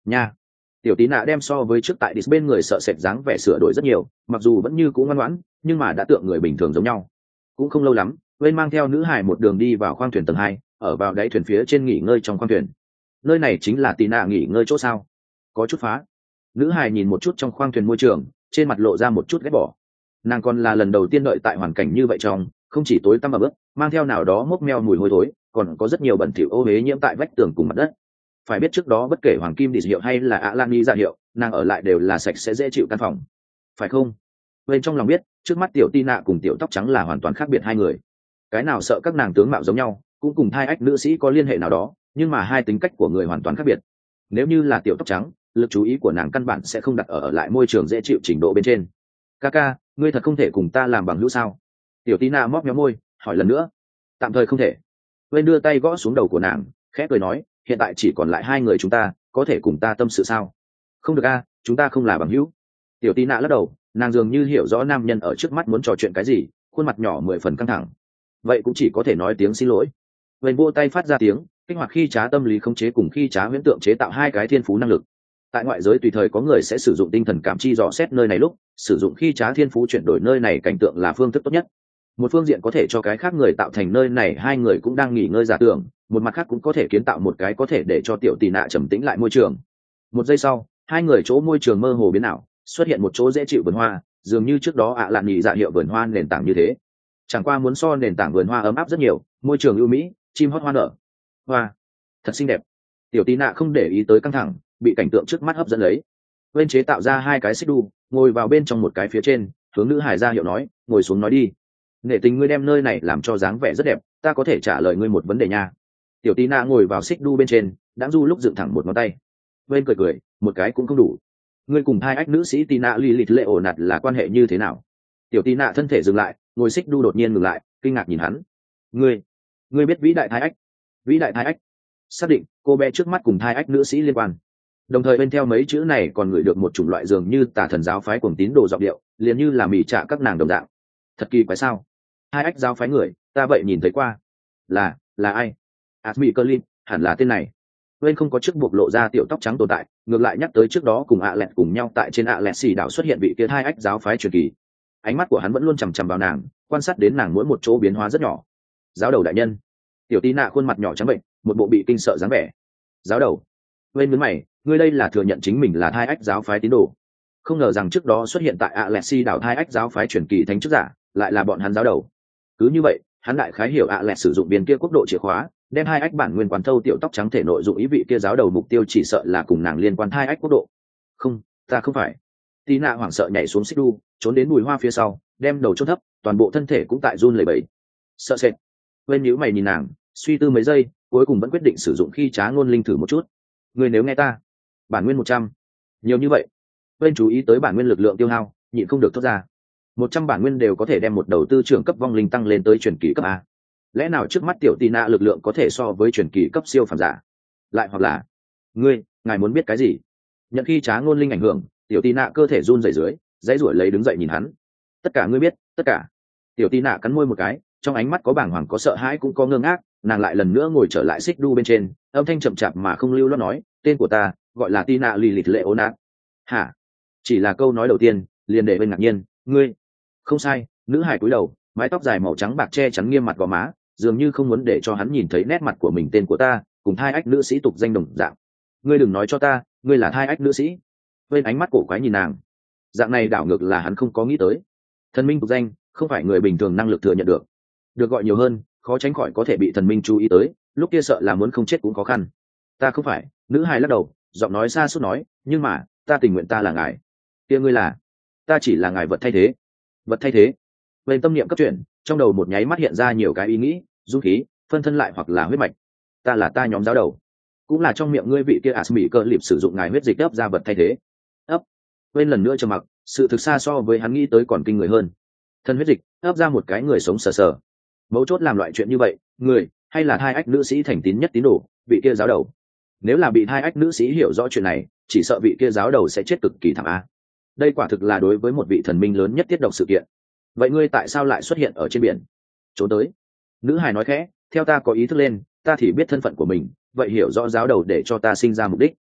nha. Tiểu tí nạ đem so với trước tại Dis bên người sợ sệt dáng vẻ sửa đổi rất nhiều, mặc dù vẫn như cũ ngoan ngoãn nhưng mà đã tượng người bình thường giống nhau. Cũng không lâu lắm, bên mang theo nữ hải một đường đi vào khoang thuyền tầng hai, ở vào đáy thuyền phía trên nghỉ ngơi trong khoang thuyền. Nơi này chính là tí nạ nghỉ ngơi chỗ sao? Có chút phá. Nữ hải nhìn một chút trong khoang thuyền môi trường, trên mặt lộ ra một chút ghét bỏ. Nàng còn là lần đầu tiên đợi tại hoàn cảnh như vậy trong, không chỉ tối tăm mà bước, mang theo nào đó mốc meo mùi hôi thối, còn có rất nhiều bẩn thỉu ô uế nhiễm tại vách tường cùng mặt đất. Phải biết trước đó bất kể hoàng kim đi hiệu hay là ạ lan ni ra hiệu, nàng ở lại đều là sạch sẽ dễ chịu căn phòng, phải không? Bên trong lòng biết, trước mắt tiểu Tina cùng tiểu tóc trắng là hoàn toàn khác biệt hai người. Cái nào sợ các nàng tướng mạo giống nhau, cũng cùng hai ách nữ sĩ có liên hệ nào đó, nhưng mà hai tính cách của người hoàn toàn khác biệt. Nếu như là tiểu tóc trắng, lực chú ý của nàng căn bản sẽ không đặt ở, ở lại môi trường dễ chịu trình độ bên trên. Kaka, ngươi thật không thể cùng ta làm bằng hữu sao? Tiểu Tina móc méo môi, hỏi lần nữa. Tạm thời không thể. Bên đưa tay gõ xuống đầu của nàng, khẽ cười nói, hiện tại chỉ còn lại hai người chúng ta, có thể cùng ta tâm sự sao? Không được a, chúng ta không là bằng hữu. Tiểu Tina lắc đầu, nàng dường như hiểu rõ nam nhân ở trước mắt muốn trò chuyện cái gì, khuôn mặt nhỏ mười phần căng thẳng. Vậy cũng chỉ có thể nói tiếng xin lỗi. Bên vô tay phát ra tiếng, kích hoạt khi trá tâm lý khống chế cùng khi trá huyễn tượng chế tạo hai cái thiên phú năng lực. Tại ngoại giới tùy thời có người sẽ sử dụng tinh thần cảm chi dò xét nơi này lúc, sử dụng khi trá thiên phú chuyển đổi nơi này cảnh tượng là phương thức tốt nhất. Một phương diện có thể cho cái khác người tạo thành nơi này hai người cũng đang nghỉ ngơi giả tưởng, một mặt khác cũng có thể kiến tạo một cái có thể để cho tiểu tì nạ trầm tĩnh lại môi trường. Một giây sau, hai người chỗ môi trường mơ hồ biến ảo, xuất hiện một chỗ dễ chịu vườn hoa, dường như trước đó ạ lạn nhị dạ hiệu vườn hoa nền tảng như thế. Chẳng qua muốn so nền tảng vườn hoa ấm áp rất nhiều, môi trường ưu mỹ, chim hót hoa nở. Hoa, thật xinh đẹp. Tiểu tì nạ không để ý tới căng thẳng, bị cảnh tượng trước mắt hấp dẫn lấy. Bên chế tạo ra hai cái xích đu, ngồi vào bên trong một cái phía trên, hướng nữ hải ra hiệu nói, ngồi xuống nói đi. Nể tình ngươi đem nơi này làm cho dáng vẻ rất đẹp, ta có thể trả lời ngươi một vấn đề nha. Tiểu tí nạ ngồi vào xích đu bên trên, đã du lúc dựng thẳng một ngón tay. Bên cười cười, một cái cũng không đủ. Ngươi cùng hai ách nữ sĩ tí nạ Lilith lệ ổ nạt là quan hệ như thế nào? Tiểu tí nạ thân thể dừng lại, ngồi xích đu đột nhiên ngừng lại, kinh ngạc nhìn hắn. Ngươi, ngươi biết vĩ đại thái ách? Vĩ đại thái ách? Xác định, cô bé trước mắt cùng hai ách nữ sĩ liên quan. Đồng thời bên theo mấy chữ này còn gửi được một chủng loại dường như tà thần giáo phái cuồng tín đồ giọng điệu, liền như là mỉ trạ các nàng đồng dạng. Thật kỳ quái sao? Hai ách giáo phái người, ta vậy nhìn thấy qua. Là, là ai? Asmi Kerlin, hẳn là tên này. Bên không có chức buộc lộ ra tiểu tóc trắng tồn tại, ngược lại nhắc tới trước đó cùng ạ lẹt cùng nhau tại trên ạ lẹt xì đảo xuất hiện vị kia hai ách giáo phái truyền kỳ. Ánh mắt của hắn vẫn luôn chằm chằm vào nàng, quan sát đến nàng mỗi một chỗ biến hóa rất nhỏ. Giáo đầu đại nhân. Tiểu tí nạ khuôn mặt nhỏ trắng bệnh, một bộ bị kinh sợ dáng vẻ. Giáo đầu. Bên nhướng mày, ngươi đây là thừa nhận chính mình là hai ách giáo phái tín đồ. Không ngờ rằng trước đó xuất hiện tại ạ lẹt xì đảo hai ách giáo phái truyền kỳ thánh chức giả, lại là bọn hắn giáo đầu. Cứ như vậy, hắn đại khái hiểu ạ lẹt sử dụng biên kia quốc độ chìa khóa, đem hai ách bản nguyên quán thâu tiểu tóc trắng thể nội dụng ý vị kia giáo đầu mục tiêu chỉ sợ là cùng nàng liên quan hai ách quốc độ. Không, ta không phải. Tí nạ hoảng sợ nhảy xuống xích đu, trốn đến bùi hoa phía sau, đem đầu chôn thấp, toàn bộ thân thể cũng tại run lẩy bẩy. Sợ sệt. Bên nhíu mày nhìn nàng, suy tư mấy giây, cuối cùng vẫn quyết định sử dụng khi trá ngôn linh thử một chút. Người nếu nghe ta, bản nguyên một trăm, nhiều như vậy. Bên chú ý tới bản nguyên lực lượng tiêu hao, nhịn không được thốt ra. Một trăm bản nguyên đều có thể đem một đầu tư trưởng cấp vong linh tăng lên tới truyền kỳ cấp A. Lẽ nào trước mắt tiểu Tina lực lượng có thể so với truyền kỳ cấp siêu phàm giả? Lại hoặc là, ngươi, ngài muốn biết cái gì? Nhận khi trá ngôn linh ảnh hưởng, tiểu Tina cơ thể run rẩy dưới, dãy ruổi lấy đứng dậy nhìn hắn. Tất cả ngươi biết, tất cả. Tiểu Tina cắn môi một cái, trong ánh mắt có bàng hoàng có sợ hãi cũng có ngơ ngác, nàng lại lần nữa ngồi trở lại xích đu bên trên, âm thanh chậm chạp mà không lưu loát nói, tên của ta gọi là Tina Lilith Leonard. Hả? Chỉ là câu nói đầu tiên, liền để bên ngạc nhiên, ngươi. Không sai, nữ hài cúi đầu, mái tóc dài màu trắng bạc che chắn nghiêm mặt gò má, dường như không muốn để cho hắn nhìn thấy nét mặt của mình. Tên của ta cùng thai ách nữ sĩ tục danh đồng dạng. Ngươi đừng nói cho ta, ngươi là thai ách nữ sĩ. Bên ánh mắt cổ quái nhìn nàng, dạng này đảo ngược là hắn không có nghĩ tới. Thần minh tục danh không phải người bình thường năng lực thừa nhận được, được gọi nhiều hơn khó tránh khỏi có thể bị thần minh chú ý tới, lúc kia sợ là muốn không chết cũng khó khăn. Ta không phải. Nữ hài lắc đầu, giọng nói xa suốt nói, nhưng mà ta tình nguyện ta là ngài. Kia ngươi là? Ta chỉ là ngài vật thay thế. Vật thay thế? Bên tâm niệm cấp chuyển, trong đầu một nháy mắt hiện ra nhiều cái ý nghĩ, dung khí, phân thân lại hoặc là huyết mạch. Ta là ta nhóm giáo đầu, cũng là trong miệng ngươi vị kia Asmi cơ liệp sử dụng ngài huyết dịch ấp ra vật thay thế. Ấp. Bên lần nữa trầm mặc, sự thực xa so với hắn nghĩ tới còn kinh người hơn. Thân huyết dịch ấp ra một cái người sống sờ sờ. Mấu chốt làm loại chuyện như vậy, người hay là hai ách nữ sĩ thành tín nhất tín đồ, vị kia giáo đầu. Nếu là bị hai ách nữ sĩ hiểu rõ chuyện này, chỉ sợ vị kia giáo đầu sẽ chết cực kỳ thảm a. Đây quả thực là đối với một vị thần minh lớn nhất tiết độc sự kiện. Vậy ngươi tại sao lại xuất hiện ở trên biển? Trốn tới. Nữ hài nói khẽ, theo ta có ý thức lên, ta thì biết thân phận của mình, vậy hiểu rõ giáo đầu để cho ta sinh ra mục đích.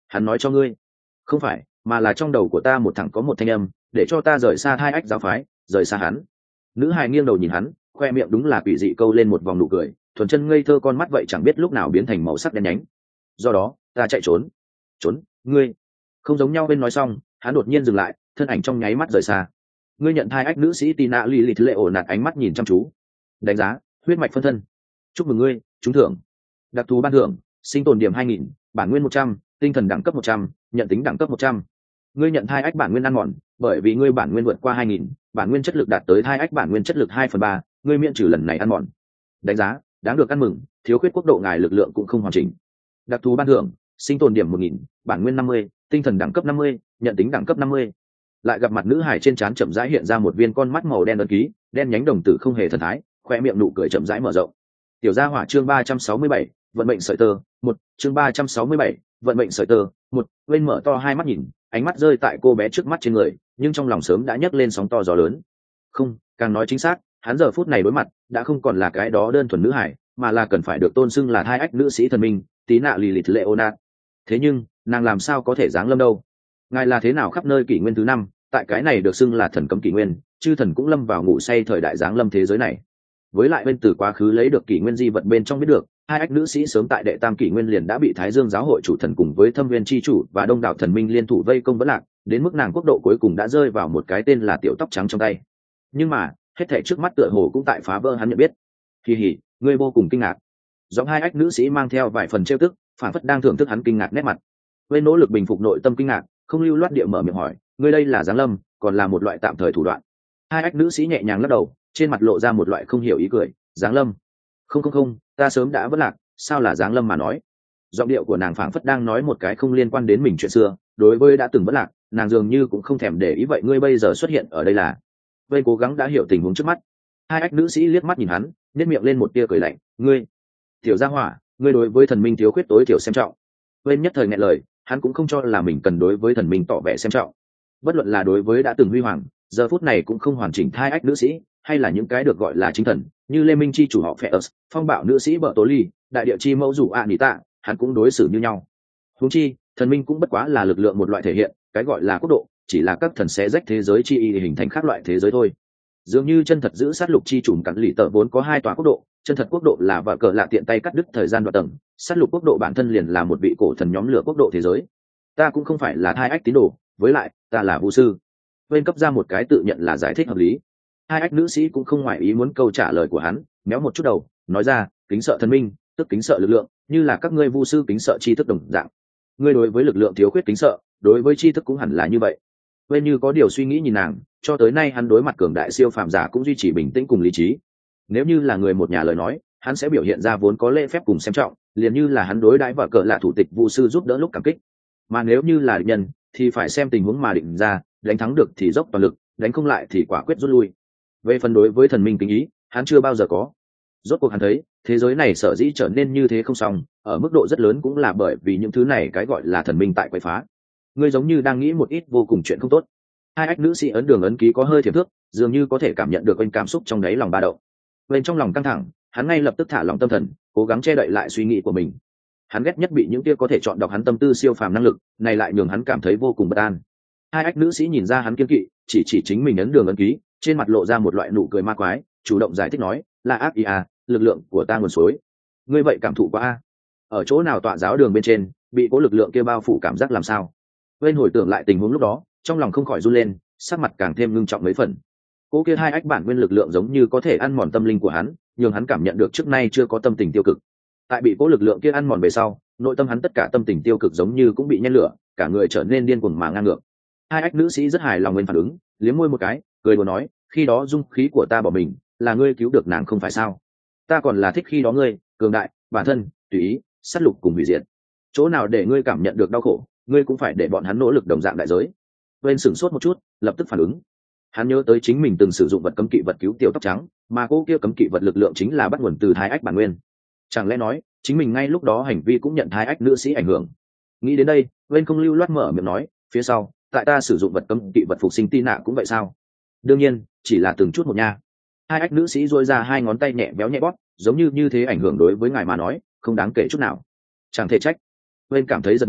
Hắn nói cho ngươi? Không phải, mà là trong đầu của ta một thằng có một thanh âm để cho ta rời xa hai ách giáo phái, rời xa hắn. Nữ hài nghiêng đầu nhìn hắn, khoe miệng đúng là quỷ dị câu lên một vòng nụ cười, thuần chân ngây thơ con mắt vậy chẳng biết lúc nào biến thành màu sắc đen nhánh. Do đó ta chạy trốn. Trốn? Ngươi? Không giống nhau. Bên nói xong hắn đột nhiên dừng lại, thân ảnh trong nháy mắt rời xa. Ngươi nhận thai ách nữ sĩ Tina Lilith lệ ổn nạt ánh mắt nhìn chăm chú. Đánh giá huyết mạch phân thân. Chúc mừng ngươi trúng thưởng. Đặc thù ban thưởng: sinh tồn điểm hai nghìn, bản nguyên một trăm, tinh thần đẳng cấp một trăm, nhận tính đẳng cấp một trăm. Ngươi nhận thai ách bản nguyên ăn mòn, bởi vì ngươi bản nguyên vượt qua hai nghìn, bản nguyên chất lực đạt tới thai ách bản nguyên chất lực hai phần ba, ngươi miễn trừ lần này ăn mòn. Đánh giá đáng được ăn mừng, thiếu khuyết quốc độ ngài lực lượng cũng không hoàn chỉnh. Đặc thù ban thưởng: sinh tồn điểm một nghìn, bản nguyên năm mươi, tinh thần đẳng cấp năm mươi, nhận tính đẳng cấp năm mươi. Lại gặp mặt nữ hải trên trán chậm rãi hiện ra một viên con mắt màu đen ấn ký, đen nhánh đồng tử không hề thần thái, khoe miệng nụ cười chậm rãi mở rộng. Tiểu gia hỏa chương ba trăm sáu mươi bảy, vận mệnh sợi tơ, một, chương ba trăm sáu mươi bảy, vận mệnh sợi tơ, một. Bên mở to hai mắt nhìn, ánh mắt rơi tại cô bé trước mắt trên người, nhưng trong lòng sớm đã nhấc lên sóng to gió lớn. Không, càng nói chính xác, hắn giờ phút này đối mặt đã không còn là cái đó đơn thuần nữ hải, mà là cần phải được tôn xưng là hai ách nữ sĩ thần minh, tí nạ Lilith Leonard. Thế nhưng nàng làm sao có thể giáng lâm đâu? Ngài là thế nào khắp nơi kỷ nguyên thứ năm, tại cái này được xưng là thần cấm kỷ nguyên, chư thần cũng lâm vào ngủ say thời đại giáng lâm thế giới này. Với lại bên từ quá khứ lấy được kỷ nguyên di vật bên trong biết được, hai ách nữ sĩ sớm tại đệ tam kỷ nguyên liền đã bị Thái Dương giáo hội chủ thần cùng với Thâm Viên chi chủ và đông đảo thần minh liên thủ vây công vẫn lạc, đến mức nàng quốc độ cuối cùng đã rơi vào một cái tên là tiểu tóc trắng trong tay. Nhưng mà hết thảy trước mắt tựa hồ cũng tại phá vỡ hắn nhận biết. Kỳ hỉ, ngươi vô cùng kinh ngạc. Giọng hai ách nữ sĩ mang theo vài phần trêu tức, phản phất đang thưởng thức hắn kinh ngạc nét mặt. Bên nỗ lực bình phục nội tâm kinh ngạc, không lưu loát địa mở miệng hỏi, ngươi đây là giáng lâm, còn là một loại tạm thời thủ đoạn? Hai ách nữ sĩ nhẹ nhàng lắc đầu, trên mặt lộ ra một loại không hiểu ý cười. Giáng lâm? Không không không, ta sớm đã vất lạc, sao là giáng lâm mà nói? Giọng điệu của nàng phảng phất đang nói một cái không liên quan đến mình chuyện xưa, đối với đã từng vất lạc, nàng dường như cũng không thèm để ý. Vậy ngươi bây giờ xuất hiện ở đây là? Vây cố gắng đã hiểu tình huống trước mắt. Hai ách nữ sĩ liếc mắt nhìn hắn, nhếch miệng lên một tia cười lạnh, ngươi tiểu gia hỏa, ngươi đối với thần minh thiếu khuyết tối thiểu xem trọng. Vây nhất thời nghẹn lời, hắn cũng không cho là mình cần đối với thần minh tỏ vẻ xem trọng. Bất luận là đối với đã từng huy hoàng, giờ phút này cũng không hoàn chỉnh hai ách nữ sĩ, hay là những cái được gọi là chính thần, như Lê Minh chi chủ họ Phaeus, phong bạo nữ sĩ Bợ Tố Ly, đại địa chi mẫu rủ Anita, hắn cũng đối xử như nhau. Huống chi, thần minh cũng bất quá là lực lượng một loại thể hiện, cái gọi là quốc độ, chỉ là các thần sẽ rách thế giới chi y hình thành các loại thế giới thôi. Dường như chân thật giữ sát lục chi trùm cắn lì tợ vốn có hai tòa quốc độ, chân thật quốc độ là vợ cờ lạ tiện tay cắt đứt thời gian đoạn tầng, sát lục quốc độ bản thân liền là một vị cổ thần nhóm lửa quốc độ thế giới. Ta cũng không phải là hai ách tín đồ, với lại ta là vu sư. Bên cấp ra một cái tự nhận là giải thích hợp lý. Hai ách nữ sĩ cũng không ngoại ý muốn câu trả lời của hắn, méo một chút đầu, nói ra, kính sợ thần minh, tức kính sợ lực lượng, như là các ngươi vu sư kính sợ tri thức đồng dạng. Ngươi đối với lực lượng thiếu khuyết kính sợ, đối với tri thức cũng hẳn là như vậy. Bên như có điều suy nghĩ nhìn nàng, cho tới nay hắn đối mặt cường đại siêu phàm giả cũng duy trì bình tĩnh cùng lý trí. Nếu như là người một nhà lời nói, hắn sẽ biểu hiện ra vốn có lễ phép cùng xem trọng, liền như là hắn đối đãi vợ cờ là thủ tịch vu sư giúp đỡ lúc cảm kích. Mà nếu như là địch nhân, thì phải xem tình huống mà định ra, đánh thắng được thì dốc toàn lực, đánh không lại thì quả quyết rút lui. Về phần đối với thần minh kính ý, hắn chưa bao giờ có. Rốt cuộc hắn thấy, thế giới này sở dĩ trở nên như thế không xong, ở mức độ rất lớn cũng là bởi vì những thứ này cái gọi là thần minh tại quậy phá. Ngươi giống như đang nghĩ một ít vô cùng chuyện không tốt. Hai ách nữ sĩ ấn đường ấn ký có hơi thiệp thước, dường như có thể cảm nhận được anh cảm xúc trong đáy lòng ba đậu. Bên trong lòng căng thẳng, hắn ngay lập tức thả lòng tâm thần, cố gắng che đậy lại suy nghĩ của mình. Hắn ghét nhất bị những kia có thể chọn đọc hắn tâm tư siêu phàm năng lực, này lại nhường hắn cảm thấy vô cùng bất an. Hai ách nữ sĩ nhìn ra hắn kiêng kỵ, chỉ chỉ chính mình ấn đường ấn ký, trên mặt lộ ra một loại nụ cười ma quái, chủ động giải thích nói, là ác ý à, lực lượng của ta nguồn suối. Ngươi vậy cảm thụ quá a? Ở chỗ nào tọa giáo đường bên trên, bị cố lực lượng kia bao phủ cảm giác làm sao? Bên hồi tưởng lại tình huống lúc đó, trong lòng không khỏi run lên, sắc mặt càng thêm ngưng trọng mấy phần. Cố kia hai ách bản nguyên lực lượng giống như có thể ăn mòn tâm linh của hắn, nhưng hắn cảm nhận được trước nay chưa có tâm tình tiêu cực. Tại bị cố lực lượng kia ăn mòn về sau, nội tâm hắn tất cả tâm tình tiêu cực giống như cũng bị nhen lửa, cả người trở nên điên cuồng mà ngang ngược. Hai ách nữ sĩ rất hài lòng bên phản ứng, liếm môi một cái, cười đùa nói, khi đó dung khí của ta bỏ mình, là ngươi cứu được nàng không phải sao? Ta còn là thích khi đó ngươi, cường đại, bản thân, tùy ý, sát lục cùng hủy diệt. Chỗ nào để ngươi cảm nhận được đau khổ, ngươi cũng phải để bọn hắn nỗ lực đồng dạng đại giới. Bên sửng sốt một chút, lập tức phản ứng. Hắn nhớ tới chính mình từng sử dụng vật cấm kỵ vật cứu tiểu tóc trắng, mà cô kia cấm kỵ vật lực lượng chính là bắt nguồn từ thái ách bản nguyên. Chẳng lẽ nói, chính mình ngay lúc đó hành vi cũng nhận thái ách nữ sĩ ảnh hưởng? Nghĩ đến đây, bên không lưu loát mở miệng nói, phía sau, tại ta sử dụng vật cấm kỵ vật phục sinh tin nạ cũng vậy sao? Đương nhiên, chỉ là từng chút một nha. Hai ách nữ sĩ duỗi ra hai ngón tay nhẹ béo nhẹ bóp, giống như như thế ảnh hưởng đối với ngài mà nói, không đáng kể chút nào. Chẳng thể trách. Bên cảm thấy giật mình,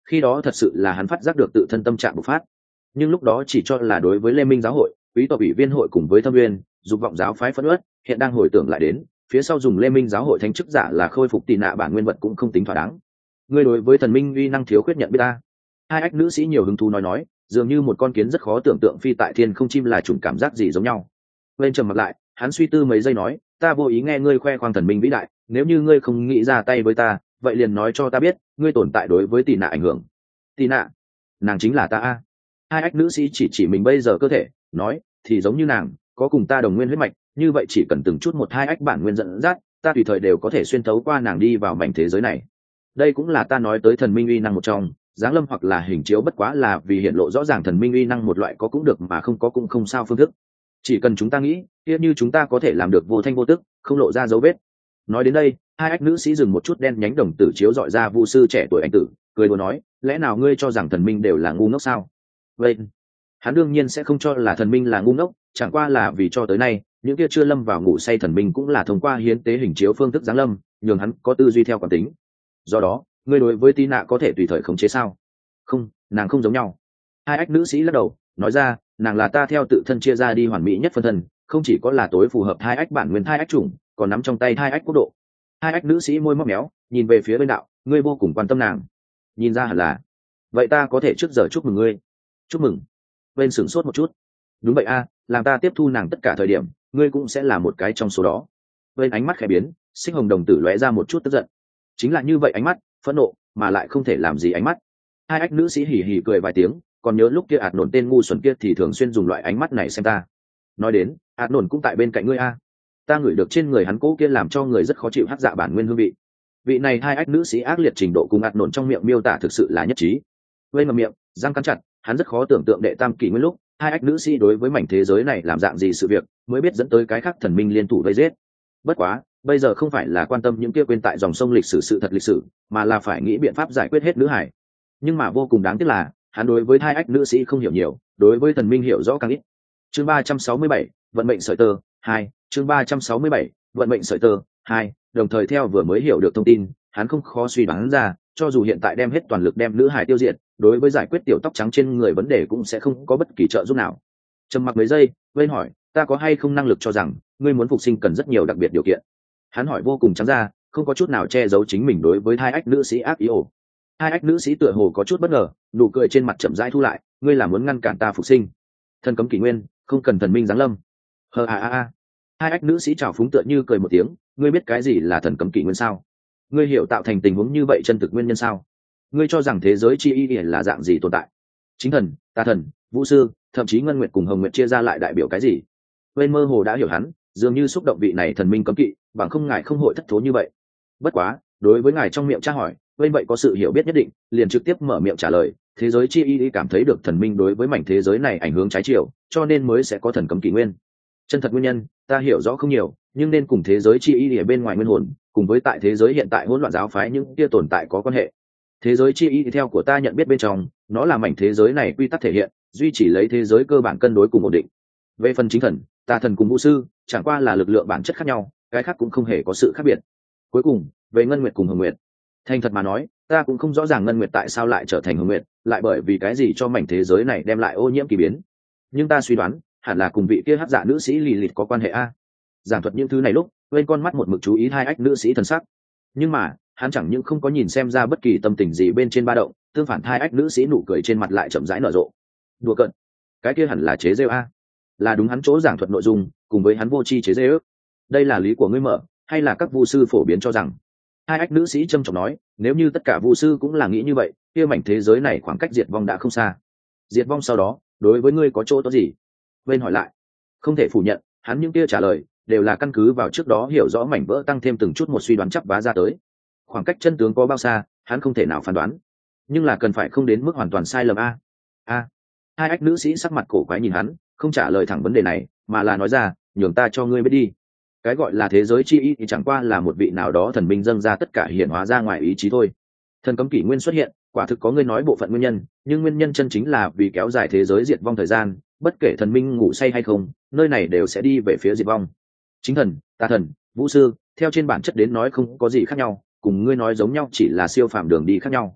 khi đó thật sự là hắn phát giác được tự thân tâm trạng bộc phát, nhưng lúc đó chỉ cho là đối với Lê Minh giáo hội, quý tộc ủy viên hội cùng với thâm viên dục vọng giáo phái phẫn uất, hiện đang hồi tưởng lại đến phía sau dùng Lê Minh giáo hội thánh chức giả là khôi phục tị nạ bản nguyên vật cũng không tính thỏa đáng. Ngươi đối với thần minh uy năng thiếu khuyết nhận biết ta. Hai ách nữ sĩ nhiều hứng thú nói nói, dường như một con kiến rất khó tưởng tượng phi tại thiên không chim là chủng cảm giác gì giống nhau. Bên trầm mặt lại, hắn suy tư mấy giây nói, ta vô ý nghe ngươi khoe khoang thần minh vĩ đại, nếu như ngươi không nghĩ ra tay với ta, vậy liền nói cho ta biết, ngươi tồn tại đối với tị nạ ảnh hưởng. Tị nạ? Nàng chính là ta a. Hai ách nữ sĩ chỉ chỉ mình bây giờ cơ thể, nói, thì giống như nàng, có cùng ta đồng nguyên huyết mạch, như vậy chỉ cần từng chút một hai ách bản nguyên dẫn dắt, ta tùy thời đều có thể xuyên thấu qua nàng đi vào mảnh thế giới này. Đây cũng là ta nói tới thần minh uy năng một trong, giáng lâm hoặc là hình chiếu bất quá là vì hiện lộ rõ ràng thần minh uy năng một loại có cũng được mà không có cũng không sao phương thức. Chỉ cần chúng ta nghĩ, kia như chúng ta có thể làm được vô thanh vô tức, không lộ ra dấu vết. Nói đến đây, hai ách nữ sĩ dừng một chút, đen nhánh đồng tử chiếu dọi ra vu sư trẻ tuổi anh tử, cười đùa nói, lẽ nào ngươi cho rằng thần minh đều là ngu ngốc sao? Vậy, hắn đương nhiên sẽ không cho là thần minh là ngu ngốc, chẳng qua là vì cho tới nay, những kia chưa lâm vào ngủ say thần minh cũng là thông qua hiến tế hình chiếu phương thức giáng lâm, nhường hắn có tư duy theo cảm tính. Do đó, ngươi đối với Tí Nạ có thể tùy thời khống chế sao? Không, nàng không giống nhau. Hai ách nữ sĩ lắc đầu, nói ra, nàng là ta theo tự thân chia ra đi hoàn mỹ nhất phân thân, không chỉ có là tối phù hợp hai ách bản nguyên hai ách chủng, còn nắm trong tay hai ách quốc độ. Hai ách nữ sĩ môi móc méo, nhìn về phía bên đạo, ngươi vô cùng quan tâm nàng. Nhìn ra hẳn là. Vậy ta có thể trước giờ chúc mừng ngươi. Chúc mừng. Bên sửng sốt một chút. Đúng vậy a, làm ta tiếp thu nàng tất cả thời điểm, ngươi cũng sẽ là một cái trong số đó. Bên ánh mắt khẽ biến, xích hồng đồng tử lóe ra một chút tức giận. Chính là như vậy ánh mắt, phẫn nộ, mà lại không thể làm gì ánh mắt. Hai ách nữ sĩ hỉ hỉ cười vài tiếng, còn nhớ lúc kia ạt nổn tên ngu xuẩn kia thì thường xuyên dùng loại ánh mắt này xem ta. Nói đến, ạt nổn cũng tại bên cạnh ngươi a. Ta ngửi được trên người hắn cố kia làm cho người rất khó chịu hắc dạ bản nguyên hương vị. Vị này hai ách nữ sĩ ác liệt trình độ cùng ạt nổn trong miệng miêu tả thực sự là nhất trí. Bên ngậm miệng, răng cắn chặt, hắn rất khó tưởng tượng đệ tam kỷ nguyên lúc hai ách nữ sĩ đối với mảnh thế giới này làm dạng gì sự việc mới biết dẫn tới cái khác thần minh liên thủ vây giết. Bất quá bây giờ không phải là quan tâm những kia quên tại dòng sông lịch sử sự thật lịch sử, mà là phải nghĩ biện pháp giải quyết hết nữ hải. Nhưng mà vô cùng đáng tiếc là hắn đối với hai ách nữ sĩ không hiểu nhiều, đối với thần minh hiểu rõ càng ít. Chương ba trăm sáu mươi bảy, vận mệnh sợi tơ hai. Chương ba trăm sáu mươi bảy, vận mệnh sợi tơ hai. Đồng thời theo vừa mới hiểu được thông tin, hắn không khó suy đoán ra, cho dù hiện tại đem hết toàn lực đem nữ hải tiêu diệt, đối với giải quyết tiểu tóc trắng trên người vấn đề cũng sẽ không có bất kỳ trợ giúp nào. Trầm mặc mấy giây, Vên hỏi, ta có hay không năng lực cho rằng ngươi muốn phục sinh cần rất nhiều đặc biệt điều kiện? Hắn hỏi vô cùng trắng ra, không có chút nào che giấu chính mình đối với hai ách nữ sĩ ác ý ổ. Hai ách nữ sĩ tựa hồ có chút bất ngờ, nụ cười trên mặt chậm rãi thu lại, ngươi là muốn ngăn cản ta phục sinh? Thần cấm kỷ nguyên, không cần thần minh giáng lâm. Hờ a a a. Hai ách nữ sĩ trào phúng tựa như cười một tiếng, ngươi biết cái gì là thần cấm kỷ nguyên sao? Ngươi hiểu tạo thành tình huống như vậy chân thực nguyên nhân sao? Ngươi cho rằng thế giới chi y là dạng gì tồn tại? Chính thần, tà thần, vũ sư, thậm chí ngân nguyệt cùng hồng nguyệt chia ra lại đại biểu cái gì? Bên mơ hồ đã hiểu hắn, dường như xúc động vị này thần minh cấm kỵ, bằng không ngài không hội thất thố như vậy. Bất quá, đối với ngài trong miệng tra hỏi, bên vậy có sự hiểu biết nhất định, liền trực tiếp mở miệng trả lời, thế giới chi y cảm thấy được thần minh đối với mảnh thế giới này ảnh hưởng trái chiều, cho nên mới sẽ có thần cấm kỷ nguyên. Chân thật nguyên nhân, ta hiểu rõ không nhiều, nhưng nên cùng thế giới chi y ở bên ngoài nguyên hồn, cùng với tại thế giới hiện tại hỗn loạn giáo phái những kia tồn tại có quan hệ. Thế giới chi y theo của ta nhận biết bên trong, nó là mảnh thế giới này quy tắc thể hiện, duy trì lấy thế giới cơ bản cân đối cùng ổn định. Về phần chính thần, tà thần cùng vũ sư, chẳng qua là lực lượng bản chất khác nhau, cái khác cũng không hề có sự khác biệt. Cuối cùng, về ngân nguyệt cùng hồng nguyệt, thành thật mà nói, ta cũng không rõ ràng ngân nguyệt tại sao lại trở thành hồng nguyệt, lại bởi vì cái gì cho mảnh thế giới này đem lại ô nhiễm kỳ biến. Nhưng ta suy đoán, hẳn là cùng vị kia hắc dạ nữ sĩ lì lịt có quan hệ a. Giảng thuật những thứ này lúc, bên con mắt một mực chú ý hai ách nữ sĩ thần sắc. Nhưng mà, hắn chẳng những không có nhìn xem ra bất kỳ tâm tình gì bên trên ba động, tương phản hai ách nữ sĩ nụ cười trên mặt lại chậm rãi nở rộ. Đùa cợt, cái kia hẳn là chế giễu a. Là đúng hắn chỗ giảng thuật nội dung, cùng với hắn vô tri chế giễu. Đây là lý của ngươi mở, hay là các vu sư phổ biến cho rằng? Hai ách nữ sĩ trầm trọng nói, nếu như tất cả vu sư cũng là nghĩ như vậy, kia mảnh thế giới này khoảng cách diệt vong đã không xa. Diệt vong sau đó, đối với ngươi có chỗ tốt gì? Bên hỏi lại. Không thể phủ nhận, hắn những kia trả lời đều là căn cứ vào trước đó hiểu rõ mảnh vỡ tăng thêm từng chút một suy đoán chắp vá ra tới. Khoảng cách chân tướng có bao xa, hắn không thể nào phán đoán, nhưng là cần phải không đến mức hoàn toàn sai lầm a. A. Hai ách nữ sĩ sắc mặt cổ quái nhìn hắn, không trả lời thẳng vấn đề này, mà là nói ra, nhường ta cho ngươi biết đi. Cái gọi là thế giới chi ý thì chẳng qua là một vị nào đó thần minh dâng ra tất cả hiển hóa ra ngoài ý chí thôi. Thần cấm kỷ nguyên xuất hiện, quả thực có ngươi nói bộ phận nguyên nhân, nhưng nguyên nhân chân chính là vì kéo dài thế giới diệt vong thời gian, bất kể thần minh ngủ say hay không, nơi này đều sẽ đi về phía diệt vong. Chính thần, tà thần, vũ sư, theo trên bản chất đến nói không có gì khác nhau, cùng ngươi nói giống nhau chỉ là siêu phàm đường đi khác nhau.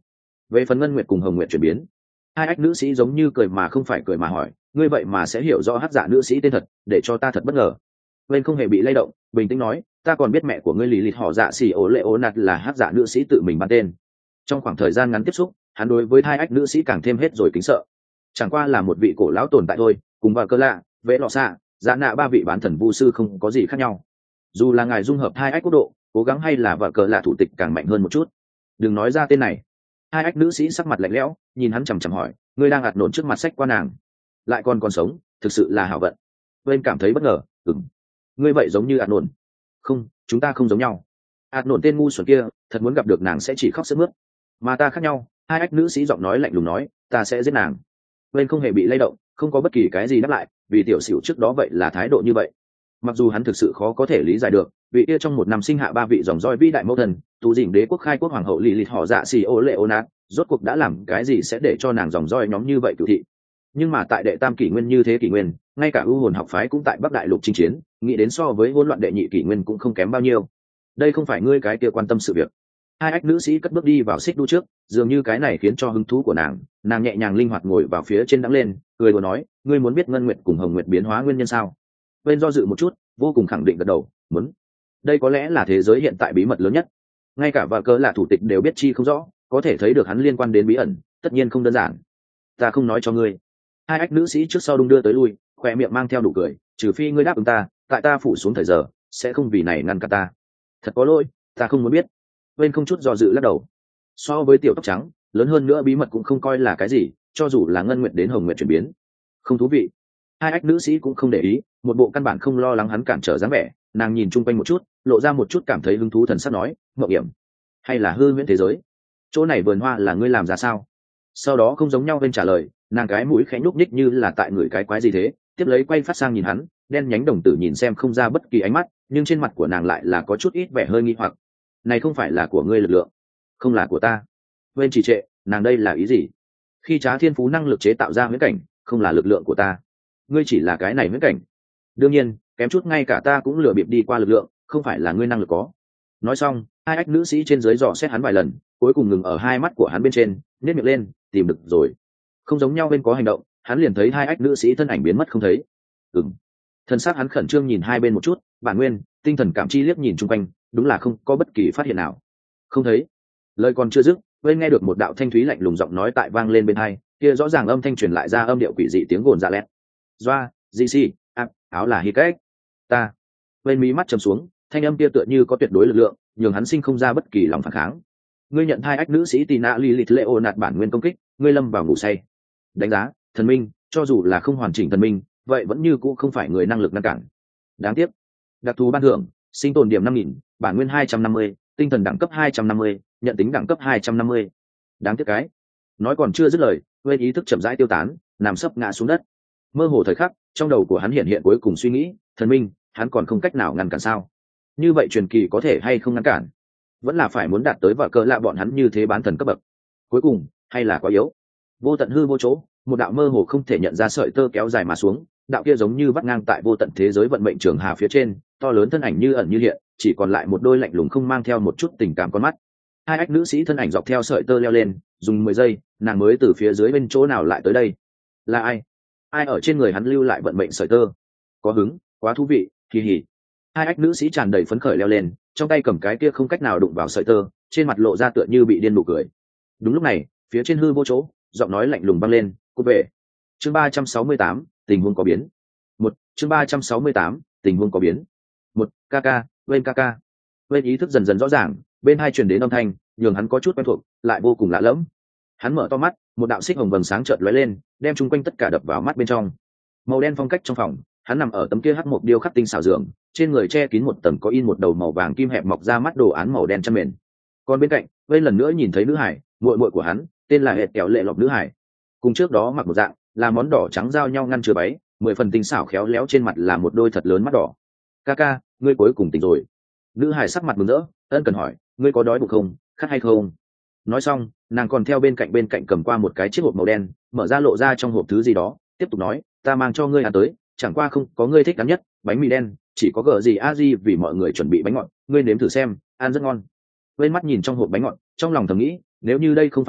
Về phần ngân nguyệt cùng hồng nguyệt chuyển biến, hai ách nữ sĩ giống như cười mà không phải cười mà hỏi, ngươi vậy mà sẽ hiểu rõ hắc dạ nữ sĩ tên thật, để cho ta thật bất ngờ. Bên không hề bị lay động, bình tĩnh nói, ta còn biết mẹ của ngươi lì lịt họ dạ xì ố lệ ố nạt là hắc dạ nữ sĩ tự mình ban tên. Trong khoảng thời gian ngắn tiếp xúc, hắn đối với hai ách nữ sĩ càng thêm hết rồi kính sợ. Chẳng qua là một vị cổ lão tồn tại thôi, cùng vào cơ lạ, vẽ lọ xạ, dạ nạ ba vị bán thần vu sư không có gì khác nhau. Dù là ngài dung hợp hai ách quốc độ, cố gắng hay là vợ cờ lạ thủ tịch càng mạnh hơn một chút. Đừng nói ra tên này. Hai ách nữ sĩ sắc mặt lạnh lẽo, nhìn hắn chằm chằm hỏi, ngươi đang ạt nổn trước mặt sách qua nàng, lại còn còn sống, thực sự là hảo vận. Bên cảm thấy bất ngờ, ừm, ngươi vậy giống như ạt nổn. Không, chúng ta không giống nhau. Ạt nổn tên ngu xuẩn kia, thật muốn gặp được nàng sẽ chỉ khóc sướt mướt, mà ta khác nhau. Hai ách nữ sĩ giọng nói lạnh lùng nói, ta sẽ giết nàng. Bên không hề bị lay động, không có bất kỳ cái gì đáp lại, vì tiểu xỉu trước đó vậy là thái độ như vậy. Mặc dù hắn thực sự khó có thể lý giải được, vị kia trong một năm sinh hạ ba vị dòng roi vĩ đại mẫu thần, tu dình đế quốc khai quốc hoàng hậu lì lịt họ dạ xì ô lệ ô nát, rốt cuộc đã làm cái gì sẽ để cho nàng dòng roi nhóm như vậy cửu thị. Nhưng mà tại đệ tam kỷ nguyên như thế kỷ nguyên, ngay cả ưu hồn học phái cũng tại bắc đại lục chinh chiến, nghĩ đến so với hỗn loạn đệ nhị kỷ nguyên cũng không kém bao nhiêu. Đây không phải ngươi cái kia quan tâm sự việc. Hai ách nữ sĩ cất bước đi vào xích đu trước, dường như cái này khiến cho hứng thú của nàng, nàng nhẹ nhàng linh hoạt ngồi vào phía trên đắng lên, cười đùa nói, ngươi muốn biết ngân nguyệt cùng hồng nguyệt biến hóa nguyên nhân sao? Bên do dự một chút, vô cùng khẳng định gật đầu, muốn. Đây có lẽ là thế giới hiện tại bí mật lớn nhất, ngay cả vợ cớ là thủ tịch đều biết chi không rõ, có thể thấy được hắn liên quan đến bí ẩn, tất nhiên không đơn giản. Ta không nói cho ngươi. Hai ách nữ sĩ trước sau đung đưa tới lui, khoe miệng mang theo đủ cười, trừ phi ngươi đáp ứng ta, tại ta phủ xuống thời giờ, sẽ không vì này ngăn cản ta. Thật có lỗi, ta không muốn biết. Bên không chút do dự lắc đầu. So với tiểu tóc trắng, lớn hơn nữa bí mật cũng không coi là cái gì, cho dù là ngân nguyệt đến hồng nguyệt chuyển biến, không thú vị. Hai ách nữ sĩ cũng không để ý, một bộ căn bản không lo lắng hắn cản trở dáng vẻ, nàng nhìn chung quanh một chút, lộ ra một chút cảm thấy hứng thú thần sắc nói, mộng hiểm hay là hư huyễn thế giới, chỗ này vườn hoa là ngươi làm ra sao? Sau đó không giống nhau bên trả lời, nàng cái mũi khẽ nhúc nhích như là tại người cái quái gì thế, tiếp lấy quay phát sang nhìn hắn, đen nhánh đồng tử nhìn xem không ra bất kỳ ánh mắt, nhưng trên mặt của nàng lại là có chút ít vẻ hơi nghi hoặc. Này không phải là của ngươi lực lượng, không là của ta. Bên trì trệ, nàng đây là ý gì? Khi Trá thiên phú năng lực chế tạo ra huyễn cảnh, không là lực lượng của ta. Ngươi chỉ là cái này huyễn cảnh. Đương nhiên, kém chút ngay cả ta cũng lừa bịp đi qua lực lượng, không phải là ngươi năng lực có. Nói xong, hai ách nữ sĩ trên dưới dò xét hắn vài lần, cuối cùng ngừng ở hai mắt của hắn bên trên, nhếch miệng lên, tìm được rồi. Không giống nhau bên có hành động, hắn liền thấy hai ách nữ sĩ thân ảnh biến mất không thấy. Ừm. Thân xác hắn khẩn trương nhìn hai bên một chút, bản nguyên, tinh thần cảm chi liếc nhìn chung quanh, đúng là không có bất kỳ phát hiện nào. Không thấy. Lời còn chưa dứt, bên nghe được một đạo thanh thúy lạnh lùng giọng nói tại vang lên bên hai, kia rõ ràng âm thanh truyền lại ra âm điệu quỷ dị tiếng gồn dạ lẹt. Doa, gì xì, ác, áo là hi cách. Ta. Bên mí mắt trầm xuống, thanh âm kia tựa như có tuyệt đối lực lượng, nhường hắn sinh không ra bất kỳ lòng phản kháng. Ngươi nhận hai ách nữ sĩ Tina Lilith Leo nạt bản nguyên công kích, ngươi lâm vào ngủ say. Đánh giá, thần minh, cho dù là không hoàn chỉnh thần minh, vậy vẫn như cũ không phải người năng lực ngăn cản. Đáng tiếc. Đặc thù ban thưởng, sinh tồn điểm năm nghìn, bản nguyên hai trăm năm mươi, tinh thần đẳng cấp hai trăm năm mươi, nhận tính đẳng cấp hai trăm năm mươi. Đáng tiếc cái. Nói còn chưa dứt lời, quên ý thức chậm rãi tiêu tán, nằm sấp ngã xuống đất. Mơ hồ thời khắc, trong đầu của hắn hiện hiện cuối cùng suy nghĩ, thần minh, hắn còn không cách nào ngăn cản sao? Như vậy truyền kỳ có thể hay không ngăn cản? Vẫn là phải muốn đạt tới vợ cờ lạ bọn hắn như thế bán thần cấp bậc. Cuối cùng, hay là quá yếu. Vô tận hư vô chỗ, một đạo mơ hồ không thể nhận ra sợi tơ kéo dài mà xuống, đạo kia giống như vắt ngang tại vô tận thế giới vận mệnh trường hà phía trên, to lớn thân ảnh như ẩn như hiện, chỉ còn lại một đôi lạnh lùng không mang theo một chút tình cảm con mắt. Hai ách nữ sĩ thân ảnh dọc theo sợi tơ leo lên, dùng mười giây, nàng mới từ phía dưới bên chỗ nào lại tới đây. Là ai? Ai ở trên người hắn lưu lại vận mệnh sợi tơ? Có hứng, quá thú vị, kỳ hỉ. Hai ách nữ sĩ tràn đầy phấn khởi leo lên, trong tay cầm cái kia không cách nào đụng vào sợi tơ, trên mặt lộ ra tựa như bị điên nụ cười. Đúng lúc này, phía trên hư vô chỗ, giọng nói lạnh lùng vang lên, "Cô về." Chương ba trăm sáu mươi tám, tình huống có biến. Một, chương ba trăm sáu mươi tám, tình huống có biến. Một, Kaka, bên Kaka. Bên ý thức dần dần rõ ràng, bên hai truyền đến âm thanh, nhường hắn có chút quen thuộc, lại vô cùng lạ lẫm. Hắn mở to mắt, một đạo xích hồng vầng sáng chợt lóe lên, đem chung quanh tất cả đập vào mắt bên trong. Màu đen phong cách trong phòng, hắn nằm ở tấm kia hắc mộc điêu khắc tinh xảo giường, trên người che kín một tầng có in một đầu màu vàng kim hẹp mọc ra mắt đồ án màu đen chăn mền. Còn bên cạnh, bên lần nữa nhìn thấy nữ hải, muội muội của hắn, tên là Hệt Kẹo Lệ Lộc nữ hải. Cùng trước đó mặc một dạng, là món đỏ trắng giao nhau ngăn chứa váy, mười phần tinh xảo khéo léo trên mặt là một đôi thật lớn mắt đỏ. "Kaka, ngươi cuối cùng tỉnh rồi." Nữ hải sắc mặt mừng rỡ, ân cần hỏi, "Ngươi có đói bụng không, khát hay không?" Nói xong, nàng còn theo bên cạnh bên cạnh cầm qua một cái chiếc hộp màu đen, mở ra lộ ra trong hộp thứ gì đó, tiếp tục nói, "Ta mang cho ngươi ăn tới, chẳng qua không có ngươi thích ăn nhất, bánh mì đen, chỉ có gờ gì a di vì mọi người chuẩn bị bánh ngọt, ngươi nếm thử xem, ăn rất ngon." Bên mắt nhìn trong hộp bánh ngọt, trong lòng thầm nghĩ, nếu như đây không phải mộng,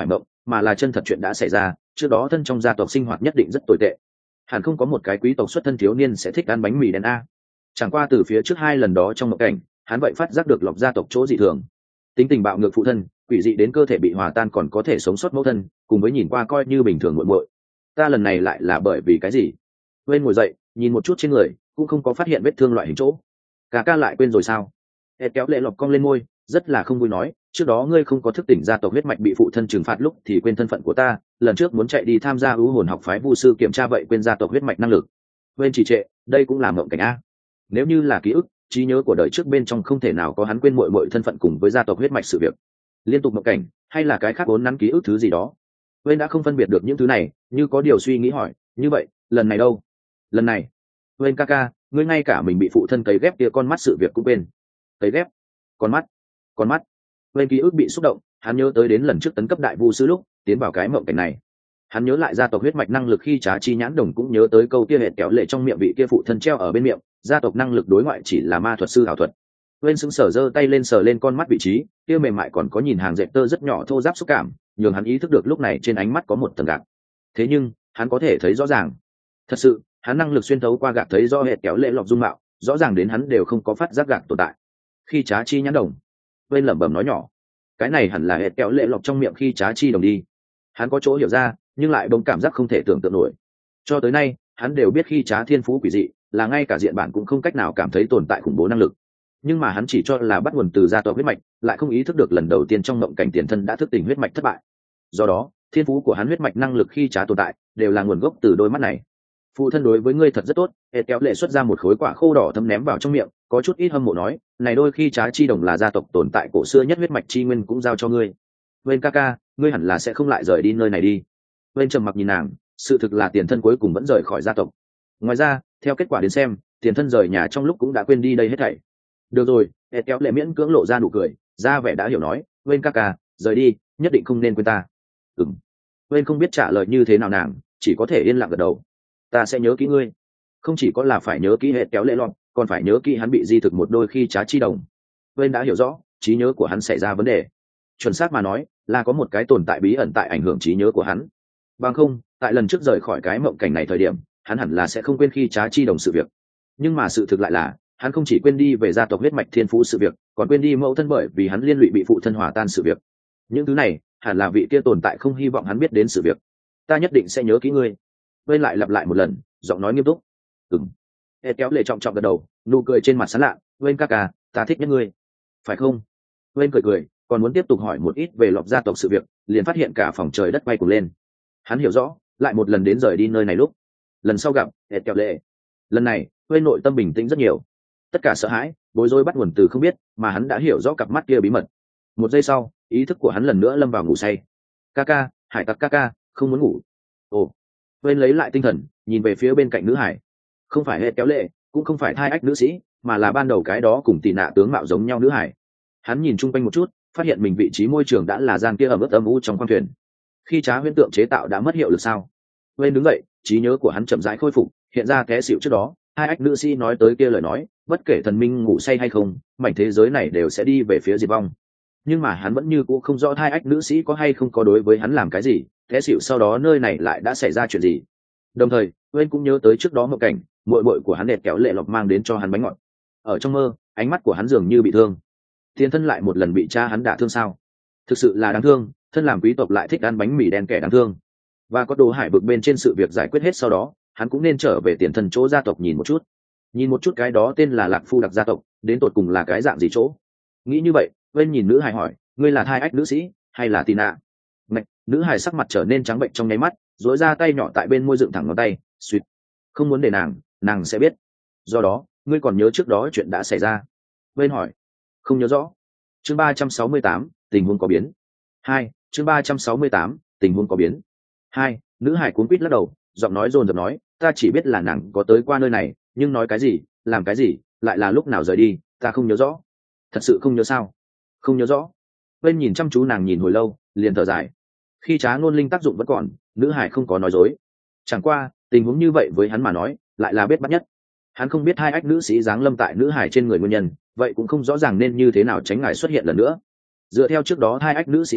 mà là chân thật chuyện đã xảy ra. Trước đó thân trong gia tộc sinh hoạt nhất định rất tồi tệ, hẳn không có một cái quý tộc xuất thân thiếu niên sẽ thích ăn bánh mì đen a. Chẳng qua từ phía trước hai lần đó trong mộng cảnh, hắn vậy phát giác được Lộc gia tộc chỗ dị thường. Tính tình bạo ngược phụ thân, quỷ dị đến cơ thể bị hòa tan còn có thể sống sót mẫu thân, cùng với nhìn qua coi như bình thường muội muội. Ta lần này lại là bởi vì cái gì? Quên ngồi dậy, nhìn một chút trên người, cũng không có phát hiện vết thương loại hình chỗ. Cả ca lại quên rồi sao? Ed kéo lệ lọc cong lên môi, rất là không vui nói, trước đó ngươi không có thức tỉnh gia tộc huyết mạch bị phụ thân trừng phạt lúc thì quên thân phận của ta, lần trước muốn chạy đi tham gia ưu hồn học phái vu sư kiểm tra vậy quên gia tộc huyết mạch năng lực. Quên trì trệ, đây cũng là mộng cảnh a. Nếu như là ký ức, trí nhớ của đời trước bên trong không thể nào có hắn quên muội muội thân phận cùng với gia tộc huyết mạch sự việc. Liên tục mộng cảnh, hay là cái khác vốn nắn ký ức thứ gì đó. Quên đã không phân biệt được những thứ này, như có điều suy nghĩ hỏi, như vậy, lần này đâu? Lần này, quên ca ca, ngươi ngay cả mình bị phụ thân cấy ghép kia con mắt sự việc cũng quên. Cấy ghép? Con mắt? Con mắt? Quên ký ức bị xúc động, hắn nhớ tới đến lần trước tấn cấp đại vu sư lúc tiến vào cái mộng cảnh này. Hắn nhớ lại gia tộc huyết mạch năng lực khi Trá Chi Nhãn Đồng cũng nhớ tới câu kia hệt kéo lệ trong miệng vị kia phụ thân treo ở bên miệng, gia tộc năng lực đối ngoại chỉ là ma thuật sư ảo thuật. Quên sững sờ giơ tay lên sờ lên con mắt vị trí, kia mềm mại còn có nhìn hàng dệt tơ rất nhỏ thô ráp xúc cảm, nhường hắn ý thức được lúc này trên ánh mắt có một tầng gạc. Thế nhưng, hắn có thể thấy rõ ràng. Thật sự, hắn năng lực xuyên thấu qua gạc thấy rõ hệt kéo lệ lọc dung mạo, rõ ràng đến hắn đều không có phát giác gạc tồn tại. Khi Trá Chi Nhãn Đồng, Quên lẩm bẩm nói nhỏ, cái này hẳn là hệt kéo lệ lọc trong miệng khi Trá Chi Đồng đi. Hắn có chỗ hiểu ra, nhưng lại bỗng cảm giác không thể tưởng tượng nổi. Cho tới nay, hắn đều biết khi Trá thiên phú quỷ dị, là ngay cả diện bản cũng không cách nào cảm thấy tồn tại khủng bố năng lực. Nhưng mà hắn chỉ cho là bắt nguồn từ gia tộc huyết mạch, lại không ý thức được lần đầu tiên trong mộng cảnh tiền thân đã thức tỉnh huyết mạch thất bại. Do đó, thiên phú của hắn huyết mạch năng lực khi Trá tồn tại, đều là nguồn gốc từ đôi mắt này. Phụ thân đối với ngươi thật rất tốt. Hệt kéo lệ xuất ra một khối quả khô đỏ thấm ném vào trong miệng, có chút ít hâm mộ nói, này đôi khi Trá chi đồng là gia tộc tồn tại cổ xưa nhất huyết mạch chi nguyên cũng giao cho ngươi. Quên ca ca, ngươi hẳn là sẽ không lại rời đi nơi này đi. Quên trầm mặc nhìn nàng, sự thực là tiền thân cuối cùng vẫn rời khỏi gia tộc. Ngoài ra, theo kết quả đến xem, tiền thân rời nhà trong lúc cũng đã quên đi đây hết thảy. Được rồi, Hệt kéo lệ miễn cưỡng lộ ra nụ cười, ra vẻ đã hiểu nói, quên ca ca, rời đi, nhất định không nên quên ta. Ừm. Quên không biết trả lời như thế nào nàng, chỉ có thể yên lặng gật đầu. Ta sẽ nhớ kỹ ngươi. Không chỉ có là phải nhớ kỹ Hệt kéo lệ lọt, còn phải nhớ kỹ hắn bị di thực một đôi khi Trá chi đồng. Quên đã hiểu rõ, trí nhớ của hắn xảy ra vấn đề. Chuẩn xác mà nói, là có một cái tồn tại bí ẩn tại ảnh hưởng trí nhớ của hắn. Bằng không, tại lần trước rời khỏi cái mộng cảnh này thời điểm, hắn hẳn là sẽ không quên khi Trá chi đồng sự việc. Nhưng mà sự thực lại là, hắn không chỉ quên đi về gia tộc huyết mạch thiên phú sự việc, còn quên đi mẫu thân bởi vì hắn liên lụy bị phụ thân hòa tan sự việc. Những thứ này, hẳn là vị kia tồn tại không hy vọng hắn biết đến sự việc. Ta nhất định sẽ nhớ kỹ ngươi. Quên lại lặp lại một lần, giọng nói nghiêm túc. Ừm. Hệt kéo lệ trọng trọng gật đầu, nụ cười trên mặt sán lạ. Quên ca ca, ta thích nhất ngươi. Phải không? Quên cười cười, còn muốn tiếp tục hỏi một ít về Lộc gia tộc sự việc, liền phát hiện cả phòng trời đất bay cuồng lên. Hắn hiểu rõ, lại một lần đến rời đi nơi này lúc. Lần sau gặp, Hệt kéo lệ. Lần này, Quên nội tâm bình tĩnh rất nhiều. Tất cả sợ hãi, bối rối bắt nguồn từ không biết, mà hắn đã hiểu rõ cặp mắt kia bí mật. Một giây sau, ý thức của hắn lần nữa lâm vào ngủ say. Ca ca, hải tặc ca ca, không muốn ngủ. Ồ. Quên lấy lại tinh thần, nhìn về phía bên cạnh nữ hải. Không phải Hệt kéo lệ, cũng không phải thai ách nữ sĩ, mà là ban đầu cái đó cùng tỳ nạ tướng mạo giống nhau nữ hải. Hắn nhìn chung quanh một chút, phát hiện mình vị trí môi trường đã là gian kia ẩm ướt âm u trong khoang thuyền. Khi Trá huyễn tượng chế tạo đã mất hiệu lực sao? Quên đứng dậy, trí nhớ của hắn chậm rãi khôi phục, hiện ra té xỉu trước đó, hai ách nữ sĩ nói tới kia lời nói, bất kể thần minh ngủ say hay không, mảnh thế giới này đều sẽ đi về phía diệt vong. Nhưng mà hắn vẫn như cũ không rõ hai ách nữ sĩ có hay không có đối với hắn làm cái gì, té xỉu sau đó nơi này lại đã xảy ra chuyện gì. Đồng thời, Quên cũng nhớ tới trước đó một cảnh, muội muội của hắn đẹp kéo lệ lọc mang đến cho hắn bánh ngọt. Ở trong mơ, ánh mắt của hắn dường như bị thương. Tiền thân lại một lần bị cha hắn đả thương sao? Thực sự là đáng thương, thân làm quý tộc lại thích ăn bánh mì đen kẻ đáng thương. Và có đồ hải bực bên trên sự việc giải quyết hết sau đó, hắn cũng nên trở về tiền thân chỗ gia tộc nhìn một chút. Nhìn một chút cái đó tên là Lạc Phu Đặc gia tộc, đến tột cùng là cái dạng gì chỗ. Nghĩ như vậy, Quên nhìn nữ hài hỏi, ngươi là thai ách nữ sĩ, hay là tì nạ? Mạch, nữ hài sắc mặt trở nên trắng bệnh trong nháy mắt, duỗi ra tay nhỏ tại bên môi dựng thẳng ngón tay, suýt. Không muốn để nàng, nàng sẽ biết. Do đó, ngươi còn nhớ trước đó chuyện đã xảy ra? Quên hỏi. Không nhớ rõ. Chương ba trăm sáu mươi tám, tình huống có biến. Hai, chương ba trăm sáu mươi tám, tình huống có biến. Hai, nữ hải cuống quýt lắc đầu, giọng nói dồn dập nói, ta chỉ biết là nàng có tới qua nơi này, nhưng nói cái gì, làm cái gì, lại là lúc nào rời đi, ta không nhớ rõ. Thật sự không nhớ sao? Không nhớ rõ. Bên nhìn chăm chú nàng nhìn hồi lâu, liền thở dài. Khi Trá ngôn linh tác dụng vẫn còn, nữ hải không có nói dối. Chẳng qua, tình huống như vậy với hắn mà nói, lại là biết bắt nhất. Hắn không biết hai ách nữ sĩ giáng lâm tại nữ hải trên người nguyên nhân, vậy cũng không rõ ràng nên như thế nào tránh ngài xuất hiện lần nữa. Dựa theo trước đó hai ách nữ sĩ nói,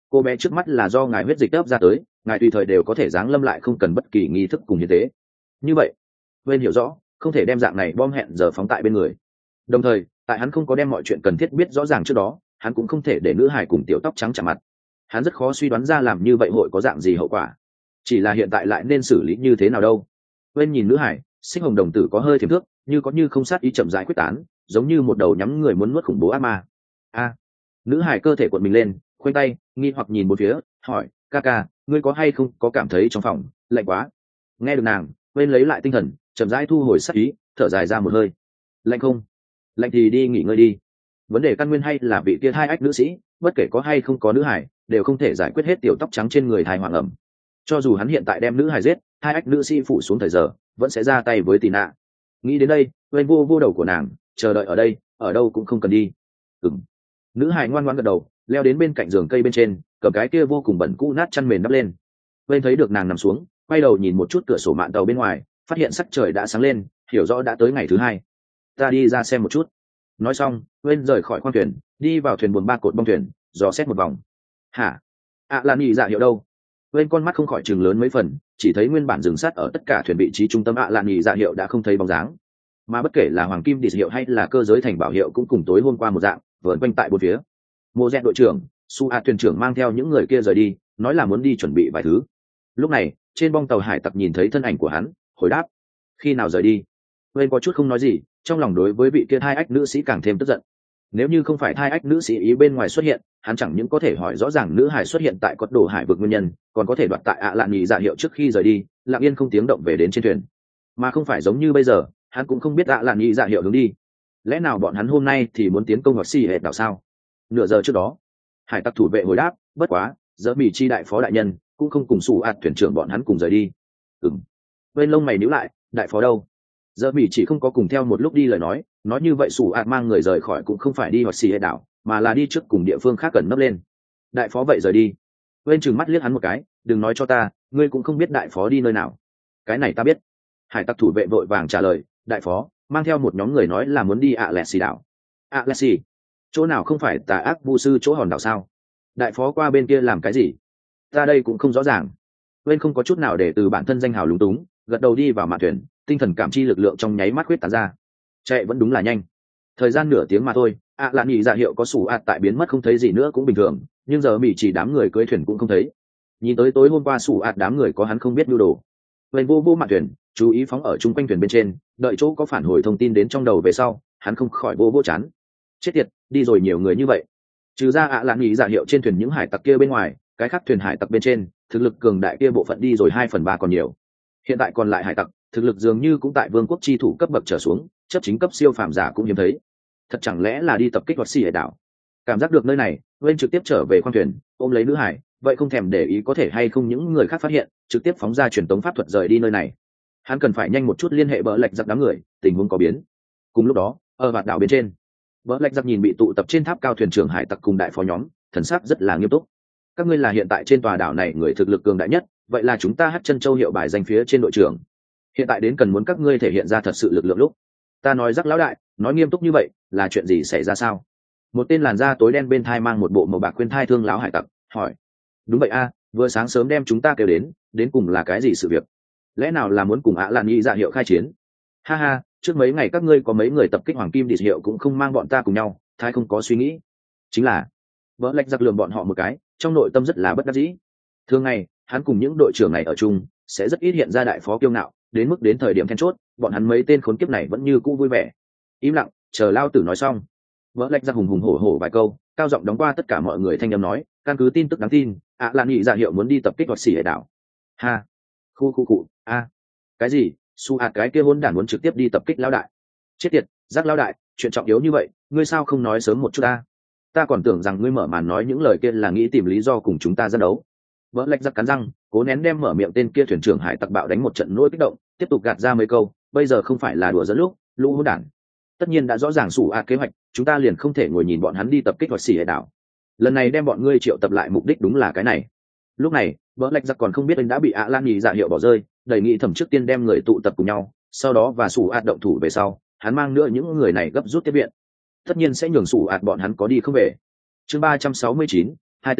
cô bé trước mắt là do ngài huyết dịch đớp ra tới, ngài tùy thời đều có thể giáng lâm lại không cần bất kỳ nghi thức cùng như thế. Như vậy Wayne hiểu rõ không thể đem dạng này bom hẹn giờ phóng tại bên người, đồng thời tại hắn không có đem mọi chuyện cần thiết biết rõ ràng trước đó, hắn cũng không thể để nữ hải cùng tiểu tóc trắng chạm mặt. Hắn rất khó suy đoán ra làm như vậy hội có dạng gì hậu quả, chỉ là hiện tại lại nên xử lý như thế nào đâu. Wayne nhìn nữ hải, xích hồng đồng tử có hơi thiềm thước, như có như không sát ý chậm rãi quyết tán, giống như một đầu nhắm người muốn nuốt khủng bố ác ma. A, nữ hải cơ thể cuộn mình lên, khoanh tay nghi hoặc nhìn một phía, hỏi, ca ca, ngươi có hay không có cảm thấy trong phòng lạnh quá? Nghe được nàng, Wayne lấy lại tinh thần, chậm rãi thu hồi sát ý, thở dài ra một hơi. Lạnh không? Lạnh thì đi nghỉ ngơi đi. Vấn đề căn nguyên hay là vị kia hai ách nữ sĩ, bất kể có hay không có nữ hải, đều không thể giải quyết hết tiểu tóc trắng trên người thai hoàng ẩm. Cho dù hắn hiện tại đem nữ hải giết, hai ách nữ sĩ phụ xuống thời giờ, vẫn sẽ ra tay với tì nạ. Nghĩ đến đây, Wayne vô vô đầu của nàng, chờ đợi ở đây, ở đâu cũng không cần đi. Ừm. Nữ hải ngoan ngoãn gật đầu, leo đến bên cạnh giường cây bên trên, cầm cái kia vô cùng bẩn cũ nát chăn mền đắp lên. Wayne thấy được nàng nằm xuống, quay đầu nhìn một chút cửa sổ mạn tàu bên ngoài, phát hiện sắc trời đã sáng lên, hiểu rõ đã tới ngày thứ hai. Ta đi ra xem một chút. Nói xong, Wayne rời khỏi khoang thuyền, đi vào thuyền buồm ba cột bong thuyền, dò xét một vòng. Hả? À là nhị dạ hiệu đâu? Wayne con mắt không khỏi trừng lớn mấy phần, chỉ thấy nguyên bản dừng sát ở tất cả thuyền vị trí trung tâm ạ lạn nhị dạ hiệu đã không thấy bóng dáng, mà bất kể là hoàng kim địch hiệu hay là cơ giới thành bảo hiệu cũng cùng tối hôm qua một dạng vợn quanh tại bốn phía. Mộ Dẹn đội trưởng, Su A thuyền trưởng mang theo những người kia rời đi, nói là muốn đi chuẩn bị vài thứ. Lúc này trên bong tàu hải tặc nhìn thấy thân ảnh của hắn, hồi đáp, khi nào rời đi? Wayne có chút không nói gì, trong lòng đối với vị kia hai ách nữ sĩ càng thêm tức giận. Nếu như không phải hai ách nữ sĩ ý bên ngoài xuất hiện, hắn chẳng những có thể hỏi rõ ràng nữ hải xuất hiện tại cốt đồ hải vực nguyên nhân, còn có thể đoạt tại ạ lạn nhị dạ hiệu trước khi rời đi, lặng yên không tiếng động về đến trên thuyền. Mà không phải giống như bây giờ, hắn cũng không biết ạ lạn nhị dạ hiệu hướng đi. Lẽ nào bọn hắn hôm nay thì muốn tiến công hoặc xì hệt đảo sao? Nửa giờ trước đó, hải tặc thủ vệ hồi đáp, bất quá dỡ mỹ chi đại phó đại nhân cũng không cùng sủ ạt thuyền trưởng bọn hắn cùng rời đi. Ừm. Bên lông mày nhíu lại, đại phó đâu? Dỡ mỹ chỉ không có cùng theo một lúc đi lời nói, nói như vậy sủ ạt mang người rời khỏi cũng không phải đi hoặc xì hệt đảo, mà là đi trước cùng địa phương khác cần nấp lên. Đại phó vậy rời đi. Bên trừng mắt liếc hắn một cái, đừng nói cho ta, ngươi cũng không biết đại phó đi nơi nào. Cái này ta biết. Hải tặc thủ vệ vội vàng trả lời, đại phó mang theo một nhóm người nói là muốn đi ạ lẹ xì đảo. ạ lẹ xì? Chỗ nào không phải tà ác vu sư chỗ hòn đảo sao? Đại phó qua bên kia làm cái gì? Ta đây cũng không rõ ràng. Bên không có chút nào để từ bản thân danh hào lúng túng, gật đầu đi vào mạn thuyền, tinh thần cảm chi lực lượng trong nháy mắt khuyết tán ra. Chạy vẫn đúng là nhanh. Thời gian nửa tiếng mà thôi, ạ à lạn nhị dạ hiệu có sủ ạt tại biến mất không thấy gì nữa cũng bình thường, nhưng giờ mỹ chỉ đám người cưới thuyền cũng không thấy. Nhìn tới tối hôm qua sủ ạt đám người có hắn không biết nhu đồ. Bên vô vô mạn thuyền, chú ý phóng ở chung quanh thuyền bên trên, đợi chỗ có phản hồi thông tin đến trong đầu về sau, hắn không khỏi vô vô chán. Chết tiệt, đi rồi nhiều người như vậy. Trừ ra ạ à lạn nhị dạ hiệu trên thuyền những hải tặc kia bên ngoài, cái khác thuyền hải tặc bên trên, thực lực cường đại kia bộ phận đi rồi hai phần ba còn nhiều. Hiện tại còn lại hải tặc, thực lực dường như cũng tại vương quốc chi thủ cấp bậc trở xuống, chấp chính cấp siêu phàm giả cũng hiếm thấy. Thật chẳng lẽ là đi tập kích hoặc xì hải đảo? Cảm giác được nơi này, Wayne trực tiếp trở về khoang thuyền, ôm lấy nữ hải, vậy không thèm để ý có thể hay không những người khác phát hiện, trực tiếp phóng ra truyền tống pháp thuật rời đi nơi này. Hắn cần phải nhanh một chút liên hệ bỡ lệch giặc đám người, tình huống có biến. Cùng lúc đó, ở vạt đảo bên trên, bỡ lệch giặc nhìn bị tụ tập trên tháp cao thuyền trưởng hải tặc cùng đại phó nhóm, thần sắc rất là nghiêm túc. Các ngươi là hiện tại trên tòa đảo này người thực lực cường đại nhất, vậy là chúng ta hất chân châu hiệu bài danh phía trên đội trưởng. Hiện tại đến cần muốn các ngươi thể hiện ra thật sự lực lượng lúc. Ta nói rắc lão đại, nói nghiêm túc như vậy, là chuyện gì xảy ra sao? Một tên làn da tối đen bên thai mang một bộ màu bạc khuyên thai thương lão hải tặc hỏi. Đúng vậy a, vừa sáng sớm đem chúng ta kêu đến, đến cùng là cái gì sự việc? Lẽ nào là muốn cùng ạ lạn nhị dạ hiệu khai chiến? Ha ha, trước mấy ngày các ngươi có mấy người tập kích hoàng kim địch hiệu cũng không mang bọn ta cùng nhau, thái không có suy nghĩ. Chính là vỡ lệch giặc lườm bọn họ một cái, trong nội tâm rất là bất đắc dĩ. Thường ngày hắn cùng những đội trưởng này ở chung sẽ rất ít hiện ra đại phó kiêu ngạo, đến mức đến thời điểm then chốt, bọn hắn mấy tên khốn kiếp này vẫn như cũ vui vẻ. Im lặng, chờ lao tử nói xong. Vỡ lệch giặc hùng hùng hổ hổ vài câu, cao giọng đóng qua tất cả mọi người thanh âm nói, căn cứ tin tức đáng tin, ạ lạn nhị dạ hiệu muốn đi tập kích hoặc xỉ hải đảo. Ha, khu khu cụ, a, cái gì? Su hạt cái kia hôn đản muốn trực tiếp đi tập kích lao đại. Chết tiệt, giác lao đại, chuyện trọng yếu như vậy, ngươi sao không nói sớm một chút ta? Ta còn tưởng rằng ngươi mở màn nói những lời kia là nghĩ tìm lý do cùng chúng ta ra đấu. Vỡ lệch giặc cắn răng, cố nén đem mở miệng tên kia thuyền trưởng hải tặc bạo đánh một trận nỗi kích động, tiếp tục gạt ra mấy câu, bây giờ không phải là đùa dẫn lúc, lũ hỗn đản. Tất nhiên đã rõ ràng sủ ạt kế hoạch, chúng ta liền không thể ngồi nhìn bọn hắn đi tập kích hoặc xỉ hải đảo. Lần này đem bọn ngươi triệu tập lại mục đích đúng là cái này. Lúc này, vỡ lệch giặc còn không biết anh đã bị ạ lan nhì dạ hiệu bỏ rơi, đầy nghị thẩm trước tiên đem người tụ tập cùng nhau, sau đó và sủ ạt động thủ về sau, hắn mang nữa những người này gấp rút tiếp viện. Tất nhiên sẽ nhường sủ ạt bọn hắn có đi không về. Chương ba trăm sáu mươi chín, hai tinh,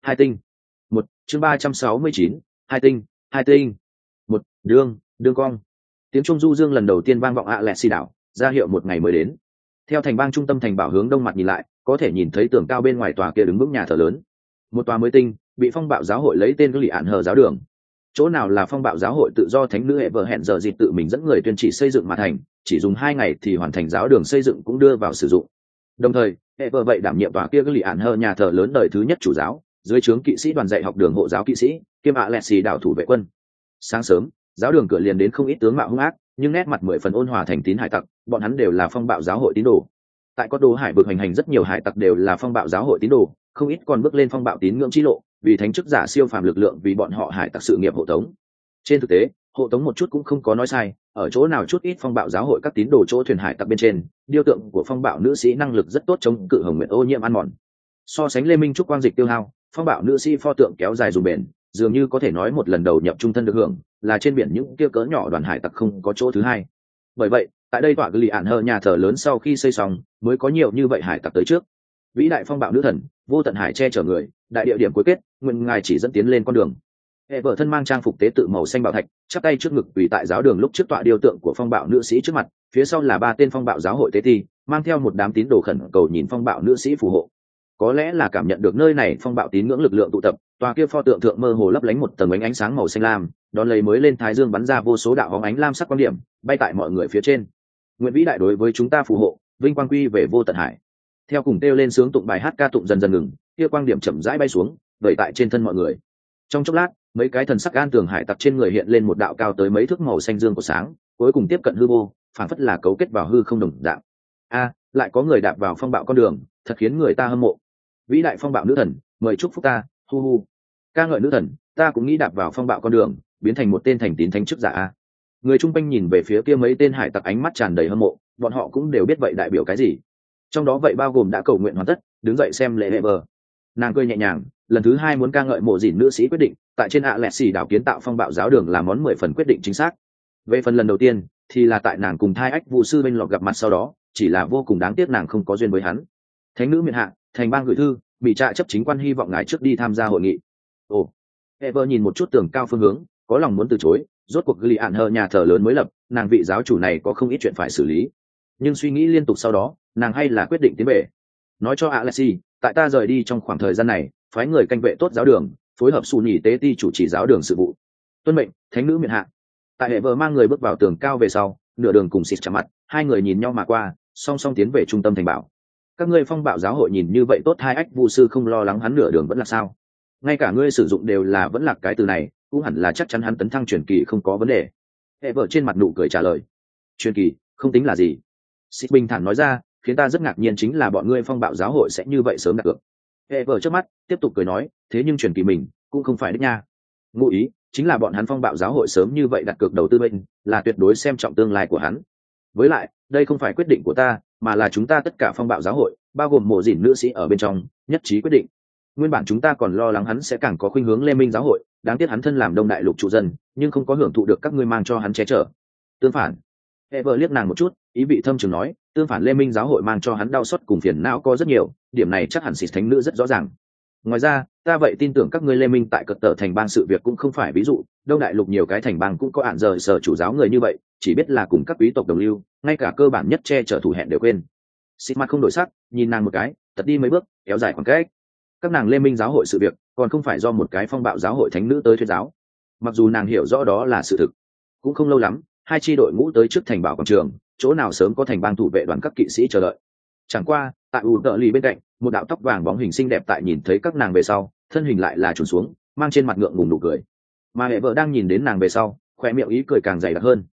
hai tinh. Một chương ba trăm sáu mươi chín, hai tinh, hai tinh. Một đương đương cong. Tiếng trung du dương lần đầu tiên vang vọng ạ lẹ xì đảo, ra hiệu một ngày mới đến. Theo thành bang trung tâm thành bảo hướng đông mặt nhìn lại, có thể nhìn thấy tường cao bên ngoài tòa kia đứng vững nhà thờ lớn. Một tòa mới tinh, bị phong bạo giáo hội lấy tên lì ạn hờ giáo đường. Chỗ nào là phong bạo giáo hội tự do thánh nữ hệ vợ hẹn giờ dịp tự mình dẫn người tuyên chỉ xây dựng mà thành, chỉ dùng hai ngày thì hoàn thành giáo đường xây dựng cũng đưa vào sử dụng. Đồng thời, hệ vợ vậy đảm nhiệm tòa kia lì ạn hờ nhà thờ lớn đời thứ nhất chủ giáo, dưới trướng kỵ sĩ đoàn dạy học đường hộ giáo kỵ sĩ, kiêm ạ lẹ xì đảo thủ vệ quân. Sáng sớm, giáo đường cửa liền đến không ít tướng mạo hung ác, nhưng nét mặt mười phần ôn hòa thành tín hải tặc, bọn hắn đều là phong bạo giáo hội tín đồ. Tại có đồ hải vực hành hành rất nhiều hải tặc đều là phong bạo giáo hội tín đồ, không ít còn bước lên phong bạo tín ngưỡng chi lộ, vì thánh chức giả siêu phàm lực lượng vì bọn họ hải tặc sự nghiệp hộ tống. Trên thực tế, hộ tống một chút cũng không có nói sai, ở chỗ nào chút ít phong bạo giáo hội các tín đồ chỗ thuyền hải tặc bên trên, điêu tượng của phong bạo nữ sĩ năng lực rất tốt chống cự hồng nguyện ô nhiễm ăn mòn. So sánh lê minh trúc quang dịch tiêu hao, phong bạo nữ sĩ pho tượng kéo dài dùng bền, dường như có thể nói một lần đầu nhập trung thân được hưởng, là trên biển những kia cỡ nhỏ đoàn hải tặc không có chỗ thứ hai. Bởi vậy, tại đây tọa lì ạn hờ nhà thờ lớn sau khi xây xong, mới có nhiều như vậy hải tặc tới trước. Vĩ đại phong bạo nữ thần, vô tận hải che chở người, đại địa điểm cuối kết, nguyện ngài chỉ dẫn tiến lên con đường. Hệ vợ thân mang trang phục tế tự màu xanh bảo thạch, chắp tay trước ngực quỳ tại giáo đường lúc trước tọa điêu tượng của phong bạo nữ sĩ trước mặt, phía sau là ba tên phong bạo giáo hội tế ti, mang theo một đám tín đồ khẩn cầu nhìn phong bạo nữ sĩ phù hộ. Có lẽ là cảm nhận được nơi này phong bạo tín ngưỡng lực lượng tụ tập, tòa kia pho tượng thượng mơ hồ lấp lánh một tầng ánh ánh sáng màu xanh lam, đón lấy mới lên thái dương bắn ra vô số đạo hóng ánh lam sắc quan điểm, bay tại mọi người phía trên. Nguyện vĩ đại đối với chúng ta phù hộ, vinh quang quy về vô tận hải. Theo cùng kêu lên sướng tụng bài hát ca tụng dần dần ngừng, kia quang điểm chậm rãi bay xuống, vẩy tại trên thân mọi người. Trong chốc lát, mấy cái thần sắc an tường hải tặc trên người hiện lên một đạo cao tới mấy thước màu xanh dương của sáng, cuối cùng tiếp cận hư vô, phản phất là cấu kết vào hư không đồng dạng. A, lại có người đạp vào phong bạo con đường, thật khiến người ta hâm mộ. Vĩ đại phong bạo nữ thần, mời chúc phúc ta, hu hu. Ca ngợi nữ thần, ta cũng nghĩ đạp vào phong bạo con đường, biến thành một tên thành tín thánh chức giả a. Người chung quanh nhìn về phía kia mấy tên hải tặc ánh mắt tràn đầy hâm mộ, bọn họ cũng đều biết vậy đại biểu cái gì. Trong đó vậy bao gồm đã cầu nguyện hoàn tất, đứng dậy xem lễ hệ vờ. Nàng cười nhẹ nhàng, lần thứ hai muốn ca ngợi mộ dìn nữ sĩ quyết định, tại trên ạ lẹ xì đảo kiến tạo phong bạo giáo đường là món mười phần quyết định chính xác. Về phần lần đầu tiên, thì là tại nàng cùng thai ách vụ sư bên lọt gặp mặt sau đó, chỉ là vô cùng đáng tiếc nàng không có duyên với hắn. Thánh nữ miền hạ, thành bang gửi thư, bị trạ chấp chính quan hy vọng ngài trước đi tham gia hội nghị. Ồ, Ever nhìn một chút tường cao phương hướng, có lòng muốn từ chối, rốt cuộc lì ạn hờ nhà thờ lớn mới lập, nàng vị giáo chủ này có không ít chuyện phải xử lý. Nhưng suy nghĩ liên tục sau đó, nàng hay là quyết định tiến về. Nói cho Alexi, tại ta rời đi trong khoảng thời gian này, phái người canh vệ tốt giáo đường, phối hợp xù nhì tế ti chủ trì giáo đường sự vụ. Tuân mệnh, thánh nữ miền hạ. Tại hệ vợ mang người bước vào tường cao về sau, nửa đường cùng xịt chạm mặt, hai người nhìn nhau mà qua, song song tiến về trung tâm thành bảo. Các ngươi phong bạo giáo hội nhìn như vậy tốt, hai ách vu sư không lo lắng hắn nửa đường vẫn là sao? Ngay cả ngươi sử dụng đều là vẫn là cái từ này, cũng hẳn là chắc chắn hắn tấn thăng truyền kỳ không có vấn đề. Hệ vợ trên mặt nụ cười trả lời, truyền kỳ không tính là gì. Xịt bình thản nói ra, khiến ta rất ngạc nhiên chính là bọn ngươi phong bạo giáo hội sẽ như vậy sớm đặt cược. Hệ vợ trước mắt tiếp tục cười nói, thế nhưng truyền kỳ mình cũng không phải đích nha. Ngụ ý chính là bọn hắn phong bạo giáo hội sớm như vậy đặt cược đầu tư bên, là tuyệt đối xem trọng tương lai của hắn. Với lại, đây không phải quyết định của ta, mà là chúng ta tất cả phong bạo giáo hội, bao gồm mộ dìn nữ sĩ ở bên trong, nhất trí quyết định. Nguyên bản chúng ta còn lo lắng hắn sẽ càng có khuynh hướng lê minh giáo hội, đáng tiếc hắn thân làm đông đại lục trụ dân, nhưng không có hưởng thụ được các ngươi mang cho hắn che chở. Tương phản, Ever liếc nàng một chút, ý vị thâm trường nói, tương phản lê minh giáo hội mang cho hắn đau xót cùng phiền não có rất nhiều, điểm này chắc hẳn xịt thánh nữ rất rõ ràng. Ngoài ra, ta vậy tin tưởng các ngươi lê minh tại cật tờ thành bang sự việc cũng không phải ví dụ, đông đại lục nhiều cái thành bang cũng có ạn rời sở chủ giáo người như vậy, chỉ biết là cùng các quý tộc đồng lưu, ngay cả cơ bản nhất che chở thủ hẹn đều quên. Xịt mặt không đổi sắc, nhìn nàng một cái, tật đi mấy bước, kéo dài khoảng cách. Các nàng lê minh giáo hội sự việc, còn không phải do một cái phong bạo giáo hội thánh nữ tới thuyết giáo. Mặc dù nàng hiểu rõ đó là sự thực, cũng không lâu lắm, hai chi đội ngũ tới trước thành bảo quảng trường, chỗ nào sớm có thành bang thủ vệ đoàn các kỵ sĩ chờ đợi. Chẳng qua, tại ủ tợ lì bên cạnh, một đạo tóc vàng bóng hình xinh đẹp tại nhìn thấy các nàng về sau, thân hình lại là trùn xuống, mang trên mặt ngượng ngùng nụ cười. Mà hệ vợ đang nhìn đến nàng về sau, khoe miệng ý cười càng dày đặc hơn.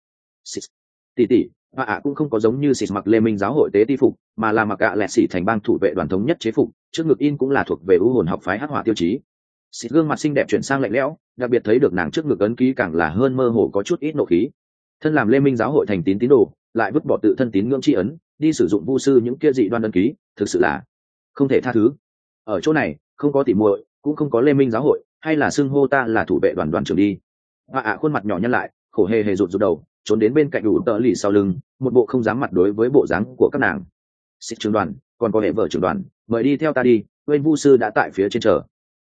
Tỷ tỷ, bà ạ cũng không có giống như xịt mặc lê minh giáo hội tế ti phục, mà là mặc ạ lẹt xỉ thành bang thủ vệ đoàn thống nhất chế phục, trước ngực in cũng là thuộc về ưu hồn học phái hắc hỏa tiêu chí. Xịt gương mặt xinh đẹp chuyển sang lạnh lẽo, đặc biệt thấy được nàng trước ngực ấn ký càng là hơn mơ hồ có chút ít nộ khí. Thân làm lê minh giáo hội thành tín tín đồ, lại vứt bỏ tự thân tín ngưỡng tri ấn, đi sử dụng vu sư những kia dị đoan ấn ký, thực sự là không thể tha thứ. Ở chỗ này không có tỉ muội, cũng không có lê minh giáo hội, hay là xưng hô ta là thủ vệ đoàn đoàn trưởng đi. Bà ạ khuôn mặt nhỏ nhăn lại, khổ hề hề rụt rụt đầu, trốn đến bên cạnh đủ tợ lì sau lưng, một bộ không dám mặt đối với bộ dáng của các nàng. Xịt trưởng đoàn, còn có hệ vợ trưởng đoàn, mời đi theo ta đi, bên vu sư đã tại phía trên chờ.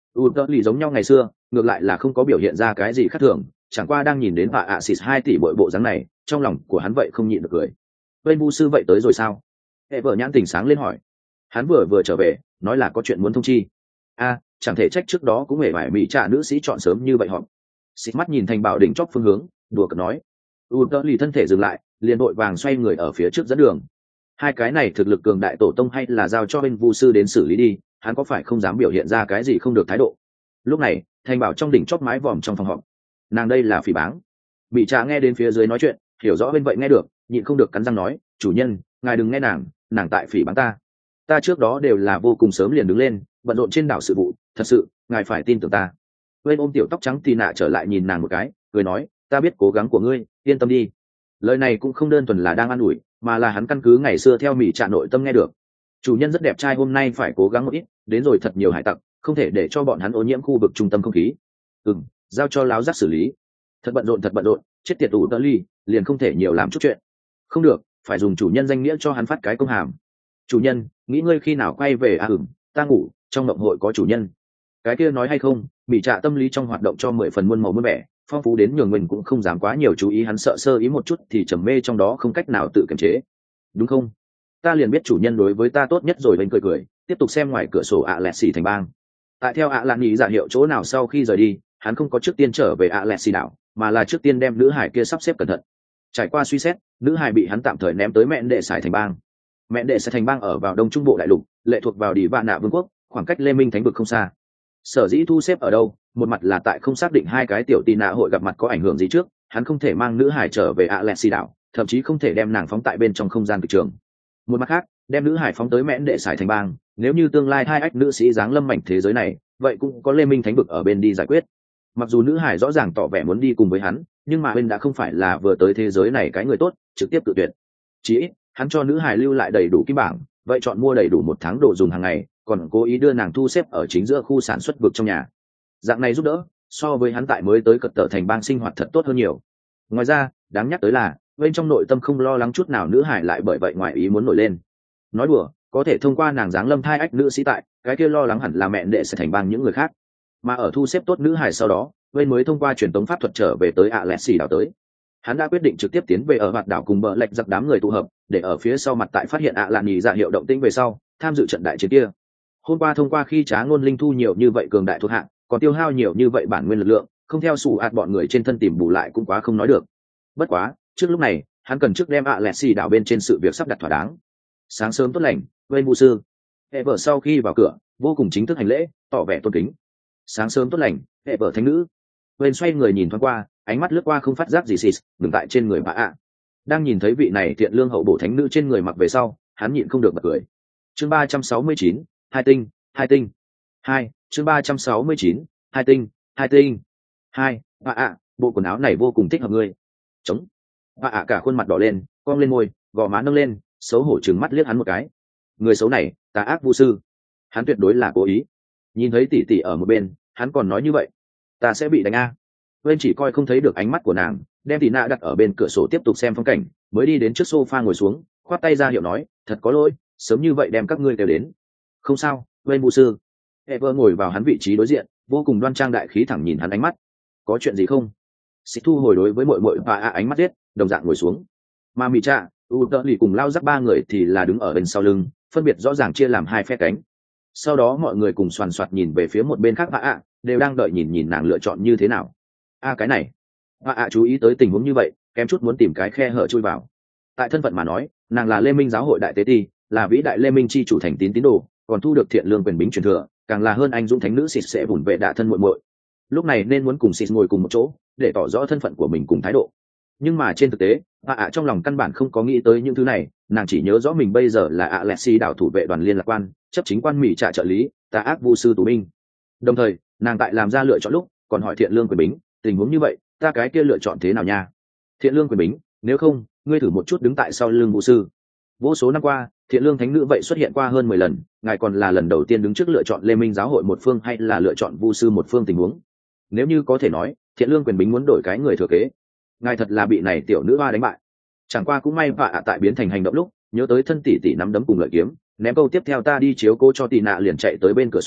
u tơ lì giống nhau ngày xưa, ngược lại là không có biểu hiện ra cái gì khác thường, chẳng qua đang nhìn đến bà ạ xịt hai tỷ bội bộ dáng này, trong lòng của hắn vậy không nhịn được cười. Bên vu sư vậy tới rồi sao? Hệ vợ nhãn tỉnh sáng lên hỏi. Hắn vừa vừa trở về, nói là có chuyện muốn thông chi. A, chẳng thể trách trước đó cũng hề phải mỹ trả nữ sĩ chọn sớm như vậy họ. Xịt mắt nhìn thành bảo đỉnh chóp phương hướng, đùa cợt nói. U tơ lì thân thể dừng lại, liền đội vàng xoay người ở phía trước dẫn đường. Hai cái này thực lực cường đại tổ tông hay là giao cho bên vu sư đến xử lý đi, hắn có phải không dám biểu hiện ra cái gì không được thái độ. Lúc này, thành bảo trong đỉnh chóp mái vòm trong phòng họp. Nàng đây là phỉ báng. Bị trà nghe đến phía dưới nói chuyện, hiểu rõ bên vậy nghe được, nhịn không được cắn răng nói, chủ nhân, ngài đừng nghe nàng, nàng tại phỉ báng ta. Ta trước đó đều là vô cùng sớm liền đứng lên, bận rộn trên đảo sự vụ, thật sự, ngài phải tin tưởng ta. Bên ôm tiểu tóc trắng tì nạ trở lại nhìn nàng một cái, cười nói, ta biết cố gắng của ngươi, yên tâm đi. Lời này cũng không đơn thuần là đang an ủi, mà là hắn căn cứ ngày xưa theo mỹ trà nội tâm nghe được. Chủ nhân rất đẹp trai hôm nay phải cố gắng một ít, đến rồi thật nhiều hải tặc, không thể để cho bọn hắn ô nhiễm khu vực trung tâm không khí. Ừm, giao cho láo giác xử lý. Thật bận rộn thật bận rộn, chết tiệt ủ tơ ly, liền không thể nhiều làm chút chuyện. Không được, phải dùng chủ nhân danh nghĩa cho hắn phát cái công hàm. Chủ nhân, nghĩ ngươi khi nào quay về à ừm, ta ngủ, trong mộng hội có chủ nhân. Cái kia nói hay không, bị trạ tâm lý trong hoạt động cho mười phần muôn màu muôn vẻ, phong phú đến nhường mình cũng không dám quá nhiều chú ý, hắn sợ sơ ý một chút thì trầm mê trong đó không cách nào tự kiềm chế. Đúng không? Ta liền biết chủ nhân đối với ta tốt nhất rồi. Bên cười cười, tiếp tục xem ngoài cửa sổ ạ lẹt xì thành bang. Tại theo ạ lạn nghĩ giả hiệu chỗ nào sau khi rời đi, hắn không có trước tiên trở về ạ lẹt xì đảo, mà là trước tiên đem nữ hải kia sắp xếp cẩn thận. Trải qua suy xét, nữ hải bị hắn tạm thời ném tới mẹn đệ sải thành bang. Mẹn đệ sải thành bang ở vào đông trung bộ đại lục, lệ thuộc vào Đi Vạn Nạ vương quốc, khoảng cách Lê Minh thánh vực không xa. Sở dĩ thu xếp ở đâu, một mặt là tại không xác định hai cái tiểu tì nạ hội gặp mặt có ảnh hưởng gì trước, hắn không thể mang nữ hải trở về ạ lẹt xì đảo, thậm chí không thể đem nàng phóng tại bên trong không gian kịch trường. Một mặt khác, đem nữ hải phóng tới mẹn đệ sải thành bang, nếu như tương lai hai ách nữ sĩ giáng lâm mảnh thế giới này, vậy cũng có Lê Minh thánh vực ở bên đi giải quyết. Mặc dù nữ hải rõ ràng tỏ vẻ muốn đi cùng với hắn, nhưng mà bên đã không phải là vừa tới thế giới này cái người tốt, trực tiếp tự tuyệt. Chỉ ít, hắn cho nữ hải lưu lại đầy đủ kim bảng, vậy chọn mua đầy đủ một tháng đồ dùng hàng ngày, còn cố ý đưa nàng thu xếp ở chính giữa khu sản xuất vực trong nhà. Dạng này giúp đỡ, so với hắn tại mới tới cật tở thành bang sinh hoạt thật tốt hơn nhiều. Ngoài ra, đáng nhắc tới là, bên trong nội tâm không lo lắng chút nào nữ hải lại bởi vậy ngoài ý muốn nổi lên. Nói đùa, có thể thông qua nàng giáng lâm thai ách nữ sĩ tại, cái kia lo lắng hẳn là mẹ đệ sẽ thành bang những người khác. Mà ở thu xếp tốt nữ hải sau đó, bên mới thông qua truyền tống pháp thuật trở về tới ạ lẹt xì đảo tới. Hắn đã quyết định trực tiếp tiến về ở hoạt đảo cùng bờ lệch giặc đám người tụ hợp, để ở phía sau mặt tại phát hiện ạ lạn nhì ra hiệu động tĩnh về sau, tham dự trận đại chiến kia. Hôm qua thông qua khi Trá Ngôn Linh thu nhiều như vậy cường đại thuộc hạng, còn tiêu hao nhiều như vậy bản nguyên lực lượng, không theo sủ ạt bọn người trên thân tìm bù lại cũng quá không nói được. Bất quá, trước lúc này, hắn cần trước đem ạ lẹt xì đảo bên trên sự việc sắp đặt thỏa đáng. Sáng sớm tốt lành, bên vu sư. Hệ vợ sau khi vào cửa, vô cùng chính thức hành lễ, tỏ vẻ tôn kính. Sáng sớm tốt lành, hệ vợ thánh nữ. Bên xoay người nhìn thoáng qua, ánh mắt lướt qua không phát giác gì xịt, ngừng tại trên người bà ạ. Đang nhìn thấy vị này thiện lương hậu bổ thánh nữ trên người mặc về sau, hắn nhịn không được bật cười. Chương ba trăm sáu mươi chín, hai tinh, hai tinh. Hai, chương ba trăm sáu mươi chín, hai tinh, hai tinh. Hai, bà ạ, bộ quần áo này vô cùng thích hợp ngươi. Chống. Bà ạ cả khuôn mặt đỏ lên, cong lên môi, gò má nâng lên, xấu hổ trừng mắt liếc hắn một cái. Người xấu này, tà ác vu sư. Hắn tuyệt đối là cố ý. Nhìn thấy tỷ tỷ ở một bên, hắn còn nói như vậy, ta sẽ bị đánh a. Bên chỉ coi không thấy được ánh mắt của nàng, đem tỷ nạ đặt ở bên cửa sổ tiếp tục xem phong cảnh, mới đi đến trước sofa ngồi xuống, khoát tay ra hiệu nói, thật có lỗi, sớm như vậy đem các ngươi kêu đến. Không sao, bên vu sư. Ever ngồi vào hắn vị trí đối diện, vô cùng đoan trang đại khí thẳng nhìn hắn ánh mắt. Có chuyện gì không? Xích thu hồi đối với muội muội và ánh mắt giết, đồng dạng ngồi xuống. Mà mì cha, u tợ lì cùng lao rắc ba người thì là đứng ở bên sau lưng, phân biệt rõ ràng chia làm hai phe cánh. Sau đó mọi người cùng soàn soạt nhìn về phía một bên khác, ạ đều đang đợi nhìn nhìn nàng lựa chọn như thế nào. A cái này, ạ ạ chú ý tới tình huống như vậy, kém chút muốn tìm cái khe hở chui vào. Tại thân phận mà nói, nàng là Lê Minh giáo hội đại tế ti, là vĩ đại Lê Minh chi chủ thành tín tín đồ, còn thu được thiện lương quyền bính truyền thừa, càng là hơn anh dũng thánh nữ xịt sẽ bùn vệ đạ thân muội muội. Lúc này nên muốn cùng xịt ngồi cùng một chỗ, để tỏ rõ thân phận của mình cùng thái độ. Nhưng mà trên thực tế, ạ ạ trong lòng căn bản không có nghĩ tới những thứ này, nàng chỉ nhớ rõ mình bây giờ là ạ lẹt xì đảo thủ vệ đoàn liên lạc quan, chấp chính quan mỹ trả trợ lý, tà ác vu sư tù binh. Đồng thời, nàng tại làm ra lựa chọn lúc, còn hỏi thiện lương quyền bính, tình huống như vậy, ta cái kia lựa chọn thế nào nha? Thiện lương quyền bính, nếu không, ngươi thử một chút đứng tại sau lưng vu sư. Vô số năm qua, thiện lương thánh nữ vậy xuất hiện qua hơn mười lần, ngài còn là lần đầu tiên đứng trước lựa chọn Lê Minh giáo hội một phương hay là lựa chọn vu sư một phương tình huống. Nếu như có thể nói, thiện lương quyền bính muốn đổi cái người thừa kế, ngài thật là bị này tiểu nữ hoa đánh bại. Chẳng qua cũng may vạ ạ tại biến thành hành động lúc, nhớ tới thân tỷ tỷ nắm đấm cùng lợi kiếm, ném câu tiếp theo ta đi chiếu cố cho tì nạ liền chạy tới bên cửa sổ,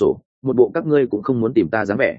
một bộ các ngươi cũng không muốn tìm ta dáng vẻ.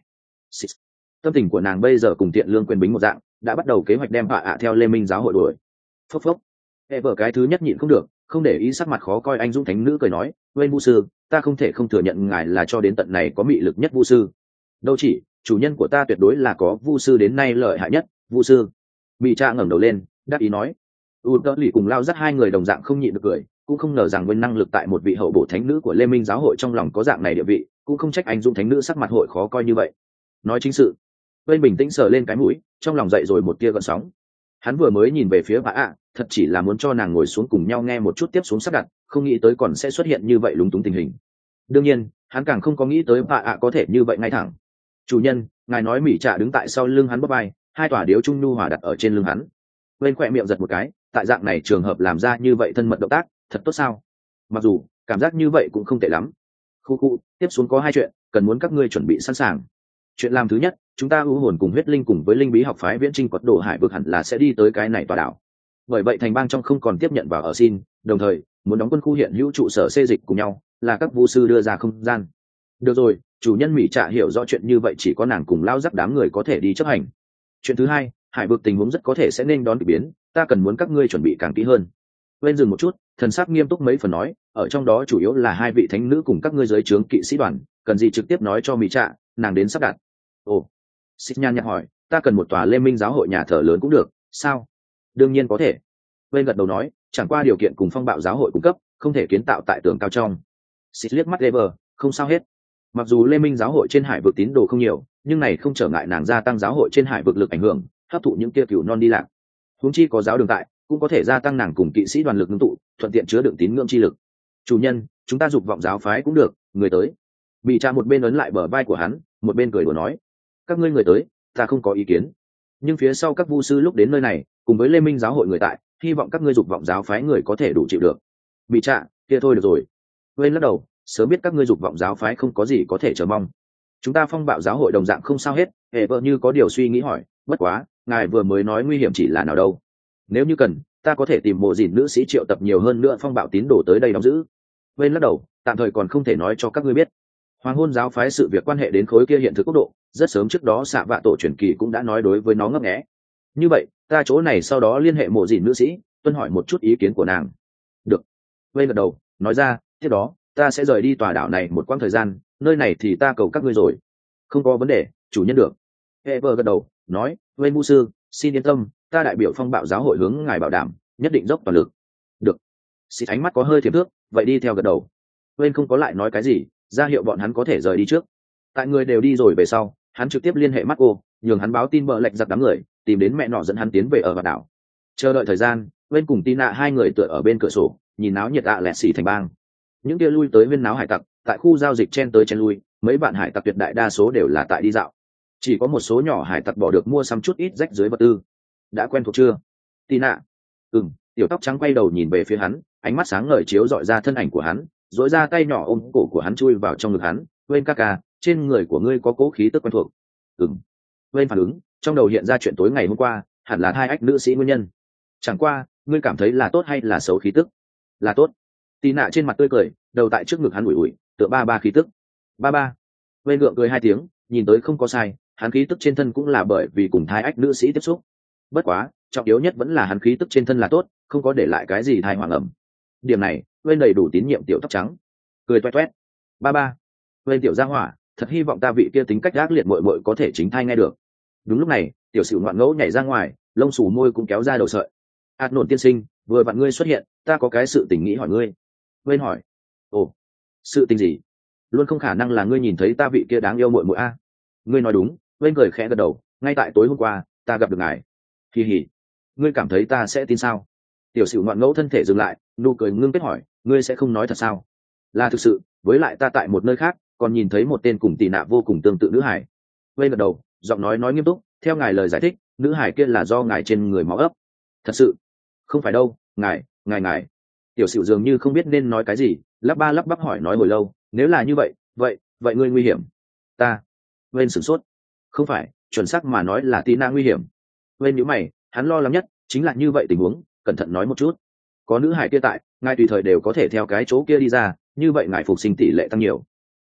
Tâm tình của nàng bây giờ cùng Tiện Lương quyền bính một dạng, đã bắt đầu kế hoạch đem Vạ ạ theo Lê Minh giáo hội đuổi. Phốc phốc. Hệ vợ cái thứ nhất nhịn không được, không để ý sắc mặt khó coi anh dũng thánh nữ cười nói, "Wayne vu sư, ta không thể không thừa nhận ngài là cho đến tận này có mị lực nhất vu sư. Đâu chỉ, chủ nhân của ta tuyệt đối là có vu sư đến nay lợi hại nhất, vu sư." Mị Cha ngẩng đầu lên, đáp ý nói. U Tơ Lỷ cùng Lao dắt hai người đồng dạng không nhịn được cười, cũng không ngờ rằng Wayne năng lực tại một vị hậu bổ thánh nữ của Lê Minh giáo hội trong lòng có dạng này địa vị, cũng không trách anh dũng thánh nữ sắc mặt hội khó coi như vậy. Nói chính sự. Wayne bình tĩnh sờ lên cái mũi, trong lòng dậy rồi một tia gợn sóng. Hắn vừa mới nhìn về phía bà ạ, thật chỉ là muốn cho nàng ngồi xuống cùng nhau nghe một chút tiếp xuống sắp đặt, không nghĩ tới còn sẽ xuất hiện như vậy lúng túng tình hình. Đương nhiên, hắn càng không có nghĩ tới bà ạ có thể như vậy ngay thẳng. "Chủ nhân, ngài nói." Mỹ Trạ đứng tại sau lưng hắn bóp vai, hai tòa điếu trung nhu hòa đặt ở trên lưng hắn. Bên khỏe miệng giật một cái, tại dạng này trường hợp làm ra như vậy thân mật động tác, thật tốt sao? Mặc dù cảm giác như vậy cũng không tệ lắm. Khu khu, tiếp xuống có hai chuyện, cần muốn các ngươi chuẩn bị sẵn sàng. Chuyện làm thứ nhất, chúng ta ưu hồn cùng huyết linh cùng với linh bí học phái viễn trinh quật đổ hải vực hẳn là sẽ đi tới cái này tòa đảo. Bởi vậy thành bang trong không còn tiếp nhận vào ở xin, đồng thời muốn đóng quân khu hiện hữu trụ sở xê dịch cùng nhau, là các vu sư đưa ra không gian. Được rồi, chủ nhân Mỹ Trạ hiểu rõ chuyện như vậy chỉ có nàng cùng lao rắc đám người có thể đi chấp hành. Chuyện thứ hai, hải vực tình huống rất có thể sẽ nên đón kỳ biến, ta cần muốn các ngươi chuẩn bị càng kỹ hơn. Bên dừng một chút, thần sắc nghiêm túc mấy phần nói, ở trong đó chủ yếu là hai vị thánh nữ cùng các ngươi giới trướng kỵ sĩ đoàn, cần gì trực tiếp nói cho Mỹ Trạ, nàng đến sắp đặt. Ồ, Xích Nhan nhạc hỏi, ta cần một tòa Lê Minh giáo hội nhà thờ lớn cũng được, sao? Đương nhiên có thể. Bên gật đầu nói, chẳng qua điều kiện cùng phong bạo giáo hội cung cấp, không thể kiến tạo tại tường cao trong. Xích liếc mắt Lever, không sao hết. Mặc dù Lê Minh giáo hội trên hải vực tín đồ không nhiều, nhưng này không trở ngại nàng gia tăng giáo hội trên hải vực lực ảnh hưởng, hấp thụ những kia cửu non đi lạc. Huống chi có giáo đường tại, cũng có thể gia tăng nàng cùng kỵ sĩ đoàn lực ngưng tụ, thuận tiện chứa đựng tín ngưỡng chi lực. Chủ nhân, chúng ta dục vọng giáo phái cũng được, người tới. Bị Cha một bên ấn lại bờ vai của hắn, một bên cười đùa nói, các ngươi người tới, ta không có ý kiến. Nhưng phía sau các vu sư lúc đến nơi này, cùng với Lê Minh giáo hội người tại, hy vọng các ngươi dục vọng giáo phái người có thể đủ chịu được. Bị Cha, kia thôi được rồi. Quên lắc đầu, sớm biết các ngươi dục vọng giáo phái không có gì có thể chờ mong. Chúng ta phong bạo giáo hội đồng dạng không sao hết. Hệ vợ như có điều suy nghĩ hỏi, bất quá, ngài vừa mới nói nguy hiểm chỉ là nào đâu? Nếu như cần, ta có thể tìm mộ dìn nữ sĩ triệu tập nhiều hơn nữa phong bạo tín đồ tới đây đóng giữ. Quên lắc đầu, tạm thời còn không thể nói cho các ngươi biết. Hoàng hôn giáo phái sự việc quan hệ đến khối kia hiện thực quốc độ, rất sớm trước đó xạ vạ tổ truyền kỳ cũng đã nói đối với nó ngấp nghé. Như vậy, ta chỗ này sau đó liên hệ mộ dìn nữ sĩ, tuân hỏi một chút ý kiến của nàng. Được. Quên gật đầu, nói ra, tiếp đó, ta sẽ rời đi tòa đảo này một quãng thời gian, nơi này thì ta cầu các ngươi rồi. Không có vấn đề, chủ nhân được. Ever gật đầu, nói, Wayne Mu sư, xin yên tâm, ta đại biểu phong bạo giáo hội hướng ngài bảo đảm, nhất định dốc toàn lực. Được. Xịt ánh mắt có hơi thiệp thước, vậy đi theo gật đầu. Wayne không có lại nói cái gì, ra hiệu bọn hắn có thể rời đi trước. Tại người đều đi rồi về sau, hắn trực tiếp liên hệ Marco, nhường hắn báo tin bợ lệnh giặc đám người, tìm đến mẹ nọ dẫn hắn tiến về ở vạt đảo. Chờ đợi thời gian, Wayne cùng Tina hai người tựa ở bên cửa sổ, nhìn náo nhiệt ạ lẹt xì thành bang. Những kia lui tới viên náo hải tặc, tại khu giao dịch chen tới chen lui, mấy bạn hải tặc tuyệt đại đa số đều là tại đi dạo. Chỉ có một số nhỏ hải tặc bỏ được mua xăm chút ít rách dưới vật tư. Đã quen thuộc chưa? Tina. Ừm, tiểu tóc trắng quay đầu nhìn về phía hắn, ánh mắt sáng ngời chiếu dọi ra thân ảnh của hắn, dỗi ra tay nhỏ ôm cổ của hắn chui vào trong ngực hắn. Wayne ca ca, trên người của ngươi có cố khí tức quen thuộc. Ừm. Wayne phản ứng, trong đầu hiện ra chuyện tối ngày hôm qua, hẳn là hai ách nữ sĩ nguyên nhân. Chẳng qua, ngươi cảm thấy là tốt hay là xấu khí tức? Là tốt. Tina trên mặt tươi cười, đầu tại trước ngực hắn ủi ủi, tựa ba ba khí tức. Ba ba. Wayne gượng cười hai tiếng, nhìn tới không có sai, hắn khí tức trên thân cũng là bởi vì cùng thai ách nữ sĩ tiếp xúc. Bất quá, trọng yếu nhất vẫn là hắn khí tức trên thân là tốt, không có để lại cái gì thai hoàng ẩm. Điểm này, Wayne đầy đủ tín nhiệm tiểu tóc trắng. Cười toét toét. Ba ba. Wayne tiểu gia hỏa, thật hy vọng ta vị kia tính cách ác liệt muội muội có thể chính thai nghe được. Đúng lúc này, tiểu sửu ngoạn ngẫu nhảy ra ngoài, lông xù môi cũng kéo ra đầu sợi. Át nổn tiên sinh, vừa vặn ngươi xuất hiện, ta có cái sự tình nghĩ hỏi ngươi. Wayne hỏi. Ồ, sự tình gì? Luôn không khả năng là ngươi nhìn thấy ta vị kia đáng yêu muội muội a? Ngươi nói đúng. Wayne cười khẽ gật đầu, ngay tại tối hôm qua, ta gặp được ngài. Kỳ hỉ. Ngươi cảm thấy ta sẽ tin sao? Tiểu sửu ngoạn ngẫu thân thể dừng lại, nụ cười ngưng kết hỏi, ngươi sẽ không nói thật sao? Là thực sự, với lại ta tại một nơi khác, còn nhìn thấy một tên cùng tỳ nạ vô cùng tương tự nữ hải. Wayne gật đầu, giọng nói nói nghiêm túc, theo ngài lời giải thích, nữ hải kia là do ngài trên người máu ấp. Thật sự? Không phải đâu, ngài, ngài ngài. Tiểu sửu dường như không biết nên nói cái gì, lắp ba lắp bắp hỏi nói hồi lâu, nếu là như vậy, vậy, vậy ngươi nguy hiểm. Ta. Wayne sửng sốt. Không phải, chuẩn xác mà nói là Tina nguy hiểm. Wayne nhíu mày, hắn lo lắng nhất chính là như vậy tình huống, cẩn thận nói một chút. Có nữ hải kia tại, ngài tùy thời đều có thể theo cái chỗ kia đi ra, như vậy ngài phục sinh tỷ lệ tăng nhiều.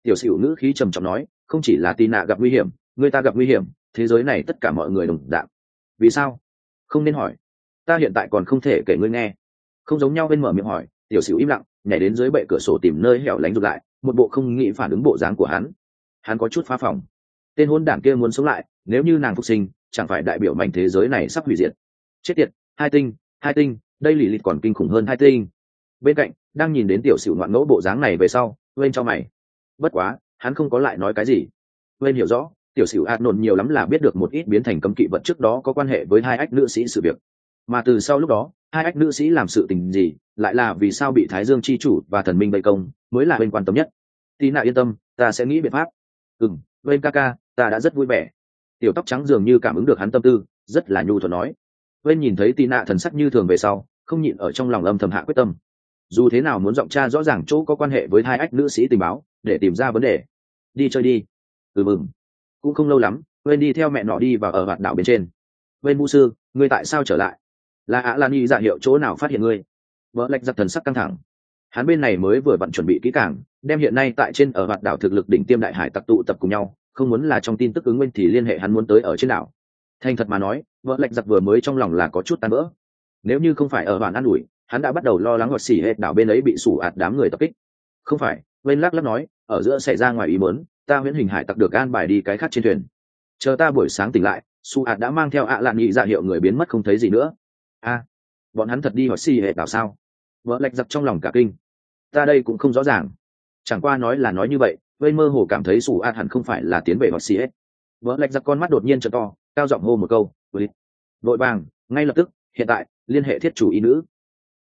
Tiểu Sửu nữ khí trầm trọng nói, không chỉ là Tì Nạ gặp nguy hiểm, người ta gặp nguy hiểm, thế giới này tất cả mọi người đồng dạng. Vì sao? Không nên hỏi, ta hiện tại còn không thể kể ngươi nghe. Không giống nhau bên mở miệng hỏi, Tiểu Sửu im lặng, nhảy đến dưới bệ cửa sổ tìm nơi hẻo lánh rụt lại, một bộ không nghĩ phản ứng bộ dáng của hắn. Hắn có chút phá phòng. Tên hôn đảng kia muốn sống lại, nếu như nàng phục sinh, chẳng phải đại biểu mảnh thế giới này sắp hủy diệt. Chết tiệt, hai tinh, hai tinh, đây lì lịt còn kinh khủng hơn hai tinh. Bên cạnh, đang nhìn đến Tiểu Sửu ngoạn ngẫu bộ dáng này về sau, bên cho mày. Bất quá, hắn không có lại nói cái gì. Bên hiểu rõ, Tiểu Sửu ạt nổn nhiều lắm là biết được một ít biến thành cấm kỵ vật trước đó có quan hệ với hai ách nữ sĩ sự việc. Mà từ sau lúc đó, hai ách nữ sĩ làm sự tình gì, lại là vì sao bị Thái Dương chi chủ và thần minh vây công, mới là bên quan tâm nhất. Tí nạ yên tâm, ta sẽ nghĩ biện pháp. Ừm, bên ca ca, ta đã rất vui vẻ. Tiểu tóc trắng dường như cảm ứng được hắn tâm tư, rất là nhu thuận nói. Bên nhìn thấy Tí nạ thần sắc như thường về sau, không nhịn ở trong lòng âm thầm hạ quyết tâm. Dù thế nào muốn giọng tra rõ ràng chỗ có quan hệ với hai ách nữ sĩ tình báo, để tìm ra vấn đề. Đi chơi đi. Ừ mừng. Cũng không lâu lắm, bên đi theo mẹ nọ đi vào ở hoạt đảo bên trên. Bên Mu sư, ngươi tại sao trở lại? Là ạ lan y dạ hiệu chỗ nào phát hiện ngươi? Vợ lạch giặc thần sắc căng thẳng. Hắn bên này mới vừa vặn chuẩn bị kỹ càng, đem hiện nay tại trên ở hoạt đảo thực lực đỉnh tiêm đại hải tặc tụ tập cùng nhau, không muốn là trong tin tức ứng nguyên thì liên hệ hắn muốn tới ở trên đảo. Thành thật mà nói, vợ lạch giặc vừa mới trong lòng là có chút tan vỡ. Nếu như không phải ở bản an ủi, hắn đã bắt đầu lo lắng hoặc xỉ hết đảo bên ấy bị sủ ạt đám người tập kích. Không phải, bên lắc lắc nói, ở giữa xảy ra ngoài ý muốn, ta huyễn hình hải tặc được an bài đi cái khác trên thuyền. Chờ ta buổi sáng tỉnh lại, su ạt đã mang theo ạ lạn nhị dạ hiệu người biến mất không thấy gì nữa. A, bọn hắn thật đi hoặc xỉ hết đảo sao? Vợ lạch giặc trong lòng cả kinh. Ta đây cũng không rõ ràng, chẳng qua nói là nói như vậy, vây mơ hồ cảm thấy sủ ạt hẳn không phải là tiến về hoặc xỉ hết. Vợ lạch giặc con mắt đột nhiên trợ to, cao giọng hô một câu, vội vàng, ngay lập tức, hiện tại liên hệ thiết chủ y nữ.